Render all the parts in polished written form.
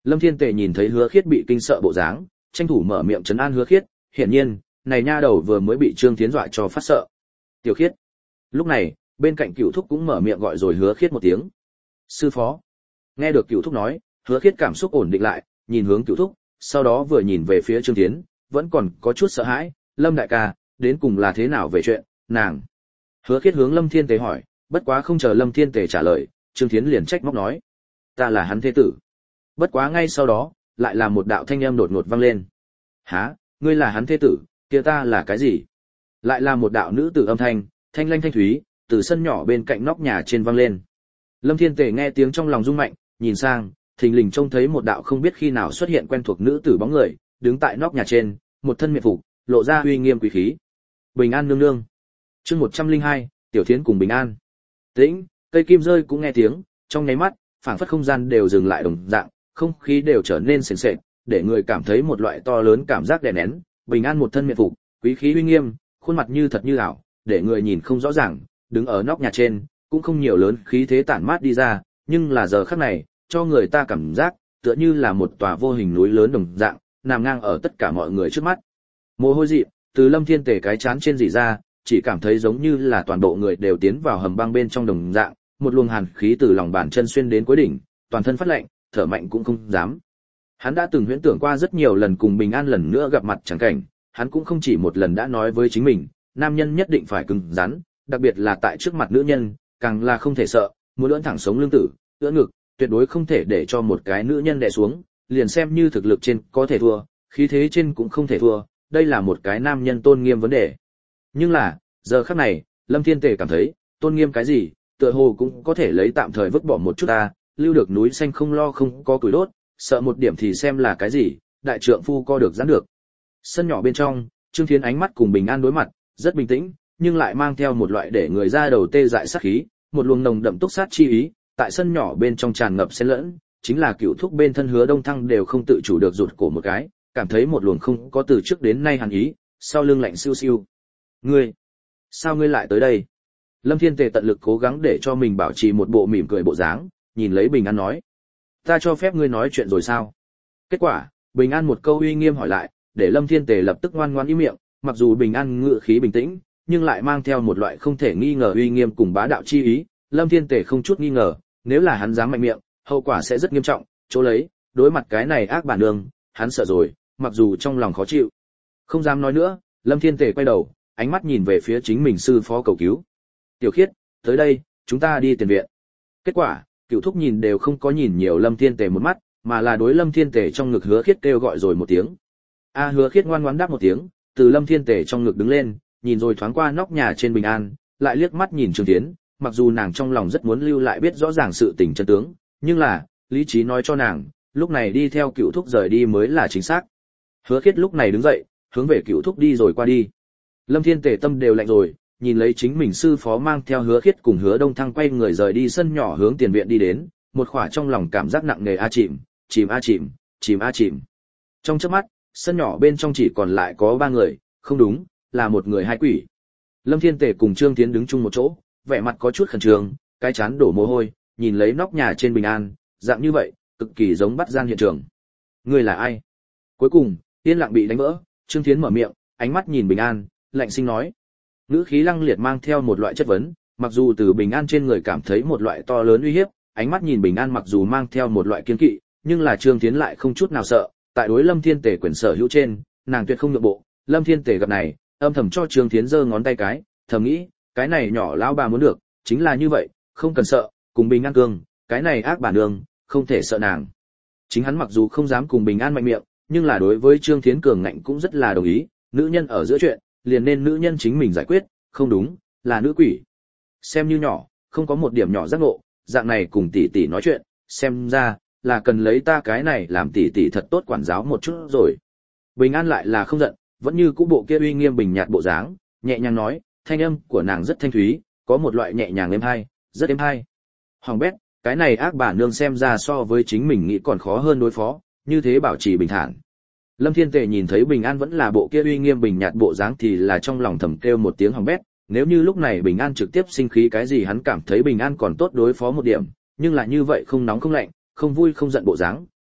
Lâm Thiên Tề nhìn thấy Hứa Khiết bị kinh sợ bộ dáng, tranh thủ mở miệng trấn an Hứa Khiết, hiển nhiên, này nha đầu vừa mới bị Trương Thiến dọa cho phát sợ. Tiểu Khiết. Lúc này, bên cạnh Cửu Thúc cũng mở miệng gọi rồi Hứa Khiết một tiếng. Sư phó. Nghe được Cửu Thúc nói, Hứa Khiết cảm xúc ổn định lại, nhìn hướng Cửu Thúc, sau đó vừa nhìn về phía Trương Thiến, vẫn còn có chút sợ hãi, Lâm đại ca, đến cùng là thế nào về chuyện, nàng. Hứa Khiết hướng Lâm Thiên Tề hỏi, bất quá không chờ Lâm Thiên Tề trả lời, Trương Thiến liền trách móc nói. Ta là hắn thế tử. Bất quá ngay sau đó, lại là một đạo thanh âm đột ngột vang lên. Hả, ngươi là hắn thế tử, kia ta là cái gì? Lại là một đạo nữ tử âm thanh, thanh lanh thanh thúy, từ sân nhỏ bên cạnh nóc nhà trên vang lên. Lâm Thiên Tề nghe tiếng trong lòng rung mạnh, nhìn sang, thình lình trông thấy một đạo không biết khi nào xuất hiện quen thuộc nữ tử bóng người, đứng tại nóc nhà trên, một thân miện phục, lộ ra uy nghiêm quý khí. Bình an nương nương. Chương 102, Tiểu Thiến cùng Bình an. Tĩnh, cây kim rơi cũng nghe tiếng, trong nháy mắt, phảng phất không gian đều dừng lại đồng dạng, không khí đều trở nên sền sệt, để người cảm thấy một loại to lớn cảm giác đè nén. Bình an một thân miện phục, quý khí uy nghiêm, khuôn mặt như thật như ảo, để người nhìn không rõ ràng, đứng ở nóc nhà trên, cũng không nhiều lớn khí thế tản mát đi ra, nhưng là giờ khắc này, cho người ta cảm giác tựa như là một tòa vô hình núi lớn đồng dạng, nằm ngang ở tất cả mọi người trước mắt. Mồ hôi dị từ Lâm Thiên Tề cái chán trên rỉ ra, chỉ cảm thấy giống như là toàn bộ người đều tiến vào hầm băng bên trong đồng dạng, một luồng hàn khí từ lòng bàn chân xuyên đến cuối đỉnh, toàn thân phát lạnh, thở mạnh cũng không dám. Hắn đã từng huyễn tưởng qua rất nhiều lần cùng Bình An lần nữa gặp mặt chẳng cảnh, hắn cũng không chỉ một lần đã nói với chính mình, nam nhân nhất định phải cứng rắn, đặc biệt là tại trước mặt nữ nhân, càng là không thể sợ, muốn lưỡn thẳng sống lưng tử, ưỡn ngực, tuyệt đối không thể để cho một cái nữ nhân đè xuống, liền xem như thực lực trên có thể thua, khí thế trên cũng không thể thua, đây là một cái nam nhân tôn nghiêm vấn đề. Nhưng là, giờ khắc này, Lâm Thiên Tề cảm thấy, tôn nghiêm cái gì, tựa hồ cũng có thể lấy tạm thời vứt bỏ một chút ta, lưu được núi xanh không lo không có củi đốt, sợ một điểm thì xem là cái gì, đại trượng phu co được giãn được. Sân nhỏ bên trong, Trương Thiến ánh mắt cùng Bình An đối mặt, rất bình tĩnh, nhưng lại mang theo một loại để người ra đầu tê dại sát khí, một luồng nồng đậm túc sát chi ý, tại sân nhỏ bên trong tràn ngập xen lẫn, chính là Cửu Thúc bên thân Hứa Đông Thăng đều không tự chủ được rụt cổ một cái, cảm thấy một luồng không có từ trước đến nay hàn ý, sau lưng lạnh siêu siêu. Ngươi, sao ngươi lại tới đây? Lâm Thiên Tề tận lực cố gắng để cho mình bảo trì một bộ mỉm cười bộ dáng, nhìn lấy Bình An nói, ta cho phép ngươi nói chuyện rồi sao? Kết quả, Bình An một câu uy nghiêm hỏi lại, để Lâm Thiên Tề lập tức ngoan ngoãn im miệng, mặc dù Bình An ngữ khí bình tĩnh, nhưng lại mang theo một loại không thể nghi ngờ uy nghiêm cùng bá đạo chi ý. Lâm Thiên Tề không chút nghi ngờ, nếu là hắn dám mạnh miệng, hậu quả sẽ rất nghiêm trọng, chỗ lấy, đối mặt cái này ác bản đường, hắn sợ rồi, mặc dù trong lòng khó chịu. Không dám nói nữa, Lâm Thiên Tề quay đầu, ánh mắt nhìn về phía chính mình sư phó cầu cứu. Tiểu Khiết, tới đây, chúng ta đi tiền viện. Kết quả, Cửu Thúc nhìn đều không có nhìn nhiều Lâm Thiên Tề một mắt, mà là đối Lâm Thiên Tề trong ngực Hứa Khiết kêu gọi rồi một tiếng. Hứa Khiết ngoan ngoãn đáp một tiếng, từ Lâm Thiên Tề trong ngực đứng lên, nhìn rồi thoáng qua nóc nhà trên Bình An, lại liếc mắt nhìn Trương Thiến, mặc dù nàng trong lòng rất muốn lưu lại biết rõ ràng sự tình chân tướng, nhưng là, lý trí nói cho nàng, lúc này đi theo Cửu Thúc rời đi mới là chính xác. Hứa Khiết lúc này đứng dậy, hướng về Cửu Thúc đi rồi qua đi. Lâm Thiên Tề tâm đều lạnh rồi, nhìn lấy chính mình sư phó mang theo Hứa Khiết cùng Hứa Đông Thăng quay người rời đi sân nhỏ hướng tiền viện đi đến, một khỏa trong lòng cảm giác nặng nề chìm, chìm chìm, chìm chìm. Trong chớp mắt, sân nhỏ bên trong chỉ còn lại có 3 người, không đúng, là một người 2 quỷ. Lâm Thiên Tề cùng Trương Thiến đứng chung một chỗ, vẻ mặt có chút khẩn trương, cái chán đổ mồ hôi, nhìn lấy nóc nhà trên Bình An, dạng như vậy, cực kỳ giống bắt gian hiện trường. Người là ai? Cuối cùng, yên lặng bị đánh vỡ, Trương Thiến mở miệng, ánh mắt nhìn Bình An, lạnh sinh nói. Ngữ khí lăng liệt mang theo một loại chất vấn, mặc dù từ Bình An trên người cảm thấy một loại to lớn uy hiếp, ánh mắt nhìn Bình An mặc dù mang theo một loại kiên kỵ, nhưng là Trương Thiến lại không chút nào sợ, tại đối Lâm Thiên Tề quyền sở hữu trên, nàng tuyệt không nhượng bộ. Lâm Thiên Tề gặp này, âm thầm cho Trương Thiến giơ ngón tay cái, thầm nghĩ, cái này nhỏ lão bà muốn được, chính là như vậy, không cần sợ, cùng Bình An cương, cái này ác bản đường, không thể sợ nàng. Chính hắn mặc dù không dám cùng Bình An mạnh miệng, nhưng là đối với Trương Thiến cường ngạnh cũng rất là đồng ý, nữ nhân ở giữa chuyện, liền nên nữ nhân chính mình giải quyết, không đúng, là nữ quỷ. Xem như nhỏ, không có một điểm nhỏ giác ngộ, dạng này cùng tỷ tỷ nói chuyện, xem ra là cần lấy ta cái này làm tỷ tỷ thật tốt quản giáo một chút rồi. Bình An lại là không giận, vẫn như cũ bộ kia uy nghiêm bình nhạt bộ dáng, nhẹ nhàng nói, thanh âm của nàng rất thanh thúy, có một loại nhẹ nhàng êm hay, rất êm hay. Hoàng bét, cái này ác bà nương xem ra so với chính mình nghĩ còn khó hơn đối phó, như thế bảo trì bình thản. Lâm Thiên Tề nhìn thấy Bình An vẫn là bộ kia uy nghiêm bình nhạt bộ dáng thì là trong lòng thầm kêu một tiếng hỏng bét, nếu như lúc này Bình An trực tiếp sinh khí cái gì hắn cảm thấy Bình An còn tốt đối phó một điểm, nhưng là như vậy không nóng không lạnh, không vui không giận bộ dáng,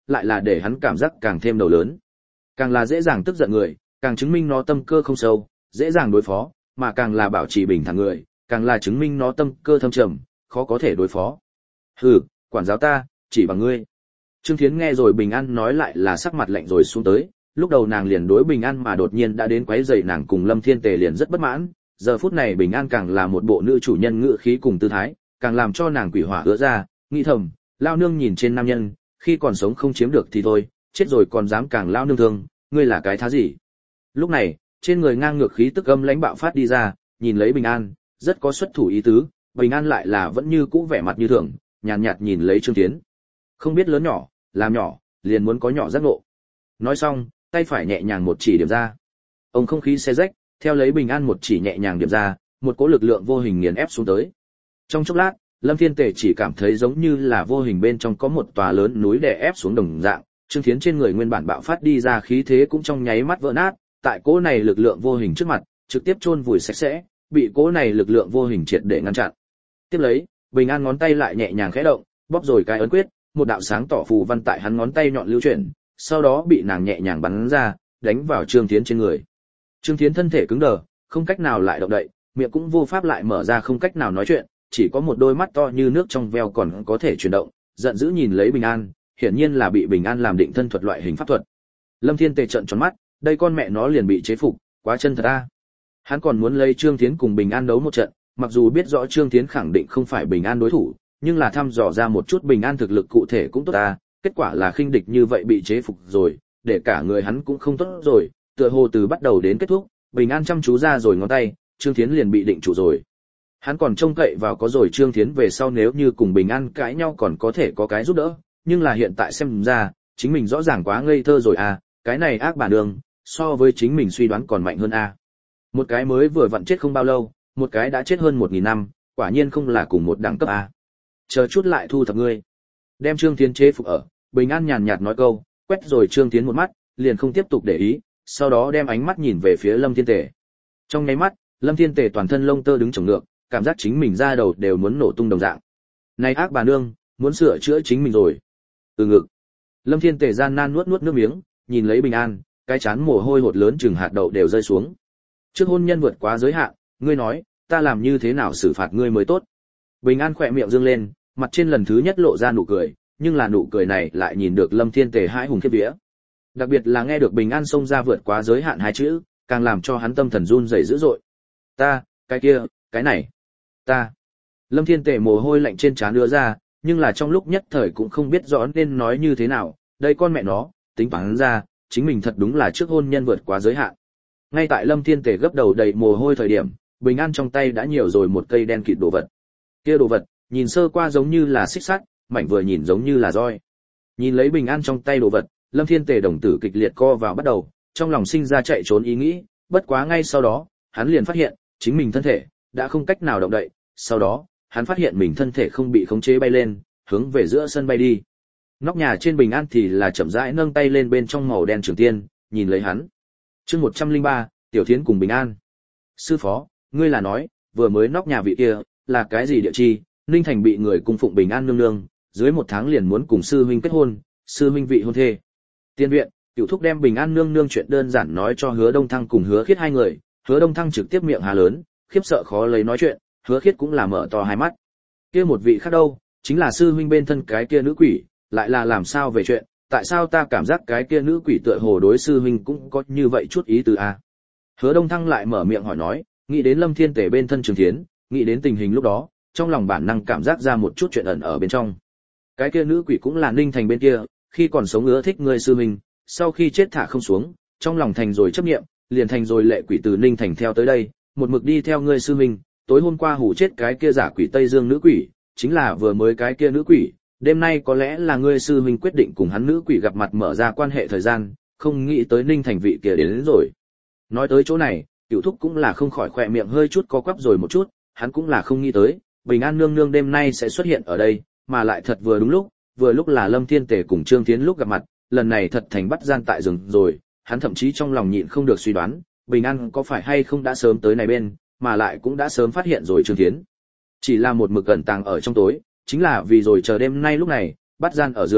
lại là để hắn cảm giác càng thêm đầu lớn. Càng là dễ dàng tức giận người, càng chứng minh nó tâm cơ không sâu, dễ dàng đối phó, mà càng là bảo trì bình thản người, càng là chứng minh nó tâm cơ thâm trầm, khó có thể đối phó. Hừ, quản giáo ta, chỉ bằng ngươi. Trương Thiến nghe rồi Bình An nói lại là sắc mặt lạnh rồi xuống tới, lúc đầu nàng liền đối Bình An mà đột nhiên đã đến quấy rầy nàng cùng Lâm Thiên Tề liền rất bất mãn, giờ phút này Bình An càng là một bộ nữ chủ nhân ngữ khí cùng tư thái, càng làm cho nàng quỷ hỏa ứa ra, nghĩ thầm, lao nương nhìn trên nam nhân, khi còn sống không chiếm được thì thôi, chết rồi còn dám càng lao nương thương, ngươi là cái thá gì? Lúc này, trên người ngang ngược khí tức âm lãnh bạo phát đi ra, nhìn lấy Bình An, rất có xuất thủ ý tứ, Bình An lại là vẫn như cũ vẻ mặt như thường, nhàn nhạt nhìn lấy Trương Thiến. Không biết lớn nhỏ, làm nhỏ, liền muốn có nhỏ giác ngộ. Nói xong, tay phải nhẹ nhàng một chỉ điểm ra. Ông không khí xé rách, theo lấy Bình An một chỉ nhẹ nhàng điểm ra, một cỗ lực lượng vô hình nghiền ép xuống tới. Trong chốc lát, Lâm Thiên Tề chỉ cảm thấy giống như là vô hình bên trong có một tòa lớn núi đè ép xuống đồng dạng, Trương Thiến trên người nguyên bản bạo phát đi ra khí thế cũng trong nháy mắt vỡ nát, tại cỗ này lực lượng vô hình trước mặt, trực tiếp chôn vùi sạch sẽ, bị cỗ này lực lượng vô hình triệt để ngăn chặn. Tiếp lấy, Bình An ngón tay lại nhẹ nhàng khẽ động, bóp rồi cái ấn quyết, một đạo sáng tỏ phù văn tại hắn ngón tay nhọn lưu chuyển, sau đó bị nàng nhẹ nhàng bắn ra, đánh vào Trương Thiến trên người. Trương Thiến thân thể cứng đờ, không cách nào lại động đậy, miệng cũng vô pháp lại mở ra, không cách nào nói chuyện, chỉ có một đôi mắt to như nước trong veo còn có thể chuyển động, giận dữ nhìn lấy Bình An, hiển nhiên là bị Bình An làm định thân thuật loại hình pháp thuật. Lâm Thiên Tề trợn tròn mắt, đây con mẹ nó liền bị chế phục, quá chân thật a. Hắn còn muốn lấy Trương Thiến cùng Bình An đấu một trận, mặc dù biết rõ Trương Thiến khẳng định không phải Bình An đối thủ, nhưng là thăm dò ra một chút Bình An thực lực cụ thể cũng tốt ta, kết quả là khinh địch như vậy bị chế phục rồi, để cả người hắn cũng không tốt rồi, tựa hồ từ bắt đầu đến kết thúc, Bình An chăm chú ra rồi ngón tay, Trương Thiến liền bị định chủ rồi. Hắn còn trông cậy vào có rồi Trương Thiến về sau nếu như cùng Bình An cãi nhau còn có thể có cái giúp đỡ, nhưng là hiện tại xem ra, chính mình rõ ràng quá ngây thơ rồi à, cái này ác bà nương, so với chính mình suy đoán còn mạnh hơn à. Một cái mới vừa vặn chết không bao lâu, một cái đã chết hơn 1000 năm, quả nhiên không là cùng một đẳng cấp à. Chờ chút lại thu thập ngươi. Đem Trương Thiến chế phục ở, Bình An nhàn nhạt nói câu, quét rồi Trương Thiến một mắt, liền không tiếp tục để ý, sau đó đem ánh mắt nhìn về phía Lâm Thiên Tề. Trong nháy mắt, Lâm Thiên Tề toàn thân lông tơ đứng chổng ngược, cảm giác chính mình da đầu đều muốn nổ tung đồng dạng. Này ác bà nương, muốn sửa chữa chính mình rồi. Từ ngực. Lâm Thiên Tề gian nan nuốt nuốt nước miếng, nhìn lấy Bình An, cái chán mồ hôi hột lớn chừng hạt đậu đều rơi xuống. Trước hôn nhân vượt quá giới hạn, ngươi nói, ta làm như thế nào xử phạt ngươi mới tốt? Bình An khỏe miệng dương lên, mặt trên lần thứ nhất lộ ra nụ cười, nhưng là nụ cười này lại nhìn được Lâm Thiên Tề hãi hùng khiếp vía. Đặc biệt là nghe được Bình An xông ra vượt quá giới hạn hai chữ, càng làm cho hắn tâm thần run rẩy dữ dội. Ta, cái kia, cái này, ta. Lâm Thiên Tề mồ hôi lạnh trên trán đưa ra, nhưng là trong lúc nhất thời cũng không biết rõ nên nói như thế nào, đây con mẹ nó, tính toán ra, chính mình thật đúng là trước hôn nhân vượt quá giới hạn. Ngay tại Lâm Thiên Tề gấp đầu đầy mồ hôi thời điểm, Bình An trong tay đã nhiều rồi một cây đen kịt đồ vật. Kia đồ vật, nhìn sơ qua giống như là xích sắt, mảnh vừa nhìn giống như là roi. Nhìn lấy Bình An trong tay đồ vật, Lâm Thiên Tề đồng tử kịch liệt co vào bắt đầu, trong lòng sinh ra chạy trốn ý nghĩ, bất quá ngay sau đó, hắn liền phát hiện, chính mình thân thể đã không cách nào động đậy, sau đó, hắn phát hiện mình thân thể không bị khống chế bay lên, hướng về giữa sân bay đi. Nóc nhà trên Bình An thì là chậm rãi nâng tay lên bên trong màu đen trường tiên, nhìn lấy hắn. Chương 103, Tiểu Thiến cùng Bình An. Sư phó, ngươi là nói, vừa mới nóc nhà vị kia, là cái gì địa chi? Ninh Thành bị người cung phụng Bình An nương nương, dưới 1 tháng liền muốn cùng sư huynh kết hôn, sư huynh vị hôn thê. Tiên viện, Cửu Thúc đem Bình An nương nương chuyện đơn giản nói cho Hứa Đông Thăng cùng Hứa Khiết hai người, Hứa Đông Thăng trực tiếp miệng há lớn, khiếp sợ khó lấy nói chuyện, Hứa Khiết cũng là mở to hai mắt. Kia một vị khác đâu, chính là sư huynh bên thân cái kia nữ quỷ, lại là làm sao về chuyện, tại sao ta cảm giác cái kia nữ quỷ tựa hồ đối sư huynh cũng có như vậy chút ý tứ a? Hứa Đông Thăng lại mở miệng hỏi nói, nghĩ đến Lâm Thiên Tề bên thân Trường Thiến, nghĩ đến tình hình lúc đó, trong lòng bản năng cảm giác ra một chút chuyện ẩn ở bên trong. Cái kia nữ quỷ cũng là Ninh Thành bên kia, khi còn sống ưa thích người sư huynh, sau khi chết thả không xuống, trong lòng thành rồi chấp niệm, liền thành rồi lệ quỷ từ Ninh Thành theo tới đây, một mực đi theo ngươi sư huynh, tối hôm qua hủ chết cái kia giả quỷ Tây Dương nữ quỷ, chính là vừa mới cái kia nữ quỷ, đêm nay có lẽ là ngươi sư huynh quyết định cùng hắn nữ quỷ gặp mặt mở ra quan hệ thời gian, không nghĩ tới Ninh Thành vị kia đến rồi. Nói tới chỗ này, Cửu Thúc cũng là không khỏi khỏe miệng hơi chút co quắp rồi một chút, hắn cũng là không nghĩ tới, Bình An nương nương đêm nay sẽ xuất hiện ở đây, mà lại thật vừa lúc là Lâm Thiên Tề cùng Trương Thiến lúc gặp mặt, lần này thật thành bắt gian tại rừng rồi, hắn thậm chí trong lòng nhịn không được suy đoán, Bình An có phải hay không đã sớm tới này bên, mà lại cũng đã sớm phát hiện rồi Trương Thiến. Chỉ là một mực cẩn tàng ở trong tối, chính là vì rồi chờ đêm nay lúc này, bắt gian ở giường,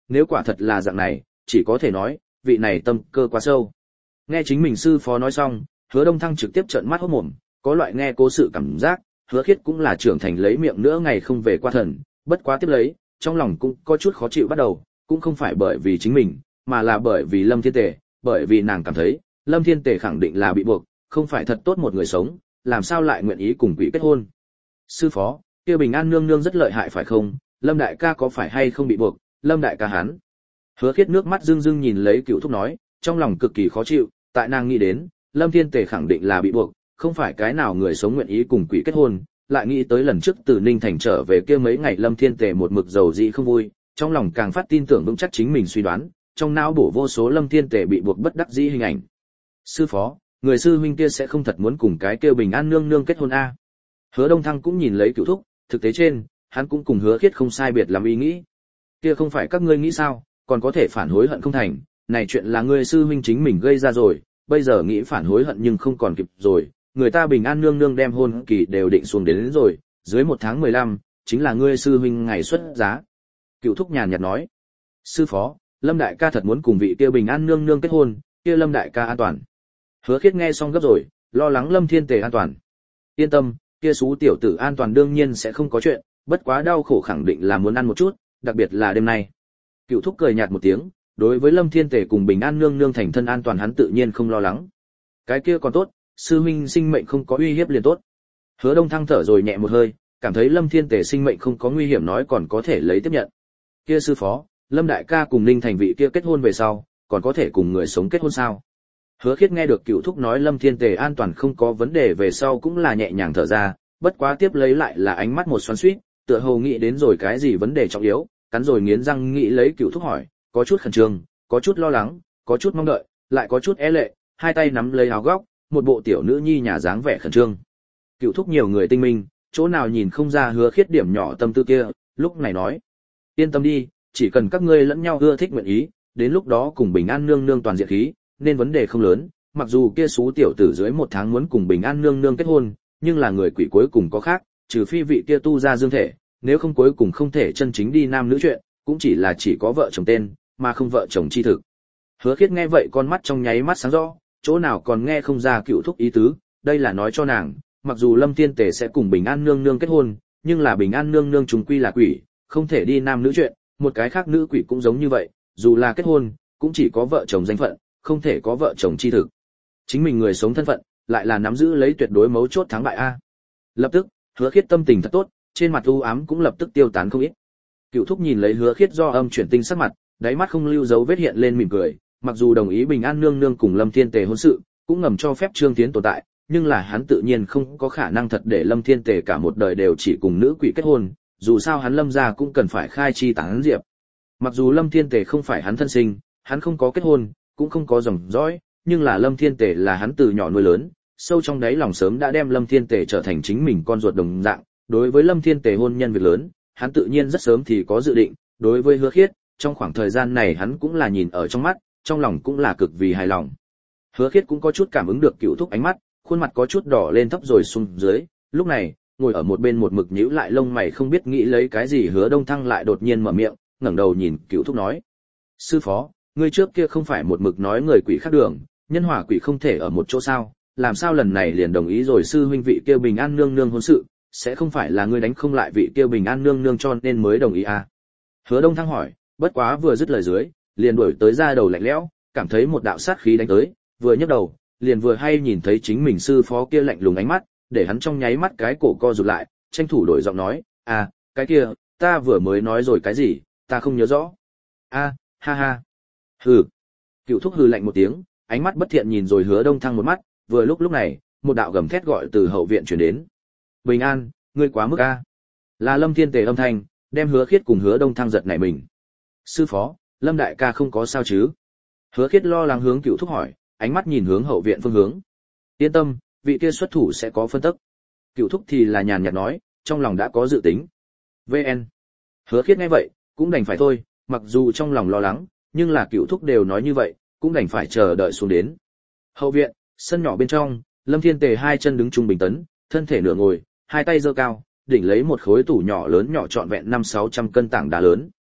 nếu quả thật là dạng này, chỉ có thể nói, vị này tâm cơ quá sâu. Nghe chính mình sư phó nói xong, Hứa Đông Thăng trực tiếp trợn mắt hốt mồm, có loại nghe cố sự cảm giác, Hứa Khiết cũng là trưởng thành lấy miệng nữa ngày không về qua thần, bất quá tiếp lấy, trong lòng cũng có chút khó chịu bắt đầu, cũng không phải bởi vì chính mình, mà là bởi vì Lâm Thiên Tề, bởi vì nàng cảm thấy, Lâm Thiên Tề khẳng định là bị buộc, không phải thật tốt một người sống, làm sao lại nguyện ý cùng quỷ kết hôn. Sư phó, kia Bình An nương nương rất lợi hại phải không? Lâm đại ca có phải hay không bị buộc? Lâm đại ca hắn. Hứa Khiết nước mắt rưng rưng nhìn lấy Cửu Thúc nói, trong lòng cực kỳ khó chịu, tại nàng nghĩ đến, Lâm Thiên Tề khẳng định là bị buộc, không phải cái nào người sống nguyện ý cùng quỷ kết hôn, lại nghĩ tới lần trước từ Ninh Thành trở về kia mấy ngày Lâm Thiên Tề một mực dầu dĩ không vui, trong lòng càng phát tin tưởng vững chắc chính mình suy đoán, trong não bổ vô số Lâm Thiên Tề bị buộc bất đắc dĩ hình ảnh. Sư phó, người sư huynh kia sẽ không thật muốn cùng cái kia Bình An nương nương kết hôn a? Hứa Đông Thăng cũng nhìn lấy Cửu Thúc, thực tế trên, hắn cũng cùng Hứa Khiết không sai biệt lắm ý nghĩ. Kia không phải các ngươi nghĩ sao, còn có thể phản hối hận không thành, này chuyện là ngươi sư huynh chính mình gây ra rồi, bây giờ nghĩ phản hối hận nhưng không còn kịp rồi, người ta Bình An nương nương đem hôn kỳ đều định xuống đến rồi, dưới 1 tháng 15, chính là ngươi sư huynh ngày xuất giá. Cửu Thúc nhàn nhạt nói, sư phó, Lâm đại ca thật muốn cùng vị kia Bình An nương nương kết hôn, kia Lâm đại ca an toàn. Hứa Khiết nghe xong gấp rồi, lo lắng Lâm Thiên Tề an toàn. Yên tâm, kia xú tiểu tử an toàn đương nhiên sẽ không có chuyện, bất quá đau khổ khẳng định là muốn ăn một chút, đặc biệt là đêm nay. Cửu Thúc cười nhạt một tiếng, đối với Lâm Thiên Tề cùng Bình An nương nương thành thân an toàn hắn tự nhiên không lo lắng. Cái kia còn tốt, sư huynh sinh mệnh không có uy hiếp liền tốt. Hứa Đông Thăng thở rồi nhẹ một hơi, cảm thấy Lâm Thiên Tề sinh mệnh không có nguy hiểm nói còn có thể lấy tiếp nhận. Kia sư phó, Lâm đại ca cùng Ninh Thành vị kia kết hôn về sau, còn có thể cùng người sống kết hôn sao? Hứa Khiết nghe được Cửu Thúc nói Lâm Thiên Tề an toàn không có vấn đề về sau cũng là nhẹ nhàng thở ra, bất quá tiếp lấy lại là ánh mắt một xoắn xuýt, tựa hồ nghĩ đến rồi cái gì vấn đề trọng yếu, cắn rồi nghiến răng nghĩ lấy Cửu Thúc hỏi, có chút khẩn trương, có chút lo lắng, có chút mong đợi, lại có chút e lệ, hai tay nắm lấy áo góc, một bộ tiểu nữ nhi nhà dáng vẻ khẩn trương. Cửu Thúc nhiều người tinh minh, chỗ nào nhìn không ra Hứa Khiết điểm nhỏ tâm tư kia, lúc này nói, yên tâm đi, chỉ cần các ngươi lẫn nhau ưa thích nguyện ý, đến lúc đó cùng Bình An nương nương toàn diện khí, nên vấn đề không lớn. Mặc dù kia xú tiểu tử dưới 1 tháng muốn cùng Bình An nương nương kết hôn, nhưng là người quỷ cuối cùng có khác, trừ phi vị kia tu ra dương thể, nếu không cuối cùng không thể chân chính đi nam nữ chuyện, cũng chỉ có vợ chồng tên, mà không vợ chồng chi thực. Hứa Khiết nghe vậy con mắt trong nháy mắt sáng rõ, chỗ nào còn nghe không ra Cửu Thúc ý tứ, đây là nói cho nàng, mặc dù Lâm Thiên Tề sẽ cùng Bình An nương nương kết hôn, nhưng là Bình An nương nương trùng quy là quỷ, không thể đi nam nữ chuyện, một cái khác nữ quỷ cũng giống như vậy, dù là kết hôn, cũng chỉ có vợ chồng danh phận, không thể có vợ chồng chi thực. Chính mình người sống thân phận, lại là nắm giữ lấy tuyệt đối mấu chốt thắng bại a. Lập tức, Hứa Khiết tâm tình thật tốt, trên mặt u ám cũng lập tức tiêu tán không ít. Cửu Thúc nhìn lấy Hứa Khiết do âm chuyển tinh sắc mặt, đáy mắt không lưu dấu vết hiện lên mỉm cười, mặc dù đồng ý Bình An nương nương cùng Lâm Thiên Tề hôn sự, cũng ngầm cho phép Trương Tiến tồn tại, nhưng là hắn tự nhiên không có khả năng thật để Lâm Thiên Tề cả một đời đều chỉ cùng nữ quỷ kết hôn, dù sao hắn Lâm gia cũng cần phải khai chi tán diệp. Mặc dù Lâm Thiên Tề không phải hắn thân sinh, hắn không có kết hôn, cũng không có dòng dõi, nhưng là Lâm Thiên Tề là hắn từ nhỏ nuôi lớn, sâu trong đáy lòng sớm đã đem Lâm Thiên Tề trở thành chính mình con ruột đồng dạng. Đối với Lâm Thiên Tề hôn nhân việc lớn, hắn tự nhiên rất sớm thì có dự định. Đối với Hứa Khiết, trong khoảng thời gian này hắn cũng là nhìn ở trong mắt, trong lòng cũng là cực vì hài lòng. Hứa Khiết cũng có chút cảm ứng được Cửu Thúc ánh mắt, khuôn mặt có chút đỏ lên thấp rồi xuống dưới. Lúc này, ngồi ở một bên một mực nhíu lại lông mày không biết nghĩ lấy cái gì Hứa Đông Thăng lại đột nhiên mở miệng, ngẩng đầu nhìn Cửu Thúc nói: sư phó, ngươi trước kia không phải một mực nói người quỷ khác đường, nhân hỏa quỷ không thể ở một chỗ sao, làm sao lần này liền đồng ý rồi sư huynh vị kia Bình An nương nương hôn sự, sẽ không phải là ngươi đánh không lại vị kia Bình An nương nương cho nên mới đồng ý à? Hứa Đông Thăng hỏi, bất quá vừa dứt lời dưới, liền đuổi tới ra đầu lạnh lẽo, cảm thấy một đạo sát khí đánh tới, vừa nhấc đầu, liền vừa hay nhìn thấy chính mình sư phó kia lạnh lùng ánh mắt, để hắn trong nháy mắt cái cổ co rụt lại, tranh thủ đổi giọng nói, à, cái kia, ta vừa mới nói rồi cái gì, ta không nhớ rõ. A, ha ha. Hừ. Cửu Thúc hừ lạnh một tiếng, ánh mắt bất thiện nhìn rồi Hứa Đông Thăng một mắt, vừa lúc này, một đạo gầm thét gọi từ hậu viện truyền đến. Bình An, ngươi quá mức a. Là Lâm Thiên Tề âm thanh, đem Hứa Khiết cùng Hứa Đông Thăng giật nảy mình. Sư phó, Lâm đại ca không có sao chứ? Hứa Khiết lo lắng hướng Cửu Thúc hỏi, ánh mắt nhìn hướng hậu viện phương hướng. Yên tâm, vị kia xuất thủ sẽ có phân tức. Cửu Thúc thì là nhàn nhạt nói, trong lòng đã có dự tính. VN. Hứa Khiết nghe vậy, cũng đành phải thôi, mặc dù trong lòng lo lắng, nhưng là Cửu Thúc đều nói như vậy, cũng đành phải chờ đợi xuống đến. Hậu viện, sân nhỏ bên trong, Lâm Thiên Tề hai chân đứng trung bình tấn, thân thể nửa ngồi, hai tay giơ cao, đỉnh lấy một khối tủ nhỏ lớn nhỏ trọn vẹn 500-600 cân tảng đá lớn.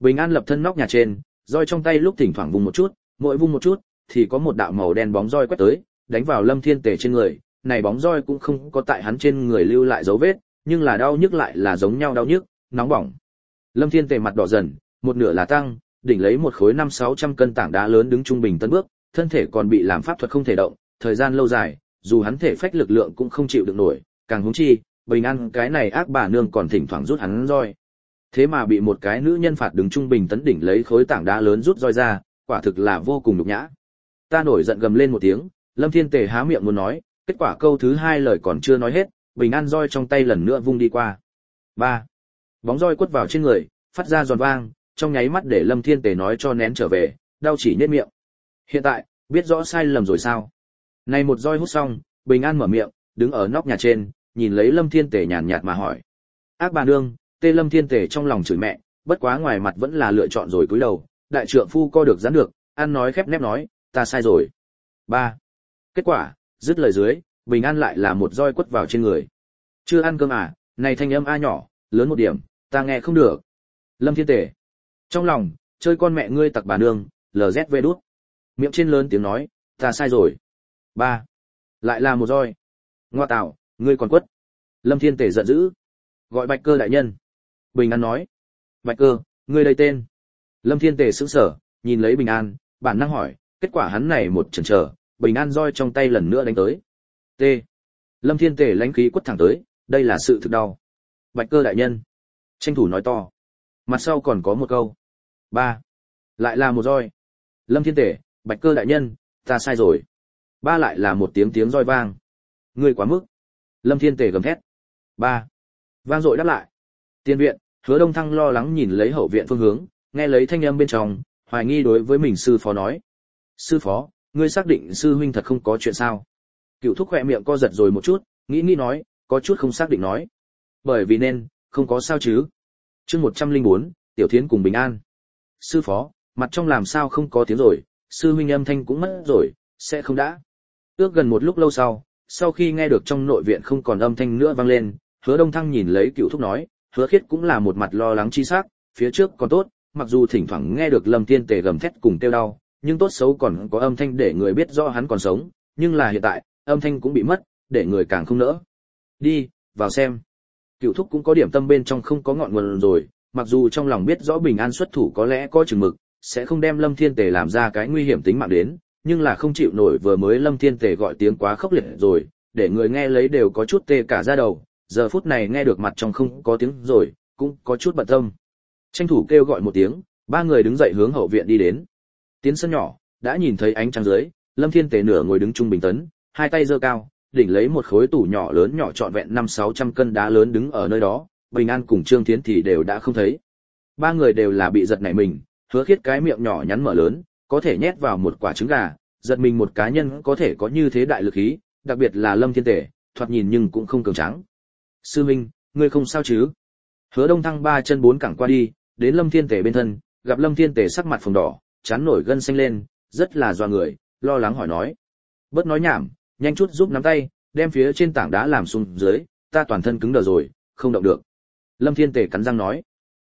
Bình An lập thân nóc nhà trên, roi trong tay lúc thỉnh thoảng vung một chút, mỗi vung một chút thì có một đạo màu đen bóng roi quét tới, đánh vào Lâm Thiên Tề trên người. Này bóng roi cũng không có tại hắn trên người lưu lại dấu vết, nhưng là đau nhức lại là giống nhau đau nhức, nóng bỏng. Lâm Thiên Tề mặt đỏ dần, một nửa là tăng, đỉnh lấy một khối 5-600 cân tảng đá lớn đứng trung bình tấn bước, thân thể còn bị làm pháp thuật không thể động, thời gian lâu dài, dù hắn thể phách lực lượng cũng không chịu được nổi, càng huống chi, Bình An cái này ác bà nương còn thỉnh thoảng rút hắn roi. Thế mà bị một cái nữ nhân phạt đứng trung bình tấn đỉnh lấy khối tảng đá lớn rút roi ra, quả thực là vô cùng nhục nhã. Ta nổi giận gầm lên một tiếng, Lâm Thiên Tề há miệng muốn nói, kết quả câu thứ hai lời còn chưa nói hết, Bình An roi trong tay lần nữa vung đi qua. 3. Bóng roi quất vào trên người, phát ra giòn vang, trong nháy mắt để Lâm Thiên Tề nói cho nén trở về, đau chỉ nhếch miệng. Hiện tại, biết rõ sai lầm rồi sao? Này một roi hút xong, Bình An mở miệng, đứng ở nóc nhà trên, nhìn lấy Lâm Thiên Tề nhàn nhạt mà hỏi. Ác bà nương, tê Lâm Thiên Tề trong lòng chửi mẹ, bất quá ngoài mặt vẫn là lựa chọn rồi cúi đầu, đại trượng phu co được giãn được, ăn nói khép nép nói, ta sai rồi. 3. Kết quả, dứt lời dưới, Bình An lại là một roi quất vào trên người. Chưa ăn cơm à, này thanh âm a nhỏ, lớn một điểm, ta nghe không được. Lâm Thiên Tề. Trong lòng, chơi con mẹ ngươi tặc bà nương, LZV đút. Miệng trên lớn tiếng nói, ta sai rồi. 3. Lại là một roi. Ngoa tạo, ngươi còn quất. Lâm Thiên Tề giận dữ. Gọi Bạch Cơ đại nhân. Bình An nói. Bạch Cơ, ngươi đây tên. Lâm Thiên Tề sững sờ, nhìn lấy Bình An, bản năng hỏi, kết quả hắn này một chần chờ, Bình An roi trong tay lần nữa đánh tới. T. Lâm Thiên Tề lãnh khí quất thẳng tới, đây là sự thực đau. Bạch Cơ đại nhân. Tranh thủ nói to. Mặt sau còn có một câu. 3. Lại là một roi. Lâm Thiên Tề, Bạch Cơ đại nhân, ta sai rồi. 3 lại là một tiếng roi vang. Ngươi quá mức. Lâm Thiên Tề gầm thét. 3. Vang dội đáp lại. Tiên viện, Hứa Đông Thăng lo lắng nhìn lấy hậu viện phương hướng, nghe lấy thanh âm bên trong, hoài nghi đối với mình sư phó nói. Sư phó, ngươi xác định sư huynh thật không có chuyện sao? Cựu thúc khỏe miệng co giật rồi một chút, nghĩ nói, có chút không xác định nói. Bởi vì nên, không có sao chứ. Chương 104, Tiểu Thiến cùng Bình An. Sư phó, mặt trong làm sao không có tiếng rồi, sư huynh âm thanh cũng mất rồi, sẽ không đã. Ước gần một lúc lâu sau khi nghe được trong nội viện không còn âm thanh nữa vang lên, Hứa Đông Thăng nhìn lấy Cựu thúc nói, Hứa Khiết cũng là một mặt lo lắng chi sắc, phía trước còn tốt, mặc dù thỉnh thoảng nghe được Lâm Thiên Tề gầm thét cùng kêu đau, nhưng tốt xấu còn có âm thanh để người biết rõ hắn còn sống, nhưng là hiện tại, âm thanh cũng bị mất, để người càng không nỡ. Đi, vào xem. Cựu thúc cũng có điểm tâm bên trong không có ngọn nguồn rồi, mặc dù trong lòng biết rõ Bình An xuất thủ có lẽ có chừng mực, sẽ không đem Lâm Thiên Tề làm ra cái nguy hiểm tính mạng đến, nhưng là không chịu nổi vừa mới Lâm Thiên Tề gọi tiếng quá khốc liệt rồi, để người nghe lấy đều có chút tê cả da đầu, giờ phút này nghe được mặt trong không có tiếng rồi, cũng có chút bận tâm. Tranh thủ kêu gọi một tiếng, 3 người đứng dậy hướng hậu viện đi đến. Tiến sân nhỏ, đã nhìn thấy ánh trăng dưới, Lâm Thiên Tề nửa ngồi đứng trung bình tấn, hai tay giơ cao, đỉnh lấy một khối tủ nhỏ lớn nhỏ trọn vẹn 5-600 cân đá lớn đứng ở nơi đó, Bình An cùng Trương Thiến thì đều đã không thấy. 3 người đều là bị giật nảy mình, Hứa Khiết cái miệng nhỏ nhắn mở lớn, có thể nhét vào một quả trứng gà, giật mình một cá nhân có thể có như thế đại lực khí, đặc biệt là Lâm Thiên Tề, thoạt nhìn nhưng cũng không cường tráng. Sư Minh, ngươi không sao chứ? Hứa Đông Thăng 3 chân 4 cẳng qua đi, đến Lâm Thiên Tề bên thân, gặp Lâm Thiên Tề sắc mặt phồng đỏ, trán nổi gân xanh lên, rất là doa người, lo lắng hỏi nói. Bớt nói nhảm, nhanh chút giúp nắm tay, đem phía trên tảng đá làm xuống dưới, ta toàn thân cứng đờ rồi, không động được. Lâm Thiên Tề cắn răng nói.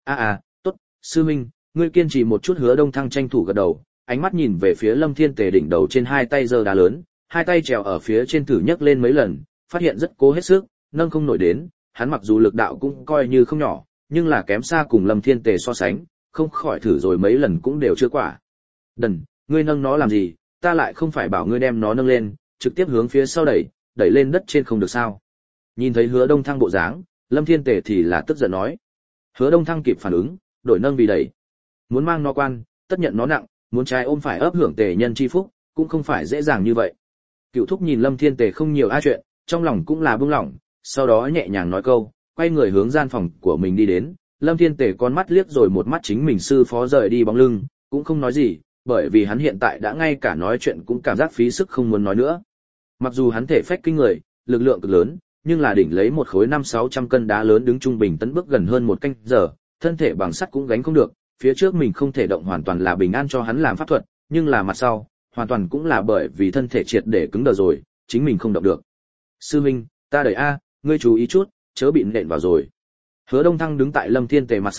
Tốt, sư minh, ngươi kiên trì một chút. Hứa Đông Thăng tranh thủ gật đầu, ánh mắt nhìn về phía Lâm Thiên Tề đỉnh đầu trên hai tay giơ đá lớn, hai tay trèo ở phía trên thử nhấc lên mấy lần, phát hiện rất cố hết sức, nâng không nổi đến, hắn mặc dù lực đạo cũng coi như không nhỏ, nhưng là kém xa cùng Lâm Thiên Tề so sánh, không khỏi thử rồi mấy lần cũng đều chưa quả. Đần, ngươi nâng nó làm gì, ta lại không phải bảo ngươi đem nó nâng lên, trực tiếp hướng phía sau đẩy lên đất trên không được sao? Nhìn thấy Hứa Đông Thăng bộ dáng, Lâm Thiên Tề thì là tức giận nói. Hứa Đông Thăng kịp phản ứng, đổi nâng vì đẩy. Muốn mang nó quan, tất nhận nó nặng, muốn trái ôm phải ấp hưởng Tề nhân chi phúc, cũng không phải dễ dàng như vậy. Cựu thúc nhìn Lâm Thiên Tề không nhiều chuyện, trong lòng cũng là bưng lỏng, sau đó nhẹ nhàng nói câu, quay người hướng gian phòng của mình đi đến. Lâm Thiên Tề con mắt liếc rồi một mắt chính mình sư phó rời đi bóng lưng, cũng không nói gì, bởi vì hắn hiện tại đã ngay cả nói chuyện cũng cảm giác phí sức không muốn nói nữa. Mặc dù hắn thể phách kinh người, lực lượng cực lớn, nhưng là đỉnh lấy một khối 5-600 cân đá lớn đứng trung bình tấn bước gần hơn một canh giờ, thân thể bằng sắt cũng gánh không được, phía trước mình không thể động hoàn toàn là Bình An cho hắn làm pháp thuật, nhưng là mặt sau, hoàn toàn cũng là bởi vì thân thể triệt để cứng đờ rồi, chính mình không động được. Sư Minh, ta đẩy ngươi chú ý chút, chớ bị nện vào rồi. Hứa Đông Thăng đứng tại Lâm Thiên Tề mặt sau,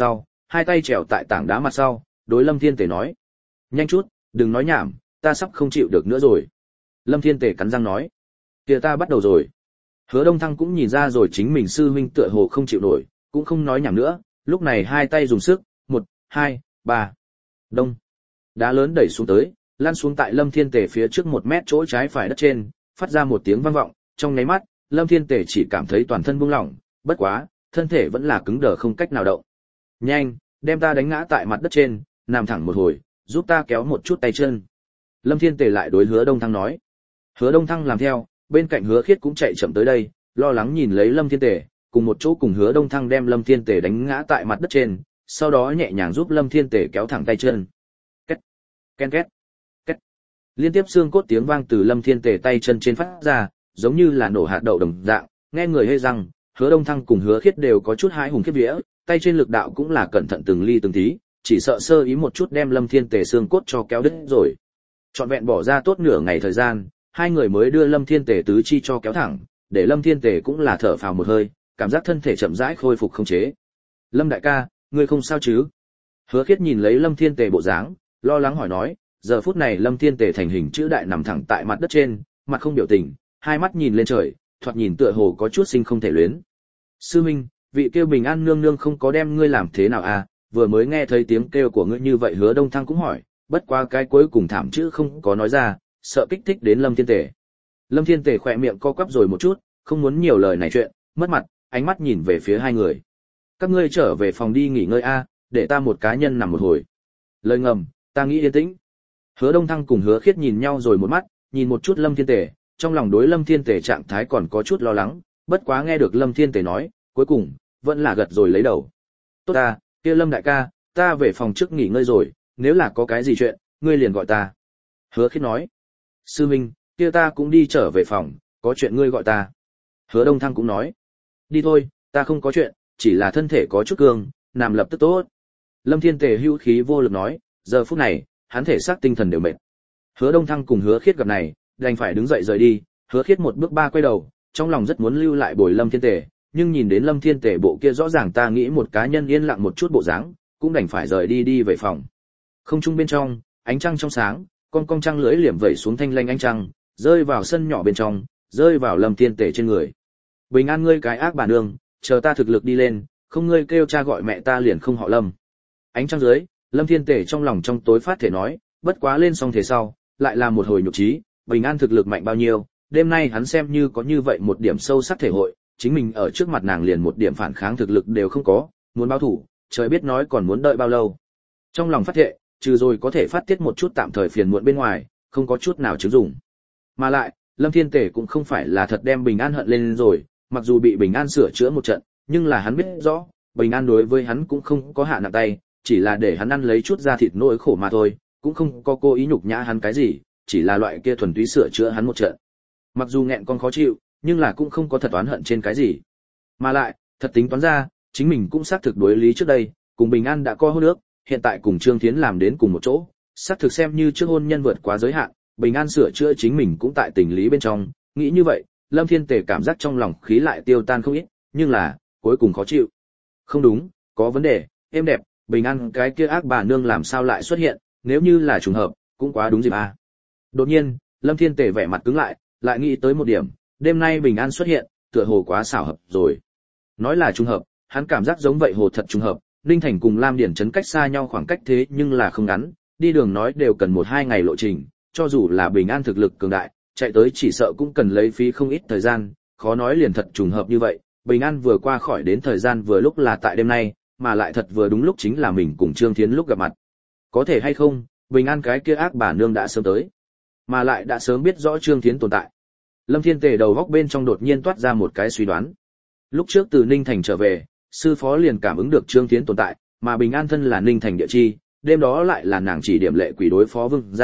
hai tay trèo tại tảng đá mặt sau, đối Lâm Thiên Tề nói: "Nhanh chút, đừng nói nhảm, ta sắp không chịu được nữa rồi." Lâm Thiên Tề cắn răng nói: "Kia ta bắt đầu rồi." Hứa Đông Thăng cũng nhìn ra rồi chính mình sư huynh tựa hồ không chịu nổi, cũng không nói nhảm nữa, lúc này hai tay dùng sức, 1, 2, 3. Đông. Đá lớn đẩy xuống tới, lăn xuống tại Lâm Thiên Tề phía trước 1 mét chỗ trái phải đất trên, phát ra một tiếng vang vọng, trong nháy mắt, Lâm Thiên Tề chỉ cảm thấy toàn thân buông lỏng, bất quá, thân thể vẫn là cứng đờ không cách nào động. "Nhanh, đem ta đánh ngã tại mặt đất trên, nằm thẳng một hồi, giúp ta kéo một chút tay chân." Lâm Thiên Tề lại đối Hứa Đông Thăng nói. Hứa Đông Thăng làm theo, bên cạnh Hứa Khiết cũng chạy chậm tới đây, lo lắng nhìn lấy Lâm Thiên Tề, cùng một chỗ cùng Hứa Đông Thăng đem Lâm Thiên Tề đánh ngã tại mặt đất trên, sau đó nhẹ nhàng giúp Lâm Thiên Tề kéo thẳng tay chân. Két, ken két, két. Liên tiếp xương cốt tiếng vang từ Lâm Thiên Tề tay chân trên phát ra, giống như là nổ hạt đậu đồng dạng, nghe người hê răng, Hứa Đông Thăng cùng Hứa Khiết đều có chút hãi hùng khiếp vía, tay trên lực đạo cũng là cẩn thận từng ly từng tí, chỉ sợ sơ ý một chút đem Lâm Thiên Tề xương cốt cho kéo đứt rồi. Trọn vẹn bỏ ra tốt nửa ngày thời gian, hai người mới đưa Lâm Thiên Tề tứ chi cho kéo thẳng, để Lâm Thiên Tề cũng là thở phào một hơi, cảm giác thân thể chậm rãi khôi phục không chế. "Lâm đại ca, ngươi không sao chứ?" Hứa Khiết nhìn lấy Lâm Thiên Tề bộ dáng, lo lắng hỏi nói, giờ phút này Lâm Thiên Tề thành hình chữ đại nằm thẳng tại mặt đất trên, mặt không biểu tình, hai mắt nhìn lên trời, thoạt nhìn tựa hồ có chút sinh không thể luyến. "Sư minh, vị kêu Bình An nương nương không có đem ngươi làm thế nào à, vừa mới nghe thấy tiếng kêu của ngươi như vậy." Hứa Đông Thăng cũng hỏi, bất quá cái cuối cùng thảm chữ không có nói ra, sợ kích thích đến Lâm Thiên Tề. Lâm Thiên Tề khỏe miệng co quắp rồi một chút, không muốn nhiều lời này chuyện, mất mặt, ánh mắt nhìn về phía hai người. "Các ngươi trở về phòng đi nghỉ ngơi a, để ta một cá nhân nằm một hồi." Lời ngầm, ta nghĩ yên tĩnh. Hứa Đông Thăng cùng Hứa Khiết nhìn nhau rồi một mắt, nhìn một chút Lâm Thiên Tề, trong lòng đối Lâm Thiên Tề trạng thái còn có chút lo lắng, bất quá nghe được Lâm Thiên Tề nói, cuối cùng vẫn là gật rồi lấy đầu. "Tốt ta, kia Lâm đại ca, ta về phòng trước nghỉ ngơi rồi, nếu là có cái gì chuyện, ngươi liền gọi ta." Hứa Khiết nói. "Sư minh, kia ta cũng đi trở về phòng, có chuyện ngươi gọi ta." Hứa Đông Thăng cũng nói. "Đi thôi, ta không có chuyện, chỉ là thân thể có chút cương, nằm lập tức tốt." Lâm Thiên Tề hữu khí vô lực nói, giờ phút này, hắn thể xác tinh thần đều mệt. Hứa Đông Thăng cùng Hứa Khiết gặp này, đành phải đứng dậy rời đi, Hứa Khiết một bước ba quay đầu, trong lòng rất muốn lưu lại bồi Lâm Thiên Tề, nhưng nhìn đến Lâm Thiên Tề bộ kia rõ ràng ta nghĩ một cá nhân yên lặng một chút bộ dáng, cũng đành phải rời đi đi về phòng. Không trung bên trong, ánh trăng trong sáng, con cong trăng lưỡi liềm vẩy xuống thanh lanh ánh trăng, rơi vào sân nhỏ bên trong, rơi vào Lâm Thiên Tề trên người. "Bình an ngươi cái ác bà nương, chờ ta thực lực đi lên, không ngươi kêu cha gọi mẹ ta liền không họ Lâm." Ánh trăng dưới, Lâm Thiên Tề trong lòng trong tối phát thể nói, bất quá lên xong thể sau, lại là một hồi nhục trí, Bình an thực lực mạnh bao nhiêu, đêm nay hắn xem như có như vậy một điểm sâu sắc thể hội, chính mình ở trước mặt nàng liền một điểm phản kháng thực lực đều không có, muốn báo thủ, trời biết nói còn muốn đợi bao lâu. Trong lòng phát thệ, trừ rồi có thể phát tiết một chút tạm thời phiền muộn bên ngoài, không có chút nào chứng dụng. Mà lại, Lâm Thiên Tề cũng không phải là thật đem Bình An hận lên rồi, mặc dù bị Bình An sửa chữa một trận, nhưng là hắn biết rõ, Bình An đối với hắn cũng không có hạ nặng tay, chỉ là để hắn ăn lấy chút da thịt nỗi khổ mà thôi, cũng không có cố ý nhục nhã hắn cái gì, chỉ là loại kia thuần túy sửa chữa hắn một trận. Mặc dù nghẹn con khó chịu, nhưng là cũng không có thật oán hận trên cái gì. Mà lại, thật tính toán ra, chính mình cũng xác thực đối lý trước đây, cùng Bình An đã có hôn ước, hiện tại cùng Trương Thiến làm đến cùng một chỗ, xác thực xem như trước hôn nhân vượt quá giới hạn, Bình An sửa chữa chính mình cũng tại tình lý bên trong, nghĩ như vậy, Lâm Thiên Tề cảm giác trong lòng khí lại tiêu tan không ít, nhưng là, cuối cùng khó chịu. Không đúng, có vấn đề, êm đẹp, Bình An cái kia ác bà nương làm sao lại xuất hiện, nếu như là trùng hợp, cũng quá đúng dịp à. Đột nhiên, Lâm Thiên Tề vẻ mặt cứng lại nghĩ tới một điểm, đêm nay Bình An xuất hiện, tựa hồ quá xảo hợp rồi. Nói là trùng hợp, hắn cảm giác giống vậy hồ thật trùng hợp, Ninh Thành cùng Lam Điển trấn cách xa nhau khoảng cách thế nhưng là không ngắn, đi đường nói đều cần 1-2 ngày lộ trình, cho dù là Bình An thực lực cường đại, chạy tới chỉ sợ cũng cần lấy phí không ít thời gian, khó nói liền thật trùng hợp như vậy, Bình An vừa qua khỏi đến thời gian vừa lúc là tại đêm nay, mà lại thật vừa đúng lúc chính là mình cùng Trương Thiến lúc gặp mặt. Có thể hay không, Bình An cái kia ác bà nương đã sớm tới, mà lại đã sớm biết rõ Trương Thiến tồn tại. Lâm Thiên Tề đầu góc bên trong đột nhiên toát ra một cái suy đoán. Lúc trước từ Ninh Thành trở về, sư phó liền cảm ứng được Trương Thiến tồn tại, mà Bình An thân là Ninh Thành địa chi, đêm đó lại là nàng chỉ điểm lệ quỷ đối phó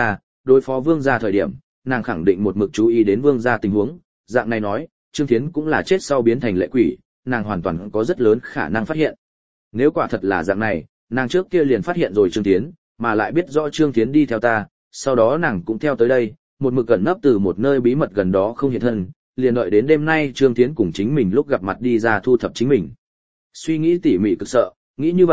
vương gia thời điểm, nàng khẳng định một mực chú ý đến vương gia tình huống, dạng này nói, Trương Thiến cũng là chết sau biến thành lệ quỷ, nàng hoàn toàn có rất lớn khả năng phát hiện. Nếu quả thật là dạng này, nàng trước kia liền phát hiện rồi Trương Thiến, mà lại biết rõ Trương Thiến đi theo ta, sau đó nàng cũng theo tới đây, một mực cẩn nấp từ một nơi bí mật gần đó không hiện thân, liền đợi đến đêm nay Trương Thiến cùng chính mình lúc gặp mặt đi ra thu thập chính mình. Suy nghĩ tỉ mỉ cực sợ, nghĩ như vậy,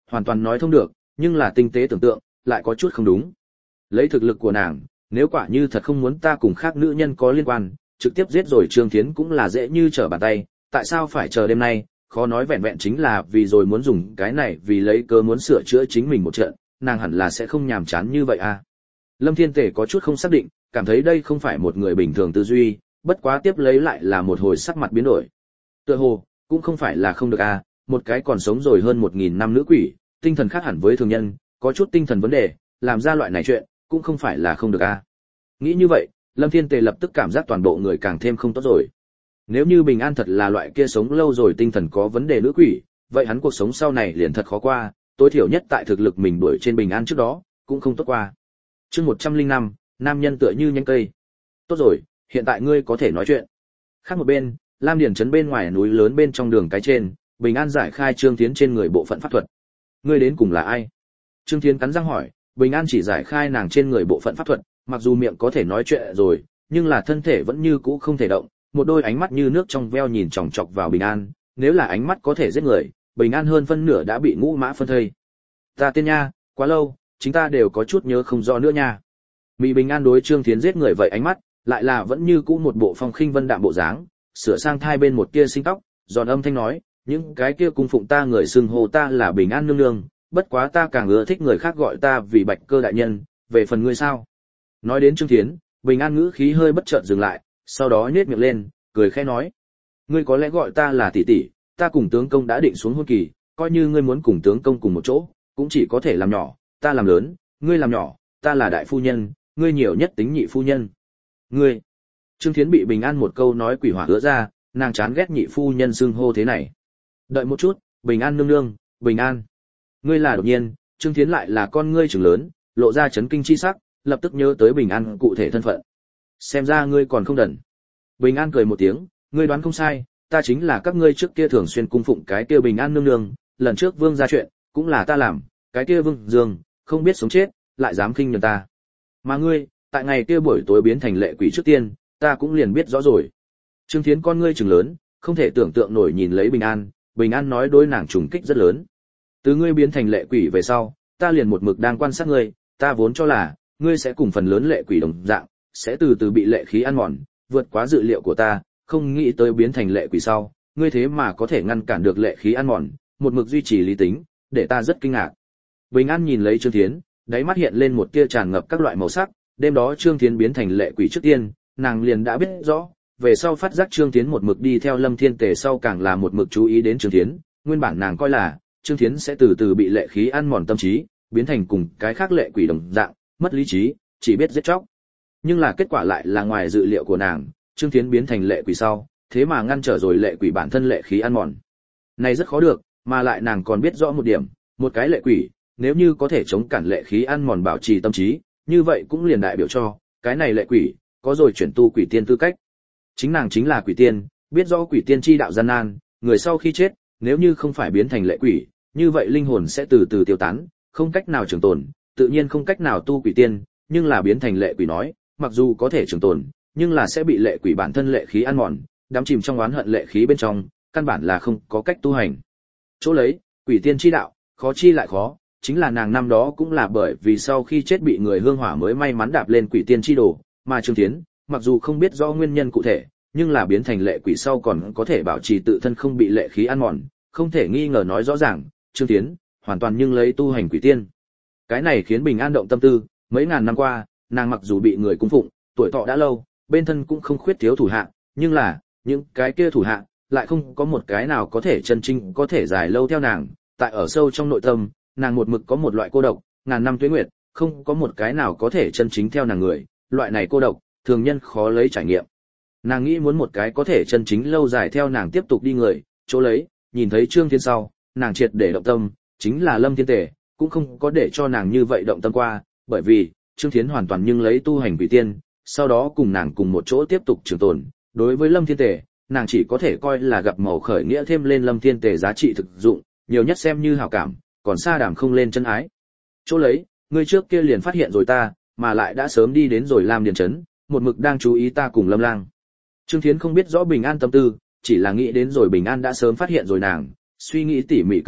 hoàn toàn nói thông được, nhưng là tinh tế tưởng tượng, lại có chút không đúng. Lấy thực lực của nàng, nếu quả như thật không muốn ta cùng khác nữ nhân có liên quan, trực tiếp giết rồi Trương Thiến cũng là dễ như trở bàn tay, tại sao phải chờ đêm nay, khó nói vẹn vẹn chính là vì rồi muốn dùng cái này vì lấy cớ muốn sửa chữa chính mình một trận, nàng hẳn là sẽ không nhàm chán như vậy à. Lâm Thiên Tề có chút không xác định, cảm thấy đây không phải một người bình thường tư duy, bất quá tiếp lấy lại là một hồi sắc mặt biến đổi. Tựa hồ, cũng không phải là không được à, một cái còn sống rồi hơn 1000 năm nữ quỷ, tinh thần khác hẳn với thường nhân, có chút tinh thần vấn đề, làm ra loại này chuyện, cũng không phải là không được à. Nghĩ như vậy, Lâm Thiên Tề lập tức cảm giác toàn bộ người càng thêm không tốt rồi. Nếu như Bình An thật là loại kia sống lâu rồi tinh thần có vấn đề nữ quỷ, vậy hắn cuộc sống sau này liền thật khó qua, tối thiểu nhất tại thực lực mình đuổi trên Bình An trước đó, cũng không tốt qua. Chương 105, nam nhân tựa như nhánh cây. Tốt rồi, hiện tại ngươi có thể nói chuyện. Khác một bên, Lam Điền trấn bên ngoài núi lớn bên trong đường cái trên, Bình An giải khai Trương Thiến trên người bộ phận pháp thuật. Ngươi đến cùng là ai? Trương Thiến cắn răng hỏi, Bình An chỉ giải khai nàng trên người bộ phận pháp thuật, mặc dù miệng có thể nói chuyện rồi, nhưng là thân thể vẫn như cũ không thể động, một đôi ánh mắt như nước trong veo nhìn chòng chọc vào Bình An, nếu là ánh mắt có thể giết người, Bình An hơn phân nửa đã bị ngũ mã phân thây. Ta tên nha, quá lâu, chúng ta đều có chút nhớ không rõ nữa nha. Mỹ Bình An đối Trương Thiến giết người vậy ánh mắt, lại là vẫn như cũ một bộ phong khinh vân đạm bộ dáng, sửa sang thai bên một tia sinh tóc, giòn âm thanh nói, những cái kia cung phụng ta người xưng hô ta là Bình An nương nương, bất quá ta càng ưa thích người khác gọi ta vì Bạch Cơ đại nhân, về phần ngươi sao? Nói đến Trương Thiến, Bình An ngữ khí hơi bất chợt dừng lại, sau đó nhếch miệng lên, cười khẽ nói, ngươi có lẽ gọi ta là tỷ tỷ, ta cùng tướng công đã định xuống hôn kỳ, coi như ngươi muốn cùng tướng công cùng một chỗ, cũng chỉ có thể làm nhỏ, ta làm lớn, ngươi làm nhỏ, ta là đại phu nhân, ngươi nhiều nhất tính nhị phu nhân. Ngươi. Trương Thiến bị Bình An một câu nói quỷ hỏa ứa ra, nàng chán ghét nhị phu nhân xưng hô thế này. Đợi một chút, Bình An nương nương, Bình An. Ngươi là đột nhiên, Trương Thiến lại là con ngươi trừng lớn, lộ ra chấn kinh chi sắc, lập tức nhớ tới Bình An cụ thể thân phận. Xem ra ngươi còn không đần. Bình An cười một tiếng, ngươi đoán không sai, ta chính là các ngươi trước kia thường xuyên cung phụng cái kia Bình An nương nương, lần trước Vương ra chuyện, cũng là ta làm, cái kia Vương Dương, không biết sống chết, lại dám khinh nhẫn ta. Mà ngươi, tại ngày kia buổi tối biến thành lệ quỷ trước tiên, ta cũng liền biết rõ rồi. Trương Thiến con ngươi trừng lớn, không thể tưởng tượng nổi nhìn lấy Bình An nói đối nàng trùng kích rất lớn. Từ ngươi biến thành lệ quỷ về sau, ta liền một mực đang quan sát ngươi, ta vốn cho là ngươi sẽ cùng phần lớn lệ quỷ đồng dạng, sẽ từ từ bị lệ khí ăn mòn, vượt quá dự liệu của ta, không nghĩ tới biến thành lệ quỷ sau, ngươi thế mà có thể ngăn cản được lệ khí ăn mòn, một mực duy trì lý tính, để ta rất kinh ngạc. Bình An nhìn lấy Trương Thiến, đáy mắt hiện lên một tia tràn ngập các loại màu sắc, đêm đó Trương Thiến biến thành lệ quỷ trước tiên, nàng liền đã biết rõ, về sau phát giác Trương Thiến một mực đi theo Lâm Thiên Tề sau càng là một mực chú ý đến Trương Thiến, nguyên bản nàng coi là Trương Thiến sẽ từ từ bị lệ khí ăn mòn tâm trí, biến thành cùng cái khác lệ quỷ đồng dạng, mất lý trí, chỉ biết giết chóc. Nhưng là kết quả lại là ngoài dự liệu của nàng, Trương Thiến biến thành lệ quỷ sau, thế mà ngăn trở rồi lệ quỷ bản thân lệ khí ăn mòn. Này rất khó được, mà lại nàng còn biết rõ một điểm, một cái lệ quỷ, nếu như có thể chống cản lệ khí ăn mòn bảo trì tâm trí, như vậy cũng liền đại biểu cho, cái này lệ quỷ, có rồi chuyển tu quỷ tiên tư cách. Chính nàng chính là quỷ tiên, biết rõ quỷ tiên chi đạo gian nan, người sau khi chết, nếu như không phải biến thành lệ quỷ, như vậy linh hồn sẽ từ từ tiêu tán, không cách nào trường tồn, tự nhiên không cách nào tu quỷ tiên, nhưng là biến thành lệ quỷ nói, mặc dù có thể trường tồn, nhưng là sẽ bị lệ quỷ bản thân lệ khí ăn mòn, đắm chìm trong oán hận lệ khí bên trong, căn bản là không có cách tu hành. Chỗ lấy, quỷ tiên chi đạo, khó chi lại khó, chính là nàng năm đó cũng là bởi vì sau khi chết bị người hương hỏa mới may mắn đạp lên quỷ tiên chi đồ, mà Trương Thiến, mặc dù không biết rõ nguyên nhân cụ thể, nhưng là biến thành lệ quỷ sau còn có thể bảo trì tự thân không bị lệ khí ăn mòn, không thể nghi ngờ nói rõ ràng, Trương Thiến hoàn toàn nhưng lấy tu hành quỷ tiên. Cái này khiến Bình An động tâm tư, mấy ngàn năm qua, nàng mặc dù bị người cung phụng, tuổi thọ đã lâu, bên thân cũng không khuyết thiếu thủ hạ, nhưng là, những cái kia thủ hạ, lại không có một cái nào có thể chân chính có thể dài lâu theo nàng, tại ở sâu trong nội tâm, nàng một mực có một loại cô độc, ngàn năm tuế nguyệt, không có một cái nào có thể chân chính theo nàng người, loại này cô độc, thường nhân khó lấy trải nghiệm. Nàng nghĩ muốn một cái có thể chân chính lâu dài theo nàng tiếp tục đi người, chỗ lấy, nhìn thấy Trương Thiên sau, nàng triệt để động tâm, chính là Lâm Thiên Tề, cũng không có để cho nàng như vậy động tâm qua, bởi vì, Trương Thiến hoàn toàn nhưng lấy tu hành quỷ tiên, sau đó cùng nàng cùng một chỗ tiếp tục trường tồn. Đối với Lâm Thiên Tề, nàng chỉ có thể coi là gặp màu khởi nghĩa thêm lên Lâm Thiên Tề giá trị thực dụng, nhiều nhất xem như hảo cảm, còn xa đàm không lên chân ái. Chỗ lấy, ngươi trước kia liền phát hiện rồi ta, mà lại đã sớm đi đến rồi Lam Điền trấn, một mực đang chú ý ta cùng Lâm Lang. Trương Thiến không biết rõ Bình An tâm tư, chỉ là nghĩ đến rồi Bình An đã sớm phát hiện rồi nàng, suy nghĩ tỉ mỉ cực sợ,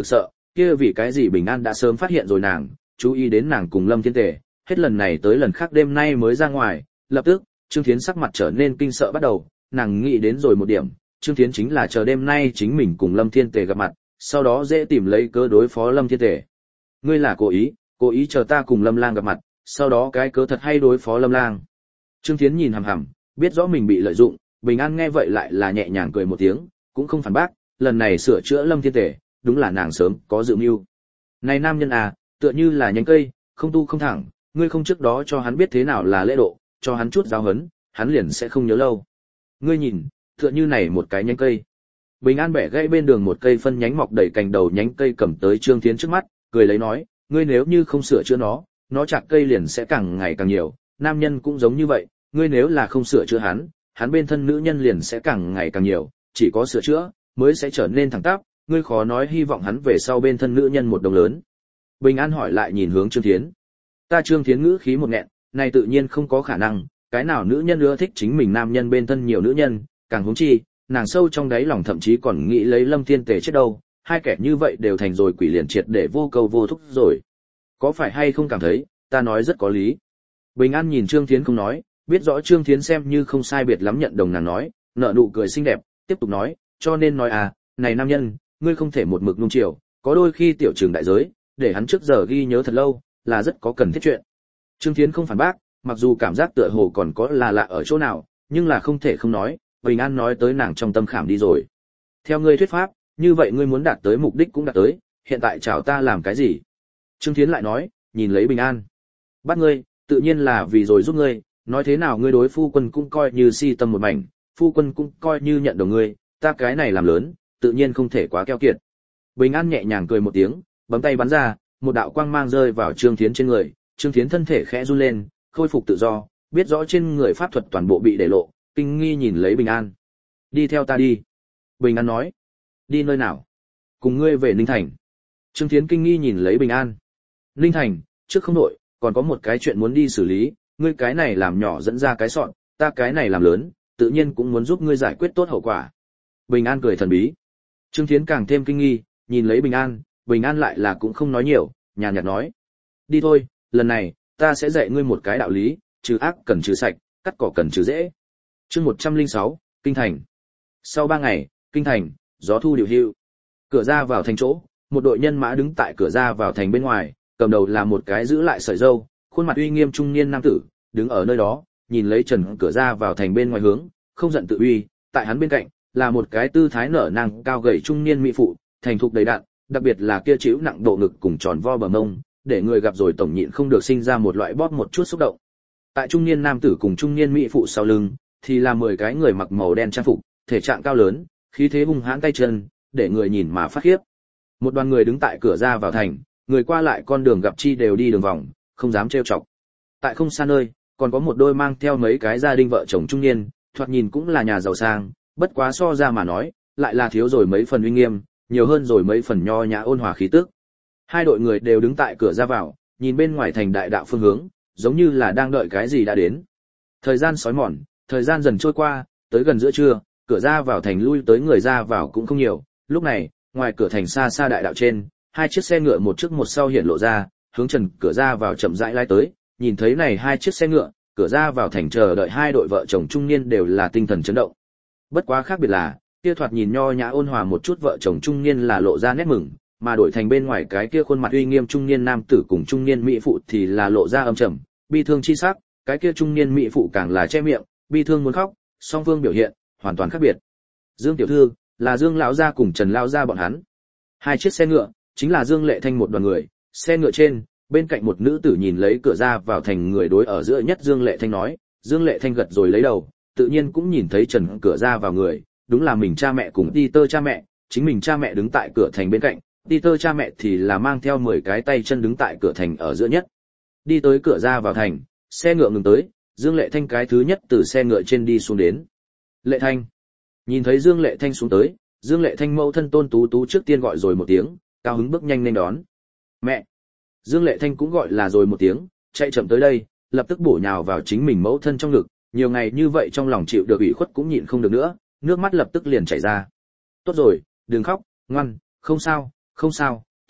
kia vì cái gì Bình An đã sớm phát hiện rồi nàng, chú ý đến nàng cùng Lâm Thiên Tề, hết lần này tới lần khác đêm nay mới ra ngoài, lập tức, Trương Thiến sắc mặt trở nên kinh sợ bắt đầu, nàng nghĩ đến rồi một điểm, Trương Thiến chính là chờ đêm nay chính mình cùng Lâm Thiên Tề gặp mặt, sau đó dễ tìm lấy cớ đối phó Lâm Thiên Tề. Ngươi là cố ý chờ ta cùng Lâm Lang gặp mặt, sau đó cái cớ thật hay đối phó Lâm Lang. Trương Thiến nhìn hằm hằm, biết rõ mình bị lợi dụng, Bình An nghe vậy lại là nhẹ nhàng cười một tiếng, cũng không phản bác, lần này sửa chữa Lâm Thiên Tề, đúng là nàng sớm có dự mưu. Này nam nhân à, tựa như là nhánh cây, không tu không thẳng, ngươi không trước đó cho hắn biết thế nào là lễ độ, cho hắn chút giáo huấn, hắn liền sẽ không nhớ lâu. Ngươi nhìn, tựa như này một cái nhánh cây. Bình An bẻ gãy bên đường một cây phân nhánh mọc đầy cành đầu nhánh cây cầm tới Trương Thiến trước mắt, cười lấy nói, ngươi nếu như không sửa chữa nó chạc cây liền sẽ càng ngày càng nhiều, nam nhân cũng giống như vậy, ngươi nếu là không sửa chữa hắn bên thân nữ nhân liền sẽ càng ngày càng nhiều, chỉ có sửa chữa mới sẽ trở nên thẳng tắp, ngươi khó nói hy vọng hắn về sau bên thân nữ nhân một đồng lớn. Bình An hỏi lại nhìn hướng Trương Thiến. Ta Trương Thiến ngữ khí một nghẹn, này tự nhiên không có khả năng, cái nào nữ nhân ưa thích chính mình nam nhân bên thân nhiều nữ nhân, càng huống chi, nàng sâu trong đáy lòng thậm chí còn nghĩ lấy Lâm Thiên Tề chết đâu, hai kẻ như vậy đều thành rồi quỷ liền triệt để vô câu vô thúc rồi. Có phải hay không cảm thấy, ta nói rất có lý. Bình An nhìn Trương Thiến không nói, biết rõ Trương Thiến xem như không sai biệt lắm nhận đồng nàng nói, nở nụ cười xinh đẹp, tiếp tục nói, cho nên nói à, này nam nhân, ngươi không thể một mực nung chiều, có đôi khi tiểu trường đại giới, để hắn trước giờ ghi nhớ thật lâu, là rất có cần thiết chuyện. Trương Thiến không phản bác, mặc dù cảm giác tựa hồ còn có là lạ ở chỗ nào, nhưng là không thể không nói, Bình An nói tới nàng trong tâm khảm đi rồi. Theo ngươi thuyết pháp, như vậy ngươi muốn đạt tới mục đích cũng đạt tới, hiện tại chào ta làm cái gì? Trương Thiến lại nói, nhìn lấy Bình An. Bắt ngươi, tự nhiên là vì rồi giúp ngươi, nói thế nào ngươi đối phu quân cũng coi như si tâm một mảnh, phu quân cũng coi như nhận đồng ngươi, ta cái này làm lớn, tự nhiên không thể quá keo kiệt. Bình An nhẹ nhàng cười một tiếng, bấm tay bắn ra, một đạo quang mang rơi vào Trương Thiến trên người, Trương Thiến thân thể khẽ run lên, khôi phục tự do, biết rõ trên người pháp thuật toàn bộ bị để lộ, kinh nghi nhìn lấy Bình An. Đi theo ta đi. Bình An nói. Đi nơi nào? Cùng ngươi về Ninh Thành. Trương Thiến kinh nghi nhìn lấy Bình An. Ninh Thành, trước không đội, còn có một cái chuyện muốn đi xử lý, ngươi cái này làm nhỏ dẫn ra cái sọn, ta cái này làm lớn, tự nhiên cũng muốn giúp ngươi giải quyết tốt hậu quả. Bình An cười thần bí. Trương Thiến càng thêm kinh nghi, nhìn lấy Bình An lại là cũng không nói nhiều, nhàn nhạt nói. Đi thôi, lần này, ta sẽ dạy ngươi một cái đạo lý, trừ ác cần trừ sạch, cắt cỏ cần trừ dễ. Chương 106, Kinh Thành. Sau 3 ngày, Kinh Thành, gió thu điều hưu. Cửa ra vào thành chỗ, một đội nhân mã đứng tại cửa ra vào thành bên ngoài, cầm đầu là một cái giữ lại sợi râu, khuôn mặt uy nghiêm trung niên nam tử, đứng ở nơi đó, nhìn lấy trần cửa ra vào thành bên ngoài hướng, không giận tự uy, tại hắn bên cạnh, là một cái tư thái nở nang cao gầy trung niên mỹ phụ, thành thục đầy đặn, đặc biệt là kia chịu nặng độ ngực cùng tròn vo bờ mông, để người gặp rồi tổng nhịn không được sinh ra một loại bóp một chút xúc động. Tại trung niên nam tử cùng trung niên mỹ phụ sau lưng, thì là 10 cái người mặc màu đen trang phục, thể trạng cao lớn, khí thế hung hãn tay chân, để người nhìn mà phát khiếp. Một đoàn người đứng tại cửa ra vào thành, người qua lại con đường gặp chi đều đi đường vòng, không dám trêu chọc. Tại không xa nơi, còn có một đôi mang theo mấy cái gia đình vợ chồng trung niên, thoạt nhìn cũng là nhà giàu sang, bất quá so ra mà nói, lại là thiếu rồi mấy phần uy nghiêm, nhiều hơn rồi mấy phần nho nhã ôn hòa khí tức. Hai đội người đều đứng tại cửa ra vào, nhìn bên ngoài thành đại đạo phương hướng, giống như là đang đợi cái gì đã đến. Thời gian sói mòn, thời gian dần trôi qua, tới gần giữa trưa, cửa ra vào thành lui tới người ra vào cũng không nhiều. Lúc này, ngoài cửa thành xa xa đại đạo trên, hai chiếc xe ngựa một trước một sau hiện lộ ra, hướng trần cửa ra vào chậm rãi lái tới. Nhìn thấy này hai chiếc xe ngựa, cửa ra vào thành chờ đợi hai đội vợ chồng trung niên đều là tinh thần chấn động. Bất quá khác biệt là, kia thoạt nhìn nho nhã ôn hòa một chút vợ chồng trung niên là lộ ra nét mừng, mà đổi thành bên ngoài cái kia khuôn mặt uy nghiêm trung niên nam tử cùng trung niên mỹ phụ thì là lộ ra âm trầm, bi thương chi sắc, cái kia trung niên mỹ phụ càng là che miệng, bi thương muốn khóc, song phương biểu hiện hoàn toàn khác biệt. Dương tiểu thư, là Dương lão gia cùng Trần lão gia bọn hắn. Hai chiếc xe ngựa, chính là Dương Lệ Thanh một đoàn người, xe ngựa trên, bên cạnh một nữ tử nhìn lấy cửa ra vào thành người đối ở giữa nhất Dương Lệ Thanh nói, Dương Lệ Thanh gật rồi lấy đầu, tự nhiên cũng nhìn thấy Trần cửa ra vào người, đúng là mình cha mẹ cùng Peter cha mẹ, chính mình cha mẹ đứng tại cửa thành bên cạnh, Peter cha mẹ thì là mang theo 10 cái tay chân đứng tại cửa thành ở giữa nhất. Đi tới cửa ra vào thành, xe ngựa ngừng tới, Dương Lệ Thanh cái thứ nhất từ xe ngựa trên đi xuống đến. Lệ Thanh. Nhìn thấy Dương Lệ Thanh xuống tới, Dương Lệ Thanh mẫu thân Tôn Tú Tú trước tiên gọi rồi một tiếng, cao hứng bước nhanh lên đón. Mẹ. Dương Lệ Thanh cũng gọi là rồi một tiếng, chạy chậm tới đây, lập tức bổ nhào vào chính mình mẫu thân trong ngực, nhiều ngày như vậy trong lòng chịu được ủy khuất cũng nhịn không được nữa, nước mắt lập tức liền chảy ra. Tốt rồi, đừng khóc, ngoan, không sao,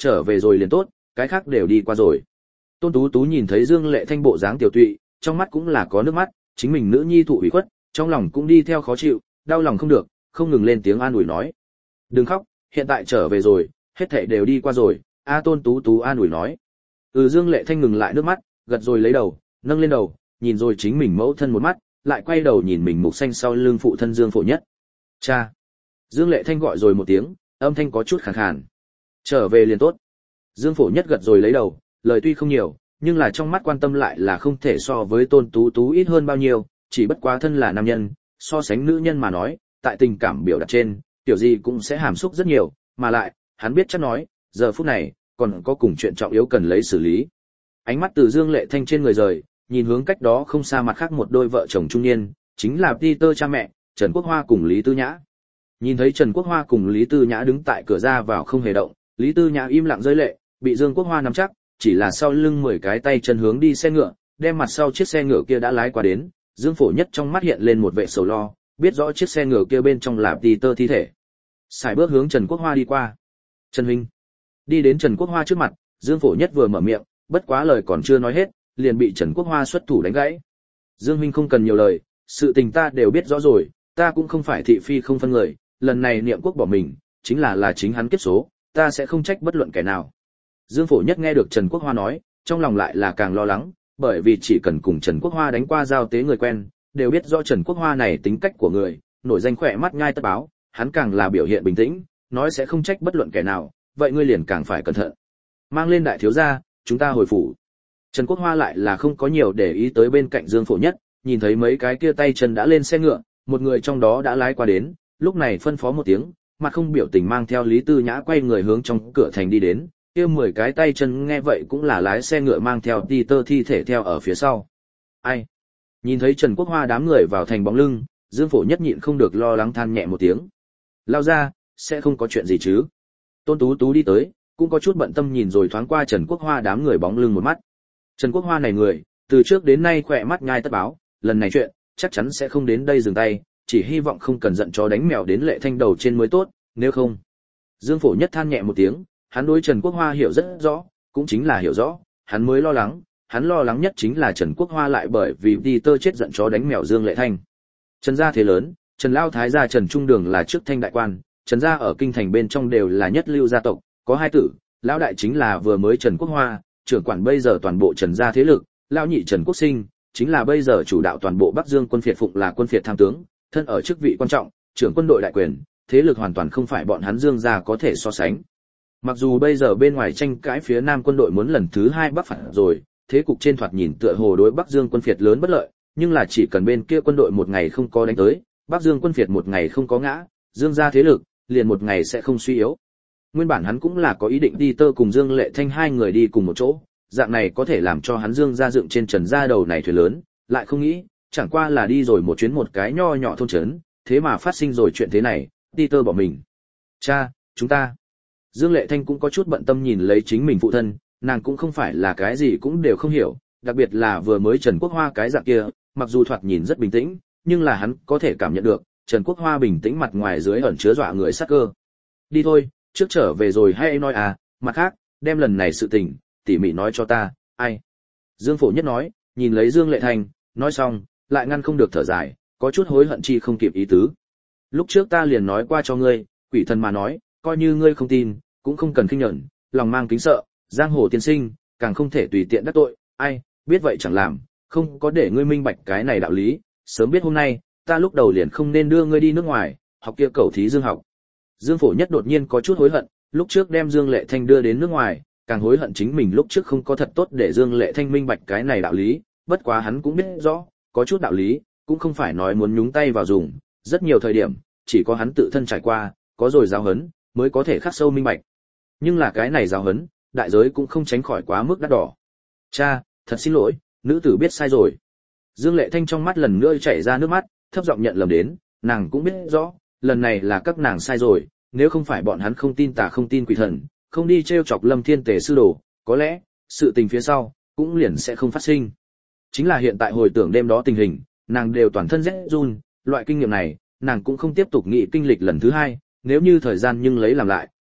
trở về rồi liền tốt, cái khác đều đi qua rồi. Tôn Tú Tú nhìn thấy Dương Lệ Thanh bộ dáng tiểu tụy, trong mắt cũng là có nước mắt, chính mình nữ nhi thụ ủy khuất, trong lòng cũng đi theo khó chịu, đau lòng không được, không ngừng lên tiếng an ủi nói. Đừng khóc, hiện tại trở về rồi, hết thảy đều đi qua rồi, Tôn Tú Tú an ủi nói. Dương Lệ Thanh ngừng lại nước mắt, gật rồi lấy đầu, nâng lên đầu, nhìn rồi chính mình mẫu thân một mắt, lại quay đầu nhìn mình mục xanh sau lưng phụ thân Dương Phổ Nhất. Cha. Dương Lệ Thanh gọi rồi một tiếng, âm thanh có chút khàn khàn. Trở về liền tốt. Dương Phổ Nhất gật rồi lấy đầu, lời tuy không nhiều, nhưng là trong mắt quan tâm lại là không thể so với Tôn Tú Tú ít hơn bao nhiêu, chỉ bất quá thân là nam nhân, so sánh nữ nhân mà nói, tại tình cảm biểu đạt trên, tiểu gì cũng sẽ hàm xúc rất nhiều, mà lại, hắn biết chắc nói, giờ phút này, còn có cùng chuyện trọng yếu cần lấy xử lý. Ánh mắt từ Dương Lệ Thanh trên người rời, nhìn hướng cách đó không xa mặt khác một đôi vợ chồng trung niên, chính là Peter cha mẹ, Trần Quốc Hoa cùng Lý Tư Nhã. Nhìn thấy Trần Quốc Hoa cùng Lý Tư Nhã đứng tại cửa ra vào không hề động, Lý Tư Nhã im lặng rơi lệ, bị Dương Quốc Hoa nắm chắc, chỉ là sau lưng 10 cái tay chân hướng đi xe ngựa, đem mặt sau chiếc xe ngựa kia đã lái qua đến, Dương Phổ Nhất trong mắt hiện lên một vẻ sầu lo, biết rõ chiếc xe ngựa kia bên trong là Peter thi thể. Sải bước hướng Trần Quốc Hoa đi qua. Trần huynh. Đi đến Trần Quốc Hoa trước mặt, Dương Phổ Nhất vừa mở miệng, bất quá lời còn chưa nói hết, liền bị Trần Quốc Hoa xuất thủ đánh gãy. Dương huynh không cần nhiều lời, sự tình ta đều biết rõ rồi, ta cũng không phải thị phi không phân người, lần này Niệm Quốc bỏ mình, chính là chính hắn kiếp số, ta sẽ không trách bất luận kẻ nào. Dương Phổ Nhất nghe được Trần Quốc Hoa nói, trong lòng lại là càng lo lắng, bởi vì chỉ cần cùng Trần Quốc Hoa đánh qua giao tế người quen, đều biết rõ Trần Quốc Hoa này tính cách của người, nổi danh khỏe mắt nhai tất báo, hắn càng là biểu hiện bình tĩnh, nói sẽ không trách bất luận kẻ nào, vậy ngươi liền càng phải cẩn thận. Mang lên đại thiếu gia, chúng ta hồi phủ. Trần Quốc Hoa lại là không có nhiều để ý tới bên cạnh Dương Phổ Nhất, nhìn thấy mấy cái kia tay chân đã lên xe ngựa, một người trong đó đã lái qua đến, lúc này phân phó một tiếng, mặt không biểu tình mang theo Lý Tư Nhã quay người hướng trong cửa thành đi đến, kia 10 cái tay chân nghe vậy cũng là lái xe ngựa mang theo Peter thi thể theo ở phía sau. Ai? Nhìn thấy Trần Quốc Hoa đám người vào thành bóng lưng, Dương Phổ Nhất nhịn không được lo lắng than nhẹ một tiếng. Lao ra, sẽ không có chuyện gì chứ? Tôn Tú Tú đi tới, cũng có chút bận tâm nhìn rồi thoáng qua Trần Quốc Hoa đám người bóng lưng một mắt. Trần Quốc Hoa này người, từ trước đến nay khỏe mắt nhai tất báo, lần này chuyện, chắc chắn sẽ không đến đây dừng tay, chỉ hy vọng không cần giận chó đánh mèo đến Lệ Thanh đầu trên mới tốt, nếu không. Dương Phổ Nhất than nhẹ một tiếng, hắn đối Trần Quốc Hoa hiểu rất rõ, cũng chính là hiểu rõ, hắn mới lo lắng, hắn lo lắng nhất chính là Trần Quốc Hoa lại bởi vì Peter chết giận chó đánh mèo Dương Lệ Thanh. Trần gia thế lớn, Trần Lao Thái gia Trần Trung Đường là trước thanh đại quan, Trần gia ở kinh thành bên trong đều là nhất lưu gia tộc, có 2 tử, lão đại chính là vừa mới Trần Quốc Hoa, trưởng quản bây giờ toàn bộ Trần gia thế lực, lão nhị Trần Quốc Sinh, chính là bây giờ chủ đạo toàn bộ Bắc Dương quân phiệt phụng là quân phiệt tham tướng, thân ở chức vị quan trọng, trưởng quân đội đại quyền, thế lực hoàn toàn không phải bọn hắn Dương gia có thể so sánh. Mặc dù bây giờ bên ngoài tranh cãi phía Nam quân đội muốn lần thứ 2 bắc phạt rồi, thế cục trên thoạt nhìn tựa hồ đối Bắc Dương quân phiệt lớn bất lợi, nhưng là chỉ cần bên kia quân đội một ngày không có đánh tới, Bắc Dương quân phiệt một ngày không có ngã, Dương gia thế lực liền một ngày sẽ không suy yếu. Nguyên bản hắn cũng là có ý định đi tơ cùng Dương Lệ Thanh 2 người đi cùng một chỗ, dạng này có thể làm cho hắn Dương gia dựng trên Trần gia đầu này thuyền lớn, lại không nghĩ, chẳng qua là đi rồi một chuyến một cái nho nhỏ thôn trấn, thế mà phát sinh rồi chuyện thế này, Peter bỏ mình. Cha, chúng ta. Dương Lệ Thanh cũng có chút bận tâm nhìn lấy chính mình phụ thân, nàng cũng không phải là cái gì cũng đều không hiểu, đặc biệt là vừa mới Trần Quốc Hoa cái dạng kia, mặc dù thoạt nhìn rất bình tĩnh, nhưng là hắn có thể cảm nhận được, Trần Quốc Hoa bình tĩnh mặt ngoài dưới ẩn chứa dọa người sát cơ. Đi thôi, trước trở về rồi hay nói mặt khác, đem lần này sự tình, tỉ mỉ nói cho ta, ai. Dương Phổ Nhất nói, nhìn lấy Dương Lệ Thanh, nói xong, lại ngăn không được thở dài, có chút hối hận chi không kịp ý tứ. Lúc trước ta liền nói qua cho ngươi, quỷ thần mà nói, coi như ngươi không tin, cũng không cần khinh nhẫn, lòng mang kính sợ, giang hồ tiên sinh, càng không thể tùy tiện đắc tội, ai, biết vậy chẳng làm, không có để ngươi minh bạch cái này đạo lý, sớm biết hôm nay, ta lúc đầu liền không nên đưa ngươi đi nước ngoài, học kia cẩu thí Dương học. Dương Phổ Nhất đột nhiên có chút hối hận, lúc trước đem Dương Lệ Thanh đưa đến nước ngoài, càng hối hận chính mình lúc trước không có thật tốt để Dương Lệ Thanh minh bạch cái này đạo lý, bất quá hắn cũng biết rõ, có chút đạo lý, cũng không phải nói muốn nhúng tay vào dùng, rất nhiều thời điểm, chỉ có hắn tự thân trải qua, có rồi giáo huấn, mới có thể khắc sâu minh bạch. Nhưng là cái này giáo huấn, đại giới cũng không tránh khỏi quá mức đắt đỏ. Cha, thật xin lỗi, nữ tử biết sai rồi. Dương Lệ Thanh trong mắt lần nữa chảy ra nước mắt, thấp giọng nhận lầm đến, nàng cũng biết rõ, lần này là các nàng sai rồi, nếu không phải bọn hắn không tin tà không tin quỷ thần, không đi trêu chọc Lâm Thiên Tề sư đồ, có lẽ, sự tình phía sau, cũng liền sẽ không phát sinh. Chính là hiện tại hồi tưởng đêm đó tình hình, nàng đều toàn thân rét run, loại kinh nghiệm này, nàng cũng không tiếp tục nghĩ kinh lịch lần thứ 2, nếu như thời gian nhưng lấy làm lại,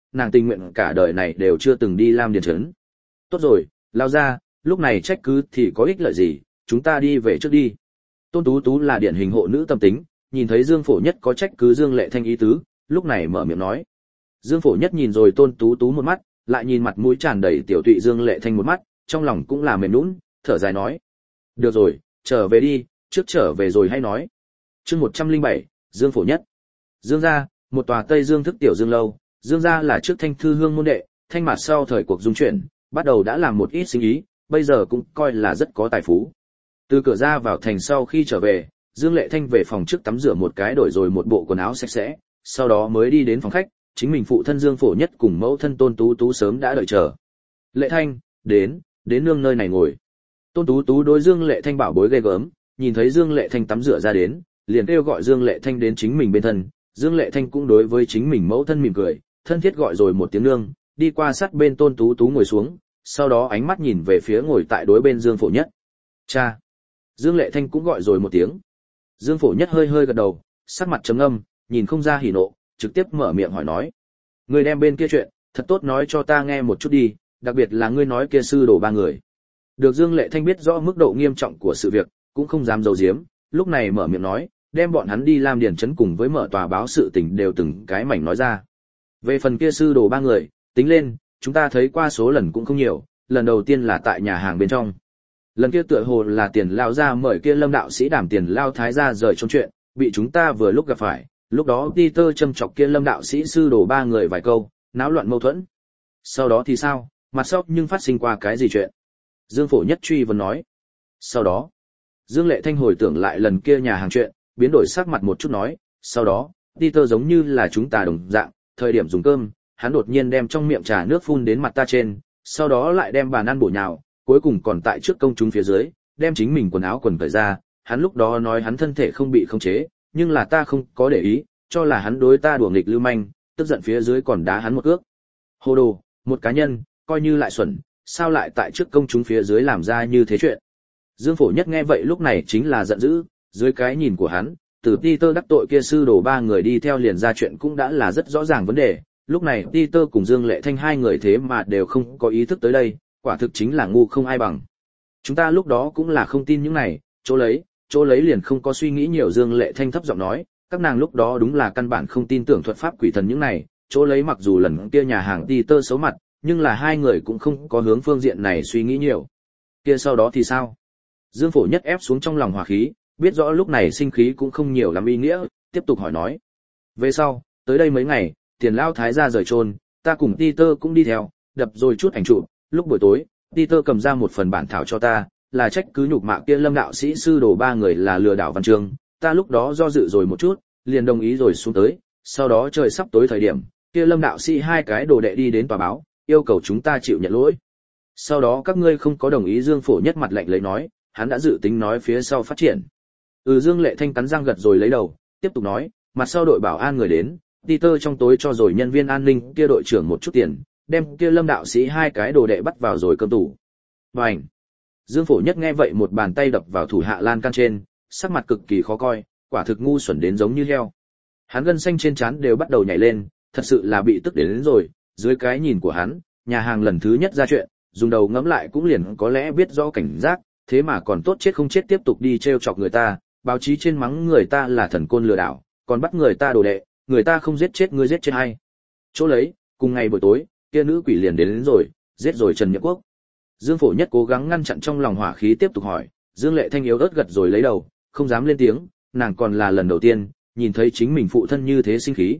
nàng tình nguyện cả đời này đều chưa từng đi Lam Điền trấn. Tốt rồi, lao ra, lúc này trách cứ thì có ích lợi gì, chúng ta đi về trước đi. Tôn Tú Tú là điển hình hộ nữ tâm tính, nhìn thấy Dương Phổ Nhất có trách cứ Dương Lệ Thanh ý tứ, lúc này mở miệng nói. Dương Phổ Nhất nhìn rồi Tôn Tú Tú một mắt, lại nhìn mặt mũi tràn đầy tiểu tụy Dương Lệ Thanh một mắt, trong lòng cũng là mềm nhũn, thở dài nói: "Được rồi, trở về đi, trước trở về rồi hay nói." Chương 107, Dương Phổ Nhất. Dương gia, một tòa Tây Dương thức tiểu Dương lâu, Dương gia là trước Thanh Thư Hương môn đệ, Thanh Mạt sau thời cuộc dung chuyển, bắt đầu đã làm một ít sinh ý, bây giờ cũng coi là rất có tài phú. Từ cửa ra vào thành sau khi trở về, Dương Lệ Thanh về phòng trước tắm rửa một cái đổi rồi một bộ quần áo sạch sẽ, sau đó mới đi đến phòng khách, chính mình phụ thân Dương Phổ Nhất cùng mẫu thân Tôn Tú Tú sớm đã đợi chờ. "Lệ Thanh, đến nương nơi này ngồi." Tôn Tú Tú đối Dương Lệ Thanh bảo bối ghê gớm, nhìn thấy Dương Lệ Thanh tắm rửa ra đến, liền kêu gọi Dương Lệ Thanh đến chính mình bên thân. Dương Lệ Thanh cũng đối với chính mình mẫu thân mỉm cười, thân thiết gọi rồi một tiếng nương, đi qua sát bên Tôn Tú Tú ngồi xuống, sau đó ánh mắt nhìn về phía ngồi tại đối bên Dương Phổ Nhất. "Cha." Dương Lệ Thanh cũng gọi rồi một tiếng. Dương Phổ Nhất hơi hơi gật đầu, sắc mặt trầm ngâm, nhìn không ra hỉ nộ, trực tiếp mở miệng hỏi nói: "Ngươi đem bên kia chuyện, thật tốt nói cho ta nghe một chút đi, đặc biệt là ngươi nói kia sư đồ ba người." Được Dương Lệ Thanh biết rõ mức độ nghiêm trọng của sự việc, cũng không dám giấu giếm, lúc này mở miệng nói, đem bọn hắn đi Lam Điền trấn cùng với mở tòa báo sự tình đều từng cái mảnh nói ra. Về phần kia sư đồ ba người, tính lên, chúng ta thấy qua số lần cũng không nhiều, lần đầu tiên là tại nhà hàng bên trong. Lần kia tựa hồ là Tiền lao ra mời kia Lâm đạo sĩ đảm Tiền lao thái ra rời trong chuyện, bị chúng ta vừa lúc gặp phải, lúc đó Peter châm chọc kia Lâm đạo sĩ sư đồ ba người vài câu, náo loạn mâu thuẫn. Sau đó thì sao, mặt sau nhưng phát sinh qua cái gì chuyện? Dương Phổ Nhất truy vấn nói. Sau đó, Dương Lệ Thanh hồi tưởng lại lần kia nhà hàng chuyện, biến đổi sắc mặt một chút nói, sau đó, Peter giống như là chúng ta đồng dạng, thời điểm dùng cơm, hắn đột nhiên đem trong miệng trà nước phun đến mặt ta trên, sau đó lại đem bàn ăn bổ nhào, cuối cùng còn tại trước công chúng phía dưới, đem chính mình quần áo quần cởi ra, hắn lúc đó nói hắn thân thể không bị khống chế, nhưng là ta không có để ý, cho là hắn đối ta đùa nghịch lưu manh, tức giận phía dưới còn đá hắn một cước. Hồ đồ, một cá nhân, coi như lại xuẩn, sao lại tại trước công chúng phía dưới làm ra như thế chuyện. Dương Phổ Nhất nghe vậy lúc này chính là giận dữ, dưới cái nhìn của hắn, từ Peter đắc tội kia sư đồ ba người đi theo liền ra chuyện cũng đã là rất rõ ràng vấn đề, lúc này Peter cùng Dương Lệ Thanh hai người thế mà đều không có ý thức tới đây, quả thực chính là ngu không ai bằng. Chúng ta lúc đó cũng là không tin những này, chỗ lấy liền không có suy nghĩ nhiều. Dương Lệ Thanh thấp giọng nói, các nàng lúc đó đúng là căn bản không tin tưởng thuật pháp quỷ thần những này, chỗ lấy mặc dù lần kia nhà hàng Peter xấu mặt, nhưng là hai người cũng không có hướng phương diện này suy nghĩ nhiều. Kia sau đó thì sao? Dương Phổ Nhất ép xuống trong lòng hỏa khí, biết rõ lúc này sinh khí cũng không nhiều lắm ý nghĩa, tiếp tục hỏi nói. Về sau, tới đây mấy ngày, Tiền lao thái ra rời chôn, ta cùng Peter cũng đi theo, đập rồi chút ảnh chụp, lúc buổi tối, Peter cầm ra một phần bản thảo cho ta, là trách cứ nhục mạ kia Lâm đạo sĩ sư đồ ba người là lừa đảo văn chương, ta lúc đó do dự rồi một chút, liền đồng ý rồi xuống tới, sau đó trời sắp tối thời điểm, kia Lâm đạo sĩ hai cái đồ đệ đi đến tòa báo, yêu cầu chúng ta chịu nhận lỗi. Sau đó các ngươi không có đồng ý. Dương Phổ Nhất mặt lạnh lấy nói, hắn đã dự tính nói phía sau phát triển. Dương Lệ Thanh cắn răng gật rồi lấy đầu, tiếp tục nói, mặt sau đội bảo an người đến, Peter trong tối cho rồi nhân viên an ninh kia đội trưởng một chút tiền, đem kia Lâm đạo sĩ hai cái đồ đệ bắt vào rồi cơm tủ. Bành! Dương Phổ Nhất nghe vậy một bàn tay đập vào thủ hạ lan can trên, sắc mặt cực kỳ khó coi, quả thực ngu xuẩn đến giống như heo. Hắn gân xanh trên trán đều bắt đầu nhảy lên, thật sự là bị tức đến rồi, dưới cái nhìn của hắn, nhà hàng lần thứ nhất ra chuyện, dùng đầu ngẫm lại cũng liền có lẽ biết rõ cảnh giác, thế mà còn tốt chết không chết tiếp tục đi trêu chọc người ta, báo chí trên mắng người ta là thần côn lừa đảo, còn bắt người ta đồ đệ, người ta không giết chết ngươi giết chết hay. Chỗ lấy, cùng ngày buổi tối, kia nữ quỷ liền đến rồi, giết rồi Trần Nhậm Quốc. Dương Phổ Nhất cố gắng ngăn chặn trong lòng hỏa khí tiếp tục hỏi, Dương Lệ Thanh yếu ớt gật rồi lấy đầu, không dám lên tiếng, nàng còn là lần đầu tiên nhìn thấy chính mình phụ thân như thế sinh khí.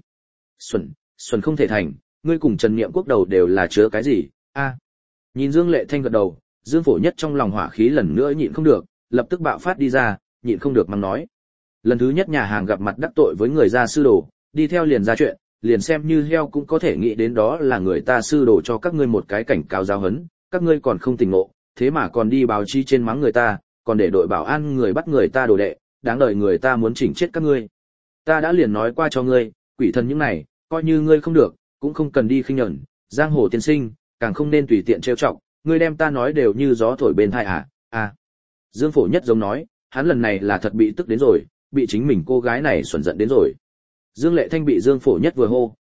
Xuân không thể thành, ngươi cùng Trần Niệm Quốc đầu đều là chứa cái gì? A. Nhìn Dương Lệ Thanh gật đầu, Dương Phổ Nhất trong lòng hỏa khí lần nữa nhịn không được, lập tức bạo phát đi ra, nhịn không được mắng nói. Lần thứ nhất nhà hàng gặp mặt đắc tội với người gia sư đồ, đi theo liền ra chuyện, liền xem như heo cũng có thể nghĩ đến đó là người ta sư đồ cho các ngươi một cái cảnh cáo giáo huấn, các ngươi còn không tỉnh ngộ, thế mà còn đi báo chí trên mắng người ta, còn để đội bảo an người bắt người ta đồ đệ, đáng đời người ta muốn chỉnh chết các ngươi. Ta đã liền nói qua cho ngươi, quỷ thần những này, coi như ngươi không được, cũng không cần đi khinh nhẫn, giang hồ tiên sinh, càng không nên tùy tiện trêu chọc, ngươi đem ta nói đều như gió thổi bên tai à? À. Dương Phổ Nhất giống nói, hắn lần này là thật bị tức đến rồi, bị chính mình cô gái này xuẩn giận đến rồi. Dương Lệ Thanh bị Dương Phổ Nhất vừa hô,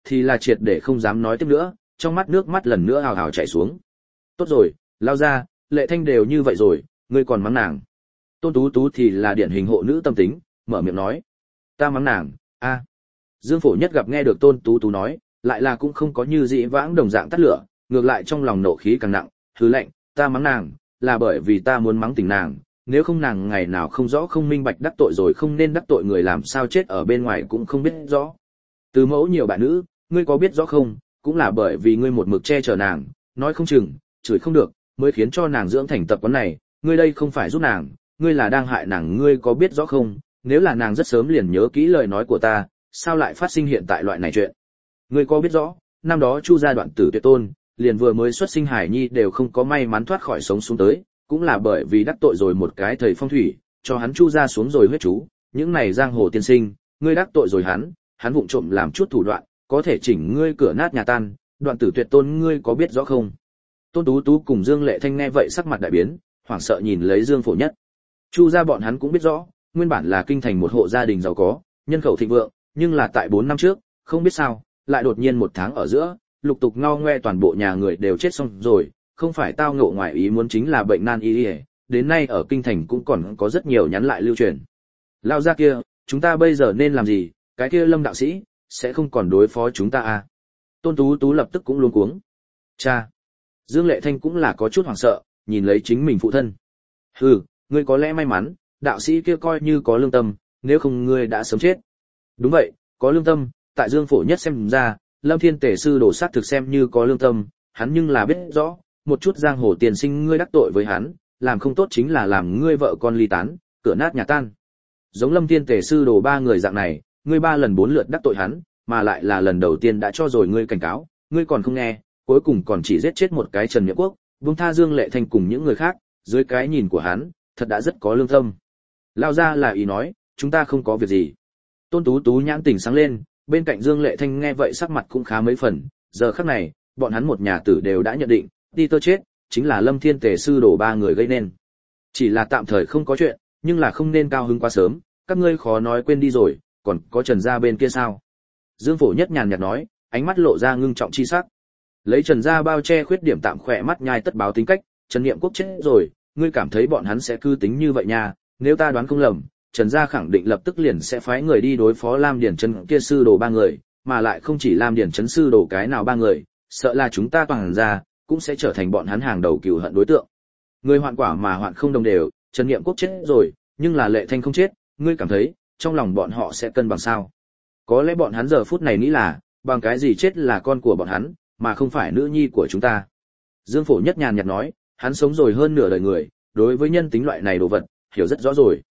thì là triệt để không dám nói tiếp nữa, trong mắt nước mắt lần nữa hào hào chảy xuống. Tốt rồi, lao ra, Lệ Thanh đều như vậy rồi, ngươi còn mắng nàng. Tôn Tú Tú thì là điển hình hộ nữ tâm tính, mở miệng nói. Ta mắng nàng, a. Dương Phổ Nhất gặp nghe được Tôn Tú Tú nói, lại là cũng không có như dị vãng đồng dạng tắt lửa, ngược lại trong lòng nộ khí càng nặng, hứ lệnh, ta mắng nàng, là bởi vì ta muốn mắng tình nàng, nếu không nàng ngày nào không rõ không minh bạch đắc tội rồi không nên đắc tội người làm sao chết ở bên ngoài cũng không biết rõ. Từ mẫu nhiều bạn nữ, ngươi có biết rõ không, cũng là bởi vì ngươi một mực che chở nàng, nói không chừng, chửi không được, mới khiến cho nàng dưỡng thành tập quán này, ngươi đây không phải giúp nàng, ngươi là đang hại nàng, ngươi có biết rõ không, nếu là nàng rất sớm liền nhớ kỹ lời nói của ta, sao lại phát sinh hiện tại loại này chuyện. Ngươi có biết rõ, năm đó Chu gia Đoạn Tử Tuyệt Tôn, liền vừa mới xuất sinh hải nhi đều không có may mắn thoát khỏi sống xuống tới, cũng là bởi vì đắc tội rồi một cái thầy phong thủy, cho hắn Chu gia xuống rồi huyết chú, những này giang hồ tiên sinh, ngươi đắc tội rồi hắn vụng trộm làm chút thủ đoạn, có thể chỉnh ngươi cửa nát nhà tan, Đoạn Tử Tuyệt Tôn ngươi có biết rõ không? Tôn Tú Tú cùng Dương Lệ Thanh nghe vậy sắc mặt đại biến, hoảng sợ nhìn lấy Dương Phổ Nhất. Chu gia bọn hắn cũng biết rõ, nguyên bản là kinh thành một hộ gia đình giàu có, nhân khẩu thịnh vượng, nhưng là tại 4 năm trước, không biết sao, lại đột nhiên một tháng ở giữa, lục tục ngao ngoe toàn bộ nhà người đều chết xong rồi, không phải tao ngộ ngoài ý muốn chính là bệnh nan y, đến nay ở kinh thành cũng còn có rất nhiều nhắn lại lưu truyền. Lao ra kia, chúng ta bây giờ nên làm gì, cái kia Lâm đạo sĩ sẽ không còn đối phó chúng ta à? Tôn Tú Tú lập tức cũng luống cuống. Cha. Dương Lệ Thanh cũng là có chút hoảng sợ, nhìn lấy chính mình phụ thân. Hừ, ngươi có lẽ may mắn, đạo sĩ kia coi như có lương tâm, nếu không ngươi đã sớm chết. Đúng vậy, có lương tâm, tại Dương Phổ Nhất xem ra, Lâm Thiên Tề sư đổ sát thực xem như có lương tâm, hắn nhưng là biết rõ, một chút giang hồ tiền sinh ngươi đắc tội với hắn, làm không tốt chính là làm ngươi vợ con ly tán, cửa nát nhà tan. Giống Lâm Thiên Tề sư đồ 3 người dạng này, ngươi 3 lần 4 lượt đắc tội hắn, mà lại là lần đầu tiên đã cho rồi ngươi cảnh cáo, ngươi còn không nghe, cuối cùng còn chỉ giết chết một cái Trần Nhậm Quốc, buông tha Dương Lệ Thanh cùng những người khác, dưới cái nhìn của hắn, thật đã rất có lương tâm. Lao ra là ý nói, chúng ta không có việc gì. Tôn Tú Tú nhãn tỉnh sáng lên, bên cạnh Dương Lệ Thanh nghe vậy sắc mặt cũng khá mấy phần, giờ khắc này, bọn hắn một nhà tử đều đã nhận định, Peter chết, chính là Lâm Thiên Tề sư đổ 3 người gây nên. Chỉ là tạm thời không có chuyện, nhưng là không nên cao hứng quá sớm, các ngươi khó nói quên đi rồi, còn có Trần gia bên kia sao? Dương Phổ Nhất nhàn nhạt nói, ánh mắt lộ ra ngưng trọng chi sắc. Lấy Trần gia bao che khuyết điểm tạm khỏe mắt nhai tất báo tính cách, Trần Niệm Quốc chết rồi, ngươi cảm thấy bọn hắn sẽ cứ tính như vậy nha, nếu ta đoán không lầm, Trần gia khẳng định lập tức liền sẽ phái người đi đối phó Lam Điển Trấn kia sư đồ 3 người, mà lại không chỉ Lam Điển Trấn sư đồ cái nào 3 người, sợ là chúng ta toàn gia cũng sẽ trở thành bọn hắn hàng đầu cừu hận đối tượng. Người hoạn quả mà hoạn không đồng đều, Trần Niệm Quốc chết rồi, nhưng là Lệ Thanh không chết, ngươi cảm thấy, trong lòng bọn họ sẽ cân bằng sao? Có lẽ bọn hắn giờ phút này nghĩ là, bằng cái gì chết là con của bọn hắn, mà không phải nữ nhi của chúng ta. Dương Phổ Nhất nhàn nhạt nói, hắn sống rồi hơn nửa đời người, đối với nhân tính loại này đồ vật, hiểu rất rõ rồi.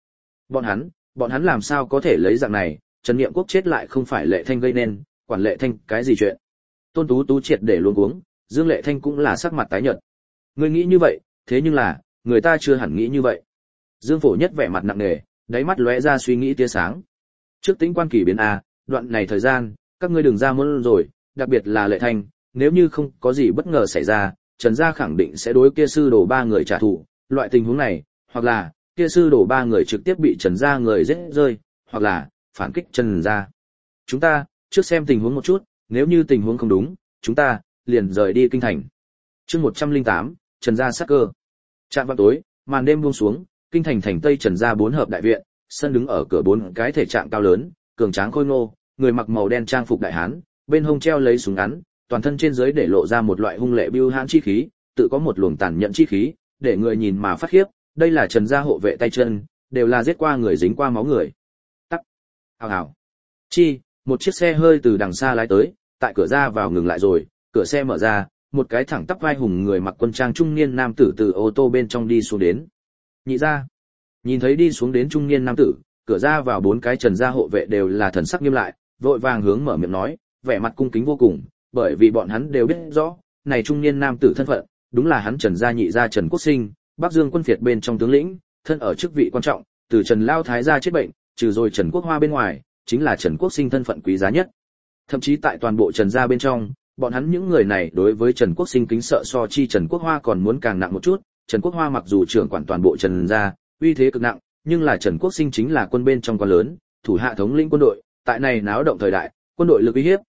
Bọn hắn làm sao có thể lấy dạng này, Trần Niệm Quốc chết lại không phải Lệ Thanh gây nên, quản Lệ Thanh cái gì chuyện. Tôn Tú Tú triệt để luống cuống, Dương Lệ Thanh cũng là sắc mặt tái nhợt. Ngươi nghĩ như vậy, thế nhưng là, người ta chưa hẳn nghĩ như vậy. Dương Phổ Nhất vẻ mặt nặng nề, đáy mắt lóe ra suy nghĩ tia sáng. Trước tính quan kỳ biến a, đoạn này thời gian, các ngươi đừng ra muốn rồi, đặc biệt là Lệ Thanh, nếu như không có gì bất ngờ xảy ra, Trần gia khẳng định sẽ đối kia sư đồ 3 người trả thù, loại tình huống này, hoặc là kia sư đồ 3 người trực tiếp bị Trần gia người giết rơi, hoặc là phản kích Trần gia. Chúng ta trước xem tình huống một chút, nếu như tình huống không đúng, chúng ta liền rời đi kinh thành. Chương 108, Trần gia sát cơ. Trạm vào tối, màn đêm buông xuống, kinh thành thành Tây Trần gia 4 hợp đại viện, sân đứng ở cửa 4 cái thể trạng cao lớn, cường tráng khôi ngô, người mặc màu đen trang phục đại hán, bên hông treo lấy súng ngắn, toàn thân trên dưới để lộ ra một loại hung lệ bưu hãn chi khí, tự có một luồng tàn nhẫn chi khí, để người nhìn mà phát khiếp, đây là Trần gia hộ vệ tay chân, đều là giết qua người dính qua máu người. Tắc. Hào hào. Chi, một chiếc xe hơi từ đằng xa lái tới, tại cửa ra vào ngừng lại rồi, cửa xe mở ra, một cái thẳng tắp vai hùng người mặc quân trang trung niên nam tử từ ô tô bên trong đi xuống đến. Nhị gia. Nhìn thấy đi xuống đến trung niên nam tử, cửa ra vào 4 cái Trần gia hộ vệ đều là thần sắc nghiêm lại, vội vàng hướng mở miệng nói, vẻ mặt cung kính vô cùng, bởi vì bọn hắn đều biết rõ, này trung niên nam tử thân phận, đúng là hắn Trần gia nhị gia Trần Quốc Sinh, Bắc Dương quân phiệt bên trong tướng lĩnh, thân ở chức vị quan trọng, từ Trần Lao Thái gia chết bệnh, trừ rồi Trần Quốc Hoa bên ngoài, chính là Trần Quốc Sinh thân phận quý giá nhất. Thậm chí tại toàn bộ Trần gia bên trong, bọn hắn những người này đối với Trần Quốc Sinh kính sợ so chi Trần Quốc Hoa còn muốn càng nặng một chút. Trần Quốc Hoa mặc dù trưởng quản toàn bộ Trần gia, uy thế cực nặng, nhưng là Trần Quốc Sinh chính là quân bên trong quan lớn, thủ hạ thống lĩnh quân đội, tại này náo động thời đại, quân đội lực uy hiếp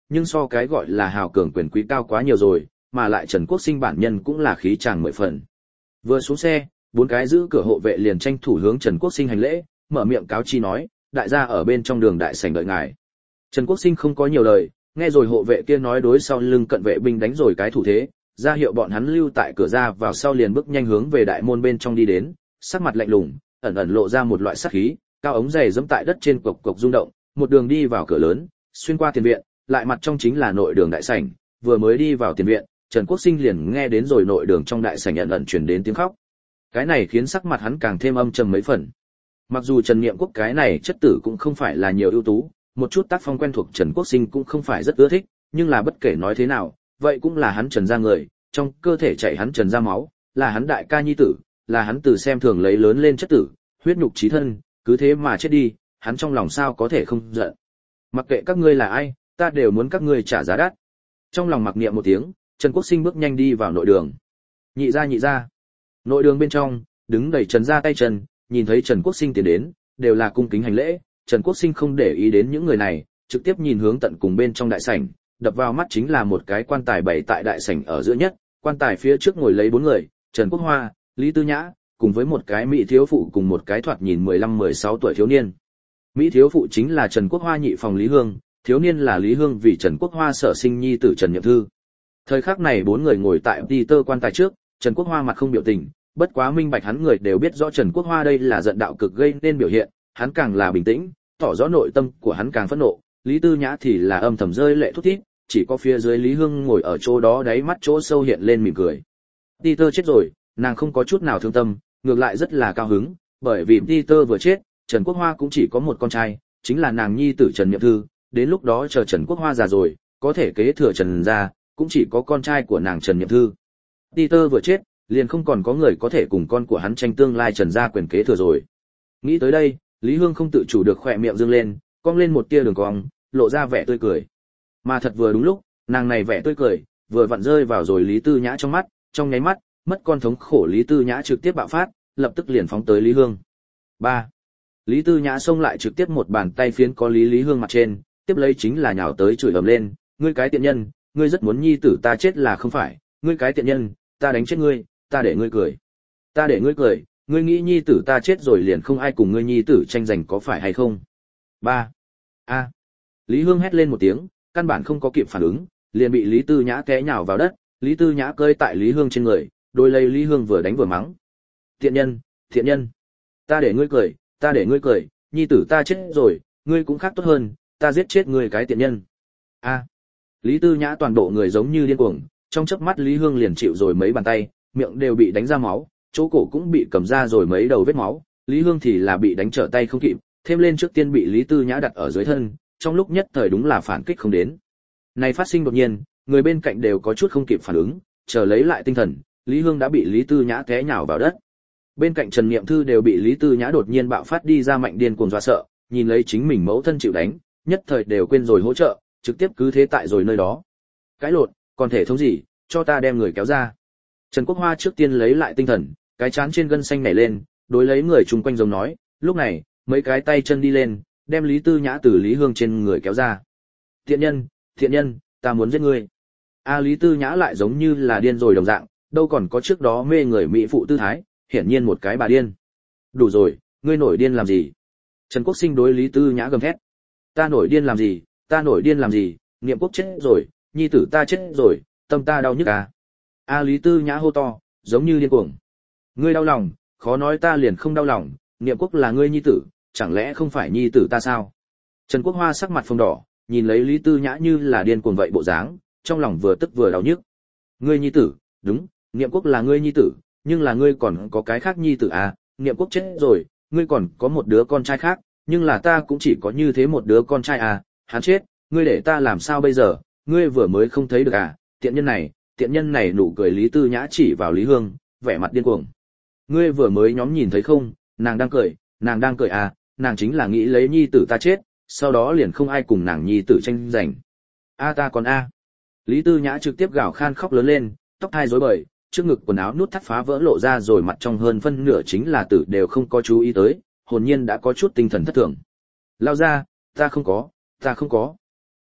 nhưng so cái gọi là hào cường quyền quý cao quá nhiều rồi, mà lại Trần Quốc Sinh bản nhân cũng là khí chàng mười phần. Vừa xuống xe, bốn cái giữ cửa hộ vệ liền tranh thủ hướng Trần Quốc Sinh hành lễ, mở miệng cáo chi nói, đại gia ở bên trong đường đại sảnh đợi ngài. Trần Quốc Sinh không có nhiều lời, nghe rồi hộ vệ kia nói đối sau lưng cận vệ binh đánh rồi cái thủ thế, ra hiệu bọn hắn lưu tại cửa ra vào sau liền bước nhanh hướng về đại môn bên trong đi đến, sắc mặt lạnh lùng, ẩn ẩn lộ ra một loại sát khí, cao ống giày giẫm tại đất trên cộc cộc rung động, một đường đi vào cửa lớn, xuyên qua tiền viện, lại mặt trong chính là nội đường đại sảnh, vừa mới đi vào tiền viện, Trần Quốc Sinh liền nghe đến rồi nội đường trong đại sảnh ẩn ẩn truyền đến tiếng khóc. Cái này khiến sắc mặt hắn càng thêm âm trầm mấy phần. Mặc dù Trần Niệm Quốc cái này chất tử cũng không phải là nhiều ưu tú, một chút tác phong quen thuộc Trần Quốc Sinh cũng không phải rất ưa thích, nhưng là bất kể nói thế nào, vậy cũng là hắn Trần gia người, trong cơ thể chảy hắn Trần gia máu, là hắn đại ca nhi tử, là hắn từ xem thường lấy lớn lên chất tử, huyết nhục chí thân, cứ thế mà chết đi, hắn trong lòng sao có thể không giận. Mặc kệ các ngươi là ai, ta đều muốn các ngươi trả giá đắt. Trong lòng mặc niệm một tiếng, Trần Quốc Sinh bước nhanh đi vào nội đường. Nhị gia. Nội đường bên trong, đứng đầy Trần gia tay chân, nhìn thấy Trần Quốc Sinh tiến đến, đều là cung kính hành lễ. Trần Quốc Sinh không để ý đến những người này, trực tiếp nhìn hướng tận cùng bên trong đại sảnh, đập vào mắt chính là một cái quan tài bày tại đại sảnh ở giữa nhất, quan tài phía trước ngồi lấy 4 người, Trần Quốc Hoa, Lý Tư Nhã, cùng với một cái mỹ thiếu phụ cùng một cái thoạt nhìn 15-16 tuổi thiếu niên. Mỹ thiếu phụ chính là Trần Quốc Hoa nhị phòng Lý Hương, thiếu niên là Lý Hương vì Trần Quốc Hoa sở sinh nhi tử Trần Niệm Thư. Thời khắc này 4 người ngồi tại Peter quan tài trước, Trần Quốc Hoa mặt không biểu tình, bất quá minh bạch hắn người đều biết rõ Trần Quốc Hoa đây là giận đạo cực gây nên biểu hiện, hắn càng là bình tĩnh, tỏ rõ nội tâm của hắn càng phẫn nộ, Lý Tư Nhã thì là âm thầm rơi lệ thút thít, chỉ có phía dưới Lý Hương ngồi ở chỗ đó đáy mắt chỗ sâu hiện lên mỉm cười. Peter chết rồi, nàng không có chút nào thương tâm, ngược lại rất là cao hứng, bởi vì Peter vừa chết, Trần Quốc Hoa cũng chỉ có một con trai, chính là nàng nhi tử Trần Niệm Thư, đến lúc đó chờ Trần Quốc Hoa già rồi, có thể kế thừa Trần gia, cũng chỉ có con trai của nàng Trần Niệm Thư. Peter vừa chết, liền không còn có người có thể cùng con của hắn tranh tương lai Trần gia quyền kế thừa rồi. Nghĩ tới đây, Lý Hương không tự chủ được khỏe miệng dương lên, cong lên một tia đường cong, lộ ra vẻ tươi cười. Mà thật vừa đúng lúc, nàng này vẻ tươi cười, vừa vặn rơi vào rồi Lý Tư Nhã trong mắt, trong nháy mắt, mất con thống khổ Lý Tư Nhã trực tiếp bạo phát, lập tức liền phóng tới Lý Hương. 3. Lý Tư Nhã xông lại trực tiếp một bàn tay phiến có Lý Hương mặt trên, tiếp lấy chính là nhào tới chửi ầm lên, ngươi cái tiện nhân, ngươi rất muốn nhi tử ta chết là không phải, ngươi cái tiện nhân, ta đánh chết ngươi, ta để ngươi cười. Ta để ngươi cười, ngươi nghĩ nhi tử ta chết rồi liền không ai cùng ngươi nhi tử tranh giành có phải hay không? 3. A. Lý Hương hét lên một tiếng, căn bản không có kịp phản ứng, liền bị Lý Tư Nhã té nhào vào đất, Lý Tư Nhã cơi tại Lý Hương trên người, đôi lấy Lý Hương vừa đánh vừa mắng. Thiện nhân, ta để ngươi cười, nhi tử ta chết rồi, ngươi cũng khác tốt hơn, ta giết chết ngươi cái tiện nhân. A. Lý Tư Nhã toàn bộ người giống như điên cuồng, trong chớp mắt Lý Hương liền chịu rồi mấy bàn tay, miệng đều bị đánh ra máu, chỗ cổ cũng bị cầm ra rồi mấy đầu vết máu, Lý Hương thì là bị đánh trở tay không kịp, thêm lên trước tiên bị Lý Tư Nhã đặt ở dưới thân, trong lúc nhất thời đúng là phản kích không đến. Này phát sinh đột nhiên, người bên cạnh đều có chút không kịp phản ứng, chờ lấy lại tinh thần, Lý Hương đã bị Lý Tư Nhã té nhào vào đất. Bên cạnh Trần Niệm Thư đều bị Lý Tư Nhã đột nhiên bạo phát đi ra mạnh điên cuồng dọa sợ, nhìn lấy chính mình mẫu thân chịu đánh, nhất thời đều quên rồi hỗ trợ, trực tiếp cứ thế tại rồi nơi đó. Cái lột, còn thể thống gì, cho ta đem người kéo ra. Trần Quốc Hoa trước tiên lấy lại tinh thần, cái trán trên gân xanh nảy lên, đối lấy người chung quanh giống nói, lúc này, mấy cái tay chân đi lên, đem Lý Tư Nhã từ Lý Hương trên người kéo ra. Thiện nhân, ta muốn giết ngươi. Lý Tư Nhã lại giống như là điên rồi đồng dạng, đâu còn có trước đó mê người mỹ phụ tư thái, hiển nhiên một cái bà điên. Đủ rồi, ngươi nổi điên làm gì? Trần Quốc Sinh đối Lý Tư Nhã gầm thét. Ta nổi điên làm gì, Niệm Quốc chết rồi, nhi tử ta chết rồi, tâm ta đau nhức à. Lý Tư Nhã hô to, giống như điên cuồng. Ngươi đau lòng, khó nói ta liền không đau lòng, Niệm Quốc là ngươi nhi tử, chẳng lẽ không phải nhi tử ta sao? Trần Quốc Hoa sắc mặt phồng đỏ, nhìn lấy Lý Tư Nhã như là điên cuồng vậy bộ dáng, trong lòng vừa tức vừa đau nhức. Ngươi nhi tử, đúng, Niệm Quốc là ngươi nhi tử, nhưng là ngươi còn có cái khác nhi tử à, Niệm Quốc chết rồi, ngươi còn có một đứa con trai khác, nhưng là ta cũng chỉ có như thế một đứa con trai à, hắn chết, ngươi để ta làm sao bây giờ, ngươi vừa mới không thấy được à, tiện nhân này nụ cười Lý Tư Nhã chỉ vào Lý Hương, vẻ mặt điên cuồng. Ngươi vừa mới nhóm nhìn thấy không, nàng đang cười à, nàng chính là nghĩ lấy nhi tử ta chết, sau đó liền không ai cùng nàng nhi tử tranh giành. Ta còn Lý Tư Nhã trực tiếp gào khan khóc lớn lên, tóc hai rối bời, trước ngực quần áo nút thắt phá vỡ lộ ra rồi mặt trong hơn phân nửa chính là tử đều không có chú ý tới, hồn nhiên đã có chút tinh thần thất thường. Lao ra, ta không có.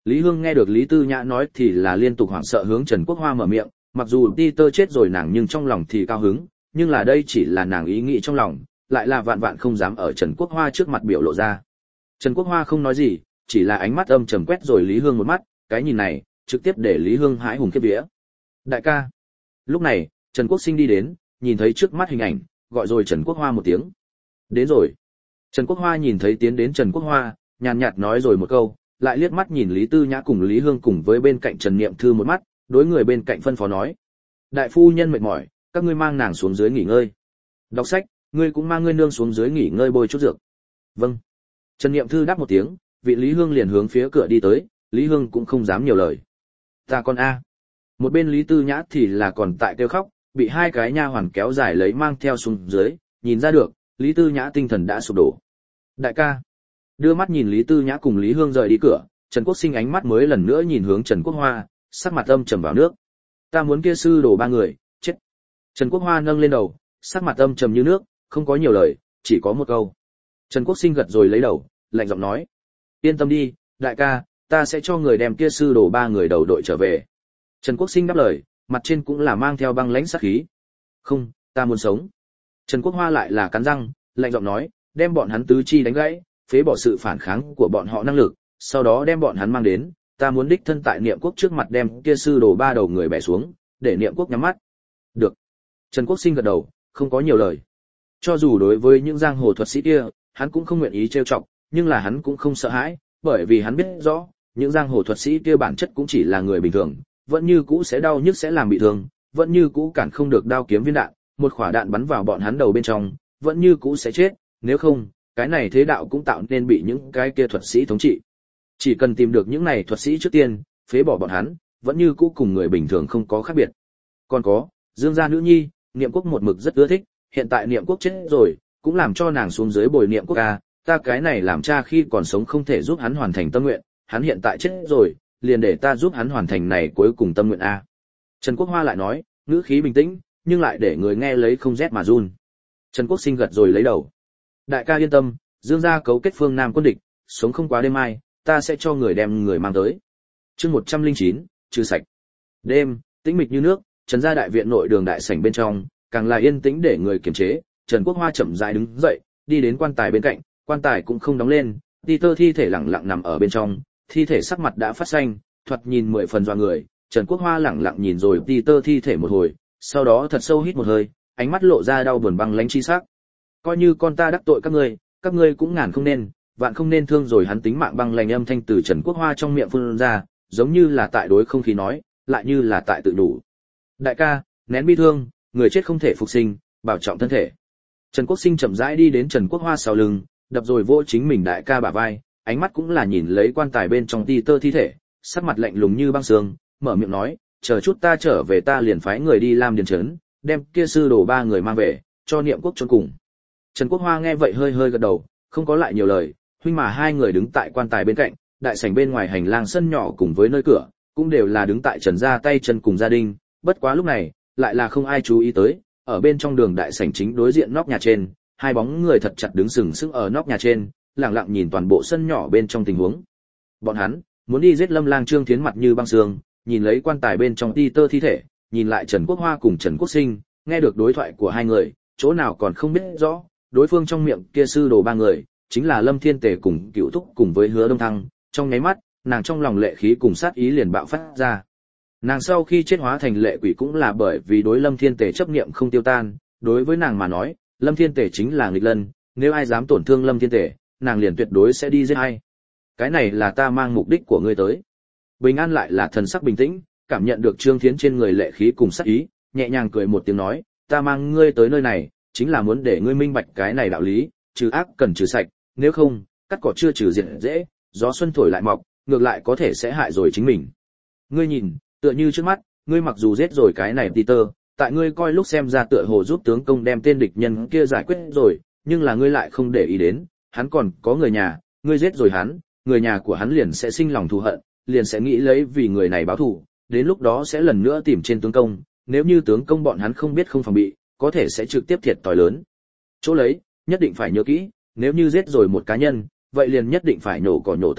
Lý Hương nghe được Lý Tư Nhã nói thì là liên tục hoảng sợ hướng Trần Quốc Hoa mở miệng, mặc dù Peter chết rồi nàng nhưng trong lòng thì cao hứng, nhưng là đây chỉ là nàng ý nghĩ trong lòng, lại là vạn vạn không dám ở Trần Quốc Hoa trước mặt biểu lộ ra. Trần Quốc Hoa không nói gì, chỉ là ánh mắt âm trầm quét rồi Lý Hương một mắt, cái nhìn này, trực tiếp để Lý Hương hãi hùng khiếp vía. Đại ca. Lúc này, Trần Quốc Sinh đi đến, nhìn thấy trước mắt hình ảnh, gọi rồi Trần Quốc Hoa một tiếng. Đến rồi. Trần Quốc Hoa nhìn thấy tiến đến Trần Quốc Hoa, nhàn nhạt nói rồi một câu, lại liếc mắt nhìn Lý Tư Nhã cùng Lý Hương cùng với bên cạnh Trần Niệm Thư một mắt, đối người bên cạnh phân phó nói: đại phu nhân mệt mỏi, các ngươi mang nàng xuống dưới nghỉ ngơi. Đọc sách, ngươi cũng mang ngươi nương xuống dưới nghỉ ngơi bôi chút dược. Vâng. Trần Niệm Thư đáp một tiếng, vị Lý Hương liền hướng phía cửa đi tới, Lý Hương cũng không dám nhiều lời. Ta con a. Một bên Lý Tư Nhã thì là còn tại kêu khóc, bị hai cái nha hoàn kéo dài lấy mang theo xuống dưới, nhìn ra được, Lý Tư Nhã tinh thần đã sụp đổ. Đại ca. Đưa mắt nhìn Lý Tư Nhã cùng Lý Hương rời đi cửa, Trần Quốc Sinh ánh mắt mới lần nữa nhìn hướng Trần Quốc Hoa, sắc mặt âm trầm vào nước. Ta muốn kia sư đồ ba người, chết. Trần Quốc Hoa nâng lên đầu, sắc mặt âm trầm như nước, không có nhiều lời, chỉ có một câu. Trần Quốc Sinh gật rồi lấy đầu, lạnh giọng nói: yên tâm đi, đại ca, ta sẽ cho người đem kia sư đồ ba người đầu đội trở về. Trần Quốc Sinh đáp lời, mặt trên cũng là mang theo băng lãnh sát khí. Không, ta muốn sống. Trần Quốc Hoa lại là cắn răng, lạnh giọng nói, đem bọn hắn tứ chi đánh gãy, phế bỏ sự phản kháng của bọn họ năng lực, sau đó đem bọn hắn mang đến, ta muốn đích thân tại Niệm Quốc trước mặt đem kia sư đồ ba đầu người bẻ xuống, để Niệm Quốc nhắm mắt. Được. Trần Quốc Sinh gật đầu, không có nhiều lời. Cho dù đối với những giang hồ thuật sĩ kia, hắn cũng không nguyện ý trêu chọc, nhưng là hắn cũng không sợ hãi, bởi vì hắn biết rõ, những giang hồ thuật sĩ kia bản chất cũng chỉ là người bình thường, vẫn như cũ sẽ đau nhức sẽ làm bị thương, vẫn như cũ cản không được đao kiếm viên đạn, một quả đạn bắn vào bọn hắn đầu bên trong, vẫn như cũ sẽ chết, nếu không, cái này thế đạo cũng tạo nên bị những cái kia thuật sĩ thống trị. Chỉ cần tìm được những này thuật sĩ trước tiên, phế bỏ bọn hắn, vẫn như cũ cùng người bình thường không có khác biệt. Còn có, Dương gia nữ nhi, Niệm Quốc một mực rất ưa thích, hiện tại Niệm Quốc chết rồi, cũng làm cho nàng xuống dưới bồi Niệm Quốc ca, ta cái này làm cha khi còn sống không thể giúp hắn hoàn thành tâm nguyện, hắn hiện tại chết rồi, liền để ta giúp hắn hoàn thành này cuối cùng tâm nguyện a. Trần Quốc Hoa lại nói, ngữ khí bình tĩnh, nhưng lại để người nghe lấy không rét mà run. Trần Quốc Sinh gật rồi lấy đầu. Đại ca yên tâm, Dương gia cấu kết phương Nam quân địch, sống không quá đêm mai, ta sẽ cho người đem người mang tới. Chương 109, trừ sạch. Đêm, tĩnh mịch như nước, Trần gia đại viện nội đường đại sảnh bên trong, càng là yên tĩnh để người kiềm chế. Trần Quốc Hoa chậm rãi đứng dậy, đi đến quan tài bên cạnh, quan tài cũng không đóng lên, Peter thi thể lặng lặng nằm ở bên trong, thi thể sắc mặt đã phát xanh, thoạt nhìn 10 phần dọa người. Trần Quốc Hoa lặng lặng nhìn rồi Peter thi thể một hồi, sau đó thật sâu hít một hơi, ánh mắt lộ ra đau buồn băng lãnh chi sắc. Coi như con ta đắc tội các ngươi cũng ngàn không nên, vạn không nên thương rồi hắn tính mạng. Băng lãnh âm thanh từ Trần Quốc Hoa trong miệng phun ra, giống như là tại đối không khí nói, lại như là tại tự đủ. Đại ca, nén bi thương, người chết không thể phục sinh, bảo trọng thân thể. Trần Quốc Sinh chậm rãi đi đến Trần Quốc Hoa sau lưng, đập rồi vỗ chính mình đại ca bả vai, ánh mắt cũng là nhìn lấy quan tài bên trong Peter thi thể, sắc mặt lạnh lùng như băng sương, mở miệng nói, chờ chút ta trở về ta liền phái người đi Lam Điền trấn, đem kia sư đồ ba người mang về, cho Niệm Quốc chôn cùng. Trần Quốc Hoa nghe vậy hơi hơi gật đầu, không có lại nhiều lời, huynh mà hai người đứng tại quan tài bên cạnh, đại sảnh bên ngoài hành lang sân nhỏ cùng với nơi cửa, cũng đều là đứng tại Trần gia tay chân cùng gia đình, bất quá lúc này, lại là không ai chú ý tới, ở bên trong đường đại sảnh chính đối diện nóc nhà trên, hai bóng người thật chặt đứng sừng sững ở nóc nhà trên, lặng lặng nhìn toàn bộ sân nhỏ bên trong tình huống. Bọn hắn muốn đi giết Lâm Lang Trương Thiến mặt như băng sương, nhìn lấy quan tài bên trong Peter thi thể, nhìn lại Trần Quốc Hoa cùng Trần Quốc Sinh, nghe được đối thoại của hai người, chỗ nào còn không biết rõ, đối phương trong miệng kia sư đồ ba người, chính là Lâm Thiên Tề cùng Cửu Thúc cùng với Hứa Đông Thăng, trong nháy mắt, nàng trong lòng lệ khí cùng sát ý liền bạo phát ra. Nàng sau khi chết hóa thành lệ quỷ cũng là bởi vì đối Lâm Thiên Tề chấp niệm không tiêu tan, đối với nàng mà nói, Lâm Thiên Tề chính là nghịch lân, nếu ai dám tổn thương Lâm Thiên Tề, nàng liền tuyệt đối sẽ đi giết ai. Cái này là ta mang mục đích của ngươi tới. Bình An lại là thần sắc bình tĩnh, cảm nhận được Trương Thiến trên người lệ khí cùng sát ý, nhẹ nhàng cười một tiếng nói, ta mang ngươi tới nơi này, chính là muốn để ngươi minh bạch cái này đạo lý, trừ ác cần trừ sạch, nếu không, cắt cỏ chưa trừ diệt dễ, gió xuân thổi lại mọc, ngược lại có thể sẽ hại rồi chính mình. Ngươi nhìn, tựa như trước mắt, ngươi mặc dù giết rồi cái này Peter, tại ngươi coi lúc xem ra tựa hồ giúp tướng công đem tên địch nhân kia giải quyết rồi, nhưng là ngươi lại không để ý đến, hắn còn có người nhà, ngươi giết rồi hắn, người nhà của hắn liền sẽ sinh lòng thù hận, liền sẽ nghĩ lấy vì người này báo thù, đến lúc đó sẽ lần nữa tìm trên tướng công, nếu như tướng công bọn hắn không biết không phòng bị, có thể sẽ trực tiếp thiệt thòi lớn. Chỗ lấy, nhất định phải nhớ kỹ, nếu như giết rồi một cá nhân, vậy liền nhất định phải nhổ cỏ nhổ tận gốc,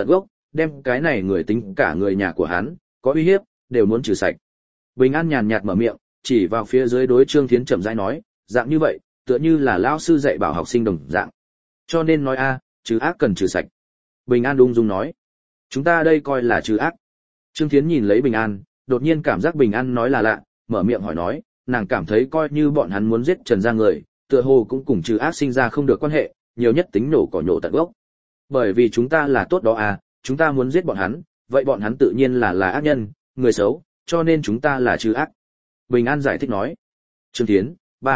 đem cái này người tính cả người nhà của hắn, có uy hiếp, đều muốn trừ sạch. Bình An nhàn nhạt mở miệng, chỉ vào phía dưới đối Trương Thiến chậm rãi nói, dạng như vậy, tựa như là lão sư dạy bảo học sinh đồng dạng. Cho nên nói trừ ác cần trừ sạch. Bình An ung dung nói, chúng ta đây coi là trừ ác. Trương Thiến nhìn lấy Bình An, đột nhiên cảm giác Bình An nói là lạ, mở miệng hỏi nói, nàng cảm thấy coi như bọn hắn muốn giết Trần gia người, tựa hồ cũng cùng trừ ác sinh ra không được quan hệ, nhiều nhất tính nổ cỏ nhổ tận gốc. Bởi vì chúng ta là tốt đó chúng ta muốn giết bọn hắn, vậy bọn hắn tự nhiên là ác nhân, người xấu, cho nên chúng ta là trừ ác. Bình An giải thích nói. Trương Thiến,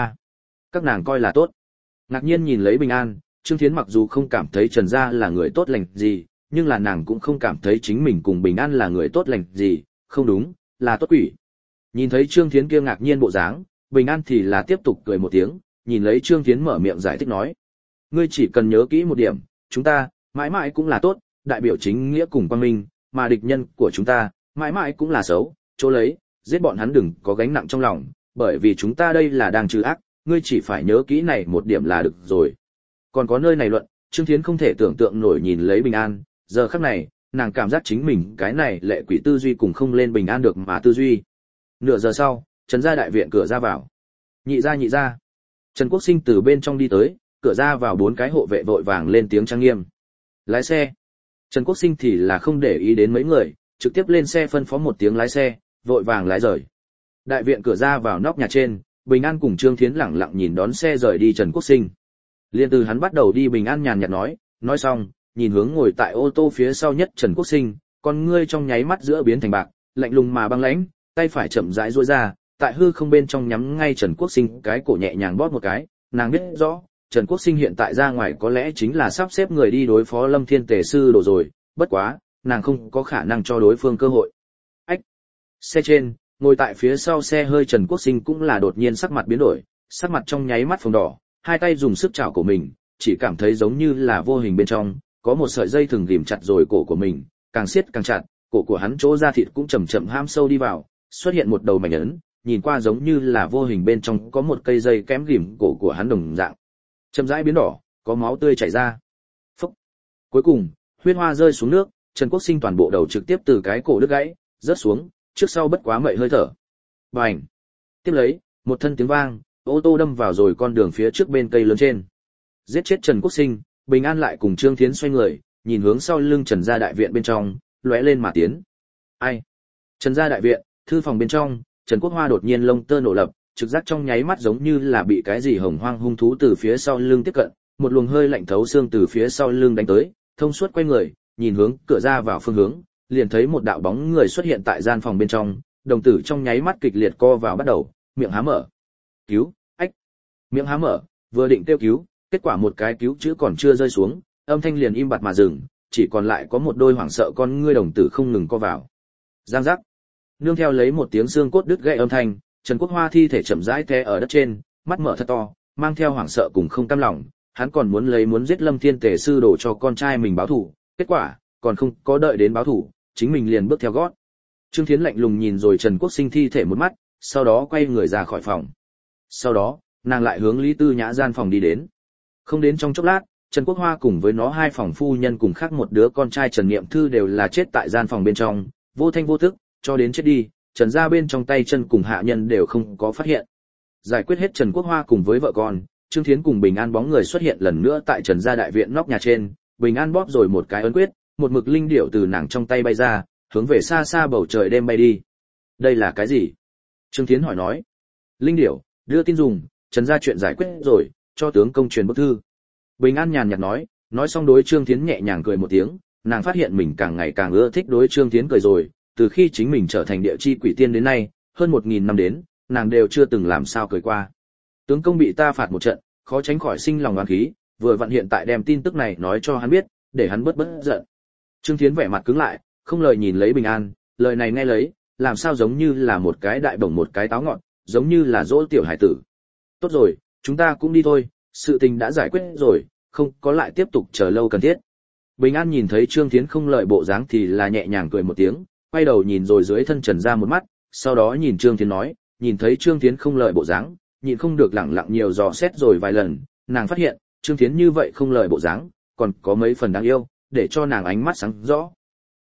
các nàng coi là tốt. Ngạc nhiên nhìn lấy Bình An, Trương Thiến mặc dù không cảm thấy Trần gia là người tốt lành gì, nhưng là nàng cũng không cảm thấy chính mình cùng Bình An là người tốt lành gì, không đúng, là tốt quỷ. Nhìn thấy Trương Thiến kia ngạc nhiên bộ dáng, Bình An thì là tiếp tục cười một tiếng, nhìn lấy Trương Thiến mở miệng giải thích nói. Ngươi chỉ cần nhớ kỹ một điểm, chúng ta, mãi mãi cũng là tốt, đại biểu chính nghĩa cùng quang minh, mà địch nhân của chúng ta, mãi mãi cũng là xấu, chỗ lấy, giết bọn hắn đừng có gánh nặng trong lòng, bởi vì chúng ta đây là đang trừ ác, ngươi chỉ phải nhớ kỹ này một điểm là được rồi. Còn có nơi này luận, Trương Thiến không thể tưởng tượng nổi nhìn lấy Bình An, giờ khắc này, nàng cảm giác chính mình cái này lệ quỷ tư duy cùng không lên Bình An được mà tư duy. Nửa giờ sau, Trần gia đại viện cửa ra vào. Nhị gia. Trần Quốc Sinh từ bên trong đi tới, cửa ra vào 4 cái hộ vệ vội vàng lên tiếng trang nghiêm. Lái xe. Trần Quốc Sinh thì là không để ý đến mấy người, trực tiếp lên xe phân phó một tiếng lái xe, vội vàng lái rời. Đại viện cửa ra vào nóc nhà trên, Bình An cùng Trương Thiến lẳng lặng nhìn đón xe rời đi Trần Quốc Sinh. Liên từ hắn bắt đầu đi, Bình An nhàn nhạt nói xong, nhìn hướng ngồi tại ô tô phía sau nhất Trần Quốc Sinh, con ngươi trong nháy mắt giữa biến thành bạc, lạnh lùng mà băng lãnh, tay phải chậm rãi duỗi ra, tại hư không bên trong nhắm ngay Trần Quốc Sinh cái cổ nhẹ nhàng bóp một cái, nàng biết rõ, Trần Quốc Sinh hiện tại ra ngoài có lẽ chính là sắp xếp người đi đối phó Lâm Thiên Tề sư đồ rồi, bất quá, nàng không có khả năng cho đối phương cơ hội. Ách. Xe trên, ngồi tại phía sau xe hơi Trần Quốc Sinh cũng là đột nhiên sắc mặt biến đổi, sắc mặt trong nháy mắt phồng đỏ, hai tay dùng sức chảo của mình, chỉ cảm thấy giống như là vô hình bên trong có một sợi dây thừng ghìm chặt rồi cổ của mình, càng siết càng chặt, cổ của hắn chỗ da thịt cũng chậm chậm ham sâu đi vào, xuất hiện một đầu mảnh ấn, nhìn qua giống như là vô hình bên trong có một cây dây kém ghìm cổ của hắn đồng dạng. Chậm rãi biến đỏ, có máu tươi chảy ra. Phốc. Cuối cùng, huyết hoa rơi xuống nước, Trần Quốc Sinh toàn bộ đầu trực tiếp từ cái cổ đứt gãy, rớt xuống, trước sau bất quá mậy hơi thở. Bành. Tiếp lấy, một thân tiếng vang, ô tô đâm vào rồi con đường phía trước bên cây lớn trên. Giết chết Trần Quốc Sinh, Bình An lại cùng Trương Thiến xoay người, nhìn hướng sau lưng Trần gia đại viện bên trong, lóe lên mà tiến. Ai? Trần gia đại viện, thư phòng bên trong, Trần Quốc Hoa đột nhiên lông tơ nổ lập, trực giác trong nháy mắt giống như là bị cái gì hồng hoang hung thú từ phía sau lưng tiếp cận, một luồng hơi lạnh thấu xương từ phía sau lưng đánh tới, thông suốt quay người, nhìn hướng cửa ra vào phương hướng, liền thấy một đạo bóng người xuất hiện tại gian phòng bên trong, đồng tử trong nháy mắt kịch liệt co vào bắt đầu, miệng há mở. Cứu, ách. Miệng há mở, vừa định kêu cứu, kết quả một cái cứu chữ còn chưa rơi xuống, âm thanh liền im bặt mà dừng, chỉ còn lại có một đôi hoảng sợ con ngươi đồng tử không ngừng co vào. Giang giác. Nương theo lấy một tiếng xương cốt đứt gãy âm thanh, Trần Quốc Hoa thi thể chậm rãi té ở đất trên, mắt mở thật to, mang theo hoảng sợ cùng không cam lòng, hắn còn muốn giết Lâm Thiên Tề sư đồ cho con trai mình báo thù, kết quả, còn không có đợi đến báo thù, chính mình liền bước theo gót. Trương Thiến lạnh lùng nhìn rồi Trần Quốc Sinh thi thể một mắt, sau đó quay người ra khỏi phòng. Sau đó, nàng lại hướng Lý Tư Nhã gian phòng đi đến. Không đến trong chốc lát, Trần Quốc Hoa cùng với nó hai phòng phu nhân cùng khác một đứa con trai Trần Niệm Thư đều là chết tại gian phòng bên trong, vô thanh vô tức, cho đến chết đi, Trần gia bên trong tay chân cùng hạ nhân đều không có phát hiện. Giải quyết hết Trần Quốc Hoa cùng với vợ con, Trương Thiến cùng Bình An bóng người xuất hiện lần nữa tại Trần gia đại viện nóc nhà trên, Bình An bóp rồi một cái ấn quyết, một mực linh điểu từ nàng trong tay bay ra, hướng về xa xa bầu trời đêm bay đi. Đây là cái gì? Trương Thiến hỏi nói. Linh điểu, đưa tin dùng, Trần gia chuyện giải quyết rồi, cho tướng công truyền bức thư. Bình An nhàn nhạt nói xong đối Trương Thiến nhẹ nhàng cười một tiếng, nàng phát hiện mình càng ngày càng ưa thích đối Trương Thiến cười rồi, từ khi chính mình trở thành địa chi quỷ tiên đến nay, hơn 1000 năm đến, nàng đều chưa từng làm sao cười qua. Tướng công bị ta phạt một trận, khó tránh khỏi sinh lòng oán khí, vừa vặn hiện tại đem tin tức này nói cho hắn biết, để hắn bớt giận. Trương Thiến vẻ mặt cứng lại, không lời nhìn lấy Bình An, lời này nghe lấy, làm sao giống như là một cái đại bổng một cái táo ngọt, giống như là dỗ tiểu hải tử. Tốt rồi, chúng ta cũng đi thôi, sự tình đã giải quyết rồi, không có lại tiếp tục chờ lâu cần thiết. Bình An nhìn thấy Trương Thiến không lợi bộ dáng thì là nhẹ nhàng cười một tiếng, quay đầu nhìn rồi dưới thân Trần ra một mắt, sau đó nhìn Trương Thiến nói, nhìn thấy Trương Thiến không lợi bộ dáng, nhịn không được lẳng lặng nhiều dò xét rồi vài lần, nàng phát hiện, Trương Thiến như vậy không lợi bộ dáng, còn có mấy phần đáng yêu, để cho nàng ánh mắt sáng rõ.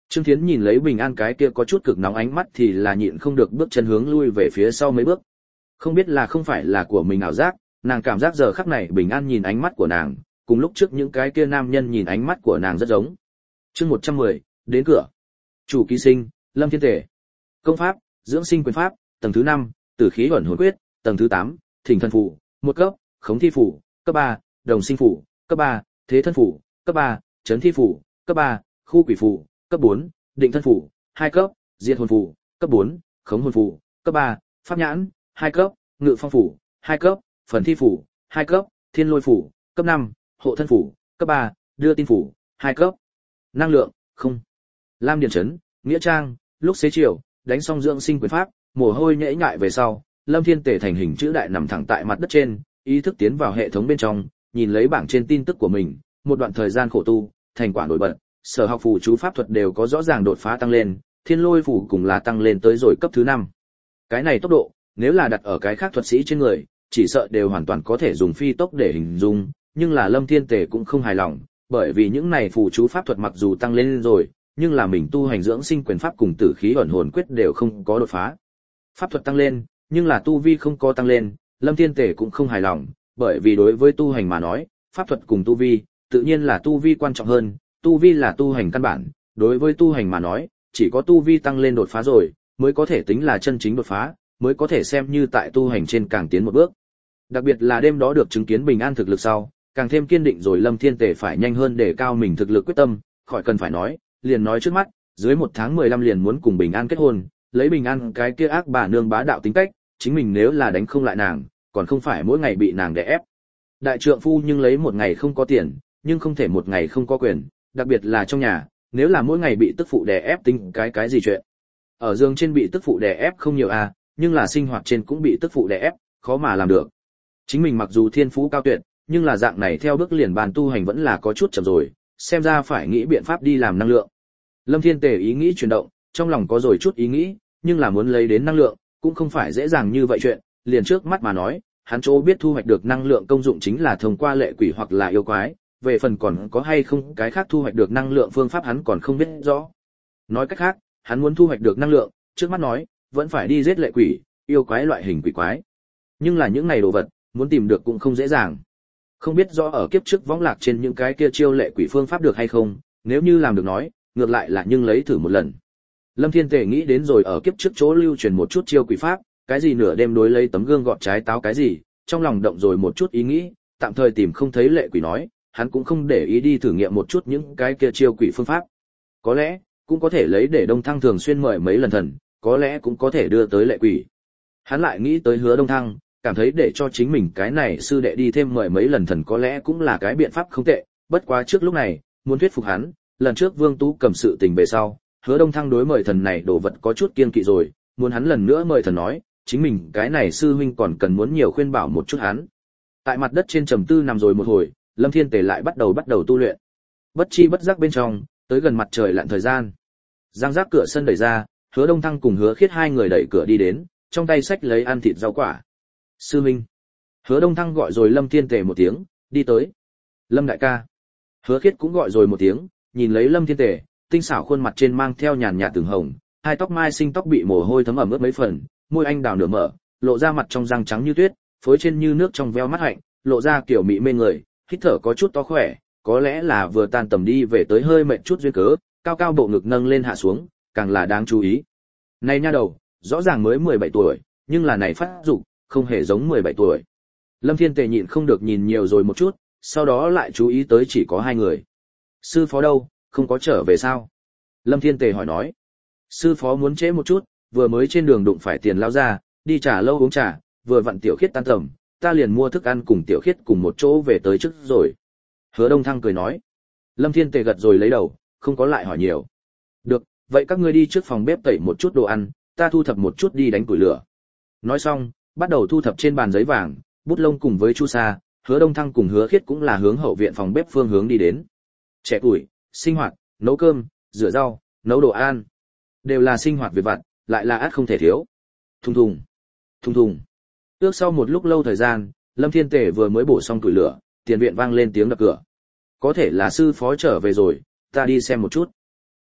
Trương Thiến nhìn lấy Bình An cái kia có chút cực nóng ánh mắt thì là nhịn không được bước chân hướng lui về phía sau mấy bước. Không biết là không phải là của mình ảo giác, nàng cảm giác giờ khắc này Bình An nhìn ánh mắt của nàng, cùng lúc trước những cái kia nam nhân nhìn ánh mắt của nàng rất giống. Chương 110, đến cửa. Chủ ký sinh, Lâm Thiên Tề. Công pháp, dưỡng sinh quyền pháp, tầng thứ 5, tử khí ẩn hồn quyết, tầng thứ 8, thỉnh thân phủ, một cấp, khống thi phủ, cấp 3, đồng sinh phủ, cấp 3, thế thân phủ, cấp 3, chấn thi phủ, cấp 3, khu quỷ phủ, cấp 4, định thân phủ, 2 cấp, diệt hồn phủ, cấp 4, khống hồn phủ, cấp 3, pháp nhãn, 2 cấp, ngự phong phủ, 2 cấp, phần thi phủ, 2 cấp, thiên lôi phủ, cấp 5, hộ thân phủ, cấp 3, đưa tin phủ, 2 cấp. Năng lượng, không. Lam Điền Trấn, Nghĩa Trang, lúc xế chiều, đánh xong dưỡng sinh quyền pháp, mồ hôi nhễ nhại về sau, Lâm Thiên Tề thành hình chữ đại nằm thẳng tại mặt đất trên, ý thức tiến vào hệ thống bên trong, nhìn lấy bảng trên tin tức của mình, một đoạn thời gian khổ tu, thành quả nổi bật, sở học phù chú pháp thuật đều có rõ ràng đột phá tăng lên, thiên lôi phủ cũng là tăng lên tới rồi cấp thứ 5. Cái này tốc độ, nếu là đặt ở cái khác thuật sĩ trên người, chỉ sợ đều hoàn toàn có thể dùng phi tốc để hình dung, nhưng là Lâm Thiên Tề cũng không hài lòng, bởi vì những này phù chú pháp thuật mặc dù tăng lên rồi, nhưng là mình tu hành dưỡng sinh quyền pháp cùng tử khí ẩn hồn quyết đều không có đột phá. Pháp thuật tăng lên, nhưng là tu vi không có tăng lên, Lâm Thiên Tề cũng không hài lòng, bởi vì đối với tu hành mà nói, pháp thuật cùng tu vi, tự nhiên là tu vi quan trọng hơn, tu vi là tu hành căn bản, đối với tu hành mà nói, chỉ có tu vi tăng lên đột phá rồi, mới có thể tính là chân chính đột phá, mới có thể xem như tại tu hành trên càng tiến một bước. Đặc biệt là đêm đó được chứng kiến Bình An thực lực sau, càng thêm kiên định rồi Lâm Thiên Tề phải nhanh hơn để cao mình thực lực quyết tâm, khỏi cần phải nói, liền nói trước mắt, dưới 1 tháng 15 liền muốn cùng Bình An kết hôn, lấy Bình An cái kia ác bà nương bá đạo tính cách, chính mình nếu là đánh không lại nàng, còn không phải mỗi ngày bị nàng đè ép. Đại trượng phu nhưng lấy một ngày không có tiền, nhưng không thể một ngày không có quyền, đặc biệt là trong nhà, nếu là mỗi ngày bị tức phụ đè ép tính cái gì chuyện. Ở giường trên bị tức phụ đè ép không nhiều à, nhưng là sinh hoạt trên cũng bị tức phụ đè ép, khó mà làm được. Chính mình mặc dù thiên phú cao tuyệt, nhưng là dạng này theo bước liền bàn tu hành vẫn là có chút chậm rồi, xem ra phải nghĩ biện pháp đi làm năng lượng. Lâm Thiên Tề ý nghĩ chuyển động, trong lòng có rồi chút ý nghĩ, nhưng là muốn lấy đến năng lượng, cũng không phải dễ dàng như vậy chuyện, liền trước mắt mà nói, hắn chỗ biết thu hoạch được năng lượng công dụng chính là thông qua lệ quỷ hoặc là yêu quái, về phần còn có hay không cái khác thu hoạch được năng lượng phương pháp hắn còn không biết rõ. Nói cách khác, hắn muốn thu hoạch được năng lượng, trước mắt nói, vẫn phải đi giết lệ quỷ, yêu quái loại hình quỷ quái. Nhưng là những này đồ vật, muốn tìm được cũng không dễ dàng. Không biết rõ ở kiếp trước võng lạc trên những cái kia chiêu lệ quỷ phương pháp được hay không, nếu như làm được nói, ngược lại là nhưng lấy thử một lần. Lâm Thiên Tề nghĩ đến rồi ở kiếp trước chỗ lưu truyền một chút chiêu quỷ pháp, cái gì nửa đêm đối lấy tấm gương gọt trái táo cái gì, trong lòng động rồi một chút ý nghĩ, tạm thời tìm không thấy lệ quỷ nói, hắn cũng không để ý đi thử nghiệm một chút những cái kia chiêu quỷ phương pháp. Có lẽ, cũng có thể lấy để Đông Thăng thường xuyên mời mấy lần thần, có lẽ cũng có thể đưa tới lệ quỷ. Hắn lại nghĩ tới Hứa Đông Thăng, cảm thấy để cho chính mình cái này sư đệ đi thêm mời mấy lần thần có lẽ cũng là cái biện pháp không tệ, bất quá trước lúc này, muốn thuyết phục hắn, lần trước Vương Tú cầm sự tình về sau, Hứa Đông Thăng đối mời thần này đồ vật có chút kiêng kỵ rồi, muốn hắn lần nữa mời thần nói, chính mình cái này sư huynh còn cần muốn nhiều khuyên bảo một chút hắn. Tại mặt đất trên trầm tư nằm rồi một hồi, Lâm Thiên Tề lại bắt đầu tu luyện. Bất chi bất giác bên trong, tới gần mặt trời lặn thời gian. Giang giác cửa sân đẩy ra, Hứa Đông Thăng cùng Hứa Khiết hai người đẩy cửa đi đến, trong tay xách lấy ăn thịt rau quả. Sư huynh. Hứa Đông Thăng gọi rồi Lâm Thiên Tề một tiếng, đi tới. Lâm đại ca. Hứa Khiết cũng gọi rồi một tiếng, nhìn lấy Lâm Thiên Tề, tinh xảo khuôn mặt trên mang theo nhàn nhạt từng hồng, hai tóc mai xinh tóc bị mồ hôi thấm ẩm ướt mấy phần, môi anh đào nửa mở, lộ ra mặt trong răng trắng như tuyết, phối trên như nước trong veo mắt hạnh, lộ ra kiểu mị mê người, hít thở có chút to khỏe, có lẽ là vừa tan tầm đi về tới hơi mệt chút duyên cớ, cao cao bộ ngực nâng lên hạ xuống, càng là đáng chú ý. Này nha đầu, rõ ràng mới 17 tuổi, nhưng là này phát dục, không hề giống 17 tuổi. Lâm Thiên Tề nhịn không được nhìn nhiều rồi một chút, sau đó lại chú ý tới chỉ có hai người. Sư phó đâu, không có trở về sao? Lâm Thiên Tề hỏi nói. Sư phó muốn trễ một chút, vừa mới trên đường đụng phải Tiền lão ra, đi trà lâu uống trà, vừa vặn Tiểu Khiết tan tầm, ta liền mua thức ăn cùng Tiểu Khiết cùng một chỗ về tới trước rồi. Hứa Đông Thăng cười nói. Lâm Thiên Tề gật rồi lấy đầu, không có lại hỏi nhiều. Được, vậy các ngươi đi trước phòng bếp tẩy một chút đồ ăn, ta thu thập một chút đi đánh củi lửa. Nói xong, bắt đầu thu thập trên bàn giấy vàng, bút lông cùng với chu sa, Hứa Đông Thăng cùng Hứa Khiết cũng là hướng hậu viện phòng bếp phương hướng đi đến. Trẻ tuổi, sinh hoạt, nấu cơm, rửa rau, nấu đồ ăn, đều là sinh hoạt việc vặt, lại là ắt không thể thiếu. Thùng thùng, thùng thùng. Ước sau một lúc lâu thời gian, Lâm Thiên Tề vừa mới bổ xong củi lửa, tiền viện vang lên tiếng đập cửa. Có thể là sư phó trở về rồi, ta đi xem một chút.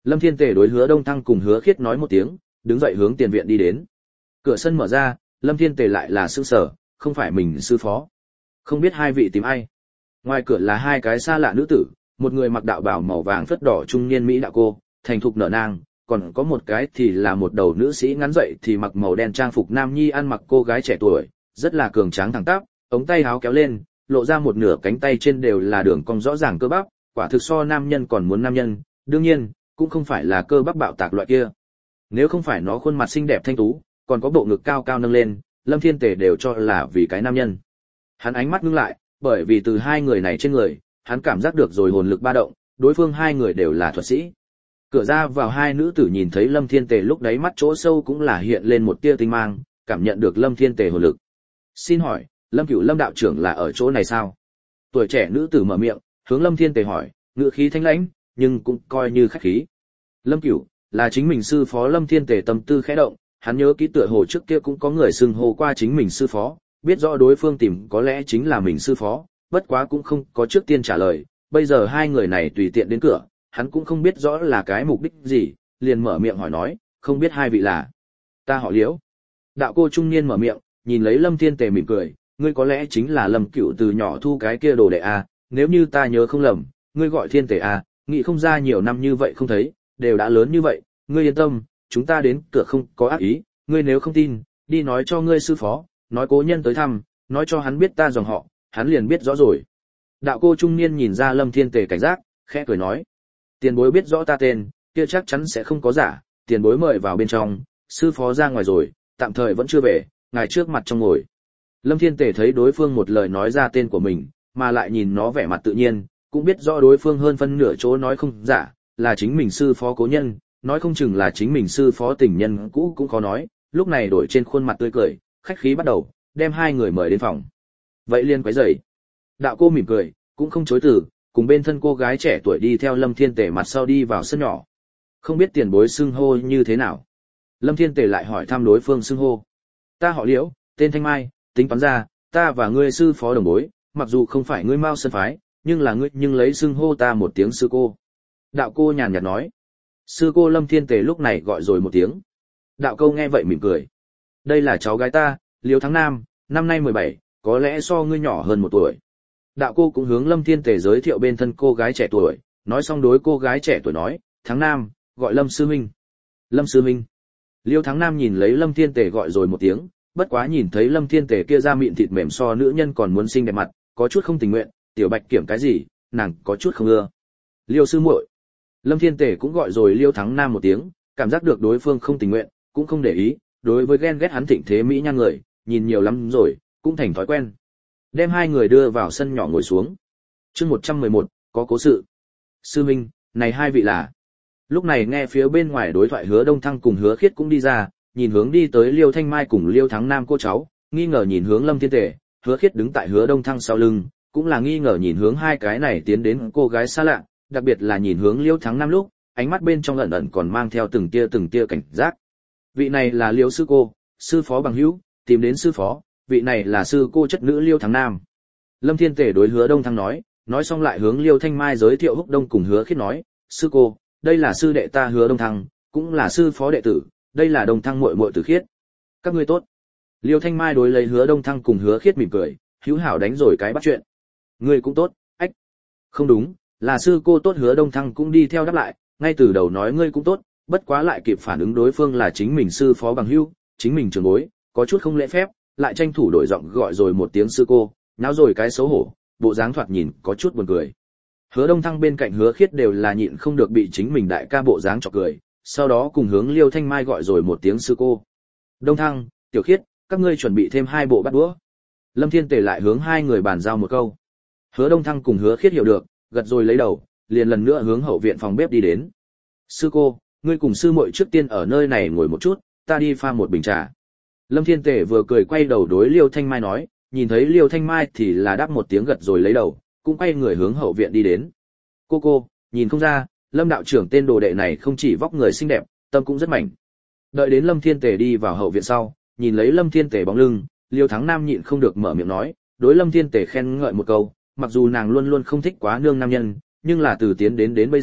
Lâm Thiên Tề đối Hứa Đông Thăng cùng Hứa Khiết nói một tiếng, đứng dậy hướng tiền viện đi đến. Cửa sân mở ra, Lâm Thiên Tề lại là sững sờ, không phải mình sư phó. Không biết hai vị tìm ai. Ngoài cửa là hai cái xa lạ nữ tử, một người mặc đạo bào màu vàng phất đỏ trung niên mỹ đạo cô, thành thục nở nang, còn có một cái thì là một đầu nữ sĩ ngắn dậy thì mặc màu đen trang phục nam nhi ăn mặc cô gái trẻ tuổi, rất là cường tráng thẳng tắp, ống tay áo kéo lên, lộ ra một nửa cánh tay trên đều là đường cong rõ ràng cơ bắp, quả thực so nam nhân còn muốn nam nhân, đương nhiên, cũng không phải là cơ bắp bạo tạc loại kia. Nếu không phải nó khuôn mặt xinh đẹp thanh tú, còn có bộ ngực cao cao nâng lên, Lâm Thiên Tề đều cho là vì cái nam nhân. Hắn ánh mắt ngưng lại, bởi vì từ hai người này trên người, hắn cảm giác được rồi hồn lực ba động, đối phương hai người đều là thuật sĩ. Cửa ra vào hai nữ tử nhìn thấy Lâm Thiên Tề lúc đấy mắt chỗ sâu cũng là hiện lên một tia tinh mang, cảm nhận được Lâm Thiên Tề hồn lực. Xin hỏi, Lâm Cửu Lâm đạo trưởng là ở chỗ này sao? Tuổi trẻ nữ tử mở miệng, hướng Lâm Thiên Tề hỏi, ngữ khí thanh lãnh, nhưng cũng coi như khách khí. Lâm Cửu, là chính mình sư phó. Lâm Thiên Tề tâm tư khẽ động, hắn nhớ kỹ tựa hồ trước kia cũng có người xưng hô qua chính mình sư phó, biết rõ đối phương tìm có lẽ chính là mình sư phó, bất quá cũng không có trước tiên trả lời, bây giờ hai người này tùy tiện đến cửa, hắn cũng không biết rõ là cái mục đích gì, liền mở miệng hỏi nói, không biết hai vị là. Ta họ Liễu. Đạo cô trung niên mở miệng, nhìn lấy Lâm Thiên Tề mỉm cười, ngươi có lẽ chính là Lâm Cửu từ nhỏ thu cái kia đồ đệ a, nếu như ta nhớ không lầm, ngươi gọi Thiên Tề a, nghĩ không ra nhiều năm như vậy không thấy, đều đã lớn như vậy, ngươi yên tâm, chúng ta đến cửa không có ác ý, ngươi nếu không tin, đi nói cho ngươi sư phó, nói cố nhân tới thăm, nói cho hắn biết ta dòng họ, hắn liền biết rõ rồi. Đạo cô trung niên nhìn ra Lâm Thiên Tề cảnh giác, khẽ cười nói, tiền bối biết rõ ta tên, kia chắc chắn sẽ không có giả, tiền bối mời vào bên trong, sư phó ra ngoài rồi, tạm thời vẫn chưa về, ngài trước mặt trong ngồi. Lâm Thiên Tề thấy đối phương một lời nói ra tên của mình, mà lại nhìn nó vẻ mặt tự nhiên, cũng biết rõ đối phương hơn phân nửa chỗ nói không giả, là chính mình sư phó cố nhân, nói không chừng là chính mình sư phó tình nhân cũ cũng khó nói, lúc này đổi trên khuôn mặt tươi cười, khách khí bắt đầu, đem hai người mời đến phòng. Vậy liền quấy rầy. Đạo cô mỉm cười, cũng không chối từ, cùng bên thân cô gái trẻ tuổi đi theo Lâm Thiên Tề mặt sau đi vào sân nhỏ. Không biết tiền bối xưng hô như thế nào. Lâm Thiên Tề lại hỏi thăm đối phương xưng hô. Ta họ Liễu, tên Thanh Mai, tính toán ra, ta và ngươi sư phó đồng bối, mặc dù không phải ngươi Mao Sơn phái, nhưng là ngươi nhưng lấy xưng hô ta một tiếng sư cô. Đạo cô nhàn nhạt nói. Sư cô. Lâm Thiên Tề lúc này gọi rồi một tiếng. Đạo cô nghe vậy mỉm cười. Đây là cháu gái ta, Liễu Thắng Nam, năm nay 17, có lẽ so ngươi nhỏ hơn một tuổi. Đạo cô cũng hướng Lâm Thiên Tề giới thiệu bên thân cô gái trẻ tuổi, nói xong đối cô gái trẻ tuổi nói, Thắng Nam, gọi Lâm sư huynh. Lâm sư huynh. Liêu Thắng Nam nhìn lấy Lâm Thiên Tề gọi rồi một tiếng, bất quá nhìn thấy Lâm Thiên Tề kia da mịn thịt mềm so nữ nhân còn muốn xinh đẹp mặt, có chút không tình nguyện, tiểu bạch kiểm cái gì, nàng có chút không ưa. Liêu sư muội. Lâm Thiên Tề cũng gọi rồi Liêu Thắng Nam một tiếng, cảm giác được đối phương không tình nguyện, cũng không để ý, đối với ghen ghét hắn thịnh thế mỹ nhan người, nhìn nhiều lắm rồi, cũng thành thói quen. Đem hai người đưa vào sân nhỏ ngồi xuống. Chương 111, có cố sự. Sư huynh, này hai vị là. Lúc này nghe phía bên ngoài đối thoại Hứa Đông Thăng cùng Hứa Khiết cũng đi ra, nhìn hướng đi tới Liêu Thanh Mai cùng Liêu Thắng Nam cô cháu, nghi ngờ nhìn hướng Lâm Thiên Tề, Hứa Khiết đứng tại Hứa Đông Thăng sau lưng, cũng là nghi ngờ nhìn hướng hai cái này tiến đến cô gái xa lạ, đặc biệt là nhìn hướng Liêu Thắng Nam lúc, ánh mắt bên trong ẩn ẩn còn mang theo từng tia cảnh giác. Vị này là Liêu sư cô, sư phó bằng hữu, tìm đến sư phó, vị này là sư cô chất nữ Liêu Thắng Nam. Lâm Thiên Tề đối Hứa Đông Thăng nói xong lại hướng Liêu Thanh Mai giới thiệu Húc Đông cùng Hứa Khiết nói, sư cô, đây là sư đệ ta Hứa Đông Thăng, cũng là sư phó đệ tử, đây là Đông Thăng muội muội Tử Khiết. Các ngươi tốt. Liêu Thanh Mai đối lấy Hứa Đông Thăng cùng Hứa Khiết mỉm cười, hữu hảo đánh rồi cái bắt chuyện. Ngươi cũng tốt, ách. Không đúng, là sư cô tốt. Hứa Đông Thăng cũng đi theo đáp lại, ngay từ đầu nói ngươi cũng tốt, bất quá lại kịp phản ứng đối phương là chính mình sư phó bằng hữu, chính mình trưởng bối, có chút không lễ phép, lại tranh thủ đổi giọng gọi rồi một tiếng sư cô, náo rồi cái xấu hổ, bộ dáng thoạt nhìn có chút buồn cười. Hứa Đông Thăng bên cạnh Hứa Khiết đều là nhịn không được bị chính mình đại ca bộ dáng chọc cười, sau đó cùng hướng Liêu Thanh Mai gọi rồi một tiếng sư cô. Đông Thăng, Tiểu Khiết, các ngươi chuẩn bị thêm 2 bộ bát đũa. Lâm Thiên Tề lại hướng hai người bàn giao một câu. Hứa Đông Thăng cùng Hứa Khiết hiểu được, gật rồi lấy đầu, liền lần nữa hướng hậu viện phòng bếp đi đến. Sư cô, ngươi cùng sư muội trước tiên ở nơi này ngồi một chút, ta đi pha một bình trà. Lâm Thiên Tề vừa cười quay đầu đối Liêu Thanh Mai nói, nhìn thấy Liêu Thanh Mai thì là đáp một tiếng gật rồi lấy đầu, cũng quay người hướng hậu viện đi đến. Cô, nhìn không ra, Lâm đạo trưởng tên đồ đệ này không chỉ vóc người xinh đẹp, tâm cũng rất mạnh. Đợi đến Lâm Thiên Tề đi vào hậu viện sau, nhìn lấy Lâm Thiên Tề bóng lưng, Liêu Thắng Nam nhịn không được mở miệng nói, đối Lâm Thiên Tề khen ngợi một câu, mặc dù nàng luôn luôn không thích quá nương nam nhân, nhưng là từ tiến đến bây giờ,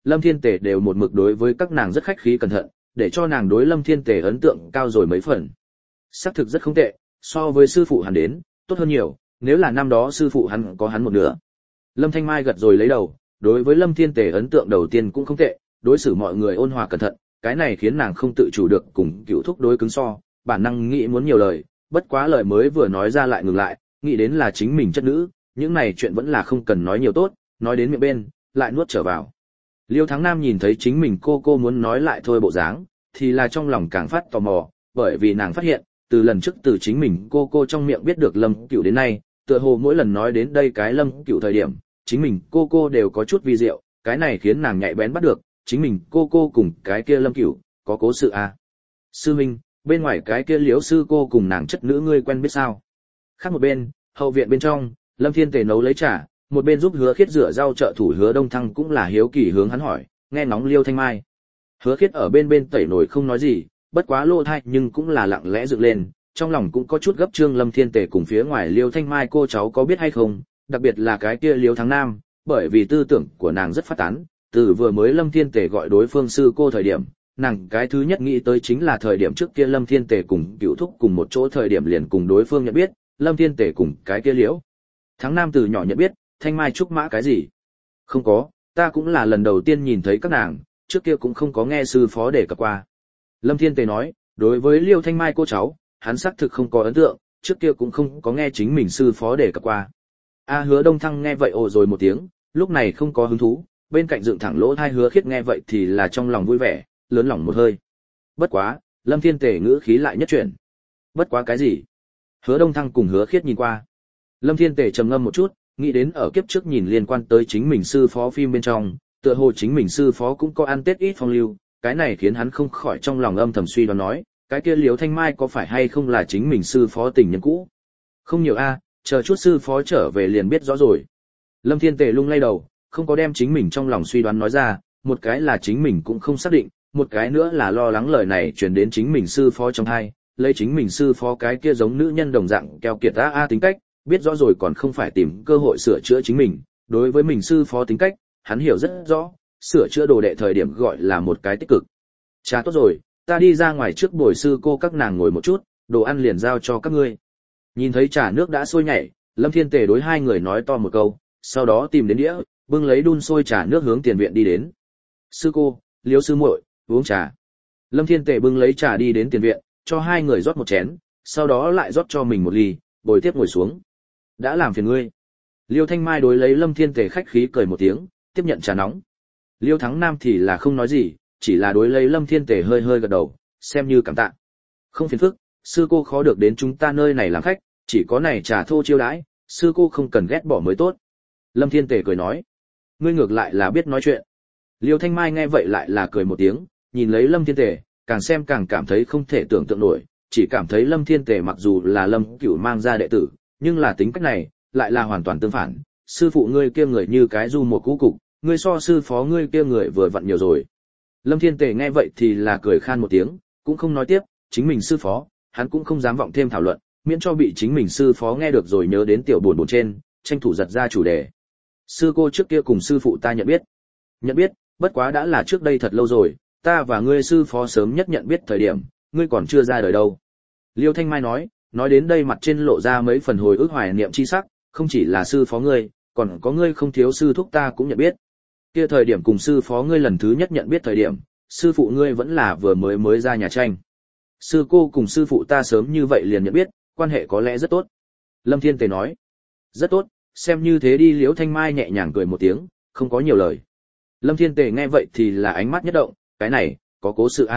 Lâm Thiên Tề đều một mực đối với các nàng rất khách khí cẩn thận, để cho nàng đối Lâm Thiên Tề ấn tượng cao rồi mấy phần. Xác thực rất không tệ, so với sư phụ hắn đến, tốt hơn nhiều, nếu là năm đó sư phụ hắn có hắn một nửa. Lâm Thanh Mai gật rồi lấy đầu, đối với Lâm Thiên Tề ấn tượng đầu tiên cũng không tệ, đối xử mọi người ôn hòa cẩn thận, cái này khiến nàng không tự chủ được cùng Cửu Thúc đối cứng so, bản năng nghĩ muốn nhiều lời, bất quá lời mới vừa nói ra lại ngừng lại, nghĩ đến là chính mình chất nữ, những này chuyện vẫn là không cần nói nhiều tốt, nói đến miệng bên, lại nuốt trở vào. Liêu Thắng Nam nhìn thấy chính mình cô muốn nói lại thôi bộ dáng, thì là trong lòng càng phát tò mò, bởi vì nàng phát hiện, từ lần trước từ chính mình cô trong miệng biết được Lâm Cửu đến nay, tựa hồ mỗi lần nói đến đây cái Lâm Cửu thời điểm, chính mình cô đều có chút vi diệu, cái này khiến nàng nhạy bén bắt được, chính mình cô cùng cái kia Lâm Cửu có cố sự à. Sư Minh, bên ngoài cái kia Liễu sư cô cùng nàng chất nữ ngươi quen biết sao? Khác một bên, hậu viện bên trong, Lâm Thiên Tề nấu lấy trà, một bên giúp Hứa Khiết rửa rau trợ thủ Hứa Đông Thăng cũng là hiếu kỳ hướng hắn hỏi, nghe ngóng Liêu Thanh Mai. Hứa Khiết ở bên tẩy nổi không nói gì, bất quá lô thai nhưng cũng là lặng lẽ dựng lên, trong lòng cũng có chút gấp trương Lâm Thiên Tề cùng phía ngoài Liêu Thanh Mai cô cháu có biết hay không, đặc biệt là cái kia Liêu Thắng Nam, bởi vì tư tưởng của nàng rất phát tán, từ vừa mới Lâm Thiên Tề gọi đối phương sư cô thời điểm, nàng cái thứ nhất nghĩ tới chính là thời điểm trước kia Lâm Thiên Tề cùng Cửu Thúc cùng một chỗ thời điểm liền cùng đối phương nhận biết, Lâm Thiên Tề cùng cái kia Liễu Thắng Nam từ nhỏ nhận biết, Thanh Mai trúc mã cái gì? Không có, ta cũng là lần đầu tiên nhìn thấy các nàng, trước kia cũng không có nghe sư phó đề cập qua. Lâm Thiên Tề nói, đối với Liêu Thanh Mai cô cháu, hắn xác thực không có ấn tượng, trước kia cũng không có nghe chính mình sư phó đề cập qua. Hứa Đông Thăng nghe vậy ồ rồi một tiếng, lúc này không có hứng thú, bên cạnh dựng thẳng lỗ tai Hứa Khiết nghe vậy thì là trong lòng vui vẻ, lớn lòng một hơi. Bất quá, Lâm Thiên Tề ngữ khí lại nhất chuyển. Bất quá cái gì? Hứa Đông Thăng cùng Hứa Khiết nhìn qua. Lâm Thiên Tề trầm ngâm một chút, nghĩ đến ở kiếp trước nhìn liên quan tới chính mình sư phó phim bên trong, tựa hồ chính mình sư phó cũng có ăn Tết ít phong lưu, cái này khiến hắn không khỏi trong lòng âm thầm suy đoán nói, cái kia Liễu Thanh Mai có phải hay không là chính mình sư phó tình nhân cũ? Không nhiều chờ chút sư phó trở về liền biết rõ rồi. Lâm Thiên Tề lung lay đầu, không có đem chính mình trong lòng suy đoán nói ra, một cái là chính mình cũng không xác định, một cái nữa là lo lắng lời này truyền đến chính mình sư phó trong tai, lấy chính mình sư phó cái kia giống nữ nhân đồng dạng keo kiệt tính cách, biết rõ rồi còn không phải tìm cơ hội sửa chữa chính mình, đối với mình sư phó tính cách, hắn hiểu rất rõ, sửa chữa đồ đệ thời điểm gọi là một cái tích cực. Trà tốt rồi, ta đi ra ngoài trước bồi sư cô các nàng ngồi một chút, đồ ăn liền giao cho các ngươi. Nhìn thấy trà nước đã sôi nhảy, Lâm Thiên Tề đối hai người nói to một câu, sau đó tìm đến đĩa, bưng lấy đun sôi trà nước hướng tiền viện đi đến. Sư cô, Liễu sư muội, uống trà. Lâm Thiên Tề bưng lấy trà đi đến tiền viện, cho hai người rót một chén, sau đó lại rót cho mình một ly, bồi tiếp ngồi xuống. Đã làm phiền ngươi. Liêu Thanh Mai đối lấy Lâm Thiên Tề khách khí cười một tiếng, tiếp nhận trà nóng. Liêu Thắng Nam thì là không nói gì, chỉ là đối lấy Lâm Thiên Tề hơi gật đầu, xem như cảm tạ. Không phiền phức, sư cô khó được đến chúng ta nơi này làm khách, chỉ có này trà thô chiêu đãi, sư cô không cần ghét bỏ mới tốt. Lâm Thiên Tề cười nói, ngươi ngược lại là biết nói chuyện. Liêu Thanh Mai nghe vậy lại là cười một tiếng, nhìn lấy Lâm Thiên Tề, càng xem càng cảm thấy không thể tưởng tượng nổi, chỉ cảm thấy Lâm Thiên Tề mặc dù là Lâm Cửu mang ra đệ tử, nhưng là tính cách này lại là hoàn toàn tương phản. Sư phụ ngươi kia người như cái du một cũ cục, ngươi so sư phó ngươi kia người vừa vặn nhiều rồi. Lâm Thiên Tề nghe vậy thì là cười khan một tiếng, cũng không nói tiếp, chính mình sư phó, hắn cũng không dám vọng thêm thảo luận, miễn cho bị chính mình sư phó nghe được rồi nhớ đến tiểu buồn trên, tranh thủ giật ra chủ đề. Sư cô trước kia cùng sư phụ ta nhận biết. Nhận biết, bất quá đã là trước đây thật lâu rồi, ta và ngươi sư phó sớm nhất nhận biết thời điểm, ngươi còn chưa ra đời đâu. Liêu Thanh Mai nói đến đây mặt trên lộ ra mấy phần hồi ức hoài niệm chi sắc, không chỉ là sư phó ngươi, còn có ngươi không thiếu sư thúc ta cũng nhận biết. Kia thời điểm cùng sư phó ngươi lần thứ nhất nhận biết thời điểm, sư phụ ngươi vẫn là vừa mới ra nhà tranh. Sư cô cùng sư phụ ta sớm như vậy liền nhận biết, quan hệ có lẽ rất tốt. Lâm Thiên Tề nói, rất tốt, xem như thế đi. Liễu Thanh Mai nhẹ nhàng cười một tiếng, không có nhiều lời. Lâm Thiên Tề nghe vậy thì là ánh mắt nhất động, cái này, có cố sự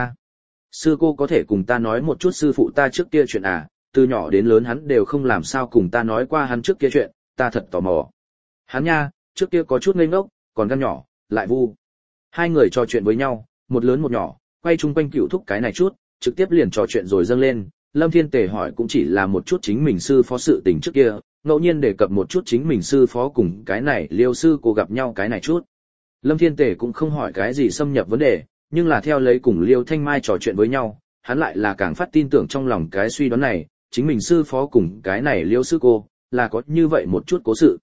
Sư cô có thể cùng ta nói một chút sư phụ ta trước kia chuyện từ nhỏ đến lớn hắn đều không làm sao cùng ta nói qua hắn trước kia chuyện, ta thật tò mò. Hắn nha, trước kia có chút ngây ngốc, còn gan nhỏ, lại vu. Hai người trò chuyện với nhau, một lớn một nhỏ, quay chung quanh Cửu Thúc cái này chút, trực tiếp liền trò chuyện rồi dâng lên. Lâm Thiên Tề hỏi cũng chỉ là một chút chính mình sư phó sự tình trước kia, ngẫu nhiên đề cập một chút chính mình sư phó cùng cái này Liêu sư cô gặp nhau cái này chút. Lâm Thiên Tề cũng không hỏi cái gì xâm nhập vấn đề, nhưng là theo lấy cùng Liêu Thanh Mai trò chuyện với nhau, hắn lại là càng phát tin tưởng trong lòng cái suy đoán này, chính mình sư phó cùng cái này Liêu sư cô là có như vậy một chút cố sự.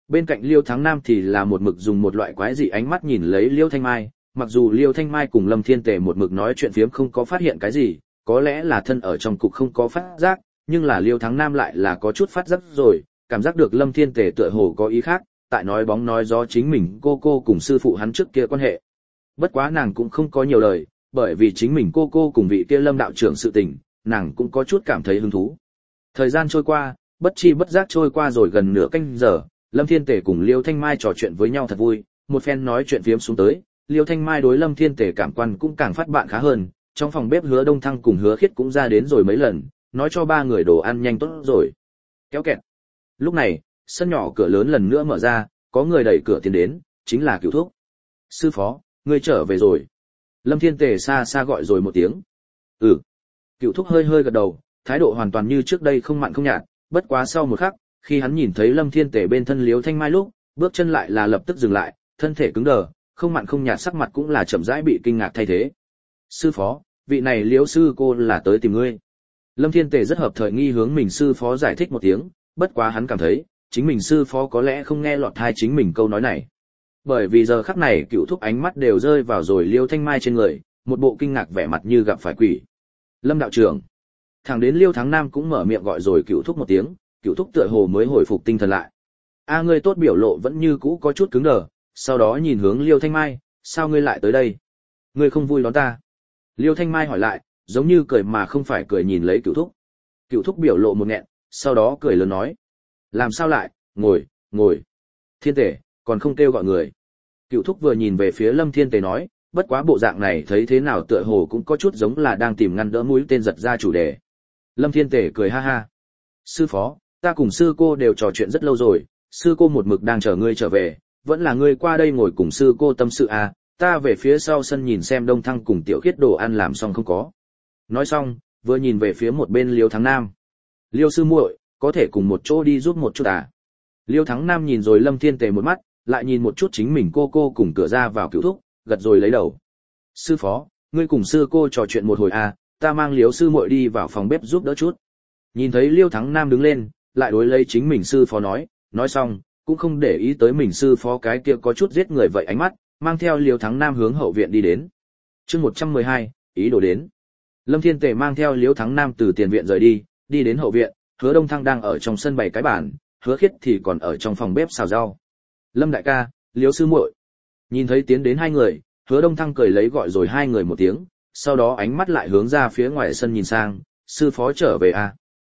Bên cạnh Liêu Thắng Nam thì là một mực dùng một loại quái dị ánh mắt nhìn lấy Liêu Thanh Mai, mặc dù Liêu Thanh Mai cùng Lâm Thiên Tề một mực nói chuyện phiếm không có phát hiện cái gì, có lẽ là thân ở trong cục không có phát giác, nhưng là Liêu Thắng Nam lại là có chút phát giác rồi, cảm giác được Lâm Thiên Tề tựa hồ có ý khác, tại nói bóng nói gió chính mình cô cùng sư phụ hắn trước kia quan hệ. Bất quá nàng cũng không có nhiều lời, bởi vì chính mình cô cùng vị kia Lâm đạo trưởng sự tình, nàng cũng có chút cảm thấy hứng thú. Thời gian trôi qua, bất chi bất giác trôi qua rồi gần nửa canh giờ, Lâm Thiên Tề cùng Liêu Thanh Mai trò chuyện với nhau thật vui, một phen nói chuyện phiếm xuống tới, Liêu Thanh Mai đối Lâm Thiên Tề cảm quan cũng càng phát bạn khá hơn, trong phòng bếp Hứa Đông Thăng cùng Hứa Khiết cũng ra đến rồi mấy lần, nói cho ba người đồ ăn nhanh tốt rồi. Kéo kẹt. Lúc này, sân nhỏ cửa lớn lần nữa mở ra, có người đẩy cửa tiến đến, chính là Cửu Thúc. Sư phó, ngươi trở về rồi. Lâm Thiên Tề xa xa gọi rồi một tiếng. Ừ. Cửu Thúc hơi hơi gật đầu, thái độ hoàn toàn như trước đây không mặn không nhạt, bất quá sau một khắc, khi hắn nhìn thấy Lâm Thiên Tề bên thân Liêu Thanh Mai lúc, bước chân lại là lập tức dừng lại, thân thể cứng đờ, không mặn không nhạt sắc mặt cũng là chậm rãi bị kinh ngạc thay thế. Sư phó, vị này Liêu sư cô là tới tìm ngươi. Lâm Thiên Tề rất hợp thời nghi hướng mình sư phó giải thích một tiếng, bất quá hắn cảm thấy, chính mình sư phó có lẽ không nghe lọt tai chính mình câu nói này. Bởi vì giờ khắc này Cửu Thúc ánh mắt đều rơi vào rồi Liêu Thanh Mai trên người, một bộ kinh ngạc vẻ mặt như gặp phải quỷ. Lâm đạo trưởng. Thẳng đến Liêu Thắng Nam cũng mở miệng gọi rồi Cửu Thúc một tiếng, Cửu Thúc tựa hồ mới hồi phục tinh thần lại. A ngươi tốt biểu lộ vẫn như cũ có chút cứng đờ, sau đó nhìn hướng Liêu Thanh Mai, sao ngươi lại tới đây? Ngươi không vui đón ta? Liêu Thanh Mai hỏi lại, giống như cười mà không phải cười nhìn lấy Cửu Thúc. Cửu Thúc biểu lộ một nghẹn, sau đó cười lớn nói, làm sao lại, ngồi. Thiên Tề, còn không kêu gọi người. Cửu Thúc vừa nhìn về phía Lâm Thiên Tề nói, bất quá bộ dạng này thấy thế nào tựa hồ cũng có chút giống là đang tìm ngăn đỡ mũi tên giật ra chủ đề. Lâm Thiên Tề cười ha ha. Sư phó, ta cùng sư cô đều trò chuyện rất lâu rồi, sư cô một mực đang chờ ngươi trở về, vẫn là ngươi qua đây ngồi cùng sư cô tâm sự à, ta về phía sau sân nhìn xem Đông Thăng cùng Tiểu Khiết đồ ăn làm xong không có. Nói xong, vừa nhìn về phía một bên Liêu Thắng Nam. Liêu sư muội, có thể cùng một chỗ đi giúp một chút à? Liêu Thắng Nam nhìn rồi Lâm Thiên Tề một mắt, lại nhìn một chút chính mình cô cùng cửa ra vào Cửu Thúc, gật rồi lấy đầu. Sư phó, ngươi cùng sư cô trò chuyện một hồi à, ta mang Liêu sư muội đi vào phòng bếp giúp đỡ chút. Nhìn thấy Liêu Thắng Nam đứng lên, lại đối lấy chính mình sư phó nói xong, cũng không để ý tới mình sư phó cái kia có chút giết người vậy ánh mắt, mang theo Liêu Thắng Nam hướng hậu viện đi đến. Chương 112, ý đồ đến. Lâm Thiên Tề mang theo Liêu Thắng Nam từ tiền viện rời đi đến hậu viện, Hứa Đông Thăng đang ở trong sân bày cái bàn, Hứa Khiết thì còn ở trong phòng bếp xào rau. Lâm đại ca, Liêu sư muội. Nhìn thấy tiến đến hai người, Hứa Đông Thăng cười lấy gọi rồi hai người một tiếng, sau đó ánh mắt lại hướng ra phía ngoài sân nhìn sang, sư phó trở về à?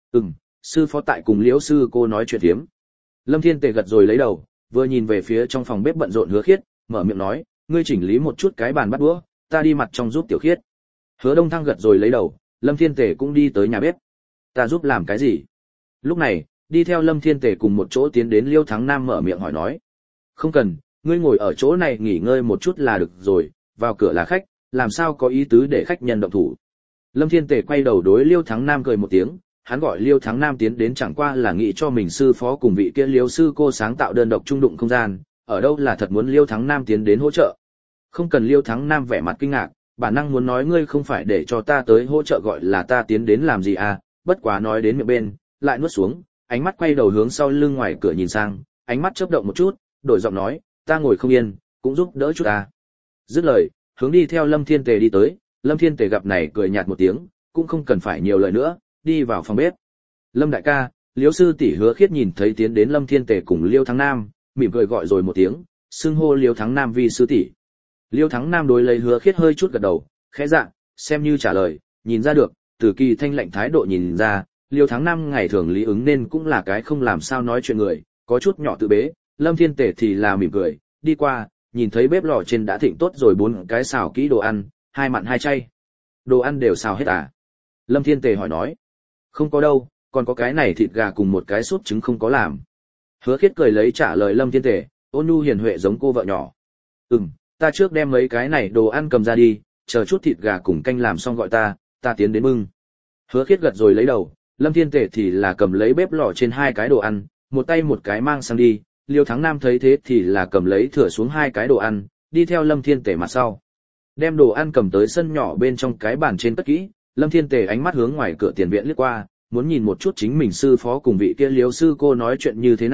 Sư phó tại cùng Liễu sư cô nói chuyện thiếm. Lâm Thiên Tề gật rồi lấy đầu, vừa nhìn về phía trong phòng bếp bận rộn Hứa Khiết, mở miệng nói, ngươi chỉnh lý một chút cái bàn bắt đũa, ta đi mặt trong giúp Tiểu Khiết. Hứa Đông Thăng gật rồi lấy đầu, Lâm Thiên Tề cũng đi tới nhà bếp. Ta giúp làm cái gì? Lúc này, đi theo Lâm Thiên Tề cùng một chỗ tiến đến Liêu Thắng Nam mở miệng hỏi nói. Không cần, ngươi ngồi ở chỗ này nghỉ ngơi một chút là được rồi, vào cửa là khách, làm sao có ý tứ để khách nhân động thủ. Lâm Thiên Tề quay đầu đối Liêu Thắng Nam cười một tiếng, hắn gọi Liêu Thắng Nam tiến đến chẳng qua là nghĩ cho mình sư phó cùng vị kia Liêu sư cô sáng tạo đơn độc trung đụng không gian, ở đâu là thật muốn Liêu Thắng Nam tiến đến hỗ trợ. Không cần. Liêu Thắng Nam vẻ mặt kinh ngạc, bản năng muốn nói ngươi không phải để cho ta tới hỗ trợ gọi là ta tiến đến làm gì à, bất quá nói đến miệng bên, lại nuốt xuống, ánh mắt quay đầu hướng sau lưng ngoài cửa nhìn sang, ánh mắt chớp động một chút, đổi giọng nói, ta ngồi không yên, cũng giúp đỡ chút ta. Dứt lời, hướng đi theo Lâm Thiên Tề đi tới, Lâm Thiên Tề gặp này cười nhạt một tiếng, cũng không cần phải nhiều lời nữa, đi vào phòng bếp. Lâm đại ca, Liêu sư tỷ Hứa Khiết nhìn thấy tiến đến Lâm Thiên Tề cùng Liêu Thắng Nam, mỉm cười gọi rồi một tiếng, xưng hô Liêu Thắng Nam vì sư tỷ. Liêu Thắng Nam đối lấy Hứa Khiết hơi chút gật đầu, khẽ dạ, xem như trả lời, nhìn ra được, từ kỳ thanh lạnh thái độ nhìn ra, Liêu Thắng Nam ngày thường lý ứng nên cũng là cái không làm sao nói chuyện người, có chút nhỏ tự bế. Lâm Thiên Tề thì là mỉm cười, đi qua, nhìn thấy bếp lò trên đã thịnh tốt rồi 4 cái xào kỹ đồ ăn, 2 mặn 2 chay. Đồ ăn đều xào hết à? Lâm Thiên Tề hỏi nói. Không có đâu, còn có cái này thịt gà cùng một cái súp trứng không có làm. Hứa Khiết cười lấy trả lời Lâm Thiên Tề, ôn nhu hiền huệ giống cô vợ nhỏ. Ta trước đem mấy cái này đồ ăn cầm ra đi, chờ chút thịt gà cùng canh làm xong gọi ta tiến đến bưng. Hứa Khiết gật rồi lấy đầu, Lâm Thiên Tề thì là cầm lấy bếp lò trên 2 cái đồ ăn, một tay một cái mang sang đi. Liêu Thắng Nam thấy thế thì là cầm lấy thửa xuống 2 cái đồ ăn, đi theo Lâm Thiên Tề mặt sau. Đem đồ ăn cầm tới sân nhỏ bên trong cái bàn trên cất kỹ, Lâm Thiên Tề ánh mắt hướng ngoài cửa tiền viện liếc qua, muốn nhìn một chút chính mình sư phó cùng vị kia Liêu sư cô nói chuyện như thế nào,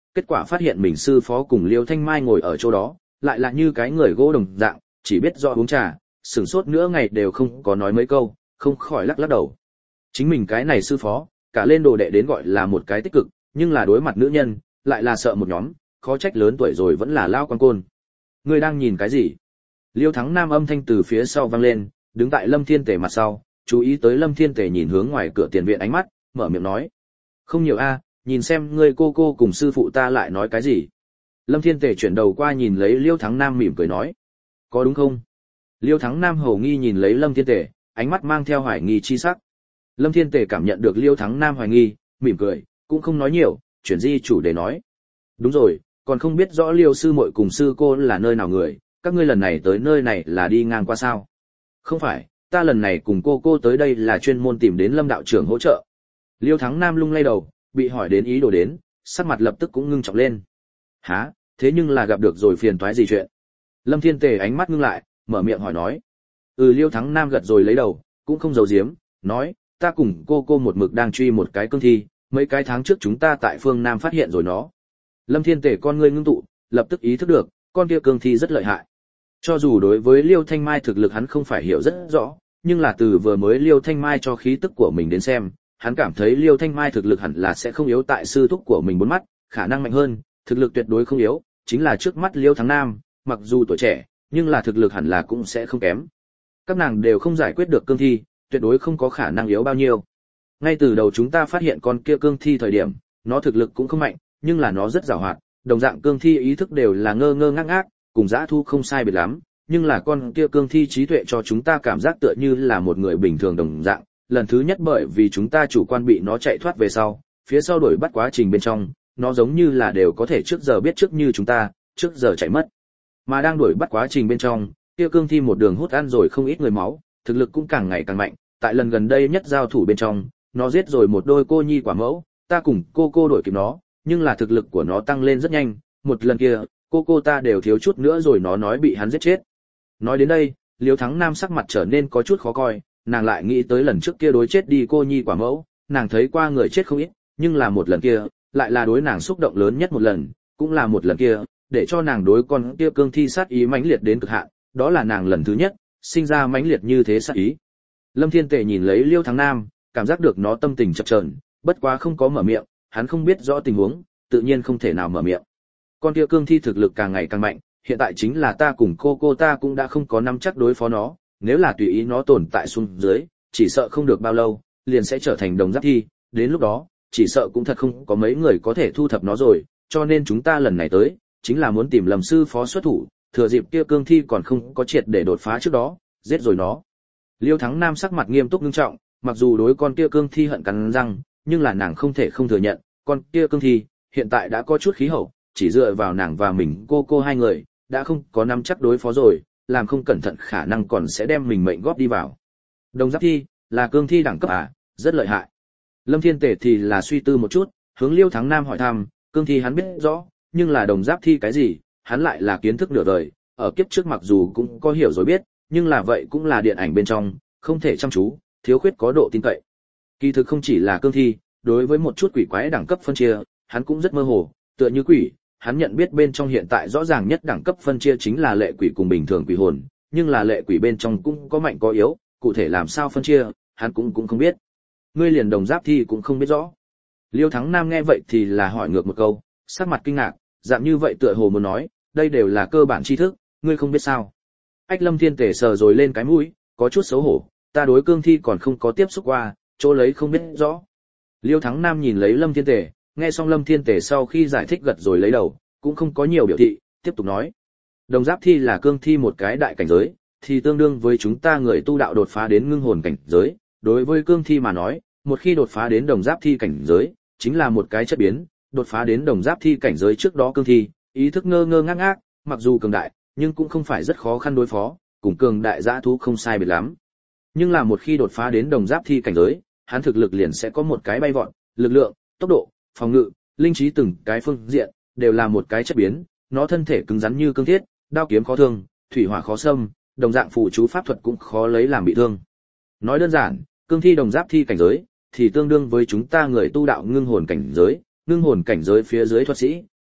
kết quả phát hiện mình sư phó cùng Liêu Thanh Mai ngồi ở chỗ đó, lại là như cái người gỗ đồng dạng, chỉ biết rõ uống trà, sửng sốt nửa ngày đều không có nói mấy câu, không khỏi lắc lắc đầu. Chính mình cái này sư phó, cả lên đồ đệ đến gọi là một cái tích cực, nhưng là đối mặt nữ nhân, lại là sợ một nhóm, khó trách lớn tuổi rồi vẫn là lao quan côn. Ngươi đang nhìn cái gì? Liêu Thắng Nam âm thanh từ phía sau vang lên, đứng tại Lâm Thiên Tề mặt sau, chú ý tới Lâm Thiên Tề nhìn hướng ngoài cửa tiền viện ánh mắt, mở miệng nói: "Không nhiều a, nhìn xem ngươi cô cùng sư phụ ta lại nói cái gì." Lâm Thiên Tề chuyển đầu qua nhìn lấy Liêu Thắng Nam mỉm cười nói: "Có đúng không?" Liêu Thắng Nam hầu nghi nhìn lấy Lâm Thiên Tề, ánh mắt mang theo hoài nghi chi sắc. Lâm Thiên Tề cảm nhận được Liêu Thắng Nam hoài nghi, mỉm cười, cũng không nói nhiều, chuyển di chủ đề nói: "Đúng rồi, còn không biết rõ Liêu sư muội cùng sư cô là nơi nào người, các ngươi lần này tới nơi này là đi ngang qua sao?" "Không phải, ta lần này cùng cô tới đây là chuyên môn tìm đến Lâm đạo trưởng hỗ trợ." Liêu Thắng Nam lung lay đầu, bị hỏi đến ý đồ đến, sắc mặt lập tức cũng ngưng trọng lên. "Hả, thế nhưng là gặp được rồi phiền toái gì chuyện?" Lâm Thiên Tề ánh mắt ngưng lại, mở miệng hỏi nói. Liêu Thắng Nam gật rồi lấy đầu, cũng không giấu giếm, nói: "Ta cùng cô một mực đang truy một cái cương thi, mấy cái tháng trước chúng ta tại phương Nam phát hiện rồi nó." Lâm Thiên Tề con ngươi ngưng tụ, lập tức ý thức được, con kia cương thi rất lợi hại. Cho dù đối với Liêu Thanh Mai thực lực hắn không phải hiểu rất rõ, nhưng là từ vừa mới Liêu Thanh Mai cho khí tức của mình đến xem, hắn cảm thấy Liêu Thanh Mai thực lực hẳn là sẽ không yếu tại sư thúc của mình bốn mắt, khả năng mạnh hơn, thực lực tuyệt đối không yếu, chính là trước mắt Liêu Thắng Nam, mặc dù tuổi trẻ, nhưng là thực lực hẳn là cũng sẽ không kém. Các nàng đều không giải quyết được cương thi, tuyệt đối không có khả năng yếu bao nhiêu. Ngay từ đầu chúng ta phát hiện con kia cương thi thời điểm, nó thực lực cũng không mạnh, nhưng là nó rất giàu hoạt, đồng dạng cương thi ý thức đều là ngơ ngơ ngác ngác, cùng dã thu không sai biệt lắm, nhưng là con kia cương thi trí tuệ cho chúng ta cảm giác tựa như là một người bình thường đồng dạng. Lần thứ nhất bởi vì chúng ta chủ quan bị nó chạy thoát về sau, phía sau đuổi bắt quá trình bên trong, nó giống như là đều có thể trước giờ biết trước như chúng ta, trước giờ chạy mất. Mà đang đuổi bắt quá trình bên trong, kia cương thi một đường hút ăn rồi không ít người máu, thực lực cũng càng ngày càng mạnh, tại lần gần đây nhất giao thủ bên trong, nó giết rồi một đôi cô nhi quả mẫu, ta cùng cô đuổi kịp nó, nhưng là thực lực của nó tăng lên rất nhanh, một lần kia, cô ta đều thiếu chút nữa rồi nó nói bị hắn giết chết. Nói đến đây, Liêu Thắng Nam sắc mặt trở nên có chút khó coi, nàng lại nghĩ tới lần trước kia đối chết đi cô nhi quả mẫu, nàng thấy qua người chết không ít, nhưng là một lần kia, lại là đối nàng xúc động lớn nhất một lần, cũng là một lần kia, để cho nàng đối con kia cương thi sát ý mãnh liệt đến cực hạn, đó là nàng lần thứ nhất sinh ra mãnh liệt như thế sát ý. Lâm Thiên Tề nhìn lấy Liêu Thắng Nam, cảm giác được nó tâm tình chập chờn, bất quá không có mở miệng, hắn không biết rõ tình huống, tự nhiên không thể nào mở miệng. Con kia cương thi thực lực càng ngày càng mạnh, hiện tại chính là ta cùng cô ta cũng đã không có nắm chắc đối phó nó, nếu là tùy ý nó tồn tại xuống dưới, chỉ sợ không được bao lâu, liền sẽ trở thành đồng giáp thi, đến lúc đó, chỉ sợ cũng thật không có mấy người có thể thu thập nó rồi, cho nên chúng ta lần này tới, chính là muốn tìm Lâm sư phó xuất thủ, thừa dịp kia cương thi còn không có triệt để đột phá trước đó, giết rồi nó. Liêu Thắng Nam sắc mặt nghiêm túc nghiêm trọng, mặc dù đối con kia cương thi hận cắn răng, nhưng là nàng không thể không thừa nhận, con kia cương thi hiện tại đã có chút khí hậu, chỉ dựa vào nàng và mình cô hai người, đã không có nắm chắc đối phó rồi, làm không cẩn thận khả năng còn sẽ đem mình mệnh góp đi vào. Đồng giáp thi, là cương thi đẳng cấp à, rất lợi hại. Lâm Thiên Tề thì là suy tư một chút, hướng Liêu Thắng Nam hỏi thăm, cương thi hắn biết rõ, nhưng là đồng giáp thi cái gì, hắn lại là kiến thức nửa đời, ở kiếp trước mặc dù cũng có hiểu rồi biết, nhưng là vậy cũng là điện ảnh bên trong, không thể chăm chú, thiếu khuyết có độ tin cậy. Kỳ thực không chỉ là cương thi, đối với một chút quỷ quái đẳng cấp phân chia, hắn cũng rất mơ hồ, tựa như quỷ, hắn nhận biết bên trong hiện tại rõ ràng nhất đẳng cấp phân chia chính là lệ quỷ cùng bình thường quỷ hồn, nhưng là lệ quỷ bên trong cũng có mạnh có yếu, cụ thể làm sao phân chia, hắn cũng không biết. Ngươi liền đồng giáp thi cũng không biết rõ. Liêu Thắng Nam nghe vậy thì là hỏi ngược một câu, sắc mặt kinh ngạc, dạng như vậy tựa hồ muốn nói, đây đều là cơ bản tri thức, ngươi không biết sao? Ách Lâm Thiên Tề sờ rồi lên cái mũi, có chút xấu hổ, ta đối cương thi còn không có tiếp xúc qua, chỗ lấy không biết rõ. Liêu Thắng Nam nhìn lấy Lâm Thiên Tề, nghe xong Lâm Thiên Tề sau khi giải thích gật rồi lấy đầu, cũng không có nhiều biểu thị, tiếp tục nói. Đồng giáp thi là cương thi một cái đại cảnh giới, thì tương đương với chúng ta người tu đạo đột phá đến ngưng hồn cảnh giới, đối với cương thi mà nói, một khi đột phá đến đồng giáp thi cảnh giới, chính là một cái chất biến, đột phá đến đồng giáp thi cảnh giới trước đó cương thi, ý thức ngơ ngơ ngác ngác, mặc dù cường đại, nhưng cũng không phải rất khó khăn đối phó, cùng cường đại dã thú không sai biệt lắm. Nhưng là một khi đột phá đến đồng giáp thi cảnh giới, hắn thực lực liền sẽ có một cái bay vọt, lực lượng, tốc độ, phòng ngự, linh trí từng cái phương diện đều là một cái chất biến, nó thân thể cứng rắn như cương thiết, đao kiếm khó thương, thủy hỏa khó xâm, đồng dạng phụ chú pháp thuật cũng khó lấy làm bị thương. Nói đơn giản, cương thi đồng giáp thi cảnh giới thì tương đương với chúng ta người tu đạo ngưng hồn cảnh giới phía dưới thuật sĩ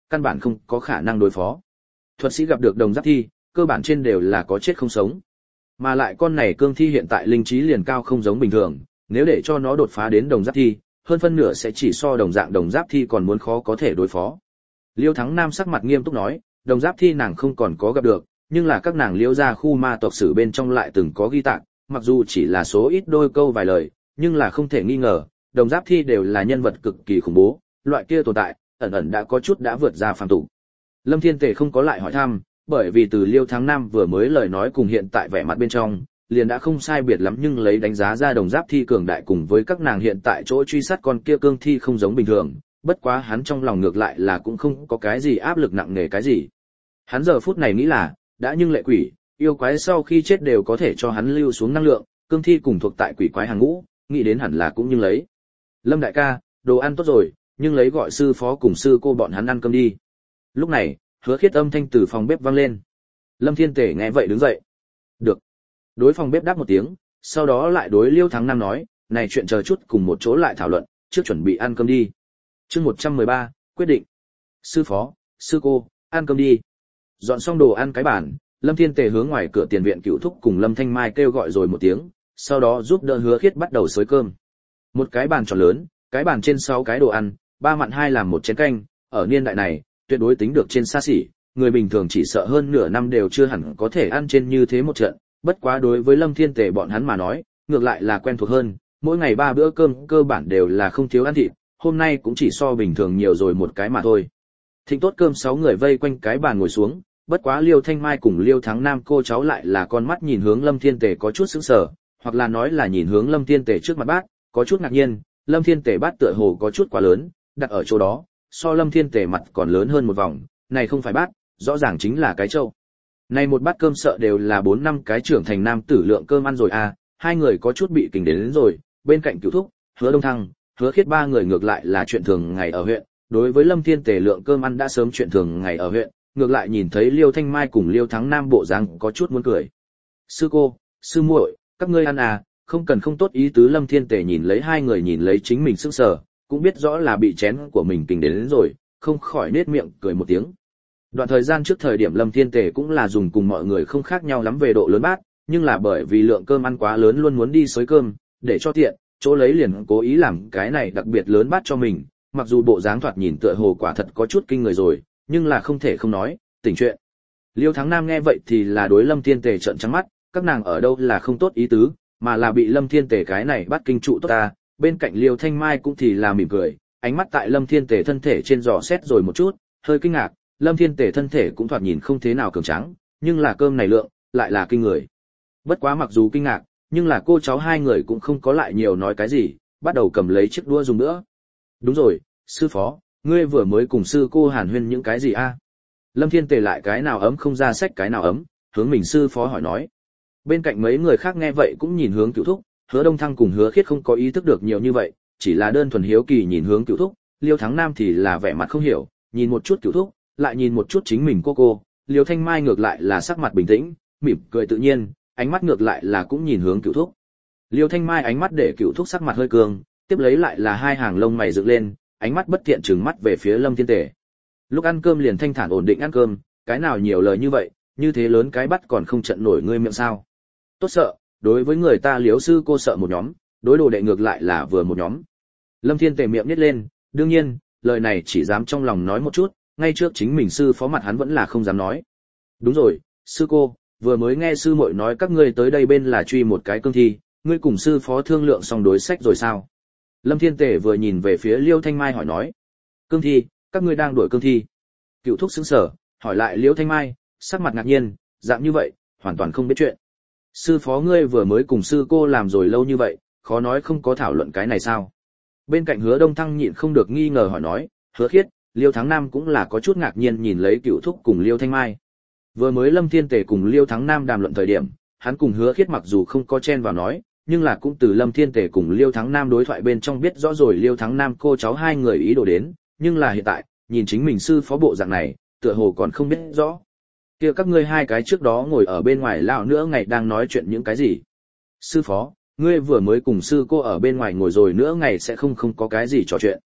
căn bản không có khả năng đối phó. Thuật sĩ gặp được đồng giáp thi, cơ bản trên đều là có chết không sống. Mà lại con này cương thi hiện tại linh trí liền cao không giống bình thường, nếu để cho nó đột phá đến đồng giáp thi, hơn phân nửa sẽ chỉ so đồng dạng đồng giáp thi còn muốn khó có thể đối phó. Liêu Thắng Nam sắc mặt nghiêm túc nói, đồng giáp thi nàng không còn có gặp được, nhưng là các nàng Liêu gia khu ma tộc sử bên trong lại từng có ghi tạc, mặc dù chỉ là số ít đôi câu vài lời, nhưng là không thể nghi ngờ, đồng giáp thi đều là nhân vật cực kỳ khủng bố, loại kia tồn tại, ẩn ẩn đã có chút đã vượt ra phàm tục. Lâm Thiên Tề không có lại hỏi thăm, bởi vì từ Liêu Thắng Nam vừa mới lời nói cùng hiện tại vẻ mặt bên trong, liền đã không sai biệt lắm, nhưng lấy đánh giá ra đồng giáp thi cường đại cùng với các nàng hiện tại chỗ truy sát con kia cương thi không giống bình thường, bất quá hắn trong lòng ngược lại là cũng không có cái gì áp lực nặng nề cái gì. Hắn giờ phút này nghĩ là, đã nhưng lệ quỷ, yêu quái sau khi chết đều có thể cho hắn lưu xuống năng lượng, cương thi cùng thuộc tại quỷ quái hàng ngũ, nghĩ đến hẳn là cũng nhưng lấy. Lâm đại ca, đồ ăn tốt rồi, nhưng lấy gọi sư phó cùng sư cô bọn hắn ăn cơm đi. Lúc này, Hứa Khiết âm thanh từ phòng bếp vang lên. Lâm Thiên Tề nghe vậy đứng dậy. Được. Đối phòng bếp đáp một tiếng, sau đó lại đối Liêu Thắng Nam nói, này chuyện chờ chút cùng một chỗ lại thảo luận, trước chuẩn bị ăn cơm đi. Chương 113, quyết định. Sư phó, sư cô, ăn cơm đi. Dọn xong đồ ăn cái bàn, Lâm Thiên Tề hướng ngoài cửa tiền viện Cửu Thúc cùng Lâm Thanh Mai kêu gọi rồi một tiếng, sau đó giúp đỡ Hứa Khiết bắt đầu xới cơm. Một cái bàn tròn lớn, cái bàn trên 6 cái đồ ăn, 3 mặn 2 làm một chén canh, ở niên đại này, tuyệt đối tính được trên xa xỉ, người bình thường chỉ sợ hơn nửa năm đều chưa hẳn có thể ăn trên như thế một trận, bất quá đối với Lâm Thiên Tề bọn hắn mà nói, ngược lại là quen thuộc hơn, mỗi ngày 3 bữa cơm cơ bản đều là không thiếu ăn thịt, hôm nay cũng chỉ so bình thường nhiều rồi một cái mà thôi. Thịnh tốt cơm 6 người vây quanh cái bàn ngồi xuống, bất quá Liêu Thanh Mai cùng Liêu Thắng Nam cô cháu lại là con mắt nhìn hướng Lâm Thiên Tề có chút sững sờ, hoặc là nói là nhìn hướng Lâm Thiên Tề trước mặt bát, có chút ngạc nhiên, Lâm Thiên Tề bát tựa hồ có chút quá lớn, đặt ở chỗ đó, so Lâm Thiên Tề mặt còn lớn hơn một vòng, này không phải bát, rõ ràng chính là cái trâu. Này một bát cơm sợ đều là 4-5 cái trưởng thành nam tử lượng cơm ăn rồi à, hai người có chút bị kình đến rồi, bên cạnh Cửu Thúc, Hứa Đông Thăng, Hứa Khiết 3 người ngược lại là chuyện thường ngày ở huyện, đối với Lâm Thiên Tề lượng cơm ăn đã sớm chuyện thường ngày ở huyện, ngược lại nhìn thấy Liêu Thanh Mai cùng Liêu Thắng Nam bộ dáng có chút muốn cười. Sư cô, sư muội, các ngươi ăn à, không cần không tốt ý tứ. Lâm Thiên Tề nhìn lấy hai người nhìn lấy chính mình sững sờ, cũng biết rõ là bị chén của mình kình đến rồi, không khỏi nết miệng cười một tiếng. Đoạn thời gian trước thời điểm Lâm Thiên Tề cũng là dùng cùng mọi người không khác nhau lắm về độ lớn bát, nhưng là bởi vì lượng cơm ăn quá lớn luôn muốn đi xới cơm, để cho tiện, chỗ lấy liền cố ý làm cái này đặc biệt lớn bát cho mình, mặc dù bộ dáng thoạt nhìn tựa hồ quả thật có chút kinh người rồi, nhưng là không thể không nói, tỉnh chuyện. Liêu Thắng Nam nghe vậy thì là đối Lâm Thiên Tề trợn trắng mắt, các nàng ở đâu là không tốt ý tứ, mà là bị Lâm Thiên Tề cái này bắt kinh trụ tốt ta. Bên cạnh Liêu Thanh Mai cũng thì là mỉm cười, ánh mắt tại Lâm Thiên Tề thân thể trên dò xét rồi một chút, hơi kinh ngạc. Lâm Thiên Tề thân thể cũng thoạt nhìn không thế nào cường tráng, nhưng là cơm này lượng lại là kinh người. Bất quá mặc dù kinh ngạc, nhưng là cô cháu hai người cũng không có lại nhiều nói cái gì, bắt đầu cầm lấy chiếc đũa dùng nữa. Đúng rồi, sư phó, ngươi vừa mới cùng sư cô hàn huyên những cái gì a? Lâm Thiên Tề lại cái nào ấm không ra sách cái nào ấm, hướng mình sư phó hỏi nói. Bên cạnh mấy người khác nghe vậy cũng nhìn hướng Cửu Thúc, Hứa Đông Thăng cùng Hứa Khiết không có ý thức được nhiều như vậy, chỉ là đơn thuần hiếu kỳ nhìn hướng Cửu Thúc. Liêu Thắng Nam thì là vẻ mặt không hiểu, nhìn một chút Cửu Thúc, lại nhìn một chút chính mình cô. Liêu Thanh Mai ngược lại là sắc mặt bình tĩnh, mỉm cười tự nhiên, ánh mắt ngược lại là cũng nhìn hướng Cửu Thúc. Liêu Thanh Mai ánh mắt để Cửu Thúc sắc mặt hơi cường, tiếp lấy lại là hai hàng lông mày dựng lên, ánh mắt bất thiện trừng mắt về phía Lâm Thiên Tề. Lúc ăn cơm liền thanh thản ổn định ăn cơm, cái nào nhiều lời như vậy, như thế lớn cái bắt còn không trận nổi ngươi miệng sao? Tốt sợ, đối với người ta Liếu sư cô sợ một nhóm, đối đồ đệ ngược lại là vừa một nhóm. Lâm Thiên Tề miệng nhếch lên, đương nhiên, lời này chỉ dám trong lòng nói một chút, ngay trước chính mình sư phó mặt hắn vẫn là không dám nói. Đúng rồi, sư cô, vừa mới nghe sư muội nói các ngươi tới đây bên là truy một cái cương thi, ngươi cùng sư phó thương lượng xong đối sách rồi sao? Lâm Thiên Tề vừa nhìn về phía Liêu Thanh Mai hỏi nói. Cương thi, các ngươi đang đuổi cương thi? Cửu Thúc sững sờ, hỏi lại Liêu Thanh Mai, sắc mặt ngạc nhiên, dạng như vậy, hoàn toàn không biết chuyện. Sư phó ngươi vừa mới cùng sư cô làm rồi lâu như vậy, khó nói không có thảo luận cái này sao? Bên cạnh Hứa Đông Thăng nhịn không được nghi ngờ hỏi nói, Hứa Khiết, Liêu Thắng Nam cũng là có chút ngạc nhiên nhìn lấy Cửu Thúc cùng Liêu Thanh Mai. Vừa mới Lâm Thiên Tề cùng Liêu Thắng Nam đàm luận thời điểm, hắn cùng Hứa Khiết mặc dù không có chen vào nói, nhưng là cũng từ Lâm Thiên Tề cùng Liêu Thắng Nam đối thoại bên trong biết rõ rồi Liêu Thắng Nam cô cháu hai người ý đồ đến, nhưng là hiện tại, nhìn chính mình sư phó bộ dạng này, tựa hồ còn không biết rõ. Kia các ngươi hai cái trước đó ngồi ở bên ngoài lão nữa ngày đang nói chuyện những cái gì? Sư phó, ngươi vừa mới cùng sư cô ở bên ngoài ngồi rồi nữa ngày sẽ không có cái gì trò chuyện.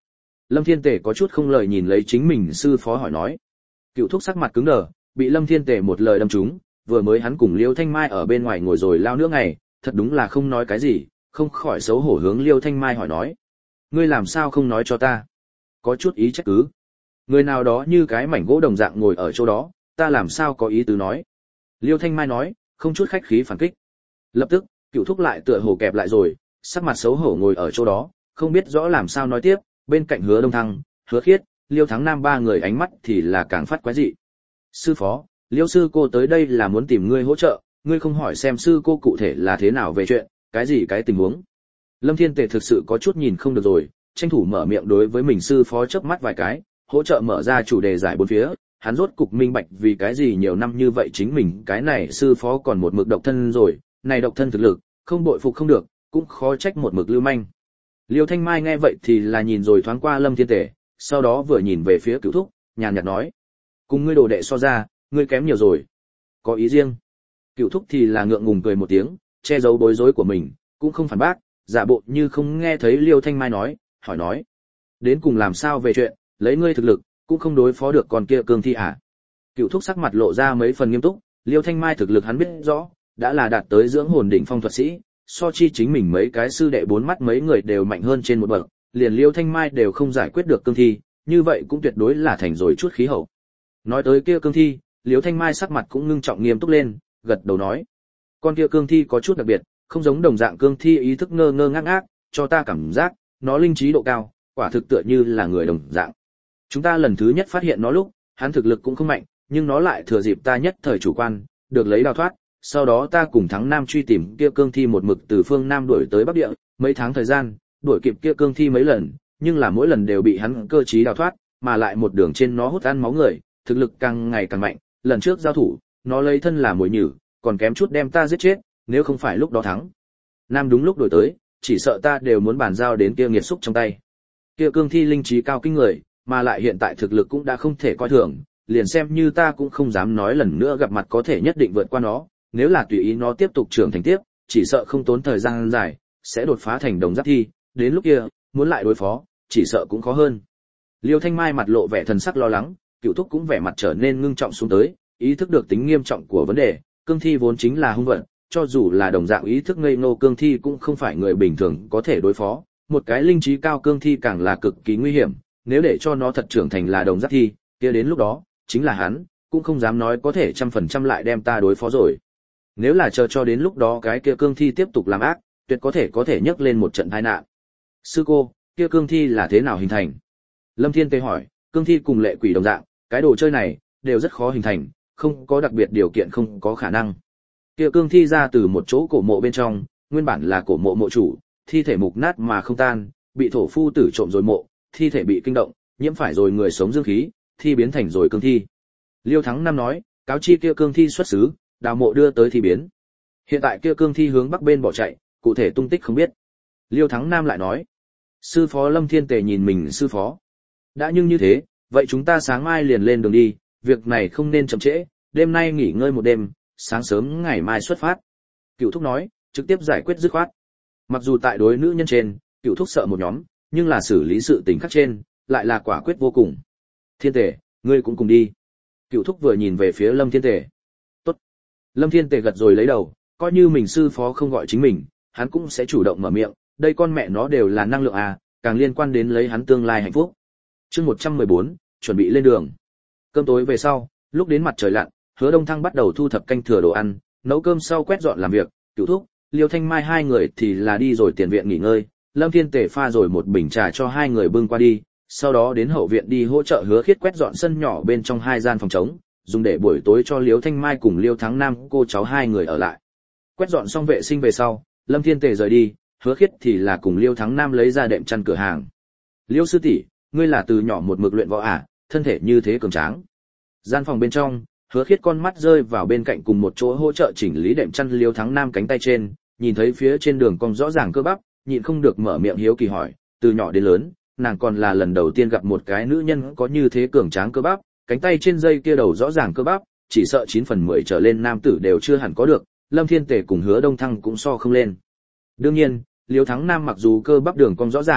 Lâm Thiên Tề có chút không lời nhìn lấy chính mình sư phó hỏi nói. Cựu thúc sắc mặt cứng đờ, bị Lâm Thiên Tề một lời đâm trúng, vừa mới hắn cùng Liêu Thanh Mai ở bên ngoài ngồi rồi lao nữa ngày, thật đúng là không nói cái gì, không khỏi xấu hổ hướng Liêu Thanh Mai hỏi nói. Ngươi làm sao không nói cho ta? Có chút ý trách cứ. Người nào đó như cái mảnh gỗ đồng dạng ngồi ở chỗ đó, ta làm sao có ý tứ nói. Liêu Thanh Mai nói, không chút khách khí phản kích. Lập tức, Cựu thúc lại tựa hồ kẹp lại rồi, sắc mặt xấu hổ ngồi ở chỗ đó, không biết rõ làm sao nói tiếp, bên cạnh Hứa Đông Thăng, Hứa Khiết, Liêu Thắng Nam ba người ánh mắt thì là càng phát quái dị. Sư phó, Liêu sư cô tới đây là muốn tìm ngươi hỗ trợ, ngươi không hỏi xem sư cô cụ thể là thế nào về chuyện, cái gì cái tình huống. Lâm Thiên Tề thực sự có chút nhìn không được rồi, tranh thủ mở miệng đối với mình sư phó chớp mắt vài cái, hỗ trợ mở ra chủ đề giải bốn phía, hắn rốt cục minh bạch vì cái gì nhiều năm như vậy chính mình cái này sư phó còn một mực độc thân rồi, này độc thân thực lực, không bội phục không được, cũng khó trách một mực lưu manh. Liêu Thanh Mai nghe vậy thì là nhìn rồi thoáng qua Lâm Thiên Tề, sau đó vừa nhìn về phía Cửu thúc, nhàn nhạt nói: "Cùng ngươi đồ đệ so ra, ngươi kém nhiều rồi." Có ý riêng. Cửu thúc thì là ngượng ngùng cười một tiếng, che giấu bối rối của mình, cũng không phản bác, giả bộ như không nghe thấy Liêu Thanh Mai nói, hỏi nói: "Đến cùng làm sao về chuyện, lấy ngươi thực lực, cũng không đối phó được con kia cương thi à?" Cửu thúc sắc mặt lộ ra mấy phần nghiêm túc, Liêu Thanh Mai thực lực hắn biết rõ, đã là đạt tới dưỡng hồn đỉnh phong thuật sĩ, so chi chính mình mấy cái sư đệ bốn mắt mấy người đều mạnh hơn trên một bậc, liền Liêu Thanh Mai đều không giải quyết được cương thi, như vậy cũng tuyệt đối là thành rồi chút khí hậu. Nói tới kia cương thi, Liêu Thanh Mai sắc mặt cũng ngưng trọng nghiêm túc lên, gật đầu nói: "Con kia cương thi có chút đặc biệt, không giống đồng dạng cương thi ý thức ngơ ngơ ngác ngác, cho ta cảm giác, nó linh trí độ cao, quả thực tựa như là người đồng dạng. Chúng ta lần thứ nhất phát hiện nó lúc, hắn thực lực cũng không mạnh, nhưng nó lại thừa dịp ta nhất thời chủ quan, được lấy đào thoát, sau đó ta cùng Thắng Nam truy tìm kia cương thi một mực từ phương Nam đuổi tới Bắc Địa, mấy tháng thời gian, đuổi kịp kia cương thi mấy lần, nhưng là mỗi lần đều bị hắn cơ trí đào thoát, mà lại một đường trên nó hút ăn máu người, thực lực càng ngày càng mạnh, lần trước giao thủ, nó lấy thân là mồi nhử, còn kém chút đem ta giết chết, nếu không phải lúc đó Thắng Nam đúng lúc đuổi tới, chỉ sợ ta đều muốn bàn giao đến kia nghiệt xúc trong tay. Kia cương thi linh trí cao kinh người, mà lại hiện tại thực lực cũng đã không thể coi thường, liền xem như ta cũng không dám nói lần nữa gặp mặt có thể nhất định vượt qua nó, nếu là tùy ý nó tiếp tục trưởng thành tiếp, chỉ sợ không tốn thời gian dài, sẽ đột phá thành đồng giáp thi, đến lúc kia, muốn lại đối phó, chỉ sợ cũng khó hơn." Liêu Thanh Mai mặt lộ vẻ thần sắc lo lắng, Cửu thúc cũng vẻ mặt trở nên ngưng trọng xuống tới, ý thức được tính nghiêm trọng của vấn đề, cương thi vốn chính là hung vật, cho dù là đồng dạng ý thức ngây ngô cương thi cũng không phải người bình thường có thể đối phó, một cái linh trí cao cương thi càng là cực kỳ nguy hiểm, nếu để cho nó thật trưởng thành là đồng giáp thi, kia đến lúc đó, chính là hắn, cũng không dám nói có thể 100% lại đem ta đối phó rồi. Nếu là chờ cho đến lúc đó cái kia cương thi tiếp tục làm ác, tuyệt có thể nhấc lên một trận tai nạn. Sư cô, kia cương thi là thế nào hình thành? Lâm Thiên Tề hỏi, cương thi cùng lệ quỷ đồng dạng, cái đồ chơi này đều rất khó hình thành, không có đặc biệt điều kiện không có khả năng. Kia cương thi ra từ một chỗ cổ mộ bên trong, nguyên bản là cổ mộ mộ chủ, thi thể mục nát mà không tan, bị thổ phu tử trộm rồi mộ, thi thể bị kinh động, nhiễm phải rồi người sống dương khí, thi biến thành rồi cương thi. Liêu Thắng Nam nói, cáo chi kia cương thi xuất xứ, đào mộ đưa tới thi biến. Hiện tại kia cương thi hướng bắc bên bỏ chạy, cụ thể tung tích không biết. Liêu Thắng Nam lại nói, sư phó Lâm Thiên Tề nhìn mình sư phó. Đã nhưng như thế, vậy chúng ta sáng mai liền lên đường đi, việc này không nên chậm trễ, đêm nay nghỉ ngơi một đêm, sáng sớm ngày mai xuất phát. Cửu thúc nói, trực tiếp giải quyết dứt khoát. Mặc dù tại đối nữ nhân trên, Cửu thúc sợ một nhóm, nhưng là xử lý sự tình khác trên, lại là quả quyết vô cùng. Thiên Tề, ngươi cũng cùng đi. Cửu thúc vừa nhìn về phía Lâm Thiên Tề. Tốt. Lâm Thiên Tề gật rồi lấy đầu, coi như mình sư phó không gọi chính mình, hắn cũng sẽ chủ động mở miệng, đây con mẹ nó đều là năng lượng à, càng liên quan đến lấy hắn tương lai hạnh phúc. Chương 114, chuẩn bị lên đường. Cơm tối về sau, lúc đến mặt trời lặn, Hứa Đông Thăng bắt đầu thu thập canh thừa đồ ăn, nấu cơm sau quét dọn làm việc, Cửu thúc, Liêu Thanh Mai hai người thì là đi rồi tiền viện nghỉ ngơi, Lâm Thiên Tề pha rồi một bình trà cho hai người bưng qua đi, sau đó đến hậu viện đi hỗ trợ Hứa Khiết quét dọn sân nhỏ bên trong hai gian phòng trống, dùng để buổi tối cho Liêu Thanh Mai cùng Liêu Thắng Nam cô cháu hai người ở lại. Quét dọn xong vệ sinh về sau, Lâm Thiên Tề rời đi, Hứa Khiết thì là cùng Liêu Thắng Nam lấy ra đệm chăn cửa hàng. Liêu sư tỷ, ngươi là từ nhỏ một mực luyện võ à, thân thể như thế cường tráng. Gian phòng bên trong, Hứa Khiết con mắt rơi vào bên cạnh cùng một chỗ hỗ trợ chỉnh lý đệm chăn Liêu Thắng Nam cánh tay trên, nhìn thấy phía trên đường cong rõ ràng cơ bắp, nhịn không được mở miệng hiếu kỳ hỏi, từ nhỏ đến lớn, nàng còn là lần đầu tiên gặp một cái nữ nhân có như thế cường tráng cơ bắp, cánh tay trên dây kia đầu rõ ràng cơ bắp, chỉ sợ 9 phần 10 trở lên nam tử đều chưa hẳn có được, Lâm Thiên Tề cùng Hứa Đông Thăng cũng so không lên. Đương nhiên, Liêu Thắng Nam mặc dù cơ bắp đường cong rõ ràng,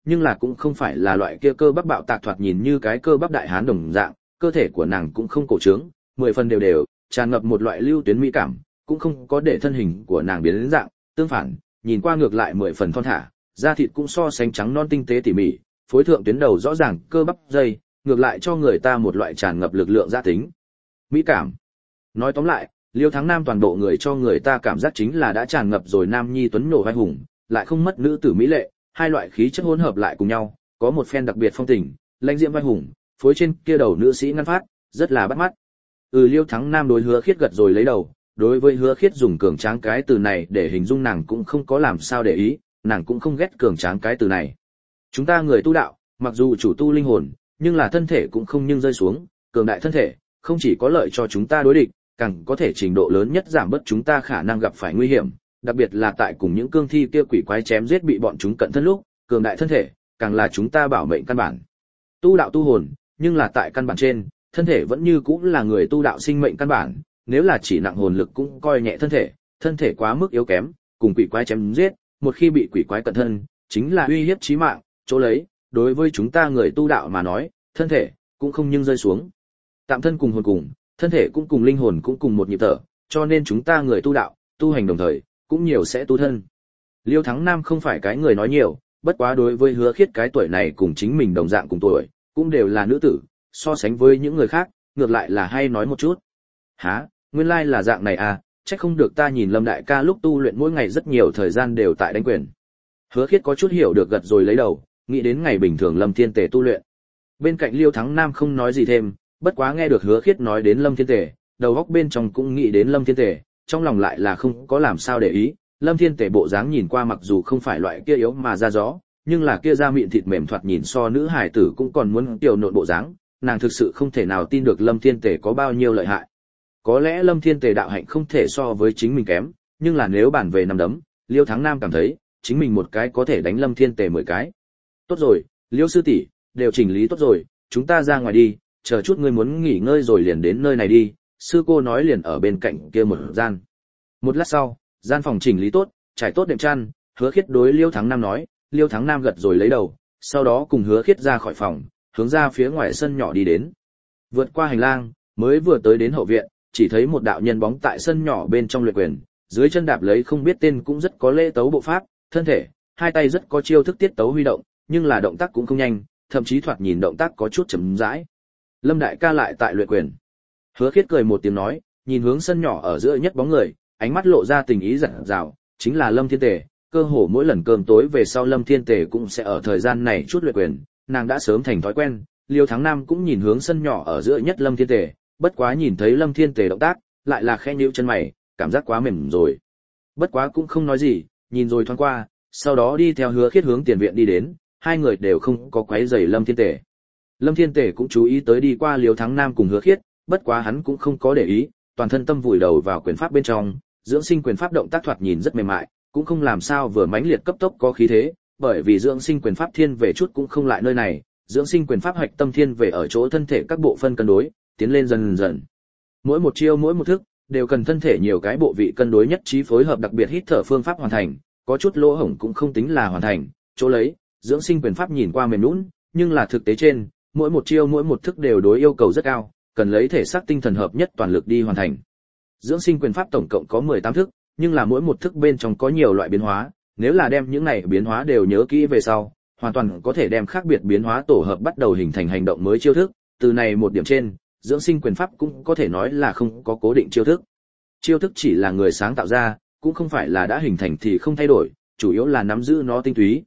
nhưng là cũng không phải là loại kia cơ bắp bạo tạc thoạt nhìn như cái cơ bắp đại hán đồng dạng, cơ thể của nàng cũng không cổ trướng, 10 phần đều đều, tràn ngập một loại lưu tuyến mỹ cảm, cũng không có để thân hình của nàng biến đến dạng, tương phản, nhìn qua ngược lại 10 phần thon thả, da thịt cũng so sánh trắng non tinh tế tỉ mỉ, phối thượng tuyến đầu rõ ràng, cơ bắp dây, ngược lại cho người ta một loại tràn ngập lực lượng gia tính. Mỹ cảm. Nói tóm lại, Liêu Thắng Nam toàn bộ người cho người ta cảm giác chính là đã tràn ngập rồi nam nhi tuấn nổ vai hùng, lại không mất nữ tử mỹ lệ, hai loại khí chất hỗn hợp lại cùng nhau, có một phen đặc biệt phong tình, lãnh diễm vai hùng, phối trên kia đầu nữ sĩ ngăn phát, rất là bắt mắt. Liêu Thắng Nam đối Hứa Khiết gật rồi lấy đầu, đối với Hứa Khiết dùng cường tráng cái từ này để hình dung nàng cũng không có làm sao để ý, nàng cũng không ghét cường tráng cái từ này. Chúng ta người tu đạo, mặc dù chủ tu linh hồn, nhưng là thân thể cũng không nhưng rơi xuống, cường đại thân thể, không chỉ có lợi cho chúng ta đối địch, càng có thể trình độ lớn nhất giảm bớt chúng ta khả năng gặp phải nguy hiểm, đặc biệt là tại cùng những cương thi kia quỷ quái chém giết bị bọn chúng cận thân lúc, cường đại thân thể, càng là chúng ta bảo mệnh căn bản. Tu đạo tu hồn, nhưng là tại căn bản trên, thân thể vẫn như cũng là người tu đạo sinh mệnh căn bản, nếu là chỉ nặng hồn lực cũng coi nhẹ thân thể quá mức yếu kém, cùng quỷ quái chém giết, một khi bị quỷ quái cận thân, chính là uy hiếp chí mạng, chỗ lấy, đối với chúng ta người tu đạo mà nói, thân thể cũng không nhưng rơi xuống. Tạm thân cùng hồn cùng, thân thể cũng cùng linh hồn cũng cùng một nhịp thở, cho nên chúng ta người tu đạo, tu hành đồng thời, cũng nhiều sẽ tu thân. Liêu Thắng Nam không phải cái người nói nhiều, bất quá đối với Hứa Khiết cái tuổi này cùng chính mình đồng dạng cùng tuổi, cũng đều là nữ tử, so sánh với những người khác, ngược lại là hay nói một chút. Hả, nguyên lai là dạng này à, chắc không được ta nhìn Lâm đại ca lúc tu luyện mỗi ngày rất nhiều thời gian đều tại đánh quyền. Hứa Khiết có chút hiểu được gật rồi lấy đầu, nghĩ đến ngày bình thường Lâm Thiên Tề tu luyện. Bên cạnh Liêu Thắng Nam không nói gì thêm, bất quá nghe được Hứa Khiết nói đến Lâm Thiên Tề, đầu óc bên trong cũng nghĩ đến Lâm Thiên Tề, trong lòng lại là không có làm sao để ý. Lâm Thiên Tề bộ dáng nhìn qua mặc dù không phải loại kia yếu mà ra gió, nhưng là kia da mịn thịt mềm thoạt nhìn so nữ hài tử cũng còn muốn tiểu nộn bộ dáng, nàng thực sự không thể nào tin được Lâm Thiên Tề có bao nhiêu lợi hại. Có lẽ Lâm Thiên Tề đạo hạnh không thể so với chính mình kém, nhưng là nếu bàn về năm đấm, Liêu Thắng Nam cảm thấy, chính mình một cái có thể đánh Lâm Thiên Tề 10 cái. Tốt rồi, Liêu sư tỷ, đều chỉnh lý tốt rồi, chúng ta ra ngoài đi, chờ chút ngươi muốn nghỉ ngơi rồi liền đến nơi này đi, sư cô nói liền ở bên cạnh kia một gian. Một lát sau, gian phòng chỉnh lý tốt, trải tốt đệm chăn, Hứa Khiết đối Liêu Thắng Nam nói, Liêu Thắng Nam gật rồi lấy đầu, sau đó cùng Hứa Khiết ra khỏi phòng, hướng ra phía ngoài sân nhỏ đi đến. Vượt qua hành lang, mới vừa tới đến hậu viện, chỉ thấy một đạo nhân bóng tại sân nhỏ bên trong luyện quyền, dưới chân đạp lấy không biết tên cũng rất có lễ tấu bộ pháp, thân thể, hai tay rất có chiêu thức tiết tấu huy động, nhưng là động tác cũng không nhanh, thậm chí thoạt nhìn động tác có chút chậm rãi. Lâm đại ca lại tại luyện quyền. Hứa Khiết cười một tiếng nói, nhìn hướng sân nhỏ ở giữa nhất bóng người, ánh mắt lộ ra tình ý rạng rào, chính là Lâm Thiên Tề. Cơ hồ mỗi lần cơm tối về sau Lâm Thiên Tề cũng sẽ ở thời gian này chút luyện quyền, nàng đã sớm thành thói quen. Liêu Thắng Nam cũng nhìn hướng sân nhỏ ở giữa nhất Lâm Thiên Tề, bất quá nhìn thấy Lâm Thiên Tề động tác, lại là khẽ nhíu chân mày, cảm giác quá mềm rồi. Bất quá cũng không nói gì, nhìn rồi thoáng qua, sau đó đi theo Hứa Khiết hướng tiền viện đi đến, hai người đều không có quấy rầy Lâm Thiên Tề. Lâm Thiên Tề cũng chú ý tới đi qua Liêu Thắng Nam cùng Hứa Khiết, bất quá hắn cũng không có để ý, toàn thân tâm vùi đầu vào quyền pháp bên trong, dưỡng sinh quyền pháp động tác thoạt nhìn rất mềm mại, cũng không làm sao vừa mãnh liệt cấp tốc có khí thế, bởi vì dưỡng sinh quyền pháp thiên về chút cũng không lại nơi này, dưỡng sinh quyền pháp hoạch tâm thiên về ở chỗ thân thể các bộ phân cân đối, tiến lên dần dần. Mỗi một chiêu mỗi một thức đều cần thân thể nhiều cái bộ vị cân đối nhất trí phối hợp, đặc biệt hít thở phương pháp hoàn thành, có chút lỗ hổng cũng không tính là hoàn thành, chỗ lấy, dưỡng sinh quyền pháp nhìn qua mềm nhũn, nhưng là thực tế trên, mỗi một chiêu mỗi một thức đều đối yêu cầu rất cao, cần lấy thể xác tinh thần hợp nhất toàn lực đi hoàn thành. Dưỡng sinh quyền pháp tổng cộng có 18 thức, nhưng là mỗi một thức bên trong có nhiều loại biến hóa, nếu là đem những này biến hóa đều nhớ kỹ về sau, hoàn toàn có thể đem khác biệt biến hóa tổ hợp bắt đầu hình thành hành động mới chiêu thức, từ này một điểm trên, dưỡng sinh quyền pháp cũng có thể nói là không có cố định chiêu thức. Chiêu thức chỉ là người sáng tạo ra, cũng không phải là đã hình thành thì không thay đổi, chủ yếu là nắm giữ nó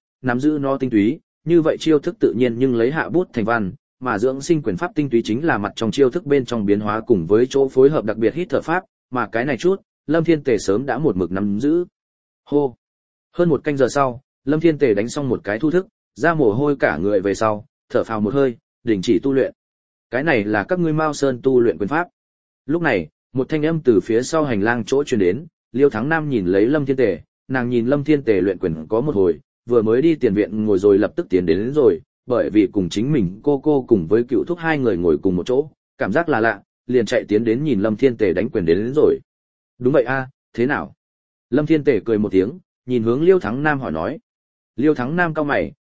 tinh túy, như vậy chiêu thức tự nhiên nhưng lấy hạ bút thành văn, mà dưỡng sinh quyền pháp tinh túy chính là mặt trong chiêu thức bên trong biến hóa cùng với chỗ phối hợp đặc biệt hít thở pháp, mà cái này chút, Lâm Thiên Tề sớm đã một mực nắm giữ. Hô. Hơn một canh giờ sau, Lâm Thiên Tề đánh xong một cái thu thức, ra mồ hôi cả người về sau, thở phào một hơi, đình chỉ tu luyện. Cái này là các ngươi Mao Sơn tu luyện quyền pháp. Lúc này, một thanh âm từ phía sau hành lang chỗ truyền đến, Liêu Thắng Nam nhìn lấy Lâm Thiên Tề, nàng nhìn Lâm Thiên Tề luyện quyền có một hồi, vừa mới đi tiền viện ngồi rồi lập tức tiến đến rồi, bởi vì cùng chính mình cô cùng với cựu thúc hai người ngồi cùng một chỗ, cảm giác là lạ, liền chạy tiến đến nhìn Lâm Thiên Tề đánh quyền đến rồi. Đúng vậy a, thế nào? Lâm Thiên Tề cười một tiếng, nhìn hướng Liêu Thắng Nam hỏi nói. Liêu Thắng Nam cau mày,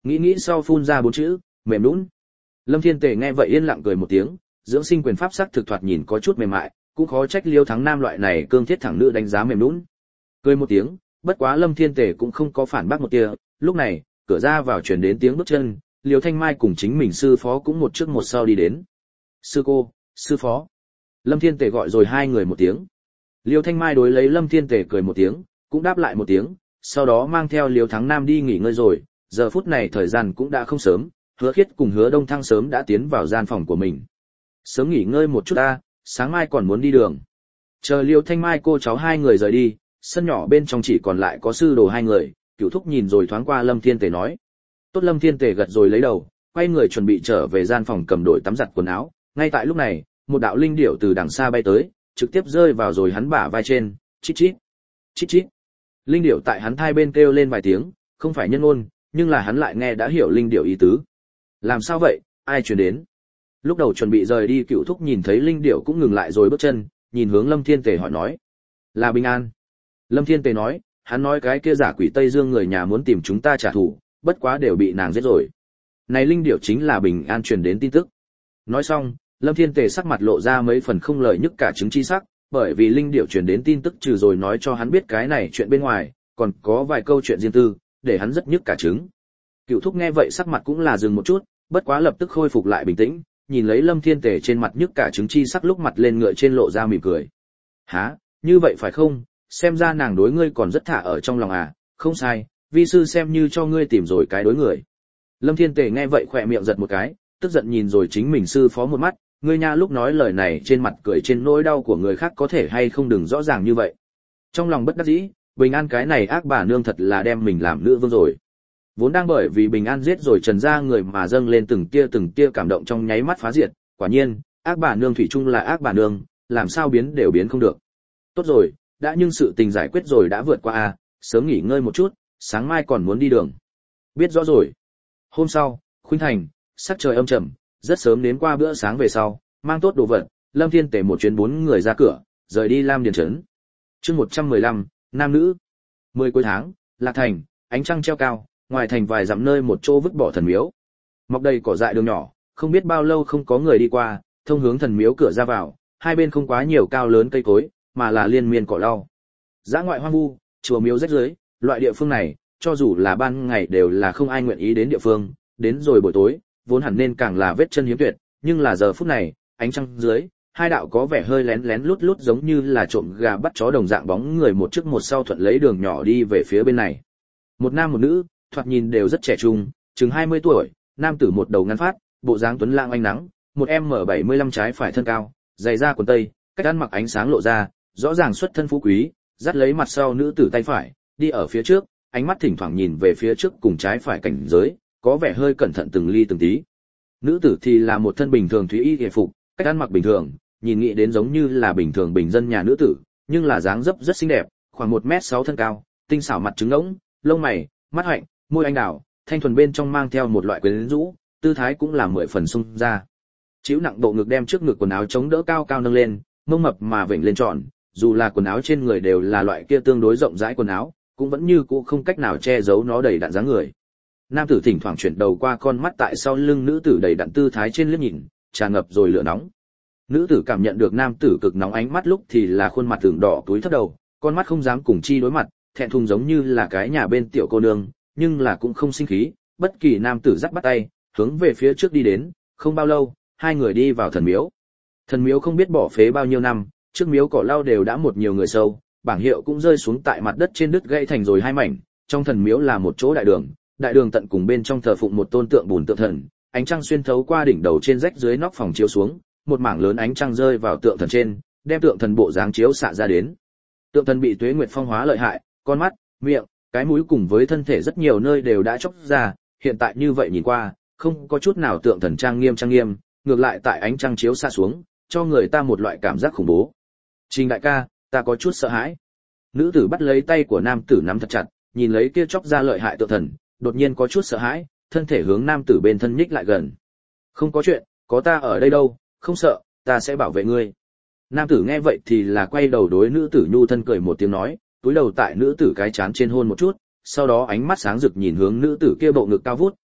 nghĩ sau phun ra 4 chữ, mềm nhũn. Lâm Thiên Tề nghe vậy yên lặng cười một tiếng, dưỡng sinh quyền pháp sắc thực thoạt nhìn có chút mềm mại, cũng khó trách Liêu Thắng Nam loại này cương thiết thẳng nữ đánh giá mềm nhũn. Cười một tiếng, bất quá Lâm Thiên Tề cũng không có phản bác một tia, lúc này, cửa ra vào truyền đến tiếng bước chân, Liêu Thanh Mai cùng chính mình sư phó cũng một trước một sau đi đến. Sư cô, sư phó. Lâm Thiên Tề gọi rồi hai người một tiếng. Liêu Thanh Mai đối lấy Lâm Thiên Tề cười một tiếng, cũng đáp lại một tiếng, sau đó mang theo Liêu Thắng Nam đi nghỉ ngơi rồi, giờ phút này thời gian cũng đã không sớm, Hứa Khiết cùng Hứa Đông Thăng sớm đã tiến vào gian phòng của mình. Sớm nghỉ ngơi một chút ta, sáng mai còn muốn đi đường. Chờ Liêu Thanh Mai cô cháu hai người rời đi, sân nhỏ bên trong chỉ còn lại có sư đồ hai người, Cửu Thúc nhìn rồi thoáng qua Lâm Thiên Tề nói. Tốt. Lâm Thiên Tề gật rồi lấy đầu, quay người chuẩn bị trở về gian phòng cầm đổi tắm giặt quần áo, ngay tại lúc này, một đạo linh điểu từ đằng xa bay tới, trực tiếp rơi vào rồi hắn bả vai trên, chít chít, chít chít. Linh điểu tại hắn thai bên kêu lên vài tiếng, không phải nhân ngôn, nhưng là hắn lại nghe đã hiểu linh điểu ý tứ. Làm sao vậy, ai truyền đến? Lúc đầu chuẩn bị rời đi Cửu Thúc nhìn thấy linh điểu cũng ngừng lại rồi bước chân, nhìn hướng Lâm Thiên Tề hỏi nói. Là Bình An. Lâm Thiên Tề nói, hắn nói cái kia giả quỷ Tây Dương người nhà muốn tìm chúng ta trả thù, bất quá đều bị nàng giết rồi. Này linh điểu chính là Bình An truyền đến tin tức. Nói xong, Lâm Thiên Tề sắc mặt lộ ra mấy phần không lời nhức cả trứng chi sắc, bởi vì linh điểu truyền đến tin tức trừ rồi nói cho hắn biết cái này chuyện bên ngoài, còn có vài câu chuyện riêng tư, để hắn rất nhức cả trứng. Cửu Thúc nghe vậy sắc mặt cũng là dừng một chút, bất quá lập tức khôi phục lại bình tĩnh, nhìn lấy Lâm Thiên Tề trên mặt nhức cả trứng chi sắc lúc mặt lên ngựa trên lộ ra mỉm cười. Hả, như vậy phải không? Xem ra nàng đối ngươi còn rất thả ở trong lòng à? Không sai, vi sư xem như cho ngươi tìm rồi cái đối người. Lâm Thiên Tề nghe vậy khỏe miệng giật một cái, tức giận nhìn rồi chính mình sư phó một mắt, ngươi nha lúc nói lời này trên mặt cười trên nỗi đau của người khác có thể hay không đừng rõ ràng như vậy. Trong lòng bất đắc dĩ, Bình An cái này ác bà nương thật là đem mình làm nữ vương rồi. Vốn đang bởi vì Bình An giết rồi Trần gia người mà dâng lên từng tia cảm động trong nháy mắt phá diệt, quả nhiên, ác bà nương thủy chung là ác bà nương, làm sao biến đều biến không được. Tốt rồi, đã nhưng sự tình giải quyết rồi đã vượt qua a, sớm nghỉ ngơi một chút, sáng mai còn muốn đi đường. Biết rõ rồi. Hôm sau, Khuynh Thành, sắc trời âm trầm, rất sớm đến qua bữa sáng về sau, mang tốt đồ vật, Lâm Thiên Tề một chuyến 4 người ra cửa, rời đi Lam Điền trấn. Chương 115, nam nữ. 10 cuối tháng, Lạc Thành, ánh trăng treo cao, ngoài thành vài dặm nơi một chỗ vứt bỏ thần miếu. Mọc đầy cỏ dại đường nhỏ, không biết bao lâu không có người đi qua, thông hướng thần miếu cửa ra vào, hai bên không quá nhiều cao lớn cây cối, mà là liên miên cỏ lau. Dã ngoại hoang vu, chùa miếu rách rưới, loại địa phương này, cho dù là ban ngày đều là không ai nguyện ý đến địa phương, đến rồi buổi tối, vốn hẳn nên càng là vết chân hiếm tuyệt, nhưng là giờ phút này, ánh trăng dưới, hai đạo có vẻ hơi lén lén lút lút giống như là trộm gà bắt chó đồng dạng bóng người một trước một sau thuận lấy đường nhỏ đi về phía bên này. Một nam một nữ, thoạt nhìn đều rất trẻ trung, chừng 20 tuổi, nam tử một đầu ngắn phát, bộ dáng tuấn lãng ánh nắng, một M75 trái phải thân cao, giày da quần tây, cách ăn mặc ánh sáng lộ ra, rõ ràng xuất thân phú quý, dắt lấy mặt sau nữ tử tay phải, đi ở phía trước, ánh mắt thỉnh thoảng nhìn về phía trước cùng trái phải cảnh giới, có vẻ hơi cẩn thận từng ly từng tí. Nữ tử thì là một thân bình thường thúy y y phục, cách ăn mặc bình thường, nhìn nghĩ đến giống như là bình thường bình dân nhà nữ tử, nhưng là dáng dấp rất xinh đẹp, khoảng 1m6 thân cao, tinh xảo mặt trứng ngỗng, lông mày, mắt hạnh, môi anh đào, thanh thuần bên trong mang theo một loại quyến rũ, tư thái cũng là 10 phần sung ra. Chịu nặng bộ ngực đem trước ngực quần áo chống đỡ cao cao nâng lên, mông mập mà vểnh lên tròn, dù là quần áo trên người đều là loại kia tương đối rộng rãi quần áo, cũng vẫn như cũ không cách nào che giấu nó đầy đặn dáng người. Nam tử thỉnh thoảng chuyển đầu qua con mắt tại sau lưng nữ tử đầy đặn tư thái trên liếc nhìn, tràn ngập rồi lửa nóng. Nữ tử cảm nhận được nam tử cực nóng ánh mắt lúc thì là khuôn mặt tưởng đỏ túi thấp đầu, con mắt không dám cùng chi đối mặt, thẹn thùng giống như là cái nhà bên tiểu cô nương, nhưng là cũng không sinh khí, bất kỳ nam tử dắt bắt tay, hướng về phía trước đi đến, không bao lâu, hai người đi vào thần miếu. Thần miếu không biết bỏ phế bao nhiêu năm, trước miếu cỏ lau đều đã một nhiều người sâu, bảng hiệu cũng rơi xuống tại mặt đất trên đứt gãy thành rồi hai mảnh, trong thần miếu là một chỗ đại đường tận cùng bên trong thờ phụng một tôn tượng bùn tượng thần, ánh trăng xuyên thấu qua đỉnh đầu trên rách dưới nóc phòng chiếu xuống, một mảng lớn ánh trăng rơi vào tượng thần trên, đem tượng thần bộ dáng chiếu xạ ra đến. Tượng thần bị tuế nguyệt phong hóa lợi hại, con mắt, miệng, cái mũi cùng với thân thể rất nhiều nơi đều đã chóc ra, hiện tại như vậy nhìn qua, không có chút nào tượng thần trang nghiêm, ngược lại tại ánh trăng chiếu xạ xuống, cho người ta một loại cảm giác khủng bố. Trình đại ca, ta có chút sợ hãi. Nữ tử bắt lấy tay của nam tử nắm thật chặt, nhìn lấy kia chóc ra lợi hại tượng thần, đột nhiên có chút sợ hãi, thân thể hướng nam tử bên thân nhích lại gần. Không có chuyện, có ta ở đây đâu, không sợ, ta sẽ bảo vệ ngươi. Nam tử nghe vậy thì là quay đầu đối nữ tử nhu thân cười một tiếng nói, túi đầu tại nữ tử cái chán trên hôn một chút, sau đó ánh mắt sáng rực nhìn hướng nữ tử kia bộ ngực cao vút,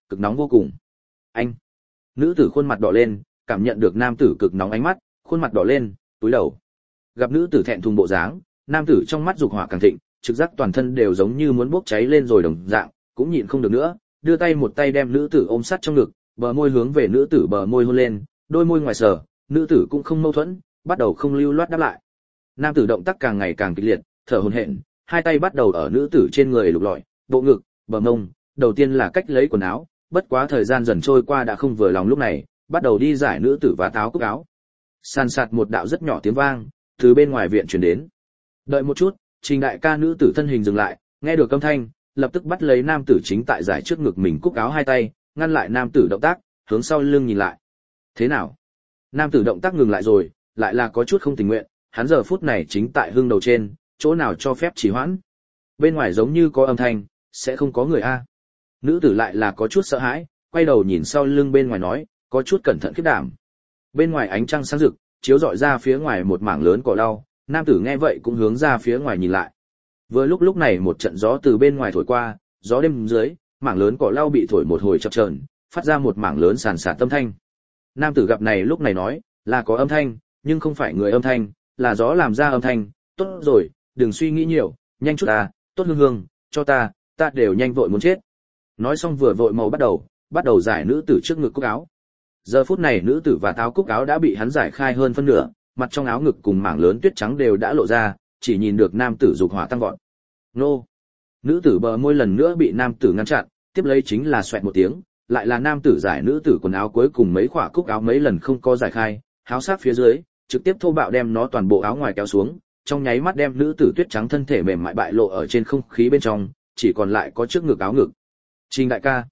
cực nóng vô cùng. Anh. Nữ tử khuôn mặt đỏ lên, cảm nhận được nam tử cực nóng ánh mắt, khuôn mặt đỏ lên, túi đầu. Gặp nữ tử thẹn thùng bộ dáng, nam tử trong mắt dục hỏa càng thịnh, trực giác toàn thân đều giống như muốn bốc cháy lên rồi đồng dạng, cũng nhịn không được nữa, đưa tay một tay đem nữ tử ôm sát trong ngực, bờ môi hướng về nữ tử bờ môi hôn lên, đôi môi ngoài sờ, nữ tử cũng không mâu thuẫn, bắt đầu không lưu loát đáp lại. Nam tử động tác càng ngày càng kịch liệt, thở hổn hển, hai tay bắt đầu ở nữ tử trên người lục lọi, bộ ngực, bờ mông, đầu tiên là cách lấy quần áo, bất quá thời gian dần trôi qua đã không vừa lòng lúc này, bắt đầu đi giải nữ tử và táo cúc áo. Sàn sạt một đạo rất nhỏ tiếng vang từ bên ngoài viện truyền đến. Đợi một chút, Trình đại ca nữ tử thân hình dừng lại, nghe được âm thanh, lập tức bắt lấy nam tử chính tại giải trước ngực mình cúc áo hai tay, ngăn lại nam tử động tác, hướng sau lưng nhìn lại. Thế nào? Nam tử động tác ngừng lại rồi, lại là có chút không tình nguyện, hắn giờ phút này chính tại hương đầu trên, chỗ nào cho phép trì hoãn. Bên ngoài giống như có âm thanh, sẽ không có người a. Nữ tử lại là có chút sợ hãi, quay đầu nhìn sau lưng bên ngoài nói, có chút cẩn thận khiếp đảm. Bên ngoài ánh trăng sáng rực, chiếu rọi ra phía ngoài một mảng lớn cỏ lau, nam tử nghe vậy cũng hướng ra phía ngoài nhìn lại. Vừa lúc này một trận gió từ bên ngoài thổi qua, gió đêm dưới, mảng lớn cỏ lau bị thổi một hồi chập chờn, phát ra một mảng lớn sàn sạt âm thanh. Nam tử gặp này lúc này nói, là có âm thanh, nhưng không phải người âm thanh, là gió làm ra âm thanh. Tốt rồi, đừng suy nghĩ nhiều, nhanh chút ta, tốt hương hương, cho ta đều nhanh vội muốn chết. Nói xong vừa vội màu bắt đầu giải nữ tử trước ngực cúc áo. Giờ phút này nữ tử và táo cúc áo đã bị hắn giải khai hơn phân nửa, mặt trong áo ngực cùng mảng lớn tuyết trắng đều đã lộ ra, chỉ nhìn được nam tử dục hỏa tăng vọt. Nô! Nữ tử bờ môi lần nữa bị nam tử ngăn chặn, tiếp lấy chính là xoẹt một tiếng, lại là nam tử giải nữ tử quần áo cuối cùng mấy khỏa cúc áo mấy lần không có giải khai, háo sát phía dưới, trực tiếp thô bạo đem nó toàn bộ áo ngoài kéo xuống, trong nháy mắt đem nữ tử tuyết trắng thân thể mềm mại bại lộ ở trên không khí bên trong, chỉ còn lại có trước ngực áo ngực. Trình đại ca,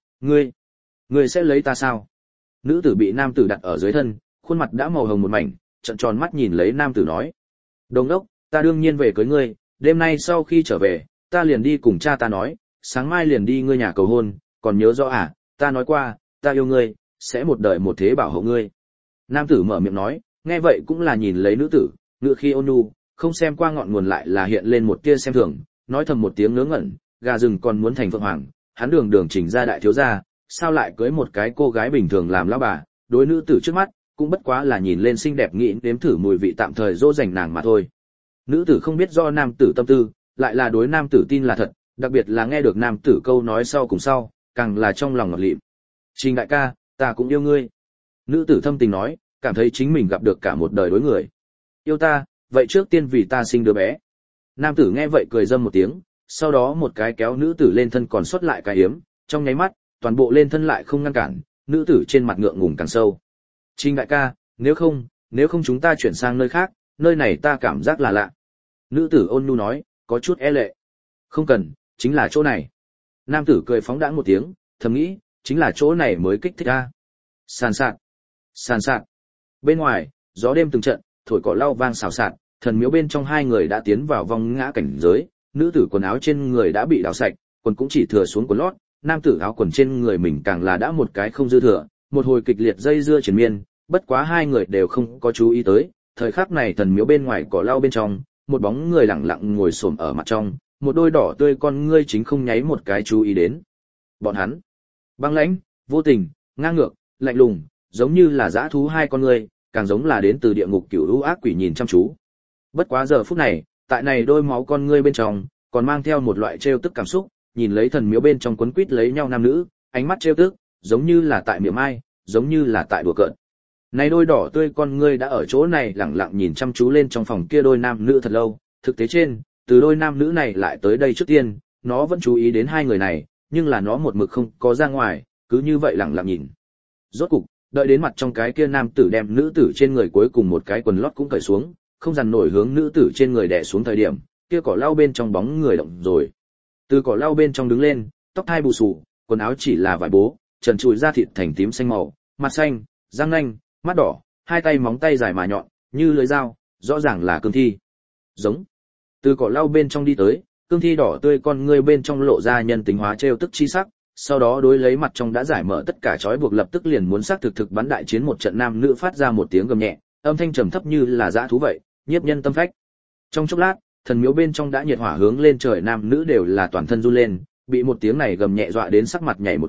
ngươi sẽ lấy ta sao? Nữ tử bị nam tử đặt ở dưới thân, khuôn mặt đã màu hồng một mảnh, trợn tròn mắt nhìn lấy nam tử nói: "Đồng đốc, ta đương nhiên về cưới ngươi, đêm nay sau khi trở về, ta liền đi cùng cha ta nói, sáng mai liền đi ngươi nhà cầu hôn, còn nhớ rõ à, ta nói qua, ta yêu ngươi, sẽ một đời một thế bảo hộ ngươi." Nam tử mở miệng nói, nghe vậy cũng là nhìn lấy nữ tử, ngựa khi ôn nhu, không xem qua ngọn nguồn lại là hiện lên một tia xem thường, nói thầm một tiếng ngớ ngẩn, gà rừng còn muốn thành phượng hoàng, hắn đường Trình ra đại thiếu gia, sao lại cưới một cái cô gái bình thường làm lão bà, đối nữ tử trước mắt, cũng bất quá là nhìn lên xinh đẹp nghĩ nếm thử mùi vị tạm thời dỗ dành nàng mà thôi. Nữ tử không biết do nam tử tâm tư, lại là đối nam tử tin là thật, đặc biệt là nghe được nam tử câu nói sau cùng sau, càng là trong lòng ngọt lịm. Trình đại ca, ta cũng yêu ngươi. Nữ tử thâm tình nói, cảm thấy chính mình gặp được cả một đời đối người. Yêu ta, vậy trước tiên vì ta sinh đứa bé. Nam tử nghe vậy cười dâm một tiếng, sau đó một cái kéo nữ tử lên thân còn sót lại cái hiếm, trong nháy mắt, toàn bộ lên thân lại không ngăn cản, nữ tử trên mặt ngượng ngùng càng sâu. Trình đại ca, nếu không chúng ta chuyển sang nơi khác, nơi này ta cảm giác là lạ. Nữ tử ôn nhu nói, có chút e lệ. Không cần, chính là chỗ này. Nam tử cười phóng đãng một tiếng, thầm nghĩ, chính là chỗ này mới kích thích ta. Sàn sạt. Bên ngoài, gió đêm từng trận, thổi cỏ lau vang xào xạc, thần miếu bên trong hai người đã tiến vào vòng ngã cảnh giới, nữ tử quần áo trên người đã bị đào sạch, quần cũng chỉ thừa xuống quần lót, nam tử áo quần trên người mình càng là đã một cái không dư thừa, một hồi kịch liệt dây dưa triền miên, bất quá hai người đều không có chú ý tới, thời khắc này thần miếu bên ngoài cỏ lau bên trong, một bóng người lặng lặng ngồi xổm ở mặt trong, một đôi đỏ tươi con ngươi chính không nháy một cái chú ý đến. Bọn hắn, băng lãnh, vô tình, ngang ngược, lạnh lùng, giống như là dã thú hai con ngươi, càng giống là đến từ địa ngục cửu u ác quỷ nhìn chăm chú. Bất quá giờ phút này, tại này đôi máu con ngươi bên trong, còn mang theo một loại trêu tức cảm xúc, nhìn lấy thần miếu bên trong quấn quýt lấy nhau nam nữ, ánh mắt trêu tức, giống như là tại miệng ai, giống như là tại đùa cợt. Này đôi đỏ tươi con ngươi đã ở chỗ này lặng lặng nhìn chăm chú lên trong phòng kia đôi nam nữ thật lâu, thực tế trên, từ đôi nam nữ này lại tới đây trước tiên, nó vẫn chú ý đến hai người này, nhưng là nó một mực không có ra ngoài, cứ như vậy lặng lặng nhìn. Rốt cục, đợi đến mặt trong cái kia nam tử đem nữ tử trên người cuối cùng một cái quần lót cũng cởi xuống, không dằn nổi hướng nữ tử trên người đè xuống thời điểm, kia cỏ lau bên trong bóng người động rồi. Từ cỏ lau bên trong đứng lên, tóc hai bù xù, quần áo chỉ là vải bố, trần trụi da thịt thành tím xanh màu, mặt xanh, răng nanh, mắt đỏ, hai tay móng tay dài mà nhọn, như lưỡi dao, rõ ràng là cương thi. Giống. Từ cỏ lau bên trong đi tới, cương thi đỏ tươi con ngươi bên trong lộ ra nhân tính hóa trêu tức chi sắc, sau đó đối lấy mặt trong đã giải mở tất cả trói buộc lập tức liền muốn xác thực bắn đại chiến một trận nam nữ phát ra một tiếng gầm nhẹ, âm thanh trầm thấp như là dã thú vậy, nhiếp nhân tâm phách. Trong chốc lát, thần miếu bên trong đã nhiệt hỏa hướng lên trời, nam nữ đều là toàn thân run lên, bị một tiếng này gầm nhẹ dọa đến sắc mặt nhảy một cái,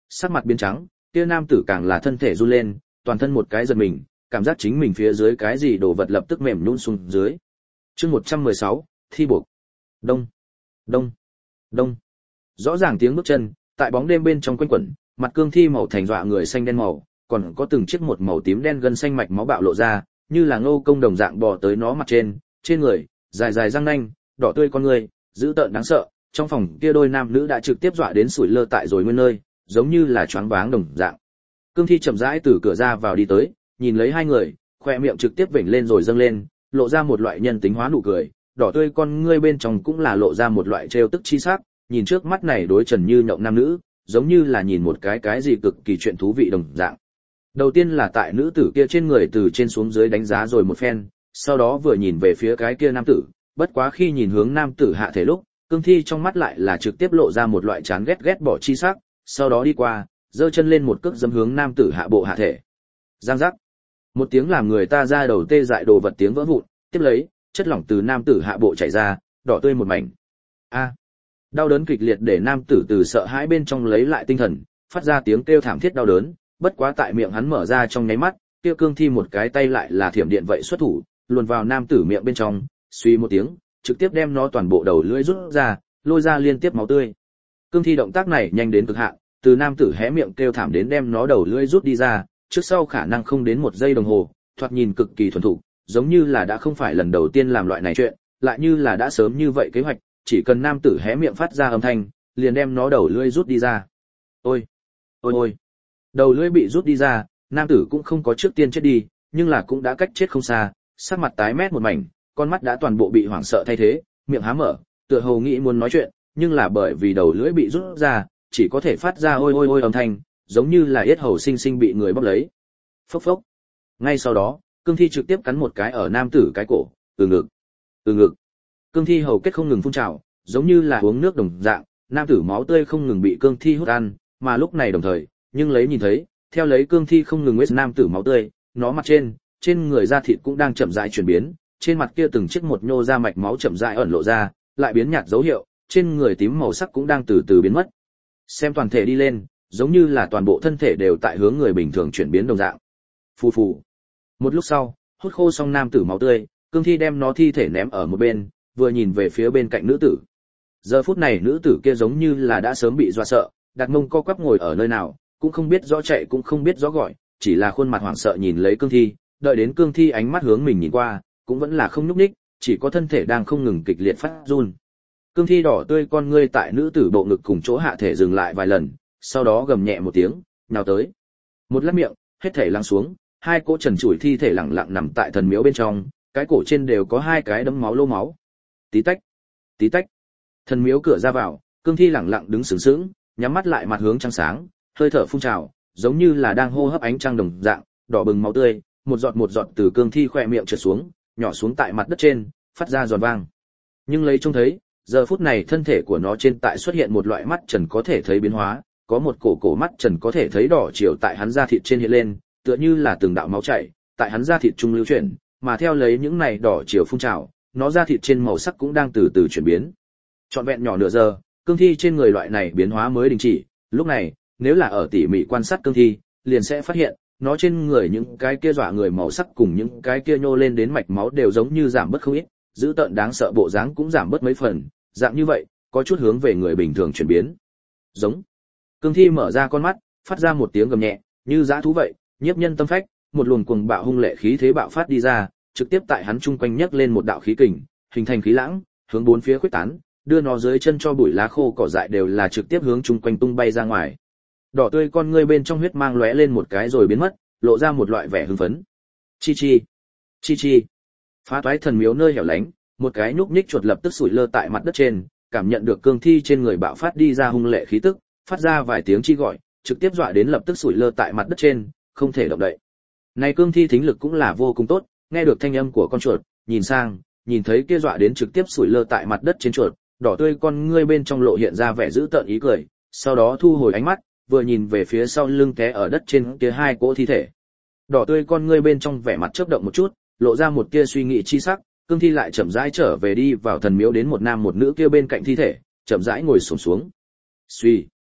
sắc mặt biến trắng, kia nam tử càng là thân thể run lên, toàn thân một cái giật mình, cảm giác chính mình phía dưới cái gì đồ vật lập tức mềm nhũn xuống dưới. Chương 116, thi buộc. Đông, đông, đông. Rõ ràng tiếng bước chân, tại bóng đêm bên trong quanh quẩn, mặt cương thi màu thành dọa người xanh đen màu, còn có từng chiếc một màu tím đen gân xanh mạch máu bạo lộ ra, như là ngô công đồng dạng bò tới nó mặt trên người, dài dài răng nanh, đỏ tươi con người, dữ tợn đáng sợ. Trong phòng kia đôi nam nữ đã trực tiếp dọa đến sủi lơ tại rồi nguyên nơi, giống như là choáng váng đồng dạng. Cương thi chậm rãi từ cửa ra vào đi tới, nhìn lấy hai người, khoe miệng trực tiếp vểnh lên rồi dâng lên, lộ ra một loại nhân tính hóa nụ cười, đỏ tươi con ngươi bên trong cũng là lộ ra một loại trêu tức chi sắc, nhìn trước mắt này đối trần như nhộng nam nữ, giống như là nhìn một cái gì cực kỳ chuyện thú vị đồng dạng. Đầu tiên là tại nữ tử kia trên người từ trên xuống dưới đánh giá rồi một phen, sau đó vừa nhìn về phía cái kia nam tử, bất quá khi nhìn hướng nam tử hạ thể lúc, cương thi trong mắt lại là trực tiếp lộ ra một loại chán ghét bỏ chi sắc, sau đó đi qua, giơ chân lên một cước dẫm hướng nam tử hạ bộ hạ thể. Giang giác. Một tiếng làm người ta ra đầu tê dại đồ vật tiếng vỡ vụn, tiếp lấy, chất lỏng từ nam tử hạ bộ chảy ra, đỏ tươi một mảnh. A. Đau đớn kịch liệt để nam tử từ sợ hãi bên trong lấy lại tinh thần, phát ra tiếng kêu thảm thiết đau đớn, bất quá tại miệng hắn mở ra trong nháy mắt, kia cương thi một cái tay lại là thiểm điện vậy xuất thủ, luồn vào nam tử miệng bên trong, suy một tiếng, trực tiếp đem nó toàn bộ đầu lưỡi rút ra, lôi ra liên tiếp máu tươi. Cương thi động tác này nhanh đến cực hạn, từ nam tử hé miệng kêu thảm đến đem nó đầu lưỡi rút đi ra, trước sau khả năng không đến 1 giây đồng hồ, thoạt nhìn cực kỳ thuần thục, giống như là đã không phải lần đầu tiên làm loại này chuyện, lại như là đã sớm như vậy kế hoạch, chỉ cần nam tử hé miệng phát ra âm thanh, liền đem nó đầu lưỡi rút đi ra. Ôi, ôi ôi. Đầu lưỡi bị rút đi ra, nam tử cũng không có trước tiên chết đi, nhưng là cũng đã cách chết không xa, sắc mặt tái mét một mảnh, con mắt đã toàn bộ bị hoảng sợ thay thế, miệng há mở, tựa hồ nghĩ muốn nói chuyện, nhưng là bởi vì đầu lưỡi bị rút ra, chỉ có thể phát ra ôi ôi ôi âm thanh, giống như là yết hầu sinh sinh bị người bóp lấy. Phốc phốc. Ngay sau đó, cương thi trực tiếp cắn một cái ở nam tử cái cổ, từ ngực. Cương thi hầu kết không ngừng phun trào, giống như là uống nước đồng dạng, nam tử máu tươi không ngừng bị cương thi hút ăn, mà lúc này đồng thời, nhưng lấy nhìn thấy, theo lấy cương thi không ngừng quét nam tử máu tươi, nó mặt trên người da thịt cũng đang chậm rãi chuyển biến, trên mặt kia từng chiếc một nhô ra mạch máu chậm rãi ẩn lộ ra, lại biến nhạt dấu hiệu, trên người tím màu sắc cũng đang từ từ biến mất. Xem toàn thể đi lên, giống như là toàn bộ thân thể đều tại hướng người bình thường chuyển biến đồng dạng. Phù phù. Một lúc sau, hút khô xong nam tử máu tươi, cương thi đem nó thi thể ném ở một bên, vừa nhìn về phía bên cạnh nữ tử. Giờ phút này nữ tử kia giống như là đã sớm bị dọa sợ, đặt mông co quắp ngồi ở nơi nào, cũng không biết rõ chạy cũng không biết rõ gọi, chỉ là khuôn mặt hoảng sợ nhìn lấy cương thi, đợi đến cương thi ánh mắt hướng mình nhìn qua, cũng vẫn là không nhúc nhích, chỉ có thân thể đang không ngừng kịch liệt phát run. Cương thi đỏ tươi con ngươi tại nữ tử bộ ngực cùng chỗ hạ thể dừng lại vài lần, sau đó gầm nhẹ một tiếng, nhào tới. Một lát miệng, hết thể lắng xuống, hai cỗ trần trụi thi thể lặng lặng nằm tại thần miếu bên trong, cái cổ trên đều có hai cái đấm máu lô máu. Tí tách, tí tách. Thần miếu cửa ra vào, cương thi lặng lặng đứng sướng sướng, nhắm mắt lại mặt hướng trăng sáng, hơi thở phun trào, giống như là đang hô hấp ánh trăng đồng dạng, đỏ bừng máu tươi, một giọt từ cương thi khỏe miệng trượt xuống, nhỏ xuống tại mặt đất trên, phát ra giòn vang. Nhưng lấy trông thấy, giờ phút này thân thể của nó trên tại xuất hiện một loại mắt trần có thể thấy biến hóa, có một cổ mắt trần có thể thấy đỏ chiều tại hắn da thịt trên hiện lên, tựa như là từng đạo máu chảy, tại hắn da thịt trung lưu chuyển, mà theo lấy những này đỏ chiều phun trào, nó da thịt trên màu sắc cũng đang từ từ chuyển biến. Trọn vẹn nhỏ nửa giờ, cương thi trên người loại này biến hóa mới đình chỉ, lúc này, nếu là ở tỉ mỉ quan sát cương thi, liền sẽ phát hiện, nó trên người những cái kia dọa người màu sắc cùng những cái kia nhô lên đến mạch máu đều giống như giảm bớt không ít, dữ tợn đáng sợ bộ dáng cũng giảm bớt mấy phần, dạng như vậy, có chút hướng về người bình thường chuyển biến. Giống. Cương thi mở ra con mắt, phát ra một tiếng gầm nhẹ, như dã thú vậy, nhiếp nhân tâm phách, một luồng cuồng bạo hung lệ khí thế bạo phát đi ra, trực tiếp tại hắn chung quanh nhấc lên một đạo khí kình, hình thành khí lãng, hướng bốn phía khuếch tán, đưa nó dưới chân cho bụi lá khô cỏ dại đều là trực tiếp hướng chung quanh tung bay ra ngoài. Đỏ tươi con ngươi bên trong huyết mang lóe lên một cái rồi biến mất, lộ ra một loại vẻ hưng phấn. Chi chi, chi chi. Phá toái thần miếu nơi hẻo lánh, một cái nhúc nhích chuột lập tức sủi lơ tại mặt đất trên, cảm nhận được cương thi trên người bạo phát đi ra hung lệ khí tức, phát ra vài tiếng chi gọi, trực tiếp dọa đến lập tức sủi lơ tại mặt đất trên, không thể động đậy. Này cương thi thính lực cũng là vô cùng tốt, nghe được thanh âm của con chuột, nhìn sang, nhìn thấy kia dọa đến trực tiếp sủi lơ tại mặt đất trên chuột, đỏ tươi con ngươi bên trong lộ hiện ra vẻ dữ tợn ý cười, sau đó thu hồi ánh mắt, vừa nhìn về phía sau lưng té ở đất trên kia hai cỗ thi thể. Đỏ tươi con ngươi bên trong vẻ mặt chớp động một chút, lộ ra một tia suy nghĩ chi sắc, cương thi lại chậm rãi trở về đi vào thần miếu đến một nam một nữ kia bên cạnh thi thể, chậm rãi ngồi xổm xuống. Suy.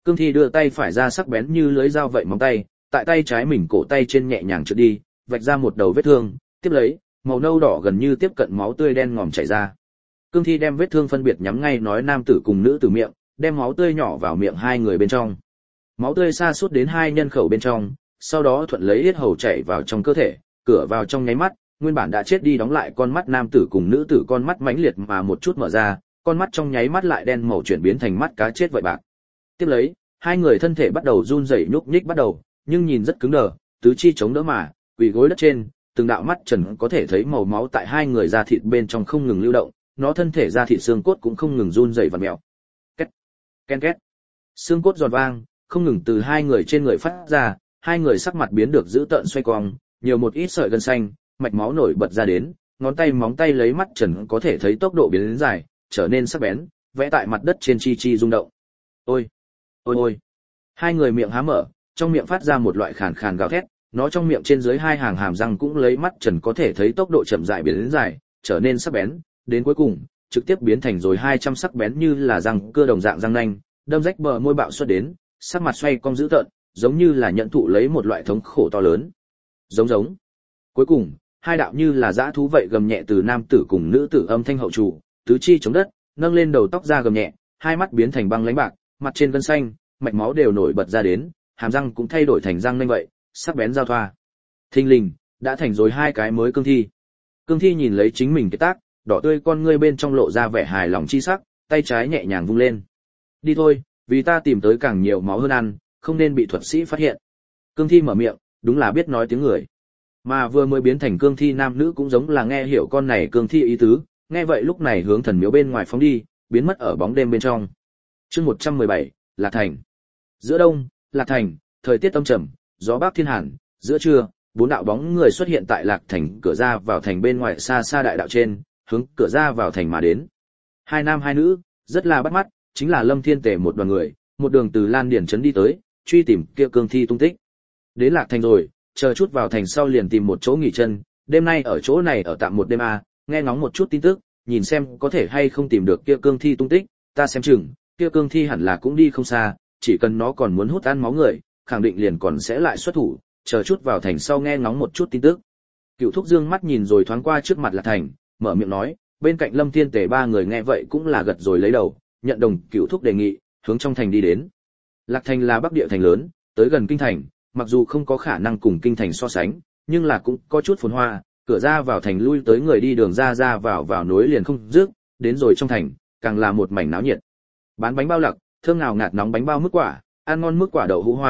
Cương Thi đưa tay phải ra sắc bén như lưới dao vậy móng tay, tại tay trái mình cổ tay trên nhẹ nhàng trượt đi, vạch ra một đầu vết thương, tiếp lấy, màu nâu đỏ gần như tiếp cận máu tươi đen ngòm chảy ra. Cương Thi đem vết thương phân biệt nhắm ngay nói nam tử cùng nữ tử miệng, đem máu tươi nhỏ vào miệng hai người bên trong. Máu tươi sa sút đến hai nhân khẩu bên trong, sau đó thuận lấy yết hầu chảy vào trong cơ thể, cửa vào trong nháy mắt, nguyên bản đã chết đi đóng lại con mắt nam tử cùng nữ tử con mắt mãnh liệt mà một chút mở ra, con mắt trong nháy mắt lại đen màu chuyển biến thành mắt cá chết vậy bạc. Tiếp lấy, hai người thân thể bắt đầu run rẩy nhúc nhích bắt đầu, nhưng nhìn rất cứng đờ, tứ chi chống đỡ mà, quỳ gối đất trên, từng đạo mắt trần có thể thấy màu máu tại hai người da thịt bên trong không ngừng lưu động, nó thân thể da thịt xương cốt cũng không ngừng run rẩy vặn mèo. Két, ken két. Xương cốt giòn vang, không ngừng từ hai người trên người phát ra, hai người sắc mặt biến được dữ tợn xoay cong, nhiều một ít sợi gân xanh, mạch máu nổi bật ra đến, ngón tay móng tay lấy mắt trần có thể thấy tốc độ biến đến dài, trở nên sắc bén, vẽ tại mặt đất trên chi chi rung động. Ôi, ôi ôi. Hai người miệng há mở, trong miệng phát ra một loại khàn khàn gào thét, nó trong miệng trên dưới hai hàng hàm răng cũng lấy mắt trần có thể thấy tốc độ chậm rãi biến đến dài, trở nên sắc bén, đến cuối cùng, trực tiếp biến thành rồi 200 sắc bén như là răng cưa đồng dạng răng nanh, đâm rách bờ môi bạo xuất đến, sắc mặt xoay cong dữ tợn, giống như là nhận thụ lấy một loại thống khổ to lớn. Giống giống. Cuối cùng, hai đạo như là dã thú vậy gầm nhẹ từ nam tử cùng nữ tử âm thanh hậu trụ, tứ chi chống đất, nâng lên đầu tóc ra gầm nhẹ, hai mắt biến thành băng lãnh bạc, mặt trên gân xanh, mạch máu đều nổi bật ra đến, hàm răng cũng thay đổi thành răng nanh vậy, sắc bén giao thoa. Thình lình, đã thành rồi hai cái mới cương thi. Cương thi nhìn lấy chính mình cái tác, đỏ tươi con ngươi bên trong lộ ra vẻ hài lòng chi sắc, tay trái nhẹ nhàng vung lên. Đi thôi, vì ta tìm tới càng nhiều máu hơn ăn, không nên bị thuật sĩ phát hiện. Cương thi mở miệng, đúng là biết nói tiếng người. Mà vừa mới biến thành cương thi nam nữ cũng giống là nghe hiểu con này cương thi ý tứ, nghe vậy lúc này hướng thần miếu bên ngoài phóng đi, biến mất ở bóng đêm bên trong. Chương 117, Lạc Thành. Giữa đông, Lạc Thành, thời tiết âm trầm, gió bắc thiên hàn, giữa trưa, bốn đạo bóng người xuất hiện tại Lạc Thành cửa ra vào thành bên ngoài xa xa đại đạo trên, hướng cửa ra vào thành mà đến. Hai nam hai nữ, rất là bắt mắt, chính là Lâm Thiên Tề một đoàn người, một đường từ Lan Điển trấn đi tới, truy tìm kia cương thi tung tích. Đến Lạc Thành rồi, chờ chút vào thành sau liền tìm một chỗ nghỉ chân, đêm nay ở chỗ này ở tạm một đêm nghe ngóng một chút tin tức, nhìn xem có thể hay không tìm được kia cương thi tung tích, ta xem chừng, kia cương thi hẳn là cũng đi không xa, chỉ cần nó còn muốn hút ăn máu người, khẳng định liền còn sẽ lại xuất thủ, chờ chút vào thành sau nghe ngóng một chút tin tức. Cựu Thúc dương mắt nhìn rồi thoáng qua trước mặt Lạc Thành, mở miệng nói, bên cạnh Lâm Thiên Tề ba người nghe vậy cũng là gật rồi lấy đầu, nhận đồng Cựu Thúc đề nghị, hướng trong thành đi đến. Lạc Thành là bắc địa thành lớn, tới gần kinh thành, mặc dù không có khả năng cùng kinh thành so sánh, nhưng là cũng có chút phồn hoa, cửa ra vào thành lui tới người đi đường ra vào nối liền không dứt, đến rồi trong thành, càng là một mảnh náo nhiệt. Bán bánh bao lặc, thơm nào ngạt nóng bánh bao mức quả, ăn ngon mức quả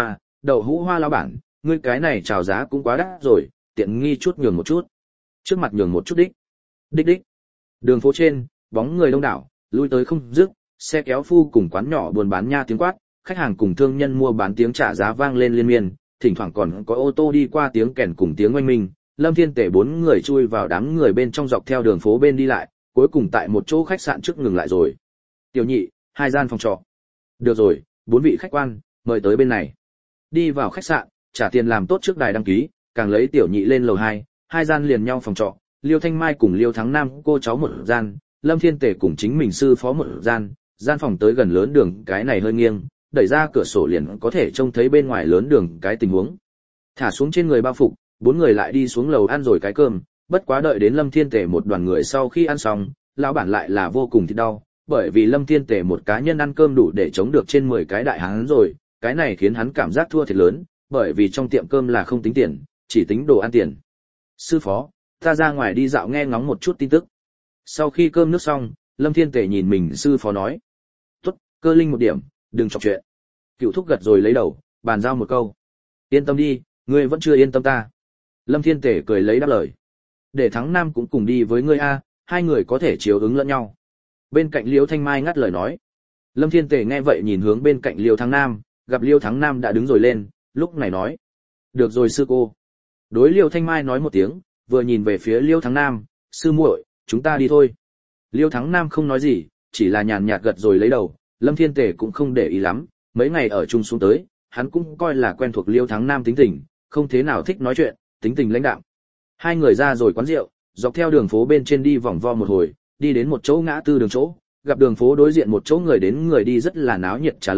đậu hũ hoa lão bản, ngươi cái này chào giá cũng quá đắt rồi, tiện nghi chút nhường một chút. Trước mặt nhường một chút đích. Đích. Đường phố trên, bóng người đông đảo, lui tới không dứt, xe kéo phu cùng quán nhỏ buôn bán nha tiếng quát, khách hàng cùng thương nhân mua bán tiếng trả giá vang lên liên miên, thỉnh thoảng còn có ô tô đi qua tiếng kèn cùng tiếng oanh minh. Lâm Thiên Tề bốn người chui vào đám người bên trong dọc theo đường phố bên đi lại, cuối cùng tại một chỗ khách sạn trước ngừng lại rồi. Tiểu nhị, 2 gian phòng trọ. Được rồi, 4 vị khách quan, mời tới bên này. Đi vào khách sạn, trả tiền làm tốt trước đài đăng ký, càng lấy tiểu nhị lên lầu 2, 2 gian liền nhau phòng trọ, Liêu Thanh Mai cùng Liêu Thắng Nam cô cháu một gian, Lâm Thiên Tề cùng chính mình sư phó một gian, gian phòng tới gần lớn đường cái này hơi nghiêng, đẩy ra cửa sổ liền có thể trông thấy bên ngoài lớn đường cái tình huống. Thả xuống trên người bao phục, 4 người lại đi xuống lầu ăn rồi cái cơm, bất quá đợi đến Lâm Thiên Tề một đoàn người sau khi ăn xong, lão bản lại là vô cùng thịt đau, bởi vì Lâm Thiên Tề một cá nhân ăn cơm đủ để chống được trên 10 cái đại hán rồi, cái này khiến hắn cảm giác thua thiệt lớn, bởi vì trong tiệm cơm là không tính tiền, chỉ tính đồ ăn tiền. Sư phó, ta ra ngoài đi dạo nghe ngóng một chút tin tức. Sau khi cơm nước xong, Lâm Thiên Tề nhìn mình sư phó nói, tốt, cơ linh một điểm, đừng chọc chuyện. Cựu Thúc gật rồi lấy đầu, bàn giao một câu. Yên tâm đi, ngươi vẫn chưa yên tâm ta. Lâm Thiên Tề cười lấy đáp lời. Để Thắng Nam cũng cùng đi với ngươi hai người có thể chiếu ứng lẫn nhau. Bên cạnh Liêu Thanh Mai ngắt lời nói. Lâm Thiên Tề nghe vậy nhìn hướng bên cạnh Liêu Thắng Nam, gặp Liêu Thắng Nam đã đứng rồi lên, lúc này nói. Được rồi sư cô. Đối Liêu Thanh Mai nói một tiếng, vừa nhìn về phía Liêu Thắng Nam, sư muội, chúng ta đi thôi. Liêu Thắng Nam không nói gì, chỉ là nhàn nhạt gật rồi lấy đầu, Lâm Thiên Tề cũng không để ý lắm, mấy ngày ở chung xuống tới, hắn cũng coi là quen thuộc Liêu Thắng Nam tính tình, không thế nào thích nói chuyện, tính tình lãnh đạm. Hai người ra rồi quán rượu, dọc theo đường phố bên trên đi vòng vo một hồi, đi đến một chỗ ngã tư đường chỗ, gặp đường phố đối diện một chỗ người đến người đi rất là náo nhiệt trà lâu,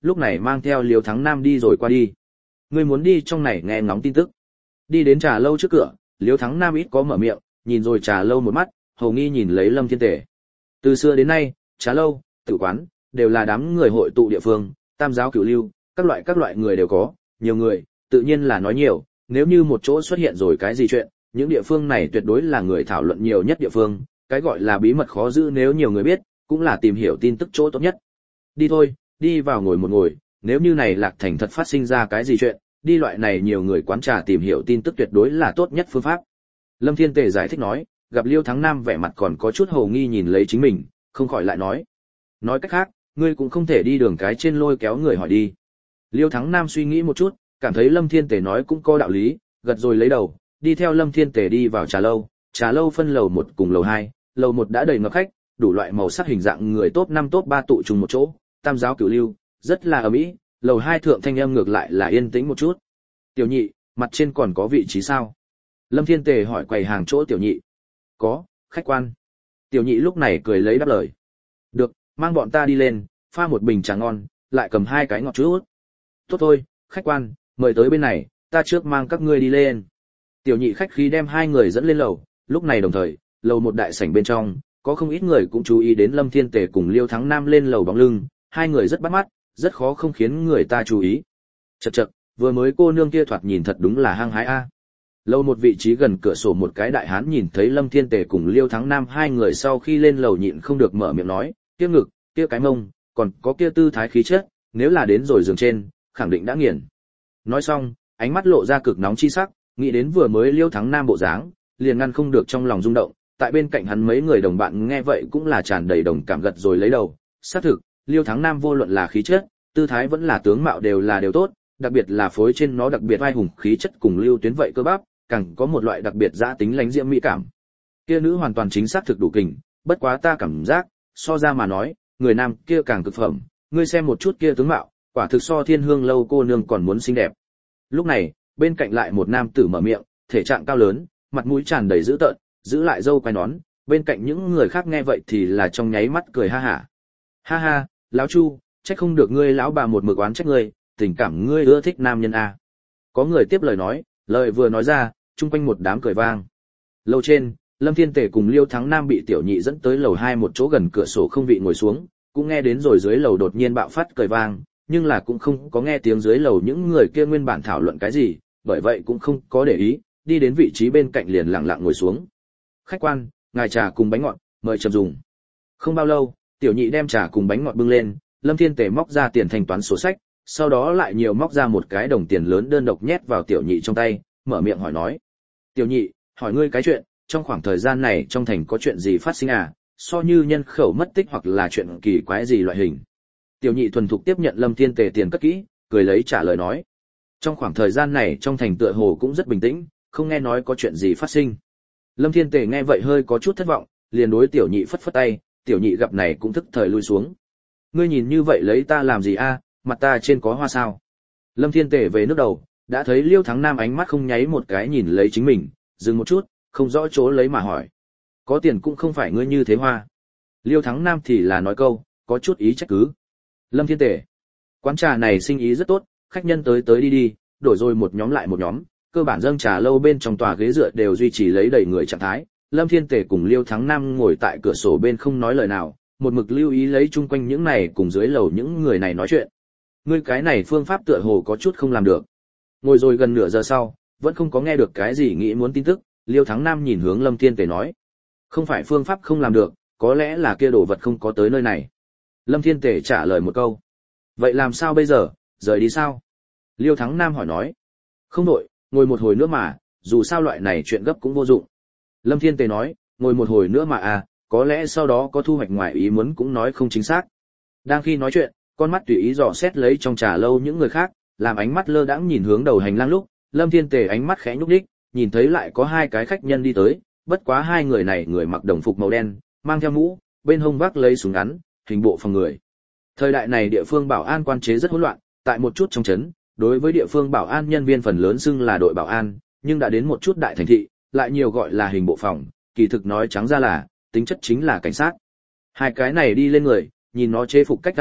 lúc này mang theo Liêu Thắng Nam đi rồi qua đi. Ngươi muốn đi trong này nghe ngóng tin tức. Đi đến trà lâu trước cửa, Liêu Thắng Nam ít có mở miệng, nhìn rồi trà lâu một mắt, hầu nghi nhìn lấy Lâm Thiên Tề. Từ xưa đến nay, trà lâu, tử quán đều là đám người hội tụ địa phương, tam giáo cửu lưu, các loại người đều có, nhiều người, tự nhiên là nói nhiều, nếu như một chỗ xuất hiện rồi cái gì chuyện, những địa phương này tuyệt đối là người thảo luận nhiều nhất địa phương, cái gọi là bí mật khó giữ nếu nhiều người biết, cũng là tìm hiểu tin tức chỗ tốt nhất. Đi thôi, đi vào ngồi một ngồi, nếu như này Lạc Thành thật phát sinh ra cái gì chuyện, đi loại này nhiều người quán trà tìm hiểu tin tức tuyệt đối là tốt nhất phương pháp. Lâm Thiên Tề giải thích nói, gặp Liêu Thắng Nam vẻ mặt còn có chút hồ nghi nhìn lấy chính mình, không khỏi lại nói. Nói cách khác, ngươi cũng không thể đi đường cái trên lôi kéo người hỏi đi. Liêu Thắng Nam suy nghĩ một chút, cảm thấy Lâm Thiên Tề nói cũng có đạo lý, gật rồi lấy đầu, đi theo Lâm Thiên Tề đi vào trà lâu phân lầu 1 cùng lầu 2, lầu 1 đã đầy ngập khách, đủ loại màu sắc hình dạng người top 5 top 3 tụ trùng một chỗ, tam giáo cửu lưu, rất là ầm ĩ, lầu 2 thượng thanh âm ngược lại là yên tĩnh một chút. Tiểu nhị, mặt trên còn có vị trí sao? Lâm Thiên Tề hỏi quầy hàng chỗ tiểu nhị. Có, khách quan. Tiểu nhị lúc này cười lấy đáp lời. Được, mang bọn ta đi lên, pha một bình trà ngon, lại cầm 2 cái ngọt chút. Tốt thôi, khách quan, mời tới bên này, ta trước mang các ngươi đi lên. Tiểu nhị khách khí đem 2 người dẫn lên lầu, lúc này đồng thời, lầu 1 đại sảnh bên trong, có không ít người cũng chú ý đến Lâm Thiên Tề cùng Liêu Thắng Nam lên lầu bóng lưng, 2 người rất bắt mắt, rất khó không khiến người ta chú ý. Chậc chậc, vừa mới cô nương kia thoạt nhìn thật đúng là hăng hái a. Lầu 1 vị trí gần cửa sổ một cái đại hán nhìn thấy Lâm Thiên Tề cùng Liêu Thắng Nam 2 người sau khi lên lầu nhịn không được mở miệng nói, kia ngực, kia cái mông, còn có kia tư thái khí chất, nếu là đến rồi giường trên, khẳng định đã nghiền. Nói xong, ánh mắt lộ ra cực nóng chi sắc, nghĩ đến vừa mới Liêu Thắng Nam bộ dáng, liền ngăn không được trong lòng rung động, tại bên cạnh hắn mấy người đồng bạn nghe vậy cũng là tràn đầy đồng cảm gật rồi lấy đầu, xác thực, Liêu Thắng Nam vô luận là khí chất, tư thái vẫn là tướng mạo đều tốt, đặc biệt là phối trên nó đặc biệt vai hùng khí chất cùng Lưu Tuyến vậy cơ bắp, càng có một loại đặc biệt dã tính lãnh diễm mỹ cảm. Kia nữ hoàn toàn chính xác thực đủ kình, bất quá ta cảm giác, so ra mà nói, người nam kia càng cực phẩm, ngươi xem một chút kia tướng mạo, quả thực so Thiên Hương lâu cô nương còn muốn xinh đẹp. Lúc này, bên cạnh lại một nam tử mở miệng, thể trạng cao lớn, mặt mũi tràn đầy dữ tợn, giữ lại râu quai nón, bên cạnh những người khác nghe vậy thì là trong nháy mắt cười ha hả. Ha ha, lão Chu, trách không được ngươi lão bà một mực oán trách ngươi, tình cảm ngươi ưa thích nam nhân a. Có người tiếp lời nói, lời vừa nói ra, chung quanh một đám cười vang. Lầu trên, Lâm Thiên Tề cùng Liêu Thắng Nam bị tiểu nhị dẫn tới lầu 2 một chỗ gần cửa sổ không vị ngồi xuống, cũng nghe đến rồi dưới lầu đột nhiên bạo phát cười vang, nhưng là cũng không có nghe tiếng dưới lầu những người kia nguyên bản thảo luận cái gì, bởi vậy cũng không có để ý, đi đến vị trí bên cạnh liền lặng lặng ngồi xuống. Khách quan, ngài trà cùng bánh ngọt, mời chậm dùng. Không bao lâu, tiểu nhị đem trà cùng bánh ngọt bưng lên, Lâm Thiên Tề móc ra tiền thanh toán sổ sách, sau đó lại nhiều móc ra một cái đồng tiền lớn đơn độc nhét vào tiểu nhị trong tay, mở miệng hỏi nói. Tiểu nhị, hỏi ngươi cái chuyện, trong khoảng thời gian này trong thành có chuyện gì phát sinh à, so như nhân khẩu mất tích hoặc là chuyện kỳ quái gì loại hình. Tiểu nhị thuần thục tiếp nhận Lâm Thiên Tề tiền cất kỹ, cười lấy trả lời nói. Trong khoảng thời gian này trong thành tựa hồ cũng rất bình tĩnh, không nghe nói có chuyện gì phát sinh. Lâm Thiên Tề nghe vậy hơi có chút thất vọng, liền đối tiểu nhị phất phất tay, tiểu nhị gặp này cũng thức thời lui xuống. Ngươi nhìn như vậy lấy ta làm gì a, mặt ta trên có hoa sao? Lâm Thiên Tề về nước đầu, đã thấy Liêu Thắng Nam ánh mắt không nháy một cái nhìn lấy chính mình, dừng một chút, không rõ chỗ lấy mà hỏi. Có tiền cũng không phải ngươi như thế hoa. Liêu Thắng Nam thì là nói câu, có chút ý trách cứ. Lâm Thiên Tề, quán trà này sinh ý rất tốt, khách nhân tới tới đi đi, đổi rồi một nhóm lại một nhóm, cơ bản dâng trà lâu bên trong tòa ghế dựa đều duy trì lấy đầy người trạng thái. Lâm Thiên Tề cùng Liêu Thắng Nam ngồi tại cửa sổ bên không nói lời nào, một mực lưu ý lấy chung quanh những này cùng dưới lầu những người này nói chuyện. Ngươi cái này phương pháp tựa hồ có chút không làm được. Ngồi rồi gần nửa giờ sau, vẫn không có nghe được cái gì nghĩ muốn tin tức, Liêu Thắng Nam nhìn hướng Lâm Thiên Tề nói. Không phải phương pháp không làm được, có lẽ là kia đồ vật không có tới nơi này. Lâm Thiên Tề trả lời một câu. Vậy làm sao bây giờ, rời đi sao? Liêu Thắng Nam hỏi nói. Không đổi, ngồi một hồi nữa mà, dù sao loại này chuyện gấp cũng vô dụng. Lâm Thiên Tề nói, ngồi một hồi nữa mà à, có lẽ sau đó có thu hoạch ngoài ý muốn cũng nói không chính xác. Đang khi nói chuyện, con mắt tùy ý dò xét lấy trong trà lâu những người khác, làm ánh mắt lơ đãng nhìn hướng đầu hành lang lúc, Lâm Thiên Tề ánh mắt khẽ nhúc nhích, nhìn thấy lại có 2 cái khách nhân đi tới, bất quá 2 người này người mặc đồng phục màu đen, mang theo mũ, bên hông vác lấy súng ngắn, hình bộ phòng người. Thời đại này địa phương bảo an quan chế rất hỗn loạn, tại một chút trong trấn, đối với địa phương bảo an nhân viên phần lớn xưng là đội bảo an, nhưng đã đến một chút đại thành thị, lại nhiều gọi là hình bộ phòng, kỳ thực nói trắng ra là, tính chất chính là cảnh sát. 2 cái này đi lên người, nhìn nó chế phục cách ăn mặc,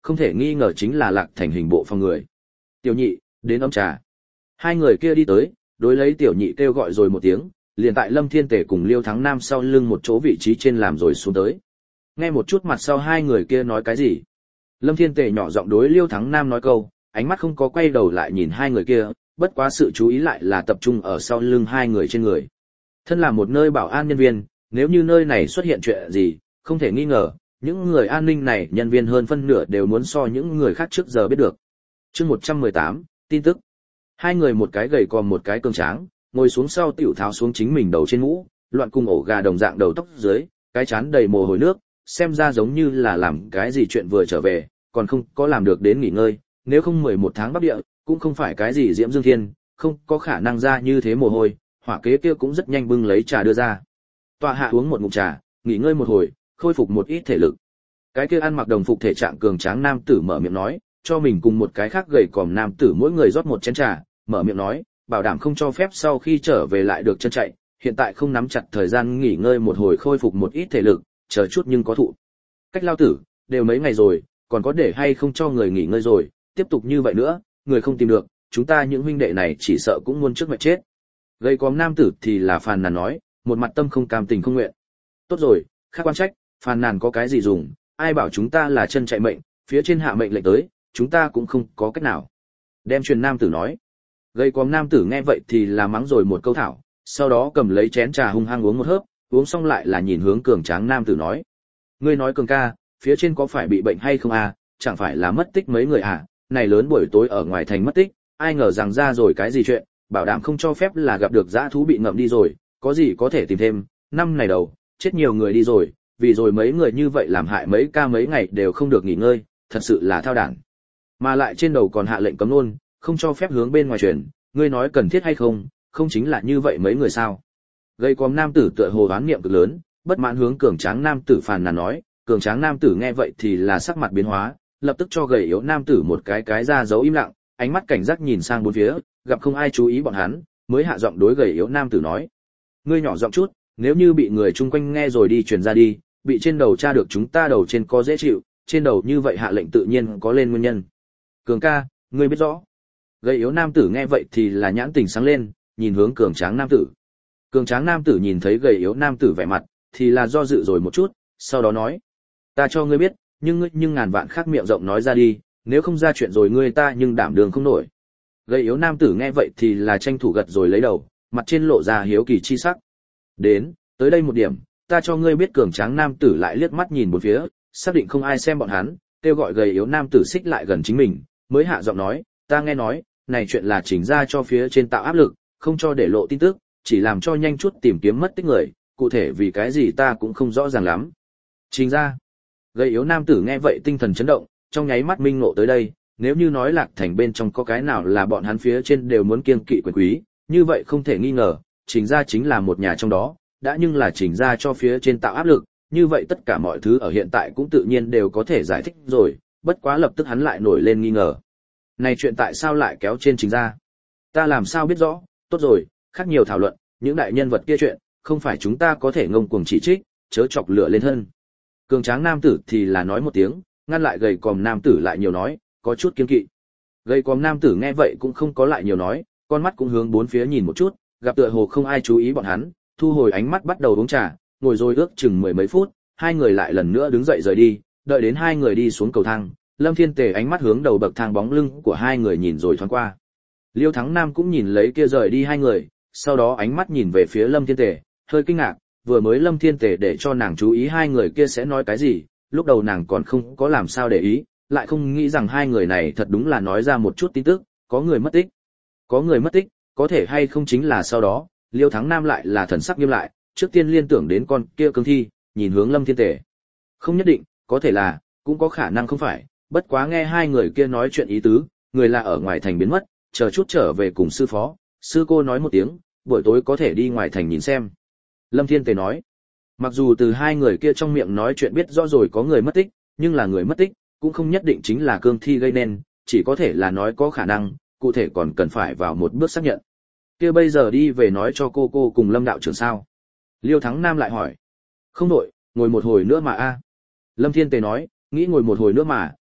không thể nghi ngờ chính là Lạc Thành hình bộ phòng người. Tiểu nhị, đến ấm trà. Hai người kia đi tới, đối lấy tiểu nhị kêu gọi rồi một tiếng, liền tại Lâm Thiên Tề cùng Liêu Thắng Nam sau lưng một chỗ vị trí trên làm rồi xuống tới. Nghe một chút mặt sau hai người kia nói cái gì. Lâm Thiên Tề nhỏ giọng đối Liêu Thắng Nam nói câu, ánh mắt không có quay đầu lại nhìn hai người kia, bất quá sự chú ý lại là tập trung ở sau lưng hai người trên người. Thân là một nơi bảo an nhân viên, nếu như nơi này xuất hiện chuyện gì, không thể nghi ngờ, những người an ninh này nhân viên hơn phân nửa đều muốn so những người khác trước giờ biết được. Chương 118, tin tức. Hai người một cái gầy còm một cái cường tráng, ngồi xuống sau tiểu tháo xuống chính mình đầu trên mũ, loạn cùng ổ gà đồng dạng đầu tóc dưới, cái trán đầy mồ hôi nước, xem ra giống như là làm cái gì chuyện vừa trở về, còn không có làm được đến nghỉ ngơi, nếu không 11 tháng Bắc Địa, cũng không phải cái gì Diễm Dương Thiên, không có khả năng ra như thế mồ hôi, hỏa kế kia cũng rất nhanh bưng lấy trà đưa ra. Tọa hạ uống một ngụm trà, nghỉ ngơi một hồi, khôi phục một ít thể lực. Cái kia ăn mặc đồng phục thể trạng cường tráng nam tử mở miệng nói, cho mình cùng một cái khác gầy còm nam tử mỗi người rót một chén trà, mở miệng nói, bảo đảm không cho phép sau khi trở về lại được chân chạy, hiện tại không nắm chặt thời gian nghỉ ngơi một hồi khôi phục một ít thể lực, chờ chút nhưng có thụ. Cách lao tử, đều mấy ngày rồi, còn có để hay không cho người nghỉ ngơi rồi, tiếp tục như vậy nữa, người không tìm được, chúng ta những huynh đệ này chỉ sợ cũng muôn trước mệt chết. Gầy còm nam tử thì là phàn nàn nói, một mặt tâm không cam tình không nguyện. Tốt rồi, khác quan trách, phàn nàn có cái gì dùng, ai bảo chúng ta là chân chạy mệnh, phía trên hạ mệnh lệnh tới, chúng ta cũng không có cách nào. Đem truyền nam tử nói. Gầy còm nam tử nghe vậy thì là mắng rồi một câu thảo, sau đó cầm lấy chén trà hung hăng uống một hớp, uống xong lại là nhìn hướng cường tráng nam tử nói. Ngươi nói cường ca, phía trên có phải bị bệnh hay không à, chẳng phải là mất tích mấy người à, này lớn buổi tối ở ngoài thành mất tích, ai ngờ rằng ra rồi cái gì chuyện, bảo đảm không cho phép là gặp được dã thú bị ngậm đi rồi, có gì có thể tìm thêm, năm này đầu, chết nhiều người đi rồi, vì rồi mấy người như vậy làm hại mấy ca mấy ngày đều không được nghỉ ngơi, thật sự là thao đản. Mà lại trên đầu còn hạ lệnh cấm luôn, không cho phép hướng bên ngoài truyền, ngươi nói cần thiết hay không, không chính là như vậy mấy người sao. Gầy còm nam tử tựa hồ oán niệm cực lớn, bất mãn hướng cường tráng nam tử phàn nàn nói, cường tráng nam tử nghe vậy thì là sắc mặt biến hóa, lập tức cho gầy yếu nam tử một cái ra dấu im lặng, ánh mắt cảnh giác nhìn sang bốn phía, gặp không ai chú ý bọn hắn, mới hạ giọng đối gầy yếu nam tử nói. Ngươi nhỏ giọng chút, nếu như bị người chung quanh nghe rồi đi truyền ra đi, bị trên đầu tra được chúng ta đầu trên có dễ chịu, trên đầu như vậy hạ lệnh tự nhiên có lên nguyên nhân. Cường ca, ngươi biết rõ. Gầy yếu nam tử nghe vậy thì là nhãn tình sáng lên, nhìn hướng cường tráng nam tử. Cường tráng nam tử nhìn thấy gầy yếu nam tử vẻ mặt, thì là do dự rồi một chút, sau đó nói. Ta cho ngươi biết, nhưng ngàn vạn khác miệng rộng nói ra đi, nếu không ra chuyện rồi ngươi ta nhưng đảm đường không nổi. Gầy yếu nam tử nghe vậy thì là tranh thủ gật rồi lấy đầu, mặt trên lộ ra hiếu kỳ chi sắc. Đến, tới đây một điểm, ta cho ngươi biết. Cường tráng nam tử lại liếc mắt nhìn bốn phía, xác định không ai xem bọn hắn, kêu gọi gầy yếu nam tử xích lại gần chính mình, mới hạ giọng nói, ta nghe nói, này chuyện là chỉnh ra cho phía trên tạo áp lực, không cho để lộ tin tức, chỉ làm cho nhanh chút tìm kiếm mất tích người, cụ thể vì cái gì ta cũng không rõ ràng lắm. Trình ra. Gầy yếu nam tử nghe vậy tinh thần chấn động, trong nháy mắt minh ngộ tới đây, nếu như nói Lạc Thành bên trong có cái nào là bọn hắn phía trên đều muốn kiêng kỵ quyền quý, như vậy không thể nghi ngờ, Trình ra chính là một nhà trong đó, đã nhưng là Trình ra cho phía trên tạo áp lực, như vậy tất cả mọi thứ ở hiện tại cũng tự nhiên đều có thể giải thích rồi, bất quá lập tức hắn lại nổi lên nghi ngờ. Này chuyện tại sao lại kéo trên Trình ra? Ta làm sao biết rõ, tốt rồi, khác nhiều thảo luận, những đại nhân vật kia chuyện, không phải chúng ta có thể ngông cuồng chỉ trích, chớ chọc lửa lên thân. Cường tráng nam tử thì là nói một tiếng, ngăn lại gầy còm nam tử lại nhiều nói, có chút kiêng kỵ. Gầy còm nam tử nghe vậy cũng không có lại nhiều nói, con mắt cũng hướng bốn phía nhìn một chút, gặp tựa hồ không ai chú ý bọn hắn, thu hồi ánh mắt bắt đầu uống trà, ngồi rồi ước chừng mười mấy phút, hai người lại lần nữa đứng dậy rời đi, đợi đến hai người đi xuống cầu thang, Lâm Thiên Tề ánh mắt hướng đầu bậc thang bóng lưng của hai người nhìn rồi thoáng qua. Liêu Thắng Nam cũng nhìn lấy kia rời đi hai người, sau đó ánh mắt nhìn về phía Lâm Thiên Tề, hơi kinh ngạc, vừa mới Lâm Thiên Tề để cho nàng chú ý hai người kia sẽ nói cái gì, lúc đầu nàng còn không có làm sao để ý, lại không nghĩ rằng hai người này thật đúng là nói ra một chút tin tức, có người mất tích. Có người mất tích, có thể hay không chính là sau đó, Liêu Thắng Nam lại là thần sắc nghiêm lại, trước tiên liên tưởng đến con kia cương thi, nhìn hướng Lâm Thiên Tề. Không nhất định, có thể là, cũng có khả năng không phải, bất quá nghe hai người kia nói chuyện ý tứ, người là ở ngoài thành biến mất, chờ chút trở về cùng sư phó, sư cô nói một tiếng, buổi tối có thể đi ngoài thành nhìn xem. Lâm Thiên Tề nói, mặc dù từ hai người kia trong miệng nói chuyện biết rõ rồi có người mất tích, nhưng là người mất tích, cũng không nhất định chính là cương thi gây nên, chỉ có thể là nói có khả năng, cụ thể còn cần phải vào một bước xác nhận. Kia bây giờ đi về nói cho cô cùng Lâm đạo trưởng sao? Liêu Thắng Nam lại hỏi. Không đổi, ngồi một hồi nữa mà a. Lâm Thiên Tề nói, nghĩ ngồi một hồi nữa mà,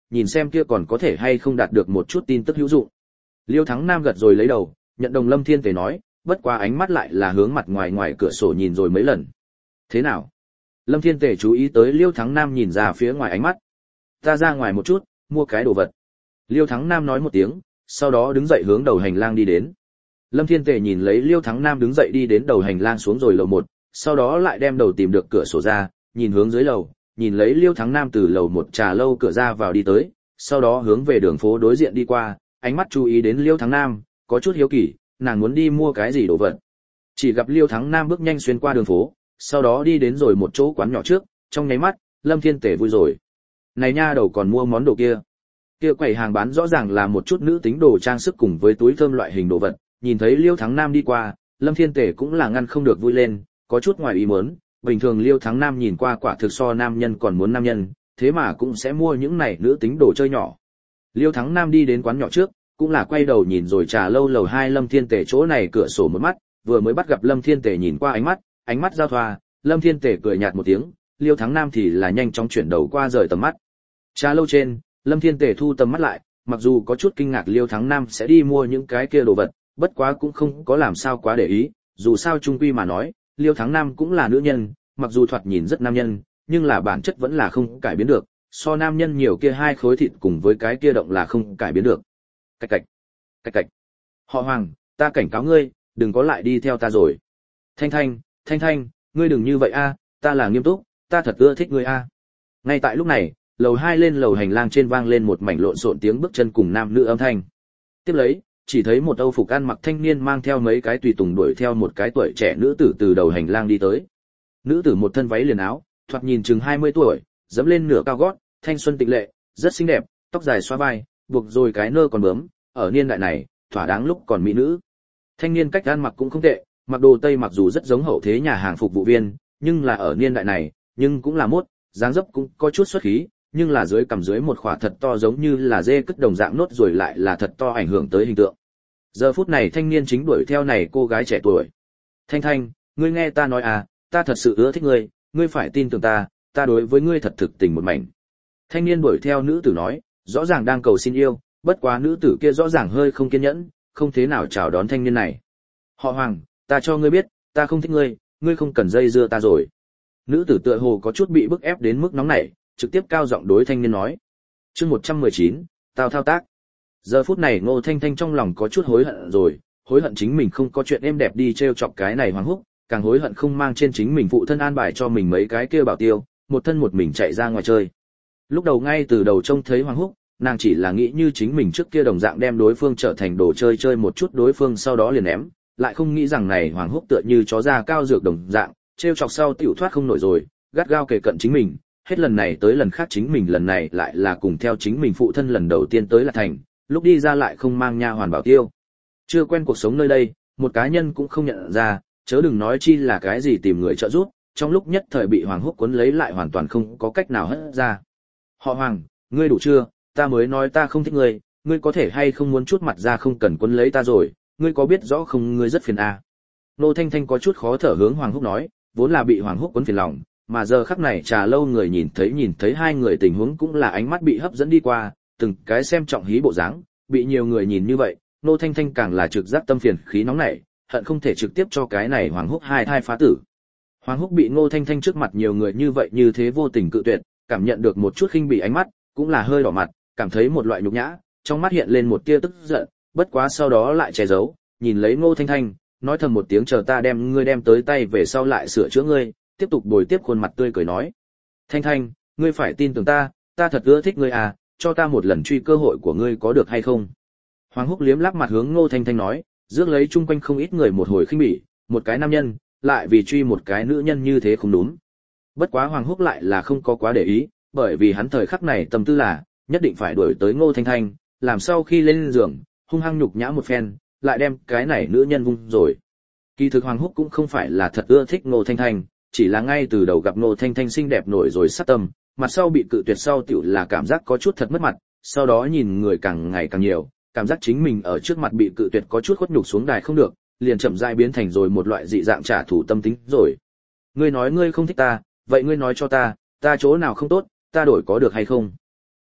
nhìn xem kia còn có thể hay không đạt được một chút tin tức hữu dụng. Liêu Thắng Nam gật rồi lấy đầu, nhận đồng Lâm Thiên Tề nói, bất quá ánh mắt lại là hướng mặt ngoài ngoài cửa sổ nhìn rồi mấy lần. Thế nào? Lâm Thiên Tề chú ý tới Liêu Thắng Nam nhìn ra phía ngoài ánh mắt. Ta ra ngoài một chút, mua cái đồ vật. Liêu Thắng Nam nói một tiếng, sau đó đứng dậy hướng đầu hành lang đi đến. Lâm Thiên Tề nhìn lấy Liêu Thắng Nam đứng dậy đi đến đầu hành lang xuống rồi lầu 1, sau đó lại đem đầu tìm được cửa sổ ra, nhìn hướng dưới lầu, nhìn lấy Liêu Thắng Nam từ lầu 1 trà lâu cửa ra vào đi tới, sau đó hướng về đường phố đối diện đi qua, ánh mắt chú ý đến Liêu Thắng Nam, có chút hiếu kỳ, nàng muốn đi mua cái gì đồ vật. Chỉ gặp Liêu Thắng Nam bước nhanh xuyên qua đường phố, sau đó đi đến rồi một chỗ quán nhỏ trước, trong nháy mắt, Lâm Thiên Tề vui rồi. Này nha đầu còn mua món đồ kia. Kia quầy hàng bán rõ ràng là một chút nữ tính đồ trang sức cùng với túi thơm loại hình đồ vật, nhìn thấy Liêu Thắng Nam đi qua, Lâm Thiên Tề cũng là ngăn không được vui lên, có chút ngoài ý muốn, bình thường Liêu Thắng Nam nhìn qua quả thực so nam nhân còn muốn nam nhân, thế mà cũng sẽ mua những này nữ tính đồ chơi nhỏ. Liêu Thắng Nam đi đến quán nhỏ trước, cũng là quay đầu nhìn rồi trà lâu lầu 2 Lâm Thiên Tề chỗ này cửa sổ một mắt, vừa mới bắt gặp Lâm Thiên Tề nhìn qua ánh mắt giao thoa, Lâm Thiên Tề cười nhạt một tiếng, Liêu Thắng Nam thì là nhanh chóng chuyển đầu qua rời tầm mắt. Trà lâu trên, Lâm Thiên Tề thu tầm mắt lại, mặc dù có chút kinh ngạc Liêu Thắng Nam sẽ đi mua những cái kia đồ vật, bất quá cũng không có làm sao quá để ý, dù sao chung quy mà nói, Liêu Thắng Nam cũng là nữ nhân, mặc dù thoạt nhìn rất nam nhân, nhưng là bản chất vẫn là không cải biến được, so nam nhân nhiều kia hai khối thịt cùng với cái kia động là không cải biến được. Cạch cạch, cạch cạch. Họ Hoàng, ta cảnh cáo ngươi, đừng có lại đi theo ta rồi. Thanh Thanh, ngươi đừng như vậy a, ta là nghiêm túc, ta thật ưa thích ngươi a. Ngay tại lúc này, lầu 2 lên lầu hành lang trên vang lên một mảnh lộn xộn tiếng bước chân cùng nam nữ âm thanh. Tiếp lấy, chỉ thấy một âu phục ăn mặc thanh niên mang theo mấy cái tùy tùng đuổi theo một cái tuổi trẻ nữ tử từ đầu hành lang đi tới. Nữ tử một thân váy liền áo, thoạt nhìn chừng 20 tuổi, dẫm lên nửa cao gót, thanh xuân tịnh lệ, rất xinh đẹp, tóc dài xóa vai, buộc rồi cái nơ còn bướm, ở niên đại này, thỏa đáng lúc còn mỹ nữ. Thanh niên cách ăn mặc cũng không tệ, mặc đồ tây mặc dù rất giống hậu thế nhà hàng phục vụ viên, nhưng là ở niên đại này, nhưng cũng là mốt, dáng dấp cũng có chút xuất khí, nhưng là dưới cằm dưới một khỏa thật to giống như là dê cất đồng dạng nốt rồi lại là thật to ảnh hưởng tới hình tượng. Giờ phút này thanh niên chính đuổi theo này cô gái trẻ tuổi. Thanh, ngươi nghe ta nói à, ta thật sự ưa thích ngươi, ngươi phải tin tưởng ta, ta đối với ngươi thật thực tình một mảnh. Thanh niên đuổi theo nữ tử nói, rõ ràng đang cầu xin yêu, bất quá nữ tử kia rõ ràng hơi không kiên nhẫn, không thế nào chào đón thanh niên này. Họ Hoàng, ta cho ngươi biết, ta không thích ngươi, ngươi không cần dây dưa ta rồi. Nữ tử tựa hồ có chút bị bức ép đến mức nóng nảy, trực tiếp cao giọng đối thanh niên nói. Chương 119, tao thao tác. Giờ phút này Ngô Thanh Thanh trong lòng có chút hối hận rồi, hối hận chính mình không có chuyện êm đẹp đi trêu chọc cái này Hoàng Húc, càng hối hận không mang trên chính mình phụ thân an bài cho mình mấy cái kia bảo tiêu, một thân một mình chạy ra ngoài chơi. Lúc đầu ngay từ đầu trông thấy Hoàng Húc, nàng chỉ là nghĩ như chính mình trước kia đồng dạng đem đối phương trở thành đồ chơi chơi một chút đối phương sau đó liền ném, lại không nghĩ rằng này Hoàng Húc tựa như chó da cao dược đồng dạng, trêu chọc sau tiểu thoát không nổi rồi, gắt gao kề cận chính mình, hết lần này tới lần khác chính mình lần này lại là cùng theo chính mình phụ thân lần đầu tiên tới là thành, lúc đi ra lại không mang nha hoàn bảo tiêu. Chưa quen cuộc sống nơi đây, một cá nhân cũng không nhận ra, chớ đừng nói chi là cái gì tìm người trợ giúp, trong lúc nhất thời bị Hoàng Húc cuốn lấy lại hoàn toàn không có cách nào hất ra. Họ Hoàng, ngươi đủ chưa, ta mới nói ta không thích ngươi, ngươi có thể hay không muốn chút mặt ra không cần cuốn lấy ta rồi, ngươi có biết rõ không ngươi rất phiền à. Nô Thanh Thanh có chút khó thở hướng Hoàng Húc nói, vốn là bị Hoàng Húc cuốn phiền lòng, mà giờ khắc này trà lâu người nhìn thấy hai người tình huống cũng là ánh mắt bị hấp dẫn đi qua, từng cái xem trọng hí bộ dáng, bị nhiều người nhìn như vậy, Nô Thanh Thanh càng là trực giác tâm phiền khí nóng nảy, hận không thể trực tiếp cho cái này Hoàng Húc hai thai phá tử. Hoàng Húc bị Nô Thanh Thanh trước mặt nhiều người như vậy như thế vô tình cự tuyệt, cảm nhận được một chút khinh bỉ ánh mắt, cũng là hơi đỏ mặt, cảm thấy một loại nhục nhã, trong mắt hiện lên một tia tức giận, bất quá sau đó lại che giấu, nhìn lấy Nô Thanh Thanh, nói thầm một tiếng chờ ta đem ngươi đem tới tay về sau lại sửa chữa ngươi, tiếp tục bồi tiếp khuôn mặt tươi cười nói. Thanh Thanh, ngươi phải tin tưởng ta, ta thật ưa thích ngươi à, cho ta một lần truy cơ hội của ngươi có được hay không? Hoàng Húc liếm láp mặt hướng Ngô Thanh Thanh nói, rước lấy chung quanh không ít người một hồi khinh bỉ, một cái nam nhân, lại vì truy một cái nữ nhân như thế không đúng. Bất quá Hoàng Húc lại là không có quá để ý, bởi vì hắn thời khắc này tâm tư là, nhất định phải đuổi tới Ngô Thanh Thanh, làm sau khi lên giường, hung hăng nhục nhã một phen, lại đem cái này nữ nhân vung rồi. Kỳ thực Hoàng Húc cũng không phải là thật ưa thích Ngô Thanh Thanh, chỉ là ngay từ đầu gặp Ngô Thanh Thanh xinh đẹp nổi rồi sát tâm, mặt sau bị cự tuyệt sau tiểu là cảm giác có chút thật mất mặt, sau đó nhìn người càng ngày càng nhiều, cảm giác chính mình ở trước mặt bị cự tuyệt có chút khuất nhục xuống đài không được, liền chậm rãi biến thành rồi một loại dị dạng trả thù tâm tính rồi. Ngươi nói ngươi không thích ta, vậy ngươi nói cho ta chỗ nào không tốt, ta đổi có được hay không?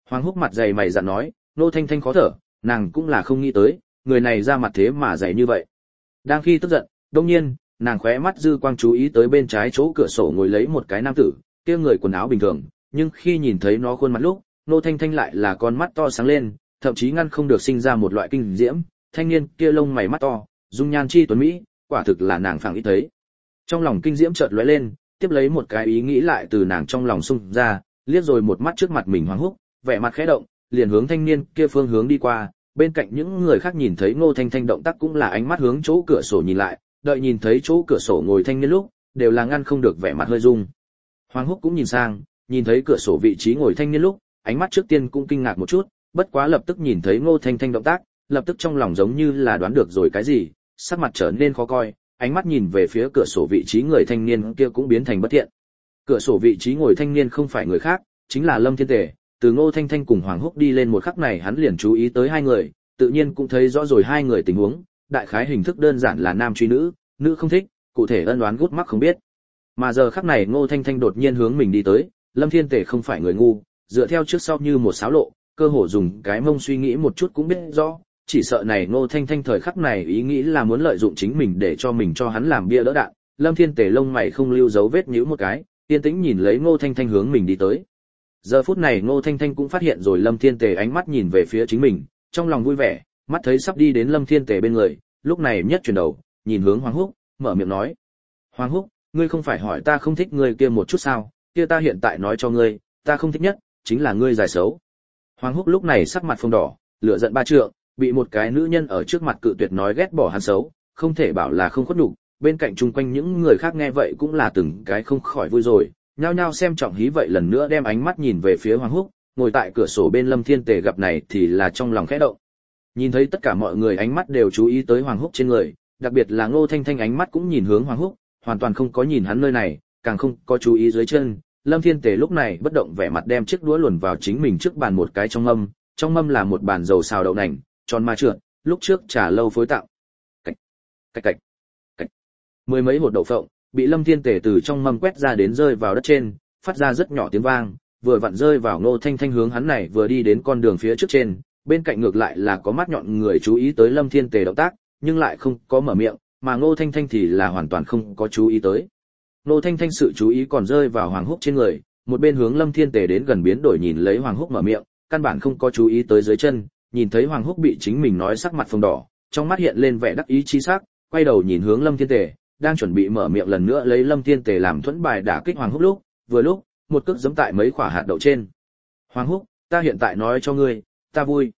Hoàng Húc mặt dày mày dạn nói, Ngô Thanh Thanh khó thở, nàng cũng là không nghĩ tới, người này ra mặt thế mà dày như vậy. Đang khi tức giận, đột nhiên, nàng khóe mắt dư quang chú ý tới bên trái chỗ cửa sổ ngồi lấy một cái nam tử, kia người quần áo bình thường, nhưng khi nhìn thấy nó khuôn mặt lúc, Ngô Thanh Thanh lại là con mắt to sáng lên, thậm chí ngăn không được sinh ra một loại kinh diễm, thanh niên kia lông mày mắt to, dung nhan chi tuấn mỹ, quả thực là nàng phảng ít thấy. Trong lòng kinh diễm chợt lóe lên, tiếp lấy một cái ý nghĩ lại từ nàng trong lòng xung ra, liếc rồi một mắt trước mặt mình Hoàng Húc, vẻ mặt khẽ động, liền hướng thanh niên kia phương hướng đi qua, bên cạnh những người khác nhìn thấy Ngô Thanh Thanh động tác cũng là ánh mắt hướng chỗ cửa sổ nhìn lại, đợi nhìn thấy chỗ cửa sổ ngồi thanh niên lúc, đều là ngăn không được vẻ mặt hơi rung. Hoàng Húc cũng nhìn sang, nhìn thấy cửa sổ vị trí ngồi thanh niên lúc, ánh mắt trước tiên cũng kinh ngạc một chút, bất quá lập tức nhìn thấy Ngô Thanh Thanh động tác, lập tức trong lòng giống như là đoán được rồi cái gì, sắc mặt trở nên khó coi, ánh mắt nhìn về phía cửa sổ vị trí người thanh niên kia cũng biến thành bất thiện. Cửa sổ vị trí ngồi thanh niên không phải người khác, chính là Lâm Thiên Tề. Từ Ngô Thanh Thanh cùng Hoàng Húc đi lên một khắc này hắn liền chú ý tới hai người, tự nhiên cũng thấy rõ rồi hai người tình huống, đại khái hình thức đơn giản là nam truy nữ, nữ không thích, cụ thể ân oán gút mắc không biết. Mà giờ khắc này Ngô Thanh Thanh đột nhiên hướng mình đi tới, Lâm Thiên Tề không phải người ngu, dựa theo trước sau như một xáo lộ, cơ hồ dùng cái mông suy nghĩ một chút cũng biết rõ, chỉ sợ này Ngô Thanh Thanh thời khắc này ý nghĩ là muốn lợi dụng chính mình để cho mình cho hắn làm bia đỡ đạn. Lâm Thiên Tề lông mày không lưu dấu vết nhíu một cái, yên tĩnh nhìn lấy Ngô Thanh Thanh hướng mình đi tới. Giờ phút này Ngô Thanh Thanh cũng phát hiện rồi Lâm Thiên Tề ánh mắt nhìn về phía chính mình, trong lòng vui vẻ, mắt thấy sắp đi đến Lâm Thiên Tề bên người, lúc này nhất chuyển đầu, nhìn hướng Hoàng Húc, mở miệng nói: "Hoàng Húc, ngươi không phải hỏi ta không thích ngươi kia một chút sao? Kia ta hiện tại nói cho ngươi, ta không thích nhất chính là ngươi dài xấu." Hoàng Húc lúc này sắc mặt phồng đỏ, lửa giận ba trượng, bị một cái nữ nhân ở trước mặt cự tuyệt nói ghét bỏ hắn xấu, không thể bảo là không khuất nhục. Bên cạnh chung quanh những người khác nghe vậy cũng là từng cái không khỏi vui rồi, nhao nhao xem trọng hí vậy lần nữa đem ánh mắt nhìn về phía Hoàng Húc, ngồi tại cửa sổ bên Lâm Thiên Tề gặp này thì là trong lòng khẽ động. Nhìn thấy tất cả mọi người ánh mắt đều chú ý tới Hoàng Húc trên người, đặc biệt là Ngô Thanh Thanh ánh mắt cũng nhìn hướng Hoàng Húc, hoàn toàn không có nhìn hắn nơi này, càng không có chú ý dưới chân. Lâm Thiên Tề lúc này bất động vẻ mặt đem chiếc đũa luồn vào chính mình trước bàn một cái trong mâm là một bàn dầu xào đậu nành, tròn ma trượt, lúc trước trà lâu phối tặng. Cạch, cạch cạch, cạch. Mười mấy hột đậu phộng bị Lâm Thiên Tề từ trong mâm quét ra đến rơi vào đất trên, phát ra rất nhỏ tiếng vang, vừa vặn rơi vào Ngô Thanh Thanh hướng hắn này vừa đi đến con đường phía trước trên, bên cạnh ngược lại là có mắt nhọn người chú ý tới Lâm Thiên Tề động tác, nhưng lại không có mở miệng, mà Ngô Thanh Thanh thì là hoàn toàn không có chú ý tới. Ngô Thanh Thanh sự chú ý còn rơi vào Hoàng Húc trên người, một bên hướng Lâm Thiên Tề đến gần biến đổi nhìn lấy Hoàng Húc mở miệng, căn bản không có chú ý tới dưới chân, nhìn thấy Hoàng Húc bị chính mình nói sắc mặt phồng đỏ, trong mắt hiện lên vẻ đắc ý chi sắc, quay đầu nhìn hướng Lâm Thiên Tề, đang chuẩn bị mở miệng lần nữa lấy Lâm Thiên Tề làm thuẫn bài đả kích Hoàng Húc lúc, vừa lúc, một cước giẫm tại mấy quả hạt đậu trên. "Hoàng Húc, ta hiện tại nói cho ngươi, ta vui."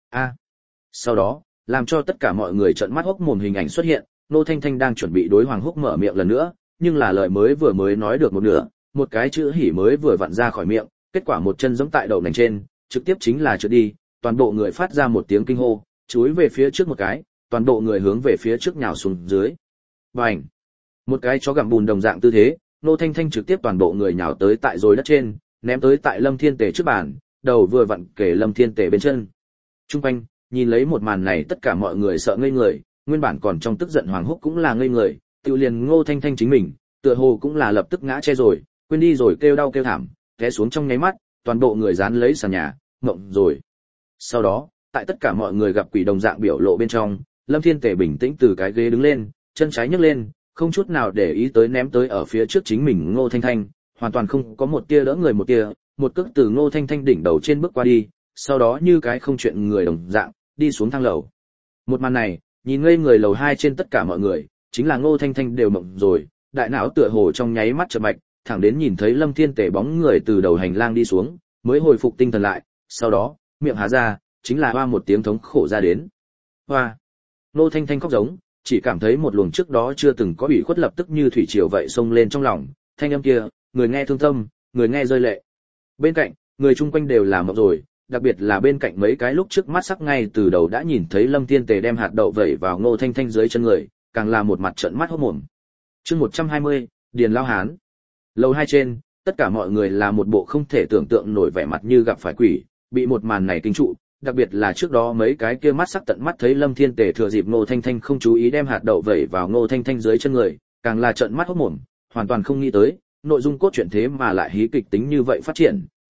Sau đó, làm cho tất cả mọi người trợn mắt hốc mồm hình ảnh xuất hiện, Ngô Thanh Thanh đang chuẩn bị đối Hoàng Húc mở miệng lần nữa, nhưng là lời mới nói được một nửa, một cái chữ hỉ mới vừa vặn ra khỏi miệng, kết quả một chân giẫm tại đậu nành trên, trực tiếp chính là trượt đi, toàn bộ người phát ra một tiếng kinh hô, chúi về phía trước một cái, toàn bộ người hướng về phía trước nhào xuống dưới. Bành! Một cái chó gặm bùn đồng dạng tư thế, Ngô Thanh Thanh trực tiếp toàn bộ người nhào tới tại rồi đất trên, ném tới tại Lâm Thiên Tề trước bàn, đầu vừa vặn kề Lâm Thiên Tề bên chân. Trung quanh, nhìn lấy một màn này tất cả mọi người sợ ngây người, nguyên bản còn trong tức giận Hoàng Húc cũng là ngây người, tự liền Ngô Thanh Thanh chính mình, tựa hồ cũng là lập tức ngã che rồi, quên đi rồi kêu đau kêu thảm, té xuống trong nháy mắt, toàn bộ người dán lấy sàn nhà, ngộng rồi. Sau đó, tại tất cả mọi người gặp quỷ đồng dạng biểu lộ bên trong, Lâm Thiên Tề bình tĩnh từ cái ghế đứng lên, chân trái nhấc lên, không chút nào để ý tới ném tới ở phía trước chính mình Ngô Thanh Thanh, hoàn toàn không có một tia đỡ người một tia, một cước từ Ngô Thanh Thanh đỉnh đầu trên bước qua đi, sau đó như cái không chuyện người đồng dạng, đi xuống thang lầu. Một màn này, nhìn ngây người lầu 2 trên tất cả mọi người, chính là Ngô Thanh Thanh đều mộng rồi, đại não tựa hồ trong nháy mắt chợp mạch, thẳng đến nhìn thấy Lâm Thiên Tề bóng người từ đầu hành lang đi xuống, mới hồi phục tinh thần lại, sau đó, miệng há ra, chính là hoa một tiếng thống khổ ra đến. Hoa! Ngô Thanh Thanh khóc giống, chỉ cảm thấy một luồng trước đó chưa từng có ủy khuất lập tức như thủy triều vậy xông lên trong lòng, thanh âm kia, người nghe thương tâm, người nghe rơi lệ. Bên cạnh, người chung quanh đều là mộng rồi, đặc biệt là bên cạnh mấy cái lúc trước mắt sắc ngay từ đầu đã nhìn thấy Lâm Thiên Tề đem hạt đậu vẩy vào Ngô Thanh Thanh dưới chân người, càng là một mặt trợn mắt hốt mồm. Chương 120, Điền Lao Hán. Lầu 2 trên, tất cả mọi người là một bộ không thể tưởng tượng nổi vẻ mặt như gặp phải quỷ, bị một màn này kinh trụ, đặc biệt là trước đó mấy cái kia mắt sắc tận mắt thấy Lâm Thiên Tề thừa dịp Ngô Thanh Thanh không chú ý đem hạt đậu vẩy vào Ngô Thanh Thanh dưới chân người, càng là trợn mắt hốt mồm, hoàn toàn không nghĩ tới, nội dung cốt truyện thế mà lại hí kịch tính như vậy phát triển,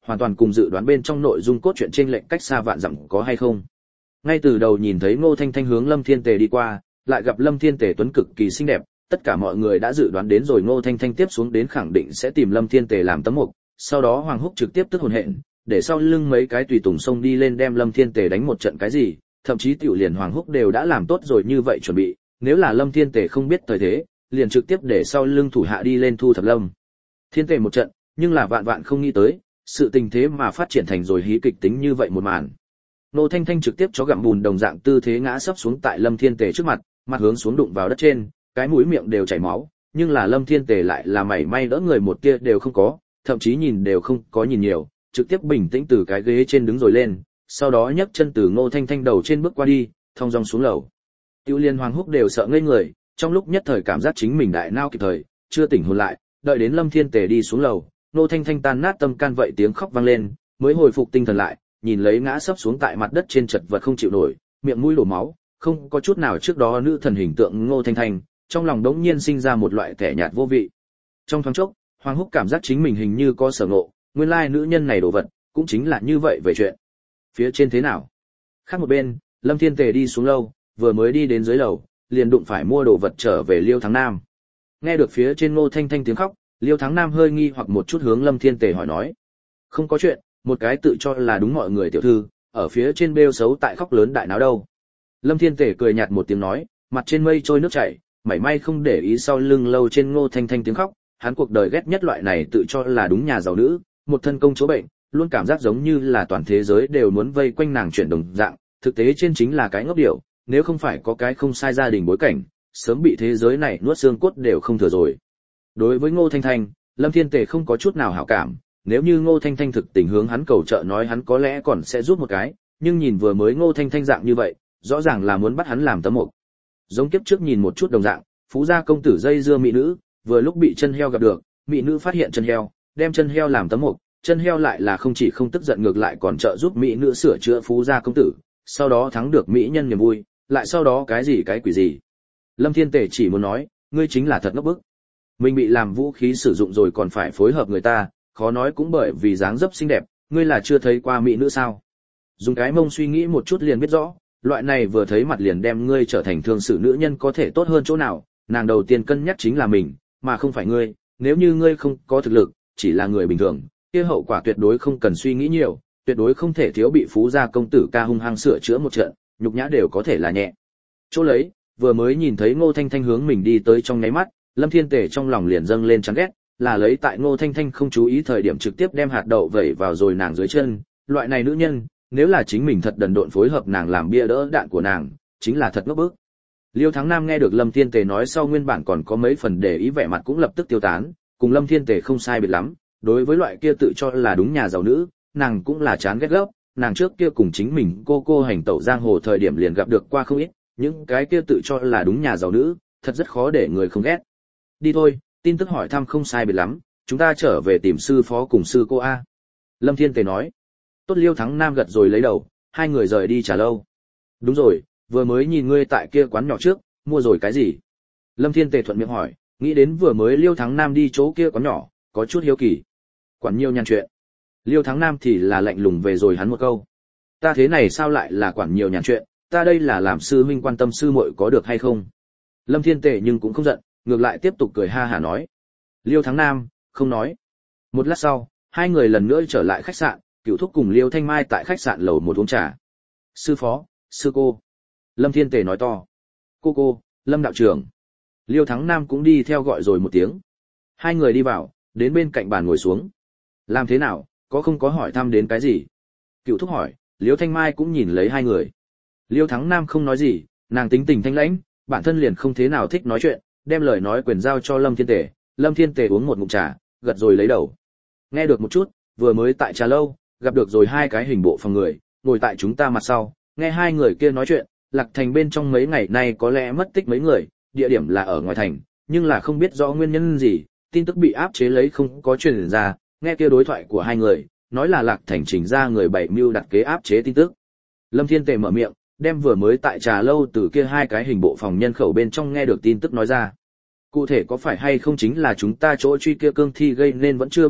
hoàn toàn cùng dự đoán bên trong nội dung cốt truyện trên lệnh cách xa vạn dặm có hay không. Ngay từ đầu nhìn thấy Ngô Thanh Thanh hướng Lâm Thiên Tề đi qua, lại gặp Lâm Thiên Tề tuấn cực kỳ xinh đẹp, tất cả mọi người đã dự đoán đến rồi Ngô Thanh Thanh tiếp xuống đến khẳng định sẽ tìm Lâm Thiên Tề làm tấm mục, sau đó Hoàng Húc trực tiếp tức hồn hện, để sau lưng mấy cái tùy tùng xông đi lên đem Lâm Thiên Tề đánh một trận cái gì, thậm chí tiểu liền Hoàng Húc đều đã làm tốt rồi như vậy chuẩn bị, nếu là Lâm Thiên Tề không biết thời thế, liền trực tiếp để sau lưng thủ hạ đi lên thu thập Lâm Thiên Tề một trận, nhưng là vạn vạn không nghĩ tới, sự tình thế mà phát triển thành rồi hí kịch tính như vậy một màn. Ngô Thanh Thanh trực tiếp chó gặm bùn đồng dạng tư thế ngã sấp xuống tại Lâm Thiên Tề trước mặt, mặt hướng xuống đụng vào đất trên, cái mũi miệng đều chảy máu, nhưng là Lâm Thiên Tề lại là mảy may đỡ người một tia đều không có, thậm chí nhìn đều không có nhìn nhiều, trực tiếp bình tĩnh từ cái ghế trên đứng rồi lên, sau đó nhấc chân từ Ngô Thanh Thanh đầu trên bước qua đi, thong dong xuống lầu. Tiêu Liên Hoàng Húc đều sợ ngây người, trong lúc nhất thời cảm giác chính mình đại nao kịp thời, chưa tỉnh hồn lại, đợi đến Lâm Thiên Tề đi xuống lầu, Ngô Thanh Thanh tan nát tâm can vậy tiếng khóc vang lên, mới hồi phục tinh thần lại, nhìn lấy ngã sấp xuống tại mặt đất trên chật vật không chịu nổi, miệng mũi đổ máu, không có chút nào trước đó nữ thần hình tượng Ngô Thanh Thanh, trong lòng đống nhiên sinh ra một loại kẻ nhạt vô vị. Trong thoáng chốc, Hoàng Húc cảm giác chính mình hình như có sở ngộ, nguyên lai nữ nhân này đồ vật, cũng chính là như vậy về chuyện. Phía trên thế nào? Khác một bên, Lâm Thiên Tề đi xuống lâu, vừa mới đi đến dưới lầu, liền đụng phải mua đồ vật trở về Liêu Thắng Nam. Nghe được phía trên Ngô Thanh Thanh tiếng khóc, Liêu Thắng Nam hơi nghi hoặc một chút hướng Lâm Thiên Tề hỏi nói. Không có chuyện, một cái tự cho là đúng mọi người tiểu thư, ở phía trên bêu xấu tại khóc lớn đại náo đâu. Lâm Thiên Tề cười nhạt một tiếng nói, mặt trên mây trôi nước chảy, mảy may không để ý sau lưng lâu trên Ngô Thanh Thanh tiếng khóc, hắn cuộc đời ghét nhất loại này tự cho là đúng nhà giàu nữ, một thân công chúa bệnh, luôn cảm giác giống như là toàn thế giới đều muốn vây quanh nàng chuyển đồng dạng, thực tế trên chính là cái ngốc điểu, nếu không phải có cái không sai gia đình bối cảnh, sớm bị thế giới này nuốt xương cốt đều không thừa rồi. Đối với Ngô Thanh Thanh, Lâm Thiên Tề không có chút nào hảo cảm, nếu như Ngô Thanh Thanh thực tình hướng hắn cầu trợ nói hắn có lẽ còn sẽ giúp một cái, nhưng nhìn vừa mới Ngô Thanh Thanh dạng như vậy, rõ ràng là muốn bắt hắn làm tấm mục. Giống kiếp trước nhìn một chút đồng dạng, phú gia công tử dây dưa mỹ nữ, vừa lúc bị chân heo gặp được, mỹ nữ phát hiện chân heo, đem chân heo làm tấm mục, chân heo lại là không chỉ không tức giận ngược lại còn trợ giúp mỹ nữ sửa chữa phú gia công tử, sau đó thắng được mỹ nhân niềm vui, lại sau đó cái gì cái quỷ gì. Lâm Thiên Tề chỉ muốn nói, ngươi chính là thật ngốc bức. Mình bị làm vũ khí sử dụng rồi còn phải phối hợp người ta, khó nói cũng bởi vì dáng dấp xinh đẹp, ngươi là chưa thấy qua mỹ nữ sao? Dùng cái mông suy nghĩ một chút liền biết rõ, loại này vừa thấy mặt liền đem ngươi trở thành thương sự nữ nhân có thể tốt hơn chỗ nào, nàng đầu tiên cân nhắc chính là mình, mà không phải ngươi, nếu như ngươi không có thực lực, chỉ là người bình thường, kia hậu quả tuyệt đối không cần suy nghĩ nhiều, tuyệt đối không thể thiếu bị phú gia công tử ca hung hăng sửa chữa một trận, nhục nhã đều có thể là nhẹ. Chỗ lấy, vừa mới nhìn thấy Ngô Thanh Thanh hướng mình đi tới trong nháy mắt, Lâm Thiên Tề trong lòng liền dâng lên chán ghét, là lấy tại Ngô Thanh Thanh không chú ý thời điểm trực tiếp đem hạt đậu vẩy vào rồi nàng dưới chân, loại này nữ nhân, nếu là chính mình thật đần độn phối hợp nàng làm bia đỡ đạn của nàng, chính là thật ngốc bức. Liêu Thắng Nam nghe được Lâm Thiên Tề nói sau nguyên bản còn có mấy phần để ý vẻ mặt cũng lập tức tiêu tán, cùng Lâm Thiên Tề không sai biệt lắm, đối với loại kia tự cho là đúng nhà giàu nữ, nàng cũng là chán ghét gốc, nàng trước kia cùng chính mình cô hành tẩu giang hồ thời điểm liền gặp được qua không ít, những cái kia tự cho là đúng nhà giàu nữ, thật rất khó để người không ghét. Đi thôi, tin tức hỏi thăm không sai biệt lắm, chúng ta trở về tìm sư phó cùng sư cô A. Lâm Thiên Tề nói. Tốt. Liêu Thắng Nam gật rồi lấy đầu, hai người rời đi trà lâu. Đúng rồi, vừa mới nhìn ngươi tại kia quán nhỏ trước, mua rồi cái gì? Lâm Thiên Tề thuận miệng hỏi, nghĩ đến vừa mới Liêu Thắng Nam đi chỗ kia quán nhỏ, có chút hiếu kỳ. Quản nhiều nhàn chuyện. Liêu Thắng Nam thì là lạnh lùng về rồi hắn một câu. Ta thế này sao lại là quản nhiều nhàn chuyện, ta đây là làm sư huynh quan tâm sư muội có được hay không? Lâm Thiên Tề nhưng cũng không giận, ngược lại tiếp tục cười ha hả nói. Liêu Thắng Nam, không nói. Một lát sau, hai người lần nữa trở lại khách sạn, Cửu Thúc cùng Liêu Thanh Mai tại khách sạn lầu một uống trà. Sư phó, sư cô. Lâm Thiên Tề nói to. Cô, Lâm đạo trưởng. Liêu Thắng Nam cũng đi theo gọi rồi một tiếng. Hai người đi vào, đến bên cạnh bàn ngồi xuống. Làm thế nào, có không có hỏi thăm đến cái gì? Cửu Thúc hỏi, Liêu Thanh Mai cũng nhìn lấy hai người. Liêu Thắng Nam không nói gì, nàng tính tình thanh lãnh, bản thân liền không thế nào thích nói chuyện, đem lời nói quyền giao cho Lâm Thiên Tề. Lâm Thiên Tề uống một ngụm trà, gật rồi lấy đầu. Nghe được một chút, vừa mới tại trà lâu, gặp được rồi hai cái hình bộ phòng người, ngồi tại chúng ta mặt sau, nghe hai người kia nói chuyện, Lạc Thành bên trong mấy ngày nay có lẽ mất tích mấy người, địa điểm là ở ngoài thành, nhưng là không biết rõ nguyên nhân gì, tin tức bị áp chế lấy không có truyền ra, nghe kia đối thoại của hai người, nói là Lạc Thành chỉnh ra người bảy mưu đặt kế áp chế tin tức. Lâm Thiên Tề mở miệng, đem vừa mới tại trà lâu từ kia hai cái hình bộ phòng nhân khẩu bên trong nghe được tin tức nói ra. Cụ thể có phải hay không chính là chúng ta chỗ truy kia cương thi gây nên vẫn chưa biết được,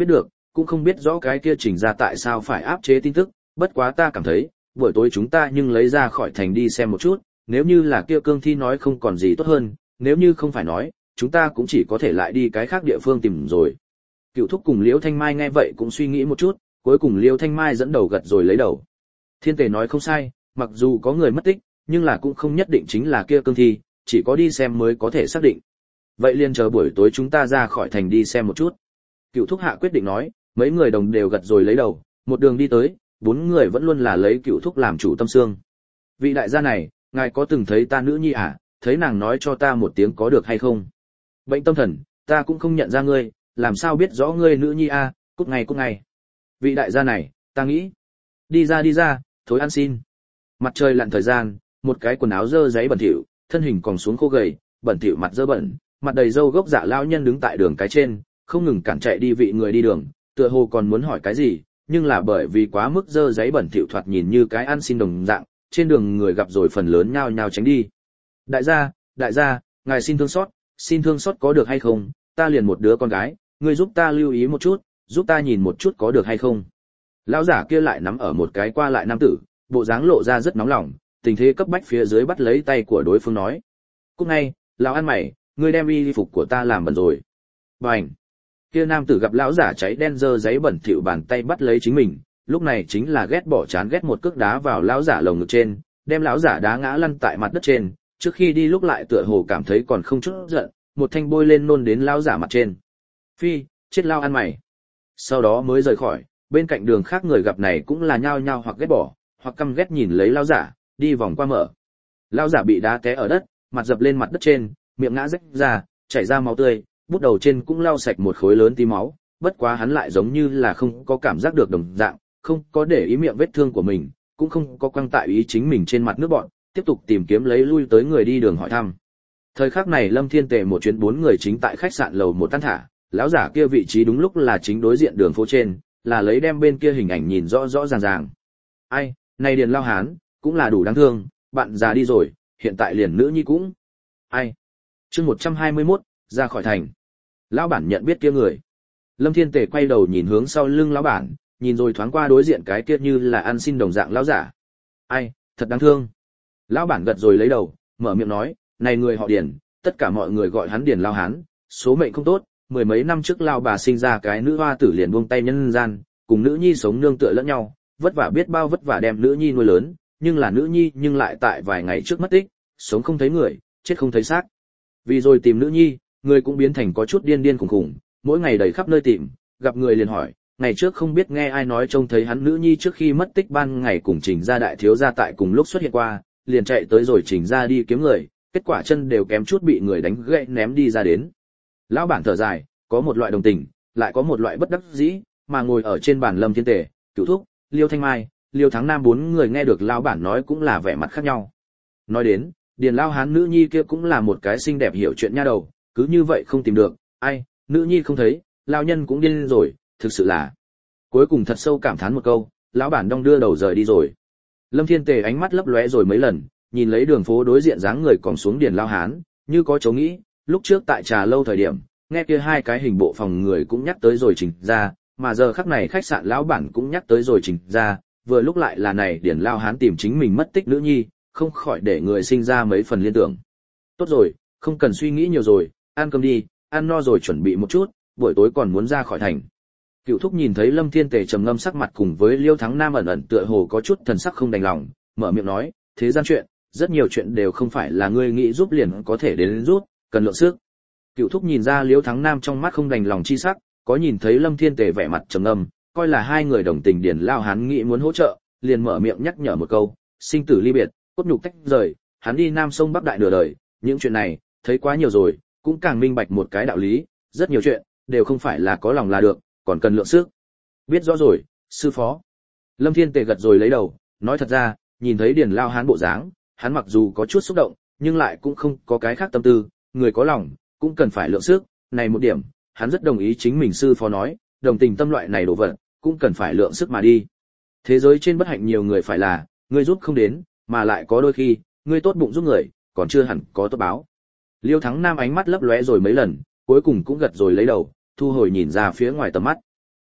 cũng không biết rõ cái kia Trình ra tại sao phải áp chế tin tức, bất quá ta cảm thấy, buổi tối chúng ta nhưng lấy ra khỏi thành đi xem một chút, nếu như là kia cương thi nói không còn gì tốt hơn, nếu như không phải nói, chúng ta cũng chỉ có thể lại đi cái khác địa phương tìm rồi. Cựu thúc cùng Liễu Thanh Mai nghe vậy cũng suy nghĩ một chút, cuối cùng Liễu Thanh Mai dẫn đầu gật rồi lấy đầu. Thiên Tề nói không sai, mặc dù có người mất tích, nhưng là cũng không nhất định chính là kia cương thi, chỉ có đi xem mới có thể xác định. Vậy liền chờ buổi tối chúng ta ra khỏi thành đi xem một chút. Cựu thúc hạ quyết định nói, mấy người đồng đều gật rồi lấy đầu, một đường đi tới, 4 người vẫn luôn là lấy Cựu thúc làm chủ tâm xương. Vị đại gia này, ngài có từng thấy ta nữ nhi à, thấy nàng nói cho ta một tiếng có được hay không? Bệnh tâm thần, ta cũng không nhận ra ngươi, làm sao biết rõ ngươi nữ nhi à, cút ngay. Vị đại gia này, ta nghĩ. Đi ra, thối ăn xin. Mặt trời lặn thời gian, một cái quần áo dơ giấy bẩn thỉu, thân hình còn xuống khô gầy, bẩn thỉu mặt dơ bẩn, mặt đầy râu gốc dạ lão nhân đứng tại đường cái trên, không ngừng cản chạy đi vị người đi đường, tựa hồ còn muốn hỏi cái gì, nhưng là bởi vì quá mức dơ giấy bẩn thỉu thoạt nhìn như cái ăn xin đồng dạng, trên đường người gặp rồi phần lớn nhao nhao tránh đi. Đại gia, ngài xin thương xót có được hay không, ta liền một đứa con gái, ngươi giúp ta lưu ý một chút, giúp ta nhìn một chút có được hay không. Lão giả kia lại nắm ở một cái qua lại nam tử, bộ dáng lộ ra rất nóng lòng, tình thế cấp bách phía dưới bắt lấy tay của đối phương nói. Cúc ngay, lão ăn mày, ngươi đem y phục của ta làm bẩn rồi. Bành! Kia nam tử gặp lão giả cháy đen dơ giấy bẩn thỉu bàn tay bắt lấy chính mình, lúc này chính là ghét bỏ chán ghét một cước đá vào lão giả lồng ngực trên, đem lão giả đá ngã lăn tại mặt đất trên, trước khi đi lúc lại tựa hồ cảm thấy còn không chút giận, một thanh bôi lên nôn đến lão giả mặt trên. Phi, chết lao ăn mày. Sau đó mới rời khỏi, bên cạnh đường khác người gặp này cũng là nhao nhao hoặc ghét bỏ, hoặc căm ghét nhìn lấy lão giả, đi vòng qua mở. Lão giả bị đá té ở đất, mặt dập lên mặt đất trên, miệng ngã rách ra, chảy ra máu tươi, bút đầu trên cũng lau sạch một khối lớn tí máu, bất quá hắn lại giống như là không có cảm giác được đồng dạng, không có để ý miệng vết thương của mình, cũng không có quăng tại ý chính mình trên mặt nước bọn, tiếp tục tìm kiếm lấy lui tới người đi đường hỏi thăm. Thời khắc này Lâm Thiên Tề một chuyến 4 người chính tại khách sạn lầu 1 tan thả, lão giả kia vị trí đúng lúc là chính đối diện đường phố trên, là lấy đem bên kia hình ảnh nhìn rõ rõ ràng ràng. Ai, này Điền Lao Hán, cũng là đủ đáng thương, bạn già đi rồi, hiện tại liền nữ nhi cũng. Ai? Chương 121, ra khỏi thành. Lão bản nhận biết kia người. Lâm Thiên Tề quay đầu nhìn hướng sau lưng lão bản, nhìn rồi thoáng qua đối diện cái kia như là ăn xin đồng dạng lão giả. Ai, thật đáng thương. Lão bản gật rồi lấy đầu, mở miệng nói, này người họ Điền, tất cả mọi người gọi hắn Điền Lao Hán, số mệnh không tốt, 10 mấy năm trước lao bà sinh ra cái nữ hoa tử liền buông tay nhân gian, cùng nữ nhi sống nương tựa lẫn nhau, vất vả biết bao vất vả đem nữ nhi nuôi lớn, nhưng là nữ nhi nhưng lại tại vài ngày trước mất tích, sống không thấy người, chết không thấy xác. Vì rồi tìm nữ nhi, người cũng biến thành có chút điên điên khủng khủng, mỗi ngày đầy khắp nơi tìm, gặp người liền hỏi, ngày trước không biết nghe ai nói trông thấy hắn nữ nhi trước khi mất tích ban ngày cùng Trình gia đại thiếu gia tại cùng lúc xuất hiện qua, liền chạy tới rồi Trình gia đi kiếm người, kết quả chân đều kém chút bị người đánh gãy ném đi ra đến. Lão bản thở dài, có một loại đồng tình, lại có một loại bất đắc dĩ, mà ngồi ở trên bàn Lâm Thiên Tề, Cửu Thúc, Liêu Thanh Mai, Liêu Thắng Nam 4 người nghe được lão bản nói cũng là vẻ mặt khác nhau. Nói đến, Điền Lao Hán nữ nhi kia cũng là một cái xinh đẹp hiểu chuyện nha đầu, cứ như vậy không tìm được, ai, nữ nhi không thấy, lão nhân cũng điên rồi, thực sự là. Cuối cùng thật sâu cảm thán một câu, lão bản đong đưa đầu rời đi rồi. Lâm Thiên Tề ánh mắt lấp lóe rồi mấy lần, nhìn lấy đường phố đối diện dáng người còn xuống Điền Lao Hán, như có chỗ nghĩ, lúc trước tại trà lâu thời điểm, nghe kia hai cái hình bộ phòng người cũng nhắc tới rồi Trình ra, mà giờ khắc này khách sạn lão bản cũng nhắc tới rồi Trình ra, vừa lúc lại là này Điền Lao Hán tìm chính mình mất tích nữ nhi, không khỏi để người sinh ra mấy phần liên tưởng. Tốt rồi, không cần suy nghĩ nhiều rồi, ăn cơm đi, ăn no rồi chuẩn bị một chút, buổi tối còn muốn ra khỏi thành. Cựu Thúc nhìn thấy Lâm Thiên Tề trầm ngâm sắc mặt cùng với Liêu Thắng Nam ẩn ẩn tựa hồ có chút thần sắc không đành lòng, mở miệng nói, thế gian chuyện, rất nhiều chuyện đều không phải là ngươi nghĩ giúp liền có thể đến giúp, cần lượng sức. Cựu Thúc nhìn ra Liêu Thắng Nam trong mắt không đành lòng chi sắc, có nhìn thấy Lâm Thiên Tề vẻ mặt trầm ngâm, coi là hai người đồng tình Điền Lao Hán nghĩ muốn hỗ trợ, liền mở miệng nhắc nhở một câu, sinh tử ly biệt, cốt nhục tách rời, hắn đi Nam Sông Bắc Đại nửa đời, những chuyện này, thấy quá nhiều rồi, cũng càng minh bạch một cái đạo lý, rất nhiều chuyện, đều không phải là có lòng là được, còn cần lượng sức. Biết rõ rồi, sư phó. Lâm Thiên Tề gật rồi lấy đầu, nói thật ra, nhìn thấy Điền Lao Hán bộ dáng, hắn mặc dù có chút xúc động, nhưng lại cũng không có cái khác tâm tư, người có lòng, cũng cần phải lượng sức, này một điểm, hắn rất đồng ý chính mình sư phó nói, đồng tình tâm loại này đổ vật, cũng cần phải lượng sức mà đi. Thế giới trên bất hạnh nhiều người phải là, người giúp không đến, mà lại có đôi khi, người tốt bụng giúp người, còn chưa hẳn có tốt báo. Liêu Thắng Nam ánh mắt lấp lóe rồi mấy lần, cuối cùng cũng gật rồi lấy đầu, thu hồi nhìn ra phía ngoài tầm mắt.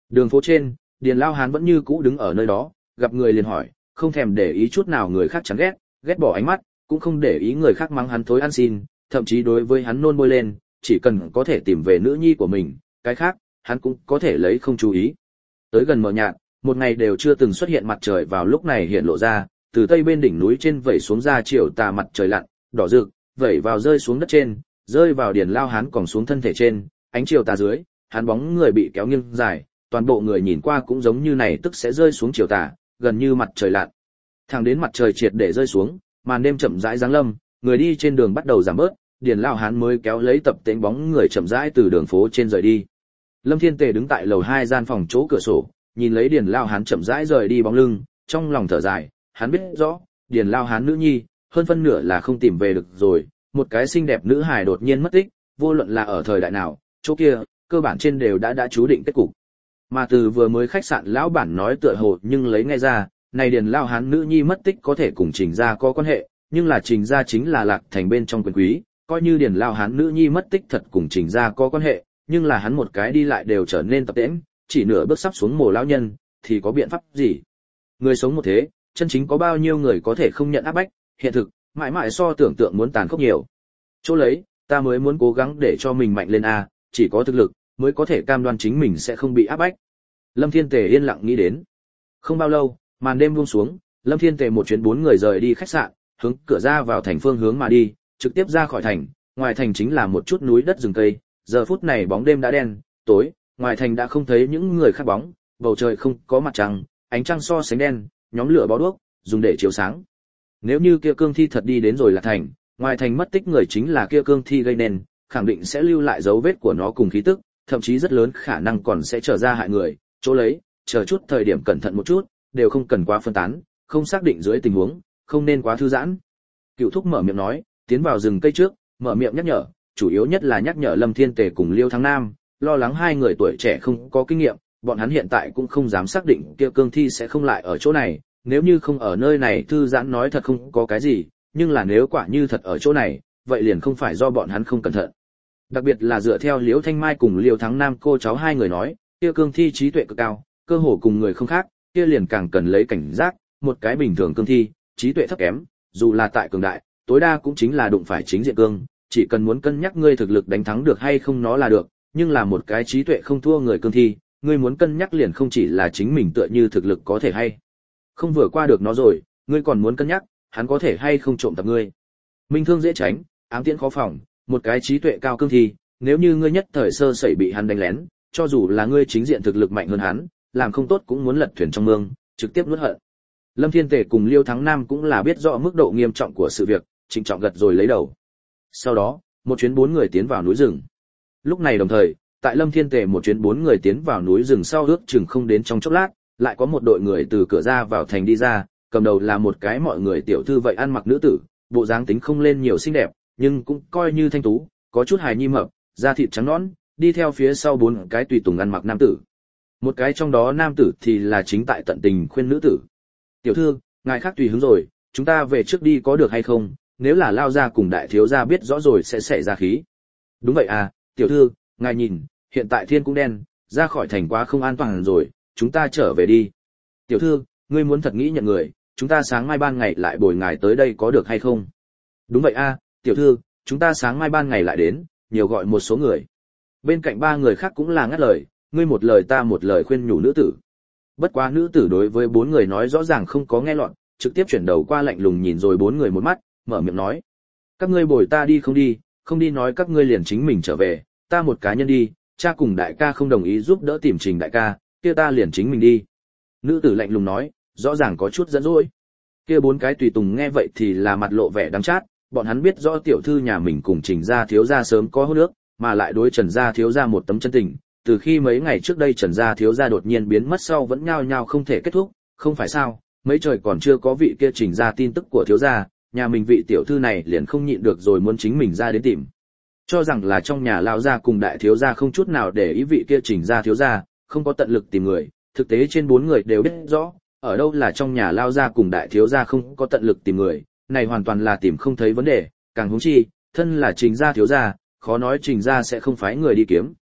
Đường phố trên, Điền Lao Hán vẫn như cũ đứng ở nơi đó, gặp người liền hỏi, không thèm để ý chút nào người khác chán ghét, ghét bỏ ánh mắt, cũng không để ý người khác mắng hắn thối ăn xin, thậm chí đối với hắn nôn môi lên, chỉ cần có thể tìm về nữ nhi của mình, cái khác, hắn cũng có thể lấy không chú ý. Tới gần mờ nhạt, một ngày đều chưa từng xuất hiện mặt trời vào lúc này hiện lộ ra, từ tây bên đỉnh núi trên vẩy xuống ra chiều tà mặt trời lặn, đỏ rực, vẩy vào rơi xuống đất trên, rơi vào Điền Lao Hán còn xuống thân thể trên, ánh chiều tà dưới, hắn bóng người bị kéo nghiêng dài, toàn bộ người nhìn qua cũng giống như này tức sẽ rơi xuống chiều tà, gần như mặt trời lặn. Thẳng đến mặt trời triệt để rơi xuống, màn đêm chậm rãi giáng lâm, người đi trên đường bắt đầu giảm bớt, Điền Lao Hán mới kéo lấy tập tễnh bóng người chậm rãi từ đường phố trên rời đi. Lâm Thiên Tề đứng tại lầu 2 gian phòng chỗ cửa sổ, nhìn lấy Điền Lao Hán chậm rãi rời đi bóng lưng, trong lòng thở dài, hắn biết rõ, Điền Lao Hán nữ nhi, hơn phân nửa là không tìm về được rồi, một cái xinh đẹp nữ hài đột nhiên mất tích, vô luận là ở thời đại nào, chỗ kia, cơ bản trên đều đã chú định kết cục. Mà từ vừa mới khách sạn lão bản nói tựa hồ nhưng lấy ngay ra, này Điền Lao Hán nữ nhi mất tích có thể cùng Trình gia có quan hệ, nhưng là Trình gia chính là Lạc Thành bên trong quyền quý, coi như Điền Lao Hán nữ nhi mất tích thật cùng Trình gia có quan hệ, nhưng là hắn một cái đi lại đều trở nên tập tễnh, chỉ nửa bước sắp xuống mồ lão nhân, thì có biện pháp gì? Người sống một thế, chân chính có bao nhiêu người có thể không nhận áp bách, hiện thực, mãi mãi so tưởng tượng muốn tàn khốc nhiều. Chỗ lấy, ta mới muốn cố gắng để cho mình mạnh lên a, chỉ có thực lực mới có thể cam đoan chính mình sẽ không bị áp bách. Lâm Thiên Tề yên lặng nghĩ đến. Không bao lâu, màn đêm buông xuống, Lâm Thiên Tề một chuyến 4 người rời đi khách sạn, hướng cửa ra vào thành phương hướng mà đi, trực tiếp ra khỏi thành, ngoài thành chính là một chút núi đất rừng cây, giờ phút này bóng đêm đã đen, tối, ngoài thành đã không thấy những người khác bóng, bầu trời không có mặt trăng, ánh trăng so sánh đen, nhóm lửa bó đuốc, dùng để chiếu sáng. Nếu như kia cương thi thật đi đến rồi là thành, ngoài thành mất tích người chính là kia cương thi gây nên, khẳng định sẽ lưu lại dấu vết của nó cùng khí tức, thậm chí rất lớn khả năng còn sẽ trở ra hại người, chỗ lấy, chờ chút thời điểm cẩn thận một chút, đều không cần quá phân tán, không xác định dưới tình huống, không nên quá thư giãn. Cựu Thúc mở miệng nói, tiến vào rừng cây trước, mở miệng nhắc nhở, chủ yếu nhất là nhắc nhở Lâm Thiên Tề cùng Liêu Thắng Nam, lo lắng hai người tuổi trẻ không có kinh nghiệm, bọn hắn hiện tại cũng không dám xác định kia cương thi sẽ không lại ở chỗ này, nếu như không ở nơi này thư giãn nói thật không có cái gì, nhưng là nếu quả như thật ở chỗ này, vậy liền không phải do bọn hắn không cẩn thận. Đặc biệt là dựa theo Liễu Thanh Mai cùng Liêu Thắng Nam cô cháu hai người nói, kia cương thi trí tuệ cực cao, cơ hồ cùng người không khác, kia liền càng cần lấy cảnh giác, một cái bình thường cương thi, trí tuệ thấp kém, dù là tại cường đại, tối đa cũng chính là đụng phải chính diện cương, chỉ cần muốn cân nhắc ngươi thực lực đánh thắng được hay không nó là được, nhưng là một cái trí tuệ không thua người cương thi, ngươi muốn cân nhắc liền không chỉ là chính mình tựa như thực lực có thể hay không vừa qua được nó rồi, ngươi còn muốn cân nhắc, hắn có thể hay không trộm tập ngươi. Minh thương dễ tránh, ám tiễn khó phòng, một cái trí tuệ cao cương thi, nếu như ngươi nhất thời sơ sẩy bị hắn đánh lén, cho dù là ngươi chính diện thực lực mạnh hơn hắn, làm không tốt cũng muốn lật thuyền trong mương, trực tiếp nuốt hận. Lâm Thiên Tề cùng Liêu Thắng Nam cũng là biết rõ mức độ nghiêm trọng của sự việc, trịnh trọng gật rồi lấy đầu. Sau đó, một chuyến 4 người tiến vào núi rừng. Lúc này đồng thời, tại Lâm Thiên Tề một chuyến 4 người tiến vào núi rừng sau ước chừng không đến trong chốc lát, lại có một đội người từ cửa ra vào thành đi ra, cầm đầu là một cái mọi người tiểu thư vậy ăn mặc nữ tử, bộ dáng tính không lên nhiều xinh đẹp, nhưng cũng coi như thanh tú, có chút hài nhi mập, da thịt trắng nõn, đi theo phía sau 4 cái tùy tùng ăn mặc nam tử. Một cái trong đó nam tử thì là chính tại tận tình khuyên nữ tử. Tiểu thư, ngài khác tùy hứng rồi, chúng ta về trước đi có được hay không, nếu là lao ra cùng đại thiếu gia biết rõ rồi sẽ xảy ra khí. Đúng vậy à, tiểu thư, ngài nhìn, hiện tại thiên cũng đen, ra khỏi thành quá không an toàn rồi, chúng ta trở về đi. Tiểu thư, ngươi muốn thật nghĩ nhận người, chúng ta sáng mai ban ngày lại bồi ngài tới đây có được hay không? Đúng vậy a, tiểu thư, chúng ta sáng mai ban ngày lại đến, nhiều gọi một số người. Bên cạnh 3 người khác cũng là ngắt lời, ngươi một lời ta một lời khuyên nhủ nữ tử. Bất quá nữ tử đối với 4 người nói rõ ràng không có nghe lọt, trực tiếp chuyển đầu qua lạnh lùng nhìn rồi 4 người một mắt, mở miệng nói: các ngươi bồi ta đi không đi nói các ngươi liền chính mình trở về, ta một cá nhân đi, cha cùng đại ca không đồng ý giúp đỡ tìm Trình đại ca, kia ta liền chính mình đi. Nữ tử lạnh lùng nói, rõ ràng có chút giận dỗi. Kia 4 cái tùy tùng nghe vậy thì là mặt lộ vẻ đắng chát, bọn hắn biết rõ tiểu thư nhà mình cùng Trình gia thiếu gia sớm có hôn ước, mà lại đối Trần gia thiếu gia một tấm chân tình, từ khi mấy ngày trước đây Trần gia thiếu gia đột nhiên biến mất sau vẫn nhao nhao không thể kết thúc, không phải sao? Mấy trời còn chưa có vị kia Trình gia tin tức của thiếu gia, nhà mình vị tiểu thư này liền không nhịn được rồi muốn chính mình ra đến tìm. Cho rằng là trong nhà lão gia cùng đại thiếu gia không chút nào để ý vị kia Trình gia thiếu gia, không có tận lực tìm người, thực tế trên 4 người đều biết rõ, ở đâu là trong nhà lão gia cùng đại thiếu gia không có tận lực tìm người, này hoàn toàn là tìm không thấy vấn đề, càng huống chi, thân là Trình gia thiếu gia, khó nói Trình gia sẽ không phái người đi kiếm.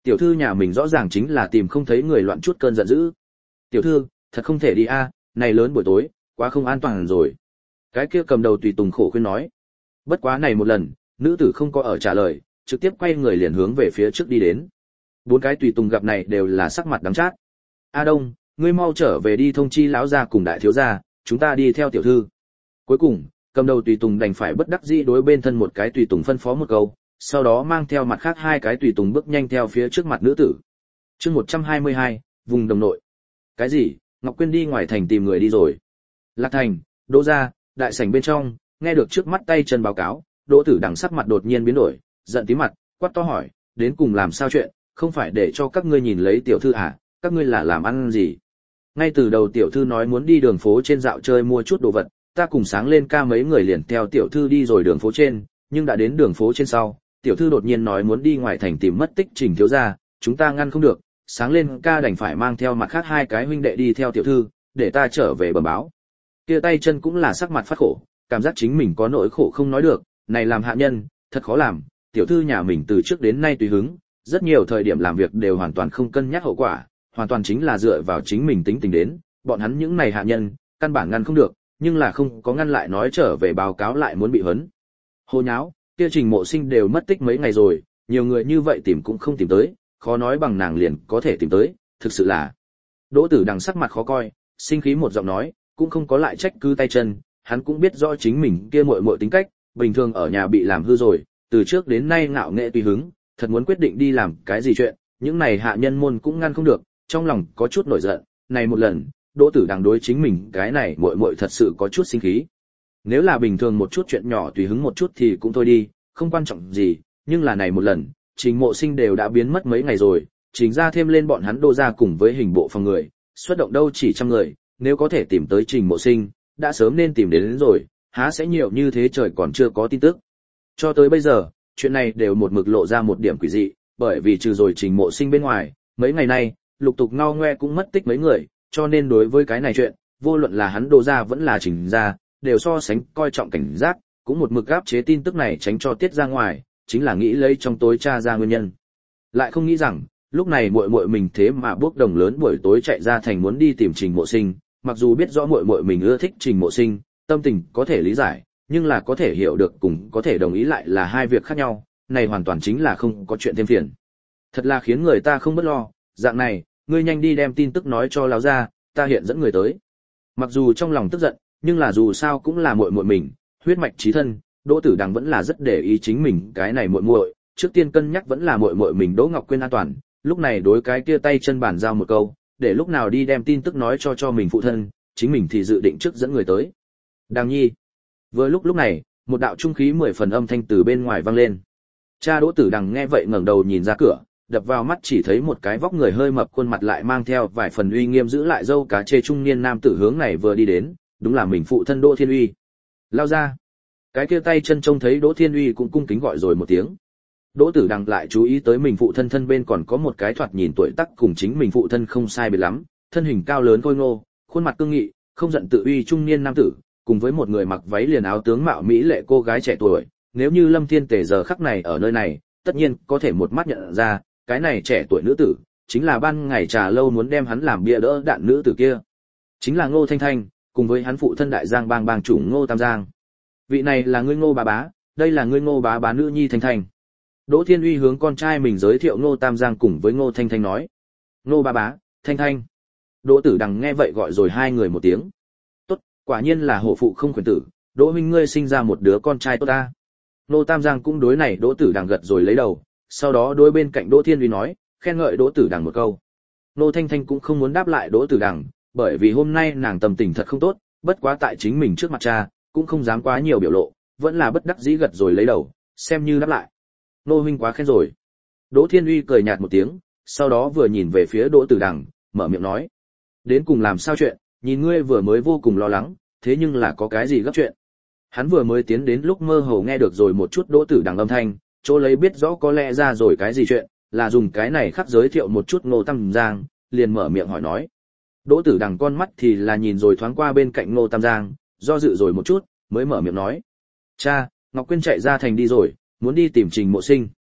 Tiểu thư nhà mình rõ ràng chính là tìm không thấy người loạn chút cơn giận dữ. Tiểu thư, thật không thể đi a, này lớn buổi tối, quá không an toàn rồi. Cái kia cầm đầu tùy tùng khổ khuyên nói. Bất quá này một lần, nữ tử không có ở trả lời, trực tiếp quay người liền hướng về phía trước đi đến. Bốn cái tùy tùng gặp này đều là sắc mặt đắng chát. A Đông, ngươi mau trở về đi thông chi lão gia cùng đại thiếu gia, chúng ta đi theo tiểu thư. Cuối cùng, cầm đầu tùy tùng đành phải bất đắc dĩ đối bên thân một cái tùy tùng phân phó một câu, sau đó mang theo mặt khác hai cái tùy tùng bước nhanh theo phía trước mặt nữ tử. Chương 122, vùng đồng nội. Cái gì? Ngọc Quyên đi ngoài thành tìm người đi rồi. Lạc Thành, Đỗ gia, đại sảnh bên trong, nghe được trước mắt tay chân báo cáo, Đỗ Tử Đằng sắc mặt đột nhiên biến đổi, giận tím mặt, quát to hỏi, đến cùng làm sao chuyện, không phải để cho các ngươi nhìn lấy tiểu thư à, các ngươi là làm ăn gì? Ngay từ đầu tiểu thư nói muốn đi đường phố trên dạo chơi mua chút đồ vật, ta cùng sáng lên ca mấy người liền theo tiểu thư đi rồi đường phố trên, nhưng đã đến đường phố trên sau, tiểu thư đột nhiên nói muốn đi ngoài thành tìm mất tích Trình thiếu gia, chúng ta ngăn không được, sáng lên ca đành phải mang theo mặt khác hai cái huynh đệ đi theo tiểu thư, để ta trở về bẩm báo. Kia tay chân cũng là sắc mặt phát khổ, cảm giác chính mình có nỗi khổ không nói được, này làm hạ nhân, thật khó làm, tiểu thư nhà mình từ trước đến nay tùy hứng, rất nhiều thời điểm làm việc đều hoàn toàn không cân nhắc hậu quả, hoàn toàn chính là dựa vào chính mình tính tình đến, bọn hắn những này hạ nhân, căn bản ngăn không được, nhưng là không có ngăn lại nói trở về báo cáo lại muốn bị huấn. Hồ nháo, kia Trình Mộ Sinh đều mất tích mấy ngày rồi, nhiều người như vậy tìm cũng không tìm tới, khó nói bằng nàng liền có thể tìm tới, thực sự là. Đỗ Tử Đằng sắc mặt khó coi, sinh khí một giọng nói, cũng không có lại trách cứ tay chân, hắn cũng biết rõ chính mình kia muội muội tính cách, bình thường ở nhà bị làm hư rồi, từ trước đến nay ngạo nghễ tùy hứng, thật muốn quyết định đi làm cái gì chuyện, những này hạ nhân môn cũng ngăn không được, trong lòng có chút nổi giận, này một lần, Đỗ Tử Đằng đối chính mình cái này muội muội thật sự có chút sinh khí. Nếu là bình thường một chút chuyện nhỏ tùy hứng một chút thì cũng thôi đi, không quan trọng gì, nhưng là này một lần, Trình Mộ Sinh đều đã biến mất mấy ngày rồi, Trình ra thêm lên bọn hắn Đô ra cùng với hình bộ phòng người, xuất động đâu chỉ trăm người, nếu có thể tìm tới Trình Mộ Sinh, đã sớm nên tìm đến rồi, há sẽ nhiều như thế trời còn chưa có tin tức. Cho tới bây giờ, chuyện này đều một mực lộ ra một điểm quỷ dị, bởi vì trừ rồi Trình Mộ Sinh bên ngoài, mấy ngày nay, lục tục ngao ngoe cũng mất tích mấy người, cho nên đối với cái này chuyện, vô luận là hắn Đô ra vẫn là Trình ra, đều so sánh coi trọng cảnh giác, cũng một mực áp chế tin tức này tránh cho tiết ra ngoài, chính là nghĩ lấy trong tối tra ra nguyên nhân. Lại không nghĩ rằng, lúc này muội muội mình thế mà bước đồng lớn buổi tối chạy ra thành muốn đi tìm Trình Mộ Sinh, mặc dù biết rõ muội muội mình ưa thích Trình Mộ Sinh, tâm tình có thể lý giải, nhưng là có thể hiểu được cùng có thể đồng ý lại là hai việc khác nhau, này hoàn toàn chính là không có chuyện thêm phiền. Thật là khiến người ta không bất lo, dạng này, ngươi nhanh đi đem tin tức nói cho lão gia, ta hiện dẫn người tới. Mặc dù trong lòng tức giận, nhưng là dù sao cũng là muội muội mình, huyết mạch chí thân, Đỗ Tử Đằng vẫn là rất để ý chính mình cái này muội muội, trước tiên cân nhắc vẫn là muội muội mình Đỗ Ngọc Quyên an toàn, lúc này đối cái kia tay chân bản giao một câu, để lúc nào đi đem tin tức nói cho mình phụ thân, chính mình thì dự định trước dẫn người tới. Đằng Nhi. Vừa lúc này, một đạo trung khí 10 phần âm thanh từ bên ngoài vang lên. Cha Đỗ Tử Đằng nghe vậy ngẩng đầu nhìn ra cửa, đập vào mắt chỉ thấy một cái vóc người hơi mập, khuôn mặt lại mang theo vài phần uy nghiêm giữ lại râu cá chê trung niên nam tử hướng này vừa đi đến, đúng là mình phụ thân Đỗ Thiên Uy. Lao ra. Cái kia tay chân trông thấy Đỗ Thiên Uy cũng cung kính gọi rồi một tiếng. Đỗ Tử Đằng lại chú ý tới mình phụ thân thân bên còn có một cái thoạt nhìn tuổi tác cùng chính mình phụ thân không sai biệt lắm, thân hình cao lớn khôi ngô, khuôn mặt cương nghị, không giận tự uy trung niên nam tử, cùng với một người mặc váy liền áo tướng mạo mỹ lệ cô gái trẻ tuổi, nếu như Lâm Thiên Tề giờ khắc này ở nơi này, tất nhiên có thể một mắt nhận ra, cái này trẻ tuổi nữ tử, chính là ban ngày trà lâu muốn đem hắn làm bia đỡ đạn nữ tử kia. Chính là Ngô Thanh Thanh, cùng với hắn phụ thân Đại Giang bang bang chủ Ngô Tam Giang. Vị này là ngươi Ngô bá bá, đây là ngươi Ngô bá bá nữ nhi Thanh Thanh. Đỗ Thiên Uy hướng con trai mình giới thiệu Ngô Tam Giang cùng với Ngô Thanh Thanh nói. Ngô bá bá, Thanh Thanh. Đỗ Tử Đằng nghe vậy gọi rồi hai người một tiếng. Tốt, quả nhiên là hổ phụ không quyền tử, Đỗ huynh ngươi sinh ra một đứa con trai tốt ta. Ngô Tam Giang cũng đối này Đỗ Tử Đằng gật rồi lấy đầu, sau đó đối bên cạnh Đỗ Thiên Uy nói, khen ngợi Đỗ Tử Đằng một câu. Ngô Thanh Thanh cũng không muốn đáp lại Đỗ Tử Đằng, bởi vì hôm nay nàng tâm tình thật không tốt, bất quá tại chính mình trước mặt cha, cũng không dám quá nhiều biểu lộ, vẫn là bất đắc dĩ gật rồi lấy đầu, xem như đáp lại. Nô huynh quá khen rồi. Đỗ Thiên Uy cười nhạt một tiếng, sau đó vừa nhìn về phía Đỗ Tử Đằng, mở miệng nói. Đến cùng làm sao chuyện, nhìn ngươi vừa mới vô cùng lo lắng, thế nhưng là có cái gì gấp chuyện. Hắn vừa mới tiến đến lúc mơ hồ nghe được rồi một chút Đỗ Tử Đằng âm thanh, chỗ lấy biết rõ có lẽ ra rồi cái gì chuyện, là dùng cái này khắc giới thiệu một chút Ngô Tam Giang, liền mở miệng hỏi nói. Đỗ Tử Đằng con mắt thì là nhìn rồi thoáng qua bên cạnh Ngô Tam Giang, do dự rồi một chút, mới mở miệng nói. Cha, Ngọc Quyên chạy ra thành đi rồi, muốn đi tìm Trình Mộ Sinh.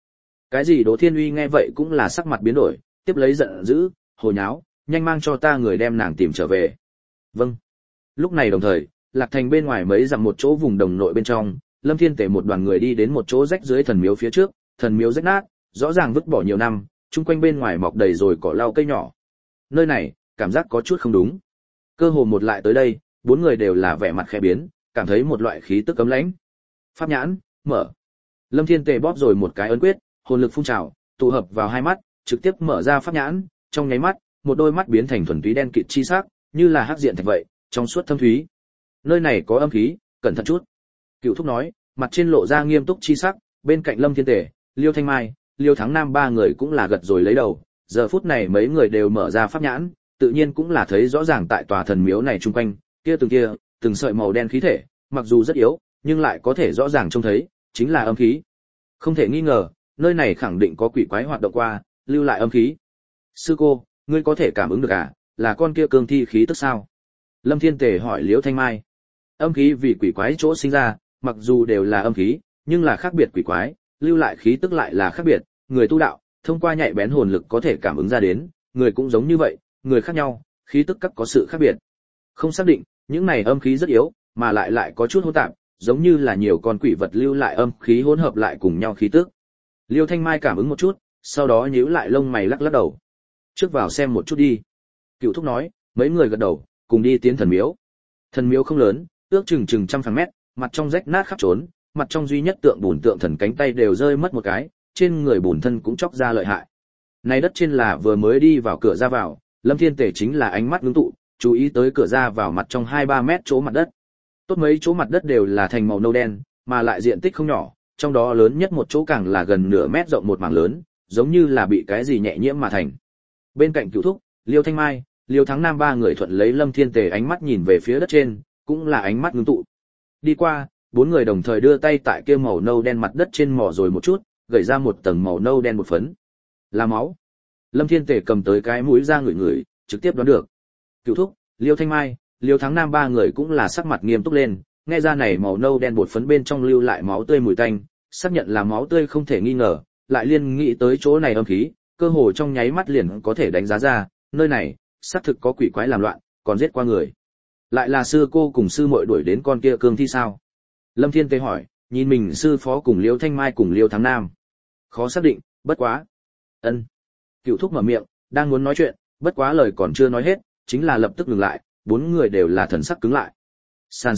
Cái gì Đỗ Thiên Uy nghe vậy cũng là sắc mặt biến đổi, tiếp lấy giận dữ, hồ nháo, nhanh mang cho ta người đem nàng tìm trở về. Vâng. Lúc này đồng thời, Lạc Thành bên ngoài mấy dặm một chỗ vùng đồng nội bên trong, Lâm Thiên Tề một đoàn người đi đến một chỗ rách dưới thần miếu phía trước, thần miếu rách nát, rõ ràng vứt bỏ nhiều năm, chung quanh bên ngoài mọc đầy rồi cỏ lau cây nhỏ. Nơi này, cảm giác có chút không đúng. Cơ hồ một lại tới đây, bốn người đều là vẻ mặt khẽ biến, cảm thấy một loại khí tức cấm lãnh. Pháp nhãn, mở. Lâm Thiên Tề bóp rồi một cái ấn quyết, hồn lực phun trào, tụ hợp vào hai mắt, trực tiếp mở ra pháp nhãn, trong nháy mắt, một đôi mắt biến thành thuần túy đen kịt chi sắc, như là hắc diện thạch vậy, trong suốt thâm thúy. Nơi này có âm khí, cẩn thận chút. Cựu Thúc nói, mặt trên lộ ra nghiêm túc chi sắc, bên cạnh Lâm Thiên Tề, Liêu Thanh Mai, Liêu Thắng Nam ba người cũng là gật rồi lấy đầu. Giờ phút này mấy người đều mở ra pháp nhãn, tự nhiên cũng là thấy rõ ràng tại tòa thần miếu này chung quanh, kia, từng sợi màu đen khí thể, mặc dù rất yếu, nhưng lại có thể rõ ràng trông thấy, chính là âm khí. Không thể nghi ngờ, nơi này khẳng định có quỷ quái hoạt động qua, lưu lại âm khí. Sư cô, ngươi có thể cảm ứng được à, là con kia cương thi khí tức sao? Lâm Thiên Tề hỏi Liễu Thanh Mai. Âm khí vì quỷ quái chỗ sinh ra, mặc dù đều là âm khí, nhưng là khác biệt quỷ quái, lưu lại khí tức lại là khác biệt, người tu đạo, thông qua nhạy bén hồn lực có thể cảm ứng ra đến, người cũng giống như vậy, người khác nhau, khí tức các có sự khác biệt. Không xác định, những này âm khí rất yếu, mà lại có chút hỗn tạp, giống như là nhiều con quỷ vật lưu lại âm khí hỗn hợp lại cùng nhau khí tức. Liêu Thanh Mai cảm ứng một chút, sau đó nhíu lại lông mày lắc đầu. Trước vào xem một chút đi. Cựu Thúc nói, mấy người gật đầu, cùng đi tiến thần miếu. Thần miếu không lớn, ước chừng trăm phẳng mét, mặt trong rách nát khắp trốn, mặt trong duy nhất tượng bùn tượng thần cánh tay đều rơi mất một cái, trên người bùn thân cũng chóc ra lợi hại. Này đất trên là vừa mới đi vào cửa ra vào, Lâm Thiên Tề chính là ánh mắt ngưng tụ, chú ý tới cửa ra vào mặt trong 2-3 mét chỗ mặt đất. Tốt mấy chỗ mặt đất đều là thành màu nâu đen, mà lại diện tích không nhỏ, trong đó lớn nhất một chỗ càng là gần nửa mét rộng một mảng lớn, giống như là bị cái gì nhẹ nhiễm mà thành. Bên cạnh Cửu Thúc, Liêu Thanh Mai, Liêu Thắng Nam ba người thuận lấy Lâm Thiên Tề ánh mắt nhìn về phía đất trên, cũng là ánh mắt ngưng tụ. Đi qua, bốn người đồng thời đưa tay tại kia màu nâu đen mặt đất trên mỏ rồi một chút, gẩy ra một tầng màu nâu đen một phấn. Là máu. Lâm Thiên Tề cầm tới cái mũi ra ngửi, trực tiếp đoán được. Cửu Thúc, Liêu Thanh Mai, Liêu Thắng Nam ba người cũng là sắc mặt nghiêm túc lên, nghe ra này màu nâu đen bột phấn bên trong lưu lại máu tươi mùi tanh, xác nhận là máu tươi không thể nghi ngờ, lại liên nghĩ tới chỗ này âm khí, cơ hồ trong nháy mắt liền có thể đánh giá ra, nơi này xác thực có quỷ quái làm loạn, còn giết qua người. Lại là sư cô cùng sư muội đuổi đến con kia cương thi sao? Lâm Thiên Tề hỏi, nhìn mình sư phó cùng Liêu Thanh Mai cùng Liêu Thắng Nam. Khó xác định, bất quá. Ân. Cửu Thúc mở miệng, đang muốn nói chuyện, bất quá lời còn chưa nói hết, chính là lập tức ngừng lại, bốn người đều là thần sắc cứng lại. Sàn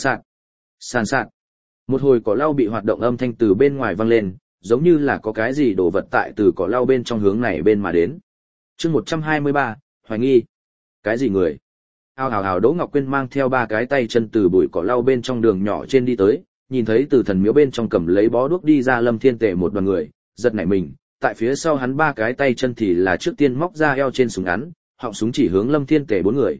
sạt. Một hồi cỏ lau bị hoạt động âm thanh từ bên ngoài vang lên, giống như là có cái gì đổ vật tại từ cỏ lau bên trong hướng này bên mà đến. Chương 123, hoài nghi. Cái gì người? Hào Đỗ Ngọc Quyên mang theo ba cái tay chân từ bụi cỏ lau bên trong đường nhỏ trên đi tới, nhìn thấy từ thần miếu bên trong cầm lấy bó đuốc đi ra Lâm Thiên Tề một đoàn người, giật nảy mình, tại phía sau hắn ba cái tay chân thì là trước tiên móc ra eo trên súng ngắn, họng súng chỉ hướng Lâm Thiên Tề bốn người,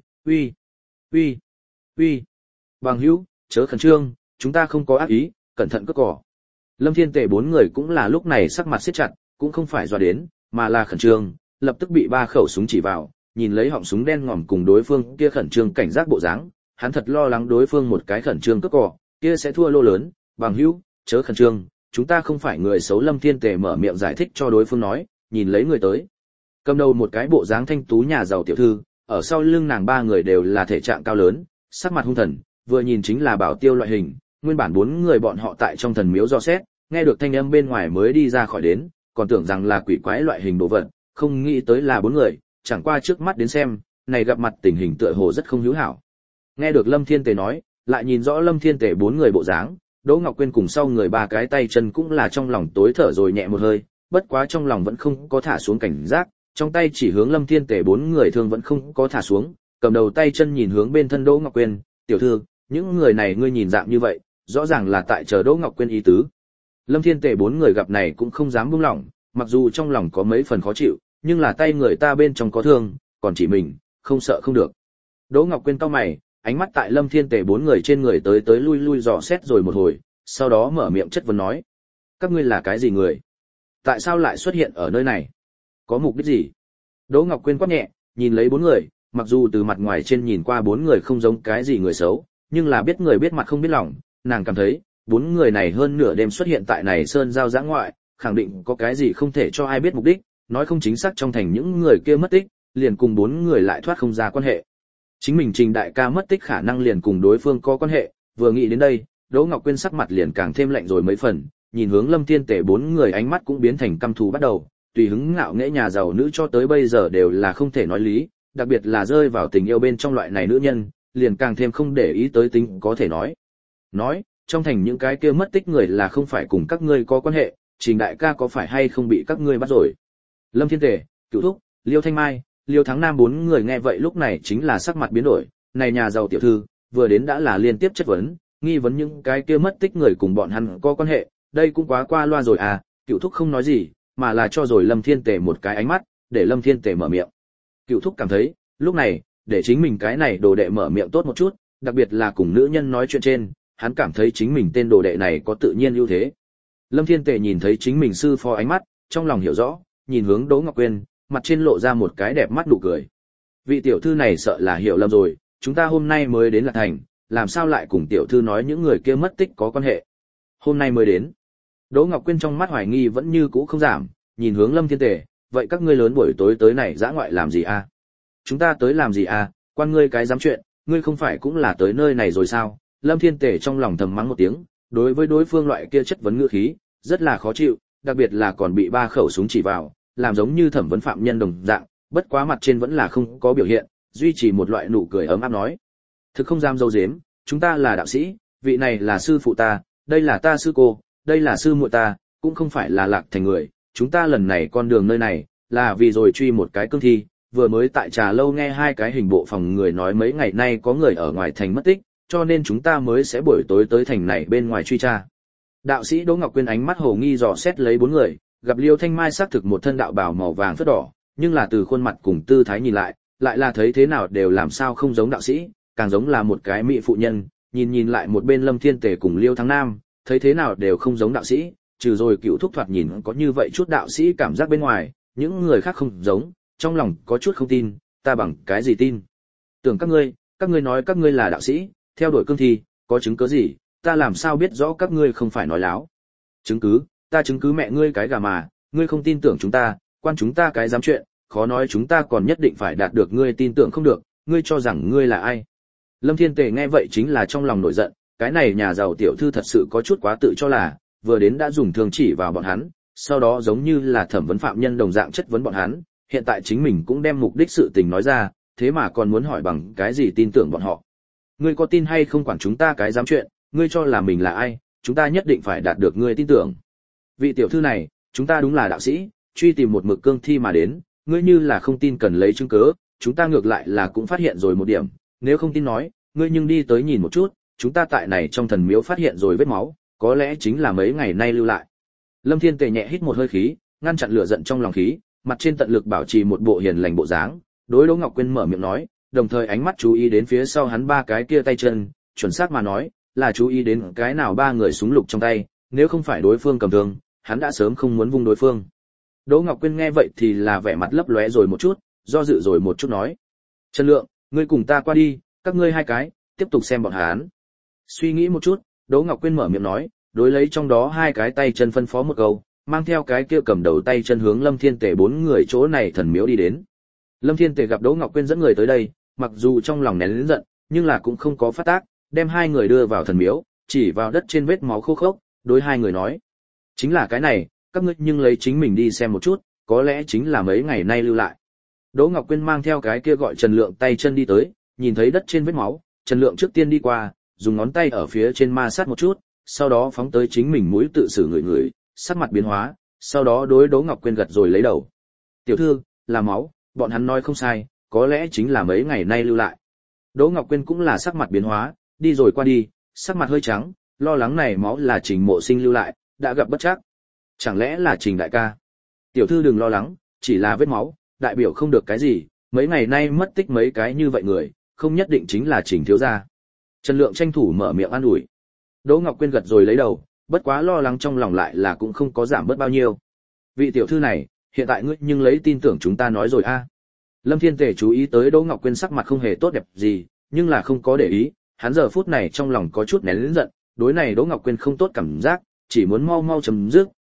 uy, bằng hữu, chớ khẩn trương, chúng ta không có ác ý, cẩn thận cướp cỏ. Lâm Thiên Tề bốn người cũng là lúc này sắc mặt siết chặt, cũng không phải dọa đến, mà là khẩn trương, lập tức bị ba khẩu súng chỉ vào, nhìn lấy họng súng đen ngòm cùng đối phương kia khẩn trương cảnh giác bộ dáng, hắn thật lo lắng đối phương một cái khẩn trương cướp cỏ, kia sẽ thua lô lớn, bằng hữu, chớ khẩn trương, chúng ta không phải người xấu. Lâm Thiên Tề mở miệng giải thích cho đối phương nói, nhìn lấy người tới. Cầm đầu một cái bộ dáng thanh tú nhà giàu tiểu thư, ở sau lưng nàng ba người đều là thể trạng cao lớn, sắc mặt hung thần, vừa nhìn chính là bảo tiêu loại hình, nguyên bản bốn người bọn họ tại trong thần miếu do xét, nghe được thanh âm bên ngoài mới đi ra khỏi đến, còn tưởng rằng là quỷ quái loại hình đồ vật, không nghĩ tới là bốn người, chẳng qua trước mắt đến xem, này gặp mặt tình hình tựa hồ rất không hữu hảo. Nghe được Lâm Thiên Tề nói, lại nhìn rõ Lâm Thiên Tề bốn người bộ dáng, Đỗ Ngọc Quyên cùng sau người ba cái tay chân cũng là trong lòng tối thở rồi nhẹ một hơi, bất quá trong lòng vẫn không có thả xuống cảnh giác, trong tay chỉ hướng Lâm Thiên Tề bốn người thương vẫn không có thả xuống, cầm đầu tay chân nhìn hướng bên thân Đỗ Ngọc Quyên, tiểu thư, những người này ngươi nhìn dạng như vậy, rõ ràng là tại chờ Đỗ Ngọc Quyên ý tứ. Lâm Thiên Tề bốn người gặp này cũng không dám buông lỏng, mặc dù trong lòng có mấy phần khó chịu, nhưng là tay người ta bên trong có thương, còn chỉ mình, không sợ không được. Đỗ Ngọc Quyên cau mày, ánh mắt tại Lâm Thiên Tề bốn người trên người tới lui dò xét rồi một hồi, sau đó mở miệng chất vấn nói: các ngươi là cái gì người? Tại sao lại xuất hiện ở nơi này? Có mục đích gì? Đỗ Ngọc Quyên quát nhẹ, nhìn lấy bốn người, mặc dù từ mặt ngoài trên nhìn qua bốn người không giống cái gì người xấu, nhưng là biết người biết mặt không biết lòng, nàng cảm thấy bốn người này hơn nửa đêm xuất hiện tại này sơn giao giã ngoại, khẳng định có cái gì không thể cho ai biết mục đích, nói không chính xác trong thành những người kia mất tích, liền cùng 4 người lại thoát không ra quan hệ. Chính mình Trình đại ca mất tích khả năng liền cùng đối phương có quan hệ, vừa nghĩ đến đây, Đỗ Ngọc Quyên sắc mặt liền càng thêm lạnh rồi mấy phần, nhìn hướng Lâm Thiên Tể 4 người ánh mắt cũng biến thành căm thù bắt đầu, tùy hứng ngạo nghễ nhà giàu nữ cho tới bây giờ đều là không thể nói lý, đặc biệt là rơi vào tình yêu bên trong loại này nữ nhân, liền càng thêm không để ý tới tính có thể nói. Nói, trong thành những cái kia mất tích người là không phải cùng các ngươi có quan hệ, Trình đại ca có phải hay không bị các ngươi bắt rồi. Lâm Thiên Tể, Cửu Thúc, Liêu Thanh Mai, Liêu Thắng Nam 4 người nghe vậy lúc này chính là sắc mặt biến đổi, này nhà giàu tiểu thư, vừa đến đã là liên tiếp chất vấn, nghi vấn những cái kia mất tích người cùng bọn hắn có quan hệ, đây cũng quá qua loa rồi à. Cửu Thúc không nói gì, mà là cho rồi Lâm Thiên Tề một cái ánh mắt, để Lâm Thiên Tề mở miệng. Cửu Thúc cảm thấy, lúc này, để chính mình cái này đồ đệ mở miệng tốt một chút, đặc biệt là cùng nữ nhân nói chuyện trên, hắn cảm thấy chính mình tên đồ đệ này có tự nhiên ưu thế. Lâm Thiên Tề nhìn thấy chính mình sư phó ánh mắt, trong lòng hiểu rõ, nhìn hướng Đỗ Ngọc Quyên, mặt trên lộ ra một cái đẹp mắt nụ cười. Vị tiểu thư này sợ là hiểu lầm rồi, chúng ta hôm nay mới đến Lạc Thành, làm sao lại cùng tiểu thư nói những người kia mất tích có quan hệ. Hôm nay mới đến. Đỗ Ngọc Quyên trong mắt hoài nghi vẫn như cũ không giảm, nhìn hướng Lâm Thiên Tề, vậy các ngươi lớn buổi tối tới này dã ngoại làm gì a? Chúng ta tới làm gì a? Quan ngươi cái dám chuyện, ngươi không phải cũng là tới nơi này rồi sao? Lâm Thiên Tề trong lòng thầm mắng một tiếng, đối với đối phương loại kia chất vấn ngữ khí, rất là khó chịu, đặc biệt là còn bị 3 khẩu súng chỉ vào, làm giống như thẩm vấn phạm nhân đồng dạng, bất quá mặt trên vẫn là không có biểu hiện, duy trì một loại nụ cười ấm áp nói. Thực không dám dâu dếm, chúng ta là đạo sĩ, vị này là sư phụ ta, đây là ta sư cô, đây là sư muội ta, cũng không phải là Lạc Thành người, chúng ta lần này con đường nơi này, là vì rồi truy một cái cương thi, vừa mới tại trà lâu nghe 2 cái hình bộ phòng người nói mấy ngày nay có người ở ngoài thành mất tích, cho nên chúng ta mới sẽ buổi tối tới thành này bên ngoài truy tra. Đạo sĩ Đỗ Ngọc Quyên ánh mắt hồ nghi dò xét lấy 4 người, gặp Liêu Thanh Mai xác thực một thân đạo bào màu vàng phớt đỏ, nhưng là từ khuôn mặt cùng tư thái nhìn lại là thấy thế nào đều làm sao không giống đạo sĩ, càng giống là một cái mỹ phụ nhân, nhìn lại một bên Lâm Thiên Tề cùng Liêu Thắng Nam, thấy thế nào đều không giống đạo sĩ, trừ rồi Cửu Thúc thoạt nhìn có như vậy chút đạo sĩ cảm giác bên ngoài, những người khác không giống, trong lòng có chút không tin, ta bằng cái gì tin? Tưởng các ngươi nói các ngươi là đạo sĩ, theo đuổi cương thi, có chứng cứ gì, ta làm sao biết rõ các ngươi không phải nói láo? Chứng cứ, ta chứng cứ mẹ ngươi cái gà mà, ngươi không tin tưởng chúng ta, quan chúng ta cái dám chuyện, khó nói chúng ta còn nhất định phải đạt được ngươi tin tưởng không được, ngươi cho rằng ngươi là ai? Lâm Thiên Tề nghe vậy chính là trong lòng nổi giận, cái này nhà giàu tiểu thư thật sự có chút quá tự cho là, vừa đến đã dùng thương chỉ vào bọn hắn, sau đó giống như là thẩm vấn phạm nhân đồng dạng chất vấn bọn hắn, hiện tại chính mình cũng đem mục đích sự tình nói ra, thế mà còn muốn hỏi bằng cái gì tin tưởng bọn họ. Ngươi có tin hay không quản chúng ta cái dám chuyện, ngươi cho là mình là ai, chúng ta nhất định phải đạt được ngươi tin tưởng. Vị tiểu thư này, chúng ta đúng là đạo sĩ, truy tìm một mực cương thi mà đến, ngươi như là không tin cần lấy chứng cứ, chúng ta ngược lại là cũng phát hiện rồi một điểm, nếu không tin nói, ngươi nhưng đi tới nhìn một chút, chúng ta tại này trong thần miếu phát hiện rồi vết máu, có lẽ chính là mấy ngày nay lưu lại. Lâm Thiên Tề nhẹ hít một hơi khí, ngăn chặn lửa giận trong lòng khí, mặt trên tận lực bảo trì một bộ hiền lành bộ dáng, đối Đỗ Ngọc Quyên mở miệng nói, đồng thời ánh mắt chú ý đến phía sau hắn 3 cái kia tay chân, chuẩn xác mà nói, là chú ý đến cái nào 3 người súng lục trong tay, nếu không phải đối phương cầm thương, hắn đã sớm không muốn vung đối phương. Đỗ Ngọc Quyên nghe vậy thì là vẻ mặt lấp lóe rồi một chút, do dự rồi một chút nói: "Trần Lượng, ngươi cùng ta qua đi, các ngươi 2 cái, tiếp tục xem bọn hắn." Suy nghĩ một chút, Đỗ Ngọc Quyên mở miệng nói, đối lấy trong đó 2 cái tay chân phân phó một câu, mang theo cái kia cầm đầu tay chân hướng Lâm Thiên Tề 4 người chỗ này thần miếu đi đến. Lâm Thiên Tề gặp Đỗ Ngọc Quyên dẫn người tới đây, mặc dù trong lòng nén lớn giận, nhưng là cũng không có phát tác, đem 2 người đưa vào thần miếu, chỉ vào đất trên vết máu khô khốc, đối 2 người nói: "Chính là cái này, các ngươi nhưng lấy chính mình đi xem một chút, có lẽ chính là mấy ngày nay lưu lại." Đỗ Ngọc Quyên mang theo cái kia gọi Trần Lượng tay chân đi tới, nhìn thấy đất trên vết máu, Trần Lượng trước tiên đi qua, dùng ngón tay ở phía trên ma sát một chút, sau đó phóng tới chính mình mũi tự xử ngửi, sắc mặt biến hóa, sau đó đối Đỗ Ngọc Quyên gật rồi lấy đầu. "Tiểu thư, là máu, bọn hắn nói không sai, có lẽ chính là mấy ngày nay lưu lại." Đỗ Ngọc Quyên cũng là sắc mặt biến hóa, đi rồi qua đi, sắc mặt hơi trắng, lo lắng này máu là Trình Mộ Sinh lưu lại, đã gặp bất trắc. Chẳng lẽ là Trình đại ca? "Tiểu thư đừng lo lắng, chỉ là vết máu, đại biểu không được cái gì, mấy ngày nay mất tích mấy cái như vậy người, không nhất định chính là Trình thiếu gia." Trần Lượng tranh thủ mở miệng an ủi. Đỗ Ngọc Quyên gật rồi lấy đầu, bất quá lo lắng trong lòng lại là cũng không có giảm bớt bao nhiêu. "Vị tiểu thư này, hiện tại ngươi nhưng lấy tin tưởng chúng ta nói rồi a." Lâm Thiên Tề chú ý tới Đỗ Ngọc Quyên sắc mặt không hề tốt đẹp gì, nhưng là không có để ý, hắn giờ phút này trong lòng có chút nén lớn giận, đối này Đỗ Ngọc Quyên không tốt cảm giác, chỉ muốn mau mau chấm dứt,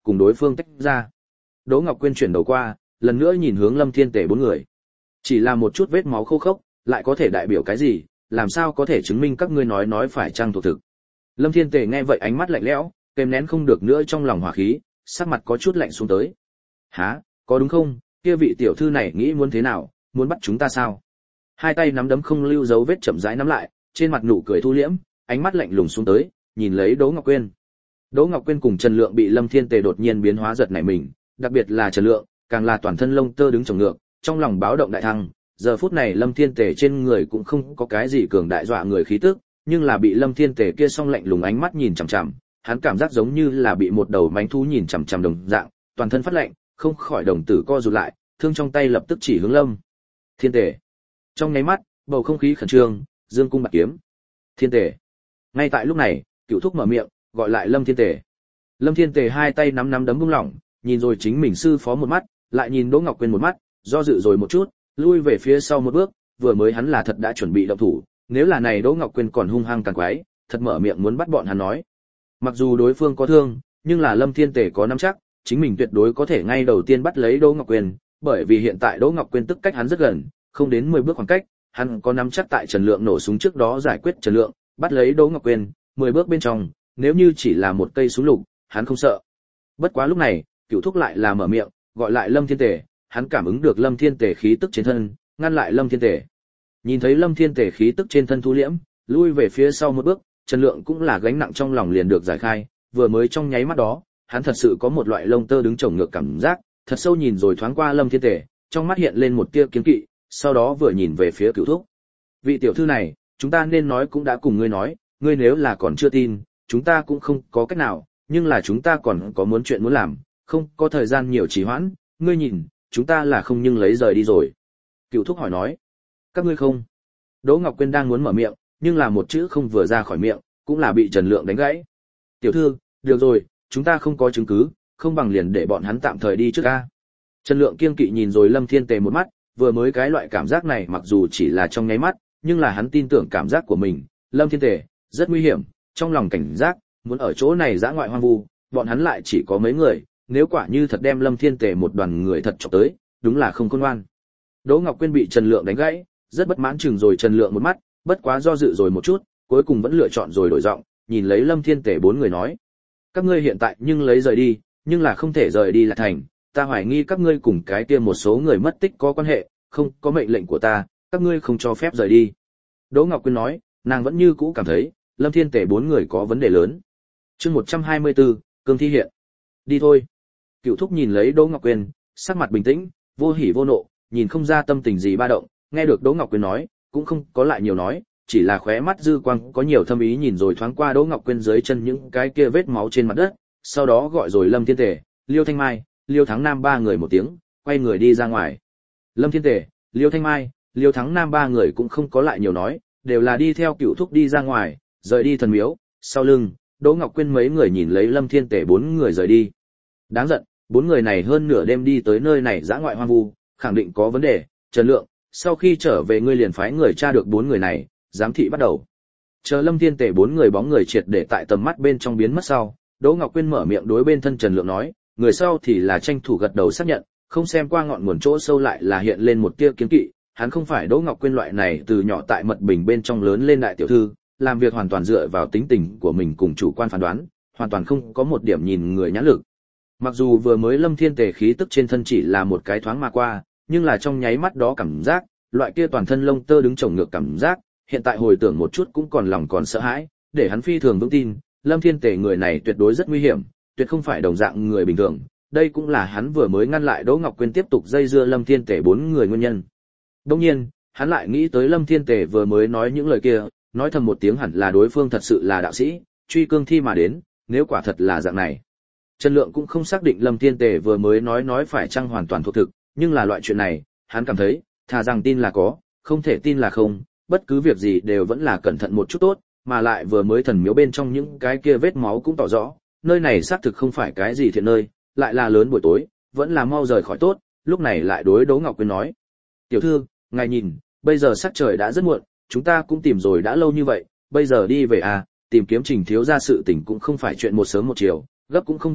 cùng đối phương tách ra. Đỗ Ngọc Quyên chuyển đầu qua, lần nữa nhìn hướng Lâm Thiên Tề bốn người. Chỉ là một chút vết máu khô khốc, lại có thể đại biểu cái gì, làm sao có thể chứng minh các ngươi nói phải chăng thuộc thực. Lâm Thiên Tề nghe vậy ánh mắt lạnh lẽo, kềm nén không được nữa trong lòng hỏa khí, sắc mặt có chút lạnh xuống tới. Hả, có đúng không, kia vị tiểu thư này nghĩ muốn thế nào, muốn bắt chúng ta sao? Hai tay nắm đấm không lưu dấu vết chậm rãi nắm lại, trên mặt nụ cười thu liễm, ánh mắt lạnh lùng xuống tới, nhìn lấy Đỗ Ngọc Quyên. Đỗ Ngọc Quyên cùng Trần Lượng bị Lâm Thiên Tề đột nhiên biến hóa giật nảy mình, đặc biệt là Trần Lượng, càng là toàn thân lông tơ đứng chồng ngược, trong lòng báo động đại thăng. Giờ phút này Lâm Thiên Tề trên người cũng không có cái gì cường đại dọa người khí tức, nhưng là bị Lâm Thiên Tề kia song lạnh lùng ánh mắt nhìn chằm chằm, hắn cảm giác giống như là bị một đầu mãnh thú nhìn chằm chằm đồng dạng, toàn thân phát lạnh, không khỏi đồng tử co rụt lại, thương trong tay lập tức chỉ hướng Lâm Thiên Tề. Trong nháy mắt, bầu không khí khẩn trương, dương cung bạc kiếm. Thiên Tề. Ngay tại lúc này, Cửu Thúc mở miệng, gọi lại Lâm Thiên Tề. Lâm Thiên Tề hai tay nắm đấm buông lỏng, nhìn rồi chính mình sư phó một mắt, lại nhìn Đỗ Ngọc Quyên một mắt, do dự rồi một chút, lui về phía sau một bước, vừa mới hắn là thật đã chuẩn bị động thủ, nếu là này Đỗ Ngọc Quyên còn hung hăng càng quái, thật mở miệng muốn bắt bọn hắn nói. Mặc dù đối phương có thương, nhưng là Lâm Thiên Tề có nắm chắc, chính mình tuyệt đối có thể ngay đầu tiên bắt lấy Đỗ Ngọc Quyên, bởi vì hiện tại Đỗ Ngọc Quyên tức cách hắn rất gần, không đến 10 bước khoảng cách, hắn có nắm chắc tại Trần Lượng nổ súng trước đó giải quyết Trần Lượng, bắt lấy Đỗ Ngọc Quyên, 10 bước bên trong, nếu như chỉ là một cây súng lục, hắn không sợ. Bất quá lúc này, Cửu Thúc lại là mở miệng, gọi lại Lâm Thiên Tề, hắn cảm ứng được Lâm Thiên Tề khí tức trên thân, ngăn lại Lâm Thiên Tề. Nhìn thấy Lâm Thiên Tề khí tức trên thân thu liễm, lui về phía sau một bước, Trần Lượng cũng là gánh nặng trong lòng liền được giải khai, vừa mới trong nháy mắt đó, hắn thật sự có một loại lông tơ đứng chồng ngược cảm giác, thật sâu nhìn rồi thoáng qua Lâm Thiên Tề, trong mắt hiện lên một tia kiêng kỵ, sau đó vừa nhìn về phía Cửu Thúc. Vị tiểu thư này, chúng ta nên nói cũng đã cùng ngươi nói, ngươi nếu là còn chưa tin, chúng ta cũng không có cách nào, nhưng là chúng ta còn có muốn chuyện muốn làm, không có thời gian nhiều trì hoãn, ngươi nhìn, chúng ta là không nhưng lấy rời đi rồi. Cửu Thúc hỏi nói, các ngươi không? Đỗ Ngọc Quyên đang muốn mở miệng, nhưng là một chữ không vừa ra khỏi miệng, cũng là bị Trần Lượng đánh gãy. Tiểu thư, được rồi, chúng ta không có chứng cứ, không bằng liền để bọn hắn tạm thời đi trước a. Trần Lượng kiêng kỵ nhìn rồi Lâm Thiên Tề một mắt, vừa mới cái loại cảm giác này mặc dù chỉ là trong nháy mắt, nhưng là hắn tin tưởng cảm giác của mình, Lâm Thiên Tề rất nguy hiểm, trong lòng cảnh giác, muốn ở chỗ này dã ngoại hoang vu, bọn hắn lại chỉ có mấy người, nếu quả như thật đem Lâm Thiên Tề một đoàn người thật chọc tới, đúng là không khôn ngoan. Đỗ Ngọc Quyên bị Trần Lượng đánh gãy, rất bất mãn chừng rồi Trần Lượng một mắt, bất quá do dự rồi một chút, cuối cùng vẫn lựa chọn rồi đổi giọng, nhìn lấy Lâm Thiên Tề bốn người nói: các ngươi hiện tại nhưng lấy rời đi, nhưng là không thể rời đi là thành, ta hoài nghi các ngươi cùng cái kia một số người mất tích có quan hệ, không có mệnh lệnh của ta, các ngươi không cho phép rời đi. Đỗ Ngọc Quyên nói, nàng vẫn như cũ cảm thấy Lâm Thiên Tề bốn người có vấn đề lớn. Chương 124, cương thi hiện. Đi thôi. Cửu Thúc nhìn lấy Đỗ Ngọc Quyên, sắc mặt bình tĩnh, vô hỉ vô nộ, nhìn không ra tâm tình gì ba động, nghe được Đỗ Ngọc Quyên nói, cũng không có lại nhiều nói, chỉ là khóe mắt dư quang có nhiều thâm ý nhìn rồi thoáng qua Đỗ Ngọc Quyên dưới chân những cái kia vết máu trên mặt đất, sau đó gọi rồi Lâm Thiên Tề, Liêu Thanh Mai, Liêu Thắng Nam ba người một tiếng, quay người đi ra ngoài. Lâm Thiên Tề, Liêu Thanh Mai, Liêu Thắng Nam ba người cũng không có lại nhiều nói, đều là đi theo Cửu Thúc đi ra ngoài, rời đi thần miếu, sau lưng, Đỗ Ngọc Quyên mấy người nhìn lấy Lâm Thiên Tề bốn người rời đi. Đáng giận, bốn người này hơn nửa đêm đi tới nơi này dã ngoại hoang vu, khẳng định có vấn đề. Trần Lượng, sau khi trở về ngươi liền phái người tra được bốn người này, giám thị bắt đầu. Chờ Lâm Thiên Tề bốn người bóng người triệt để tại tầm mắt bên trong biến mất sau, Đỗ Ngọc Quyên mở miệng đối bên thân Trần Lượng nói, người sau thì là tranh thủ gật đầu xác nhận, không xem qua ngọn nguồn chỗ sâu lại là hiện lên một tia kiêng kỵ, hắn không phải Đỗ Ngọc Quyên loại này từ nhỏ tại mật bình bên trong lớn lên đại tiểu thư, làm việc hoàn toàn dựa vào tính tình của mình cùng chủ quan phán đoán, hoàn toàn không có một điểm nhìn người nhãn lực. Mặc dù vừa mới Lâm Thiên Tề khí tức trên thân chỉ là một cái thoáng mà qua, nhưng là trong nháy mắt đó cảm giác, loại kia toàn thân lông tơ đứng chồng ngược cảm giác, hiện tại hồi tưởng một chút cũng còn lòng còn sợ hãi, để hắn phi thường vững tin, Lâm Thiên Tề người này tuyệt đối rất nguy hiểm, tuyệt không phải đồng dạng người bình thường, đây cũng là hắn vừa mới ngăn lại Đỗ Ngọc Quyên tiếp tục dây dưa Lâm Thiên Tề bốn người nguyên nhân. Đương nhiên, hắn lại nghĩ tới Lâm Thiên Tề vừa mới nói những lời kia, nói thầm một tiếng hẳn là đối phương thật sự là đạo sĩ, truy cương thi mà đến, nếu quả thật là dạng này. Trần Lượng cũng không xác định Lâm Thiên Tề vừa mới nói phải chăng hoàn toàn thuộc thực, nhưng là loại chuyện này, hắn cảm thấy, thà rằng tin là có, không thể tin là không, bất cứ việc gì đều vẫn là cẩn thận một chút tốt, mà lại vừa mới thần miếu bên trong những cái kia vết máu cũng tỏ rõ, nơi này xác thực không phải cái gì thiện nơi, lại là lớn buổi tối, vẫn là mau rời khỏi tốt, lúc này lại đối Đỗ Ngọc Quyên nói. Tiểu thư, ngài nhìn, bây giờ sắc trời đã rất muộn, chúng ta cũng tìm rồi đã lâu như vậy, bây giờ đi về à, tìm kiếm Trình thiếu gia sự tình cũng không phải chuyện một sớm một chiều, gấp cũng không gấp được,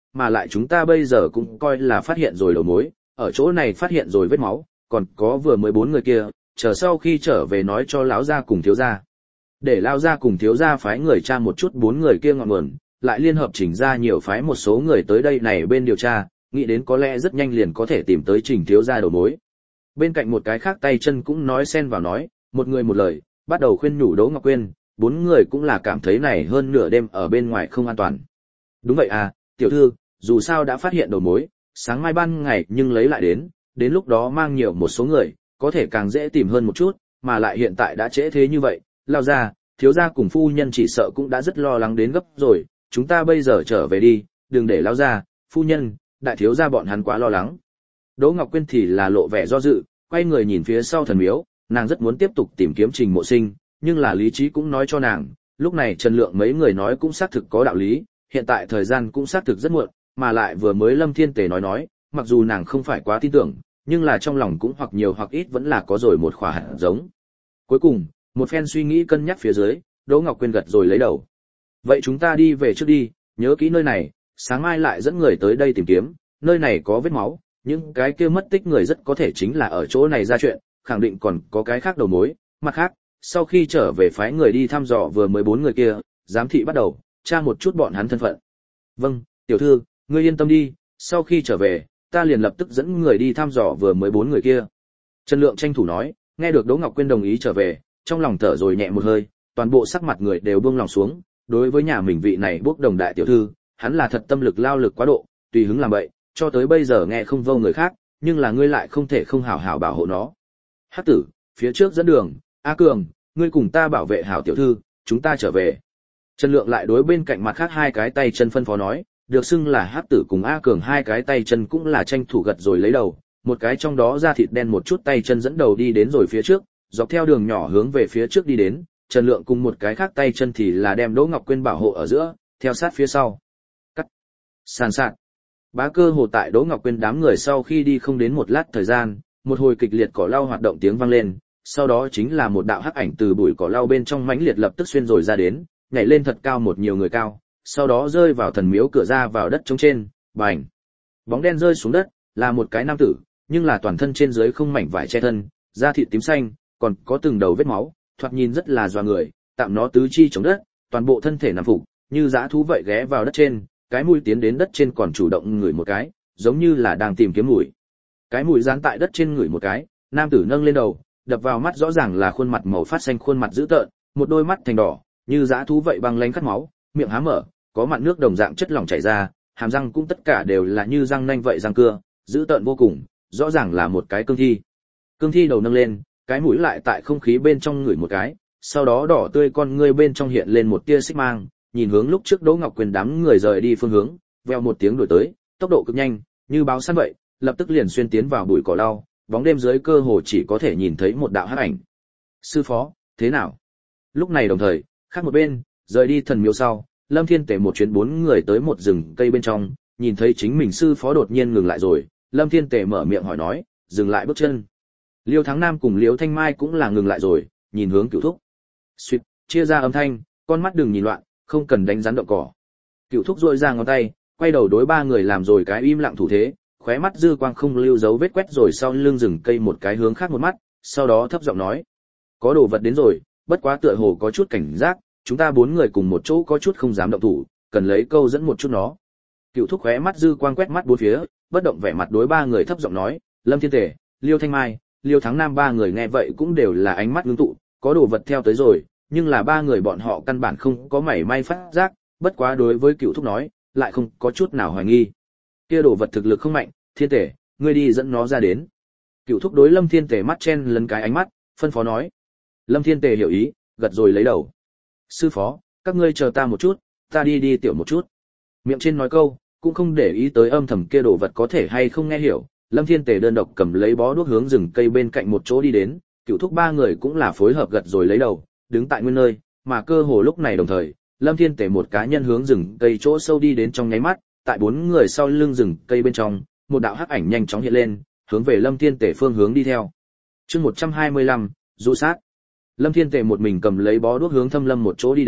mà lại chúng ta bây giờ cũng coi là phát hiện rồi đầu mối, ở chỗ này phát hiện rồi vết máu, còn có vừa mới 4 người kia, chờ sau khi trở về nói cho lão gia cùng thiếu gia. Để lão gia cùng thiếu gia phái người tra một chút 4 người kia ngọn nguồn, lại liên hợp chỉnh ra nhiều phái một số người tới đây này bên điều tra, nghĩ đến có lẽ rất nhanh liền có thể tìm tới Trình thiếu gia đầu mối. Bên cạnh một cái khác tay chân cũng nói xen vào nói, một người một lời, bắt đầu khuyên nhủ Đỗ Ngọc Quyên, 4 người cũng là cảm thấy này hơn nửa đêm ở bên ngoài không an toàn. Đúng vậy à, tiểu thư, dù sao đã phát hiện đầu mối, sáng mai ban ngày nhưng lấy lại đến lúc đó mang nhiều một số người, có thể càng dễ tìm hơn một chút, mà lại hiện tại đã trễ thế như vậy, lao ra, thiếu gia cùng phu nhân chỉ sợ cũng đã rất lo lắng đến gấp rồi, chúng ta bây giờ trở về đi, đừng để lao ra, phu nhân, đại thiếu gia bọn hắn quá lo lắng. Đỗ Ngọc Quyên thì là lộ vẻ do dự, quay người nhìn phía sau thần miếu, nàng rất muốn tiếp tục tìm kiếm Trình Mộ Sinh, nhưng là lý trí cũng nói cho nàng, lúc này Trần Lượng mấy người nói cũng xác thực có đạo lý, hiện tại thời gian cũng xác thực rất muộn, mà lại vừa mới Lâm Thiên Tề nói, mặc dù nàng không phải quá tin tưởng, nhưng là trong lòng cũng hoặc nhiều hoặc ít vẫn là có rồi một khỏa hạt giống. Cuối cùng, một phen suy nghĩ cân nhắc phía dưới, Đỗ Ngọc Quyên gật rồi lấy đầu. Vậy chúng ta đi về trước đi, nhớ kỹ nơi này, sáng mai lại dẫn người tới đây tìm kiếm, nơi này có vết máu, những cái kia mất tích người rất có thể chính là ở chỗ này ra chuyện, khẳng định còn có cái khác đầu mối, mặt khác, sau khi trở về phái người đi thăm dò vừa mới 4 người kia, giám thị bắt đầu tra một chút bọn hắn thân phận. Vâng, tiểu thư, ngươi yên tâm đi, sau khi trở về, ta liền lập tức dẫn người đi thăm dò vừa mới 4 người kia. Trần Lượng tranh thủ nói, nghe được Đỗ Ngọc Quyên đồng ý trở về, trong lòng thở rồi nhẹ một hơi, toàn bộ sắc mặt người đều buông lòng xuống, đối với nhà mình vị này bốc đồng đại tiểu thư, hắn là thật tâm lực lao lực quá độ, tùy hứng làm vậy, cho tới bây giờ nghe không vô người khác, nhưng là ngươi lại không thể không hảo hảo bảo hộ nó. Hắc tử, phía trước dẫn đường, A Cường, ngươi cùng ta bảo vệ hảo tiểu thư, chúng ta trở về. Trần Lượng lại đối bên cạnh mặt khác hai cái tay chân phân phó nói, được xưng là Hắc tử cùng A Cường hai cái tay chân cũng là tranh thủ gật rồi lấy đầu, một cái trong đó da thịt đen một chút tay chân dẫn đầu đi đến rồi phía trước, dọc theo đường nhỏ hướng về phía trước đi đến, Trần Lượng cùng một cái khác tay chân thì là đem Đỗ Ngọc Quyên bảo hộ ở giữa, theo sát phía sau. Cắt. Sàn sạt. Bá Cơ Hồ tại Đỗ Ngọc Quyên đám người sau khi đi không đến một lát thời gian, một hồi kịch liệt cỏ lau hoạt động tiếng vang lên, sau đó chính là một đạo hắc ảnh từ bụi cỏ lau bên trong mãnh liệt lập tức xuyên rồi ra đến, nhảy lên thật cao một nhiều người cao, sau đó rơi vào thần miếu cửa ra vào đất trống trên, bành. Bóng đen rơi xuống đất, là một cái nam tử, nhưng là toàn thân trên dưới không mảnh vải che thân, da thịt tím xanh, còn có từng đầu vết máu, thoạt nhìn rất là doa người, tạm nó tứ chi chống đất, toàn bộ thân thể nằm phục, như dã thú vậy ghé vào đất trên, cái mũi tiến đến đất trên còn chủ động ngửi một cái, giống như là đang tìm kiếm mùi. Cái mũi dán tại đất trên ngửi một cái, nam tử nâng lên đầu, đập vào mắt rõ ràng là khuôn mặt màu phát xanh, khuôn mặt dữ tợn, một đôi mắt thành đỏ, như dã thú vậy băng lánh cắt máu, miệng há mở, có mặn nước đồng dạng chất lỏng chảy ra, hàm răng cũng tất cả đều là như răng nanh vậy răng cưa, dữ tợn vô cùng, rõ ràng là một cái cương thi. Cương thi đầu nâng lên, cái mũi lại tại không khí bên trong ngửi một cái, sau đó đỏ tươi con ngươi bên trong hiện lên một tia xích mang, nhìn hướng lúc trước Đỗ Ngọc Quyên đám người rời đi phương hướng, veo một tiếng đuổi tới, tốc độ cực nhanh, như báo săn vậy, lập tức liền xuyên tiến vào bụi cỏ lau, bóng đêm dưới cơ hồ chỉ có thể nhìn thấy một đạo hắc ảnh. Sư phó, thế nào? Lúc này đồng thời, khác một bên, rời đi thần miếu sau, Lâm Thiên Tề một chuyến 4 người tới một rừng cây bên trong, nhìn thấy chính mình sư phó đột nhiên ngừng lại rồi, Lâm Thiên Tề mở miệng hỏi nói, dừng lại bước chân. Liêu Thắng Nam cùng Liêu Thanh Mai cũng là ngừng lại rồi, nhìn hướng Cửu Thúc. Suýt, chia ra âm thanh, con mắt đừng nhìn loạn, không cần đánh rắn động cỏ. Cửu Thúc duỗi ra ngón tay, quay đầu đối 3 người làm rồi cái im lặng thủ thế, khóe mắt dư quang không lưu dấu vết quét rồi sau lưng rừng cây một cái hướng khác một mắt, sau đó thấp giọng nói: "Có đồ vật đến rồi, bất quá tựa hồ có chút cảnh giác, chúng ta 4 người cùng một chỗ có chút không dám động thủ, cần lấy câu dẫn một chút nó." Cửu Thúc khóe mắt dư quang quét mắt bốn phía, bất động vẻ mặt đối 3 người thấp giọng nói: "Lâm Thiên Tề, Liêu Thanh Mai, Liêu Thắng Nam." 3 người nghe vậy cũng đều là ánh mắt ngưng tụ, có đồ vật theo tới rồi, nhưng là 3 người bọn họ căn bản không có mảy may phát giác, bất quá đối với Cửu Thúc nói, lại không có chút nào hoài nghi. Kia đồ vật thực lực không mạnh, Thiên Tề, ngươi đi dẫn nó ra đến. Cửu Thúc đối Lâm Thiên Tề mắt chen lấn cái ánh mắt, phân phó nói. Lâm Thiên Tề hiểu ý, gật rồi lấy đầu. Sư phó, các ngươi chờ ta một chút, ta đi tiểu một chút. Miệng trên nói câu, cũng không để ý tới âm thầm kia đồ vật có thể hay không nghe hiểu. Lâm Thiên Tề đơn độc cầm lấy bó đuốc hướng rừng cây bên cạnh một chỗ đi đến, Cửu Thúc 3 người cũng là phối hợp gật rồi lấy đầu, đứng tại nguyên nơi, mà cơ hồ lúc này đồng thời, Lâm Thiên Tề một cá nhân hướng rừng cây chỗ sâu đi đến trong nháy mắt, tại 4 người sau lưng rừng cây bên trong, một đạo hắc ảnh nhanh chóng hiện lên, hướng về Lâm Thiên Tề phương hướng đi theo. Chương 125, dụ sát. Lâm Thiên Tề một mình cầm lấy bó đuốc hướng Thâm Lâm một chỗ đi đến,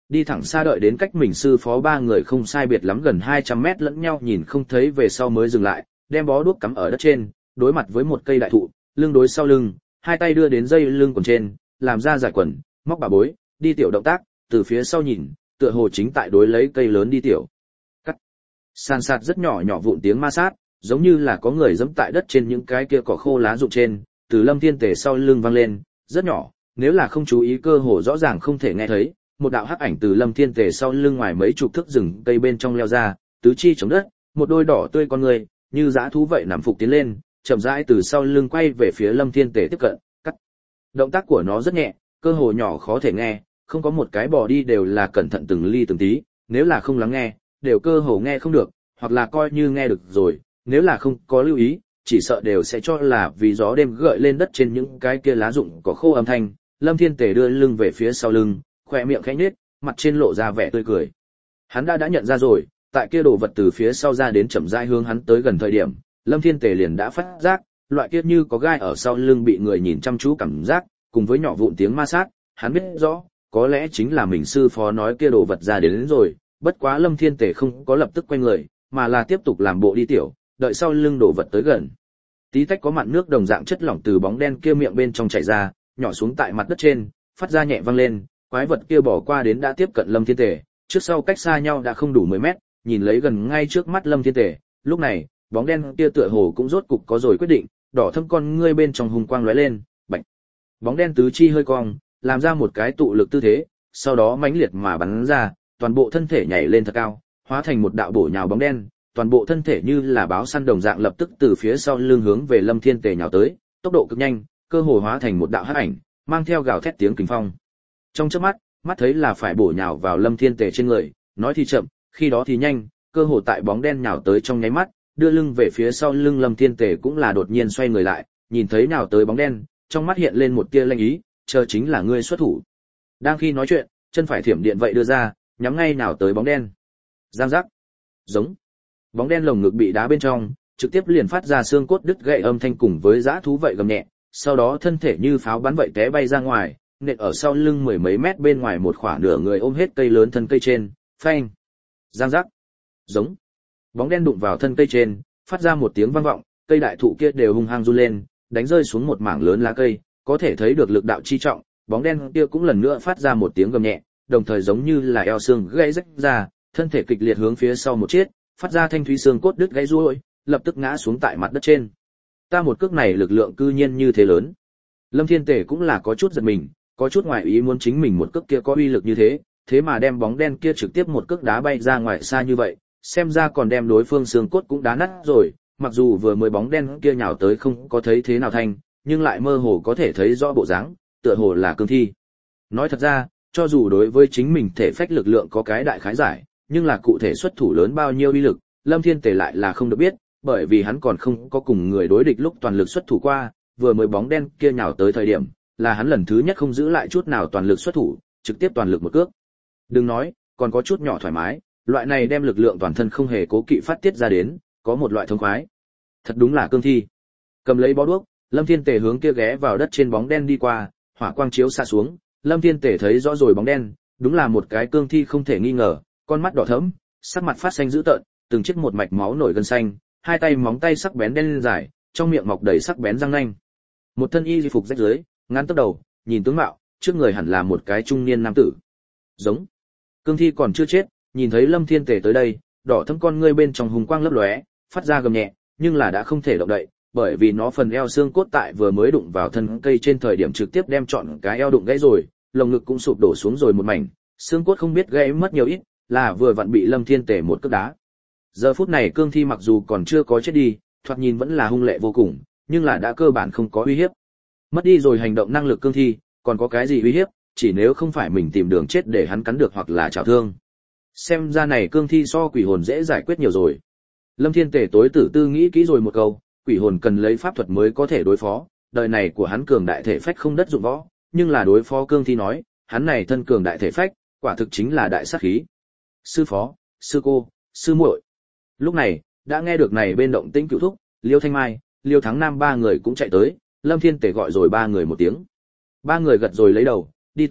đi thẳng xa đợi đến cách mình sư phó ba người không sai biệt lắm gần 200 mét lẫn nhau nhìn không thấy về sau mới dừng lại, đem bó đuốc cắm ở đất trên, đối mặt với một cây đại thụ, lưng đối sau lưng, hai tay đưa đến dây lưng quần trên, làm ra giải quần, móc bà bối, đi tiểu động tác, từ phía sau nhìn, tựa hồ chính tại đối lấy cây lớn đi tiểu. Cắt. San sạt rất nhỏ nhỏ vụn tiếng ma sát, giống như là có người giẫm tại đất trên những cái kia cỏ khô lá rụng trên, từ Lâm Thiên Tề sau lưng vang lên, rất nhỏ, nếu là không chú ý cơ hồ rõ ràng không thể nghe thấy. Một đạo hắc ảnh từ Lâm Thiên Tề sau lưng ngoài mấy chục thước rừng cây bên trong leo ra, tứ chi chống đất, một đôi đỏ tươi con người, như dã thú vậy nằm phục tiến lên, chậm rãi từ sau lưng quay về phía Lâm Thiên Tề tiếp cận, cắt. Động tác của nó rất nhẹ, cơ hồ nhỏ khó thể nghe, không có một cái bò đi đều là cẩn thận từng ly từng tí, nếu là không lắng nghe, đều cơ hồ nghe không được, hoặc là coi như nghe được rồi, nếu là không có lưu ý, chỉ sợ đều sẽ cho là vì gió đêm gợi lên đất trên những cái kia lá rụng cỏ khô âm thanh. Lâm Thiên Tề đưa lưng về phía sau lưng, khóe miệng khẽ nhếch, mặt trên lộ ra vẻ tươi cười. Hắn đã nhận ra rồi, tại kia đồ vật từ phía sau ra đến chậm rãi hướng hắn tới gần thời điểm, Lâm Thiên Tề liền đã phát giác, loại kia như có gai ở sau lưng bị người nhìn chăm chú cảm giác, cùng với nhỏ vụn tiếng ma sát, hắn biết rõ, có lẽ chính là mình sư phó nói kia đồ vật ra đến rồi, bất quá Lâm Thiên Tề không có lập tức quay người, mà là tiếp tục làm bộ đi tiểu, đợi sau lưng đồ vật tới gần. Tí tách có mặn nước đồng dạng chất lỏng từ bóng đen kia miệng bên trong chảy ra, nhỏ xuống tại mặt đất trên, phát ra nhẹ vang lên, quái vật kia bỏ qua đến đã tiếp cận Lâm Thiên Tề, trước sau cách xa nhau đã không đủ 10 mét, nhìn lấy gần ngay trước mắt Lâm Thiên Tề, lúc này, bóng đen kia tựa hồ cũng rốt cục có rồi quyết định, đỏ thâm con ngươi bên trong hùng quang lóe lên, bạch. Bóng đen tứ chi hơi cong, làm ra một cái tụ lực tư thế, sau đó mãnh liệt mà bắn ra, toàn bộ thân thể nhảy lên thật cao, hóa thành một đạo bổ nhào bóng đen, toàn bộ thân thể như là báo săn đồng dạng lập tức từ phía sau lưng hướng về Lâm Thiên Tề nhào tới, tốc độ cực nhanh, cơ hồ hóa thành một đạo hắc ảnh, mang theo gào thét tiếng kình phong. Trong chớp mắt, mắt thấy là phải bổ nhào vào Lâm Thiên Tề trên người, nói thì chậm, khi đó thì nhanh, cơ hồ tại bóng đen nhào tới trong nháy mắt, đưa lưng về phía sau lưng Lâm Thiên Tề cũng là đột nhiên xoay người lại, nhìn thấy nhào tới bóng đen, trong mắt hiện lên một tia lanh ý, chờ chính là ngươi xuất thủ. Đang khi nói chuyện, chân phải thiểm điện vậy đưa ra, nhắm ngay nhào tới bóng đen. Giang giác. Giống. Bóng đen lồng ngực bị đá bên trong, trực tiếp liền phát ra xương cốt đứt gãy âm thanh cùng với dã thú vậy gầm nhẹ, sau đó thân thể như pháo bắn vậy té bay ra ngoài, nện ở sau lưng mười mấy mét bên ngoài một khoảng nửa người ôm hết cây lớn thân cây trên, phanh. Giang giác. Giống. Bóng đen đụng vào thân cây trên, phát ra một tiếng vang vọng, cây đại thụ kia đều hung hăng run lên, đánh rơi xuống một mảng lớn lá cây, có thể thấy được lực đạo chi trọng, bóng đen kia cũng lần nữa phát ra một tiếng gầm nhẹ, đồng thời giống như là eo xương gãy rách ra, thân thể kịch liệt hướng phía sau một chiết, phát ra thanh thúy xương cốt đứt gãy ruồi, lập tức ngã xuống tại mặt đất trên. Ta một cước này lực lượng cư nhiên như thế lớn. Lâm Thiên Tề cũng là có chút giật mình, có chút ngoài ý muốn chính mình một cước kia có uy lực như thế, thế mà đem bóng đen kia trực tiếp một cước đá bay ra ngoài xa như vậy, xem ra còn đem đối phương xương cốt cũng đá nát rồi, mặc dù vừa mới bóng đen kia nhào tới không có thấy thế nào thanh, nhưng lại mơ hồ có thể thấy rõ bộ dáng, tựa hồ là cương thi. Nói thật ra, cho dù đối với chính mình thể phách lực lượng có cái đại khái giải, nhưng là cụ thể xuất thủ lớn bao nhiêu uy lực, Lâm Thiên Tề lại là không được biết, bởi vì hắn còn không có cùng người đối địch lúc toàn lực xuất thủ qua, vừa mới bóng đen kia nhào tới thời điểm, là hắn lần thứ nhất không giữ lại chút nào toàn lực xuất thủ, trực tiếp toàn lực một cước. Đừng nói, còn có chút nhỏ thoải mái, loại này đem lực lượng toàn thân không hề cố kỵ phát tiết ra đến, có một loại thông khoái. Thật đúng là cương thi. Cầm lấy bó đuốc, Lâm Thiên Tề hướng kia ghé vào đất trên bóng đen đi qua, hỏa quang chiếu xạ xuống, Lâm Thiên Tề thấy rõ rồi bóng đen, đúng là một cái cương thi không thể nghi ngờ, con mắt đỏ thẫm, sắc mặt phát xanh dữ tợn, từng chiếc một mạch máu nổi gân xanh, hai tay móng tay sắc bén đen dài, trong miệng mọc đầy sắc bén răng nanh. Một thân y phục rách rưới, ngắn tóc đầu, nhìn tướng mạo, trước người hẳn là một cái trung niên nam tử. Giống. Cương thi còn chưa chết, nhìn thấy Lâm Thiên Tề tới đây, đỏ thẫm con ngươi bên trong hùng quang lấp lóe, phát ra gầm nhẹ, nhưng là đã không thể động đậy, bởi vì nó phần eo xương cốt tại vừa mới đụng vào thân cây trên thời điểm trực tiếp đem trọn cái eo đụng gãy rồi, lồng ngực cũng sụp đổ xuống rồi một mảnh, xương cốt không biết gãy mất nhiều ít, là vừa vặn bị Lâm Thiên Tề một cước đá. Giờ phút này cương thi mặc dù còn chưa có chết đi, thoạt nhìn vẫn là hung lệ vô cùng, nhưng là đã cơ bản không có uy hiếp. Mất đi rồi hành động năng lực cương thi, còn có cái gì uy hiếp, chỉ nếu không phải mình tìm đường chết để hắn cắn được hoặc là chảo thương. Xem ra này cương thi so quỷ hồn dễ giải quyết nhiều rồi. Lâm Thiên Tề tối tử tư nghĩ kỹ rồi một câu, quỷ hồn cần lấy pháp thuật mới có thể đối phó, đời này của hắn cường đại thể phách không đất dụng võ, nhưng là đối phó cương thi nói, hắn này thân cường đại thể phách, quả thực chính là đại sát khí. Sư phó, sư cô, sư muội. Lúc này, đã nghe được này bên động tĩnh Cửu Thúc, Liêu Thanh Mai, Liêu Thắng Nam ba người cũng chạy tới, Lâm Thiên Tề gọi rồi ba người một tiếng. Ba người gật rồi lấy đầu, đi tới,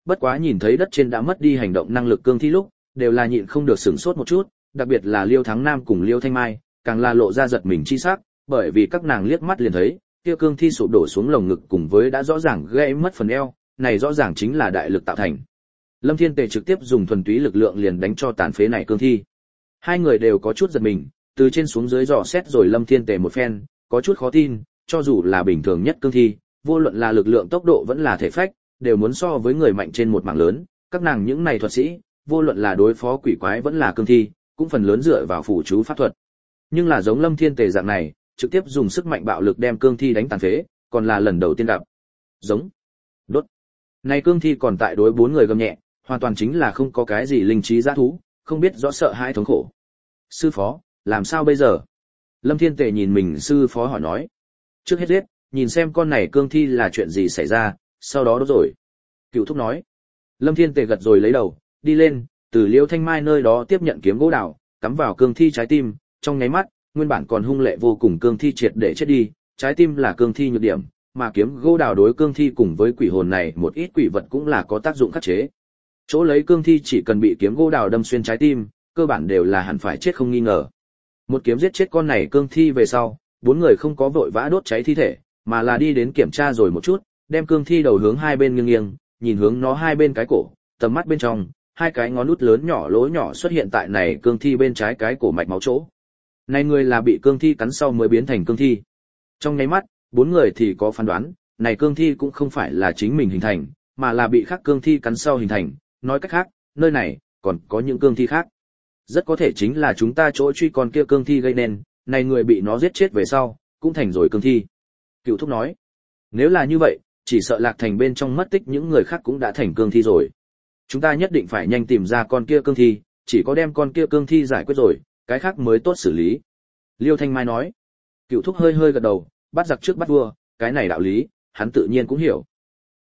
bất quá nhìn thấy đất trên đã mất đi hành động năng lực cương thi lúc, đều là nhịn không được sửng sốt một chút, đặc biệt là Liêu Thắng Nam cùng Liêu Thanh Mai, càng là lộ ra giật mình chi sắc, bởi vì các nàng liếc mắt liền thấy, kia cương thi sụp đổ xuống lồng ngực cùng với đã rõ ràng gãy mất phần eo, này rõ ràng chính là đại lực tạo thành. Lâm Thiên Tề trực tiếp dùng thuần túy lực lượng liền đánh cho tàn phế này cương thi. Hai người đều có chút giật mình, từ trên xuống dưới dò xét rồi Lâm Thiên Tề một phen, có chút khó tin, cho dù là bình thường nhất cương thi, vô luận là lực lượng tốc độ vẫn là thể phách, đều muốn so với người mạnh trên một mảng lớn, các nàng những này thuật sĩ, vô luận là đối phó quỷ quái vẫn là cương thi, cũng phần lớn dựa vào phù chú pháp thuật. Nhưng là giống Lâm Thiên Tề dạng này, trực tiếp dùng sức mạnh bạo lực đem cương thi đánh tàn phế, còn là lần đầu tiên gặp. Giống, đốt. Này cương thi còn tại đối 4 người gầm nhẹ, hoàn toàn chính là không có cái gì linh trí dã thú, không biết rõ sợ hãi thống khổ. Sư phó, làm sao bây giờ? Lâm Thiên Tề nhìn mình sư phó hỏi nói. Trước hết giết, nhìn xem con này cương thi là chuyện gì xảy ra, sau đó đốt rồi. Cựu thúc nói. Lâm Thiên Tề gật rồi lấy đầu, đi lên, từ Liêu Thanh Mai nơi đó tiếp nhận kiếm gỗ đào, cắm vào cương thi trái tim, trong nháy mắt, nguyên bản còn hung lệ vô cùng cương thi triệt để chết đi, trái tim là cương thi nhược điểm, mà kiếm gỗ đào đối cương thi cùng với quỷ hồn này một ít quỷ vật cũng là có tác dụng khắc chế. Chỗ lấy cương thi chỉ cần bị kiếm gỗ đào đâm xuyên trái tim, cơ bản đều là hẳn phải chết không nghi ngờ. Một kiếm giết chết con này cương thi về sau, 4 người không có vội vã đốt cháy thi thể, mà là đi đến kiểm tra rồi một chút, đem cương thi đầu hướng hai bên nghiêng nghiêng, nhìn hướng nó hai bên cái cổ, tầm mắt bên trong, hai cái ngón út lớn nhỏ lỗ nhỏ xuất hiện tại này cương thi bên trái cái cổ mạch máu chỗ. Này người là bị cương thi cắn sau mới biến thành cương thi. Trong nháy mắt, 4 người thì có phán đoán, này cương thi cũng không phải là chính mình hình thành, mà là bị khác cương thi cắn sau hình thành, nói cách khác, nơi này còn có những cương thi khác. Rất có thể chính là chúng ta chỗ truy con kia cương thi gây nên, này người bị nó giết chết về sau, cũng thành rồi cương thi. Cựu thúc nói, nếu là như vậy, chỉ sợ Lạc Thành bên trong mất tích những người khác cũng đã thành cương thi rồi. Chúng ta nhất định phải nhanh tìm ra con kia cương thi, chỉ có đem con kia cương thi giải quyết rồi, cái khác mới tốt xử lý. Liêu Thanh Mai nói, Cựu thúc hơi hơi gật đầu, bắt giặc trước bắt vua, cái này đạo lý, hắn tự nhiên cũng hiểu.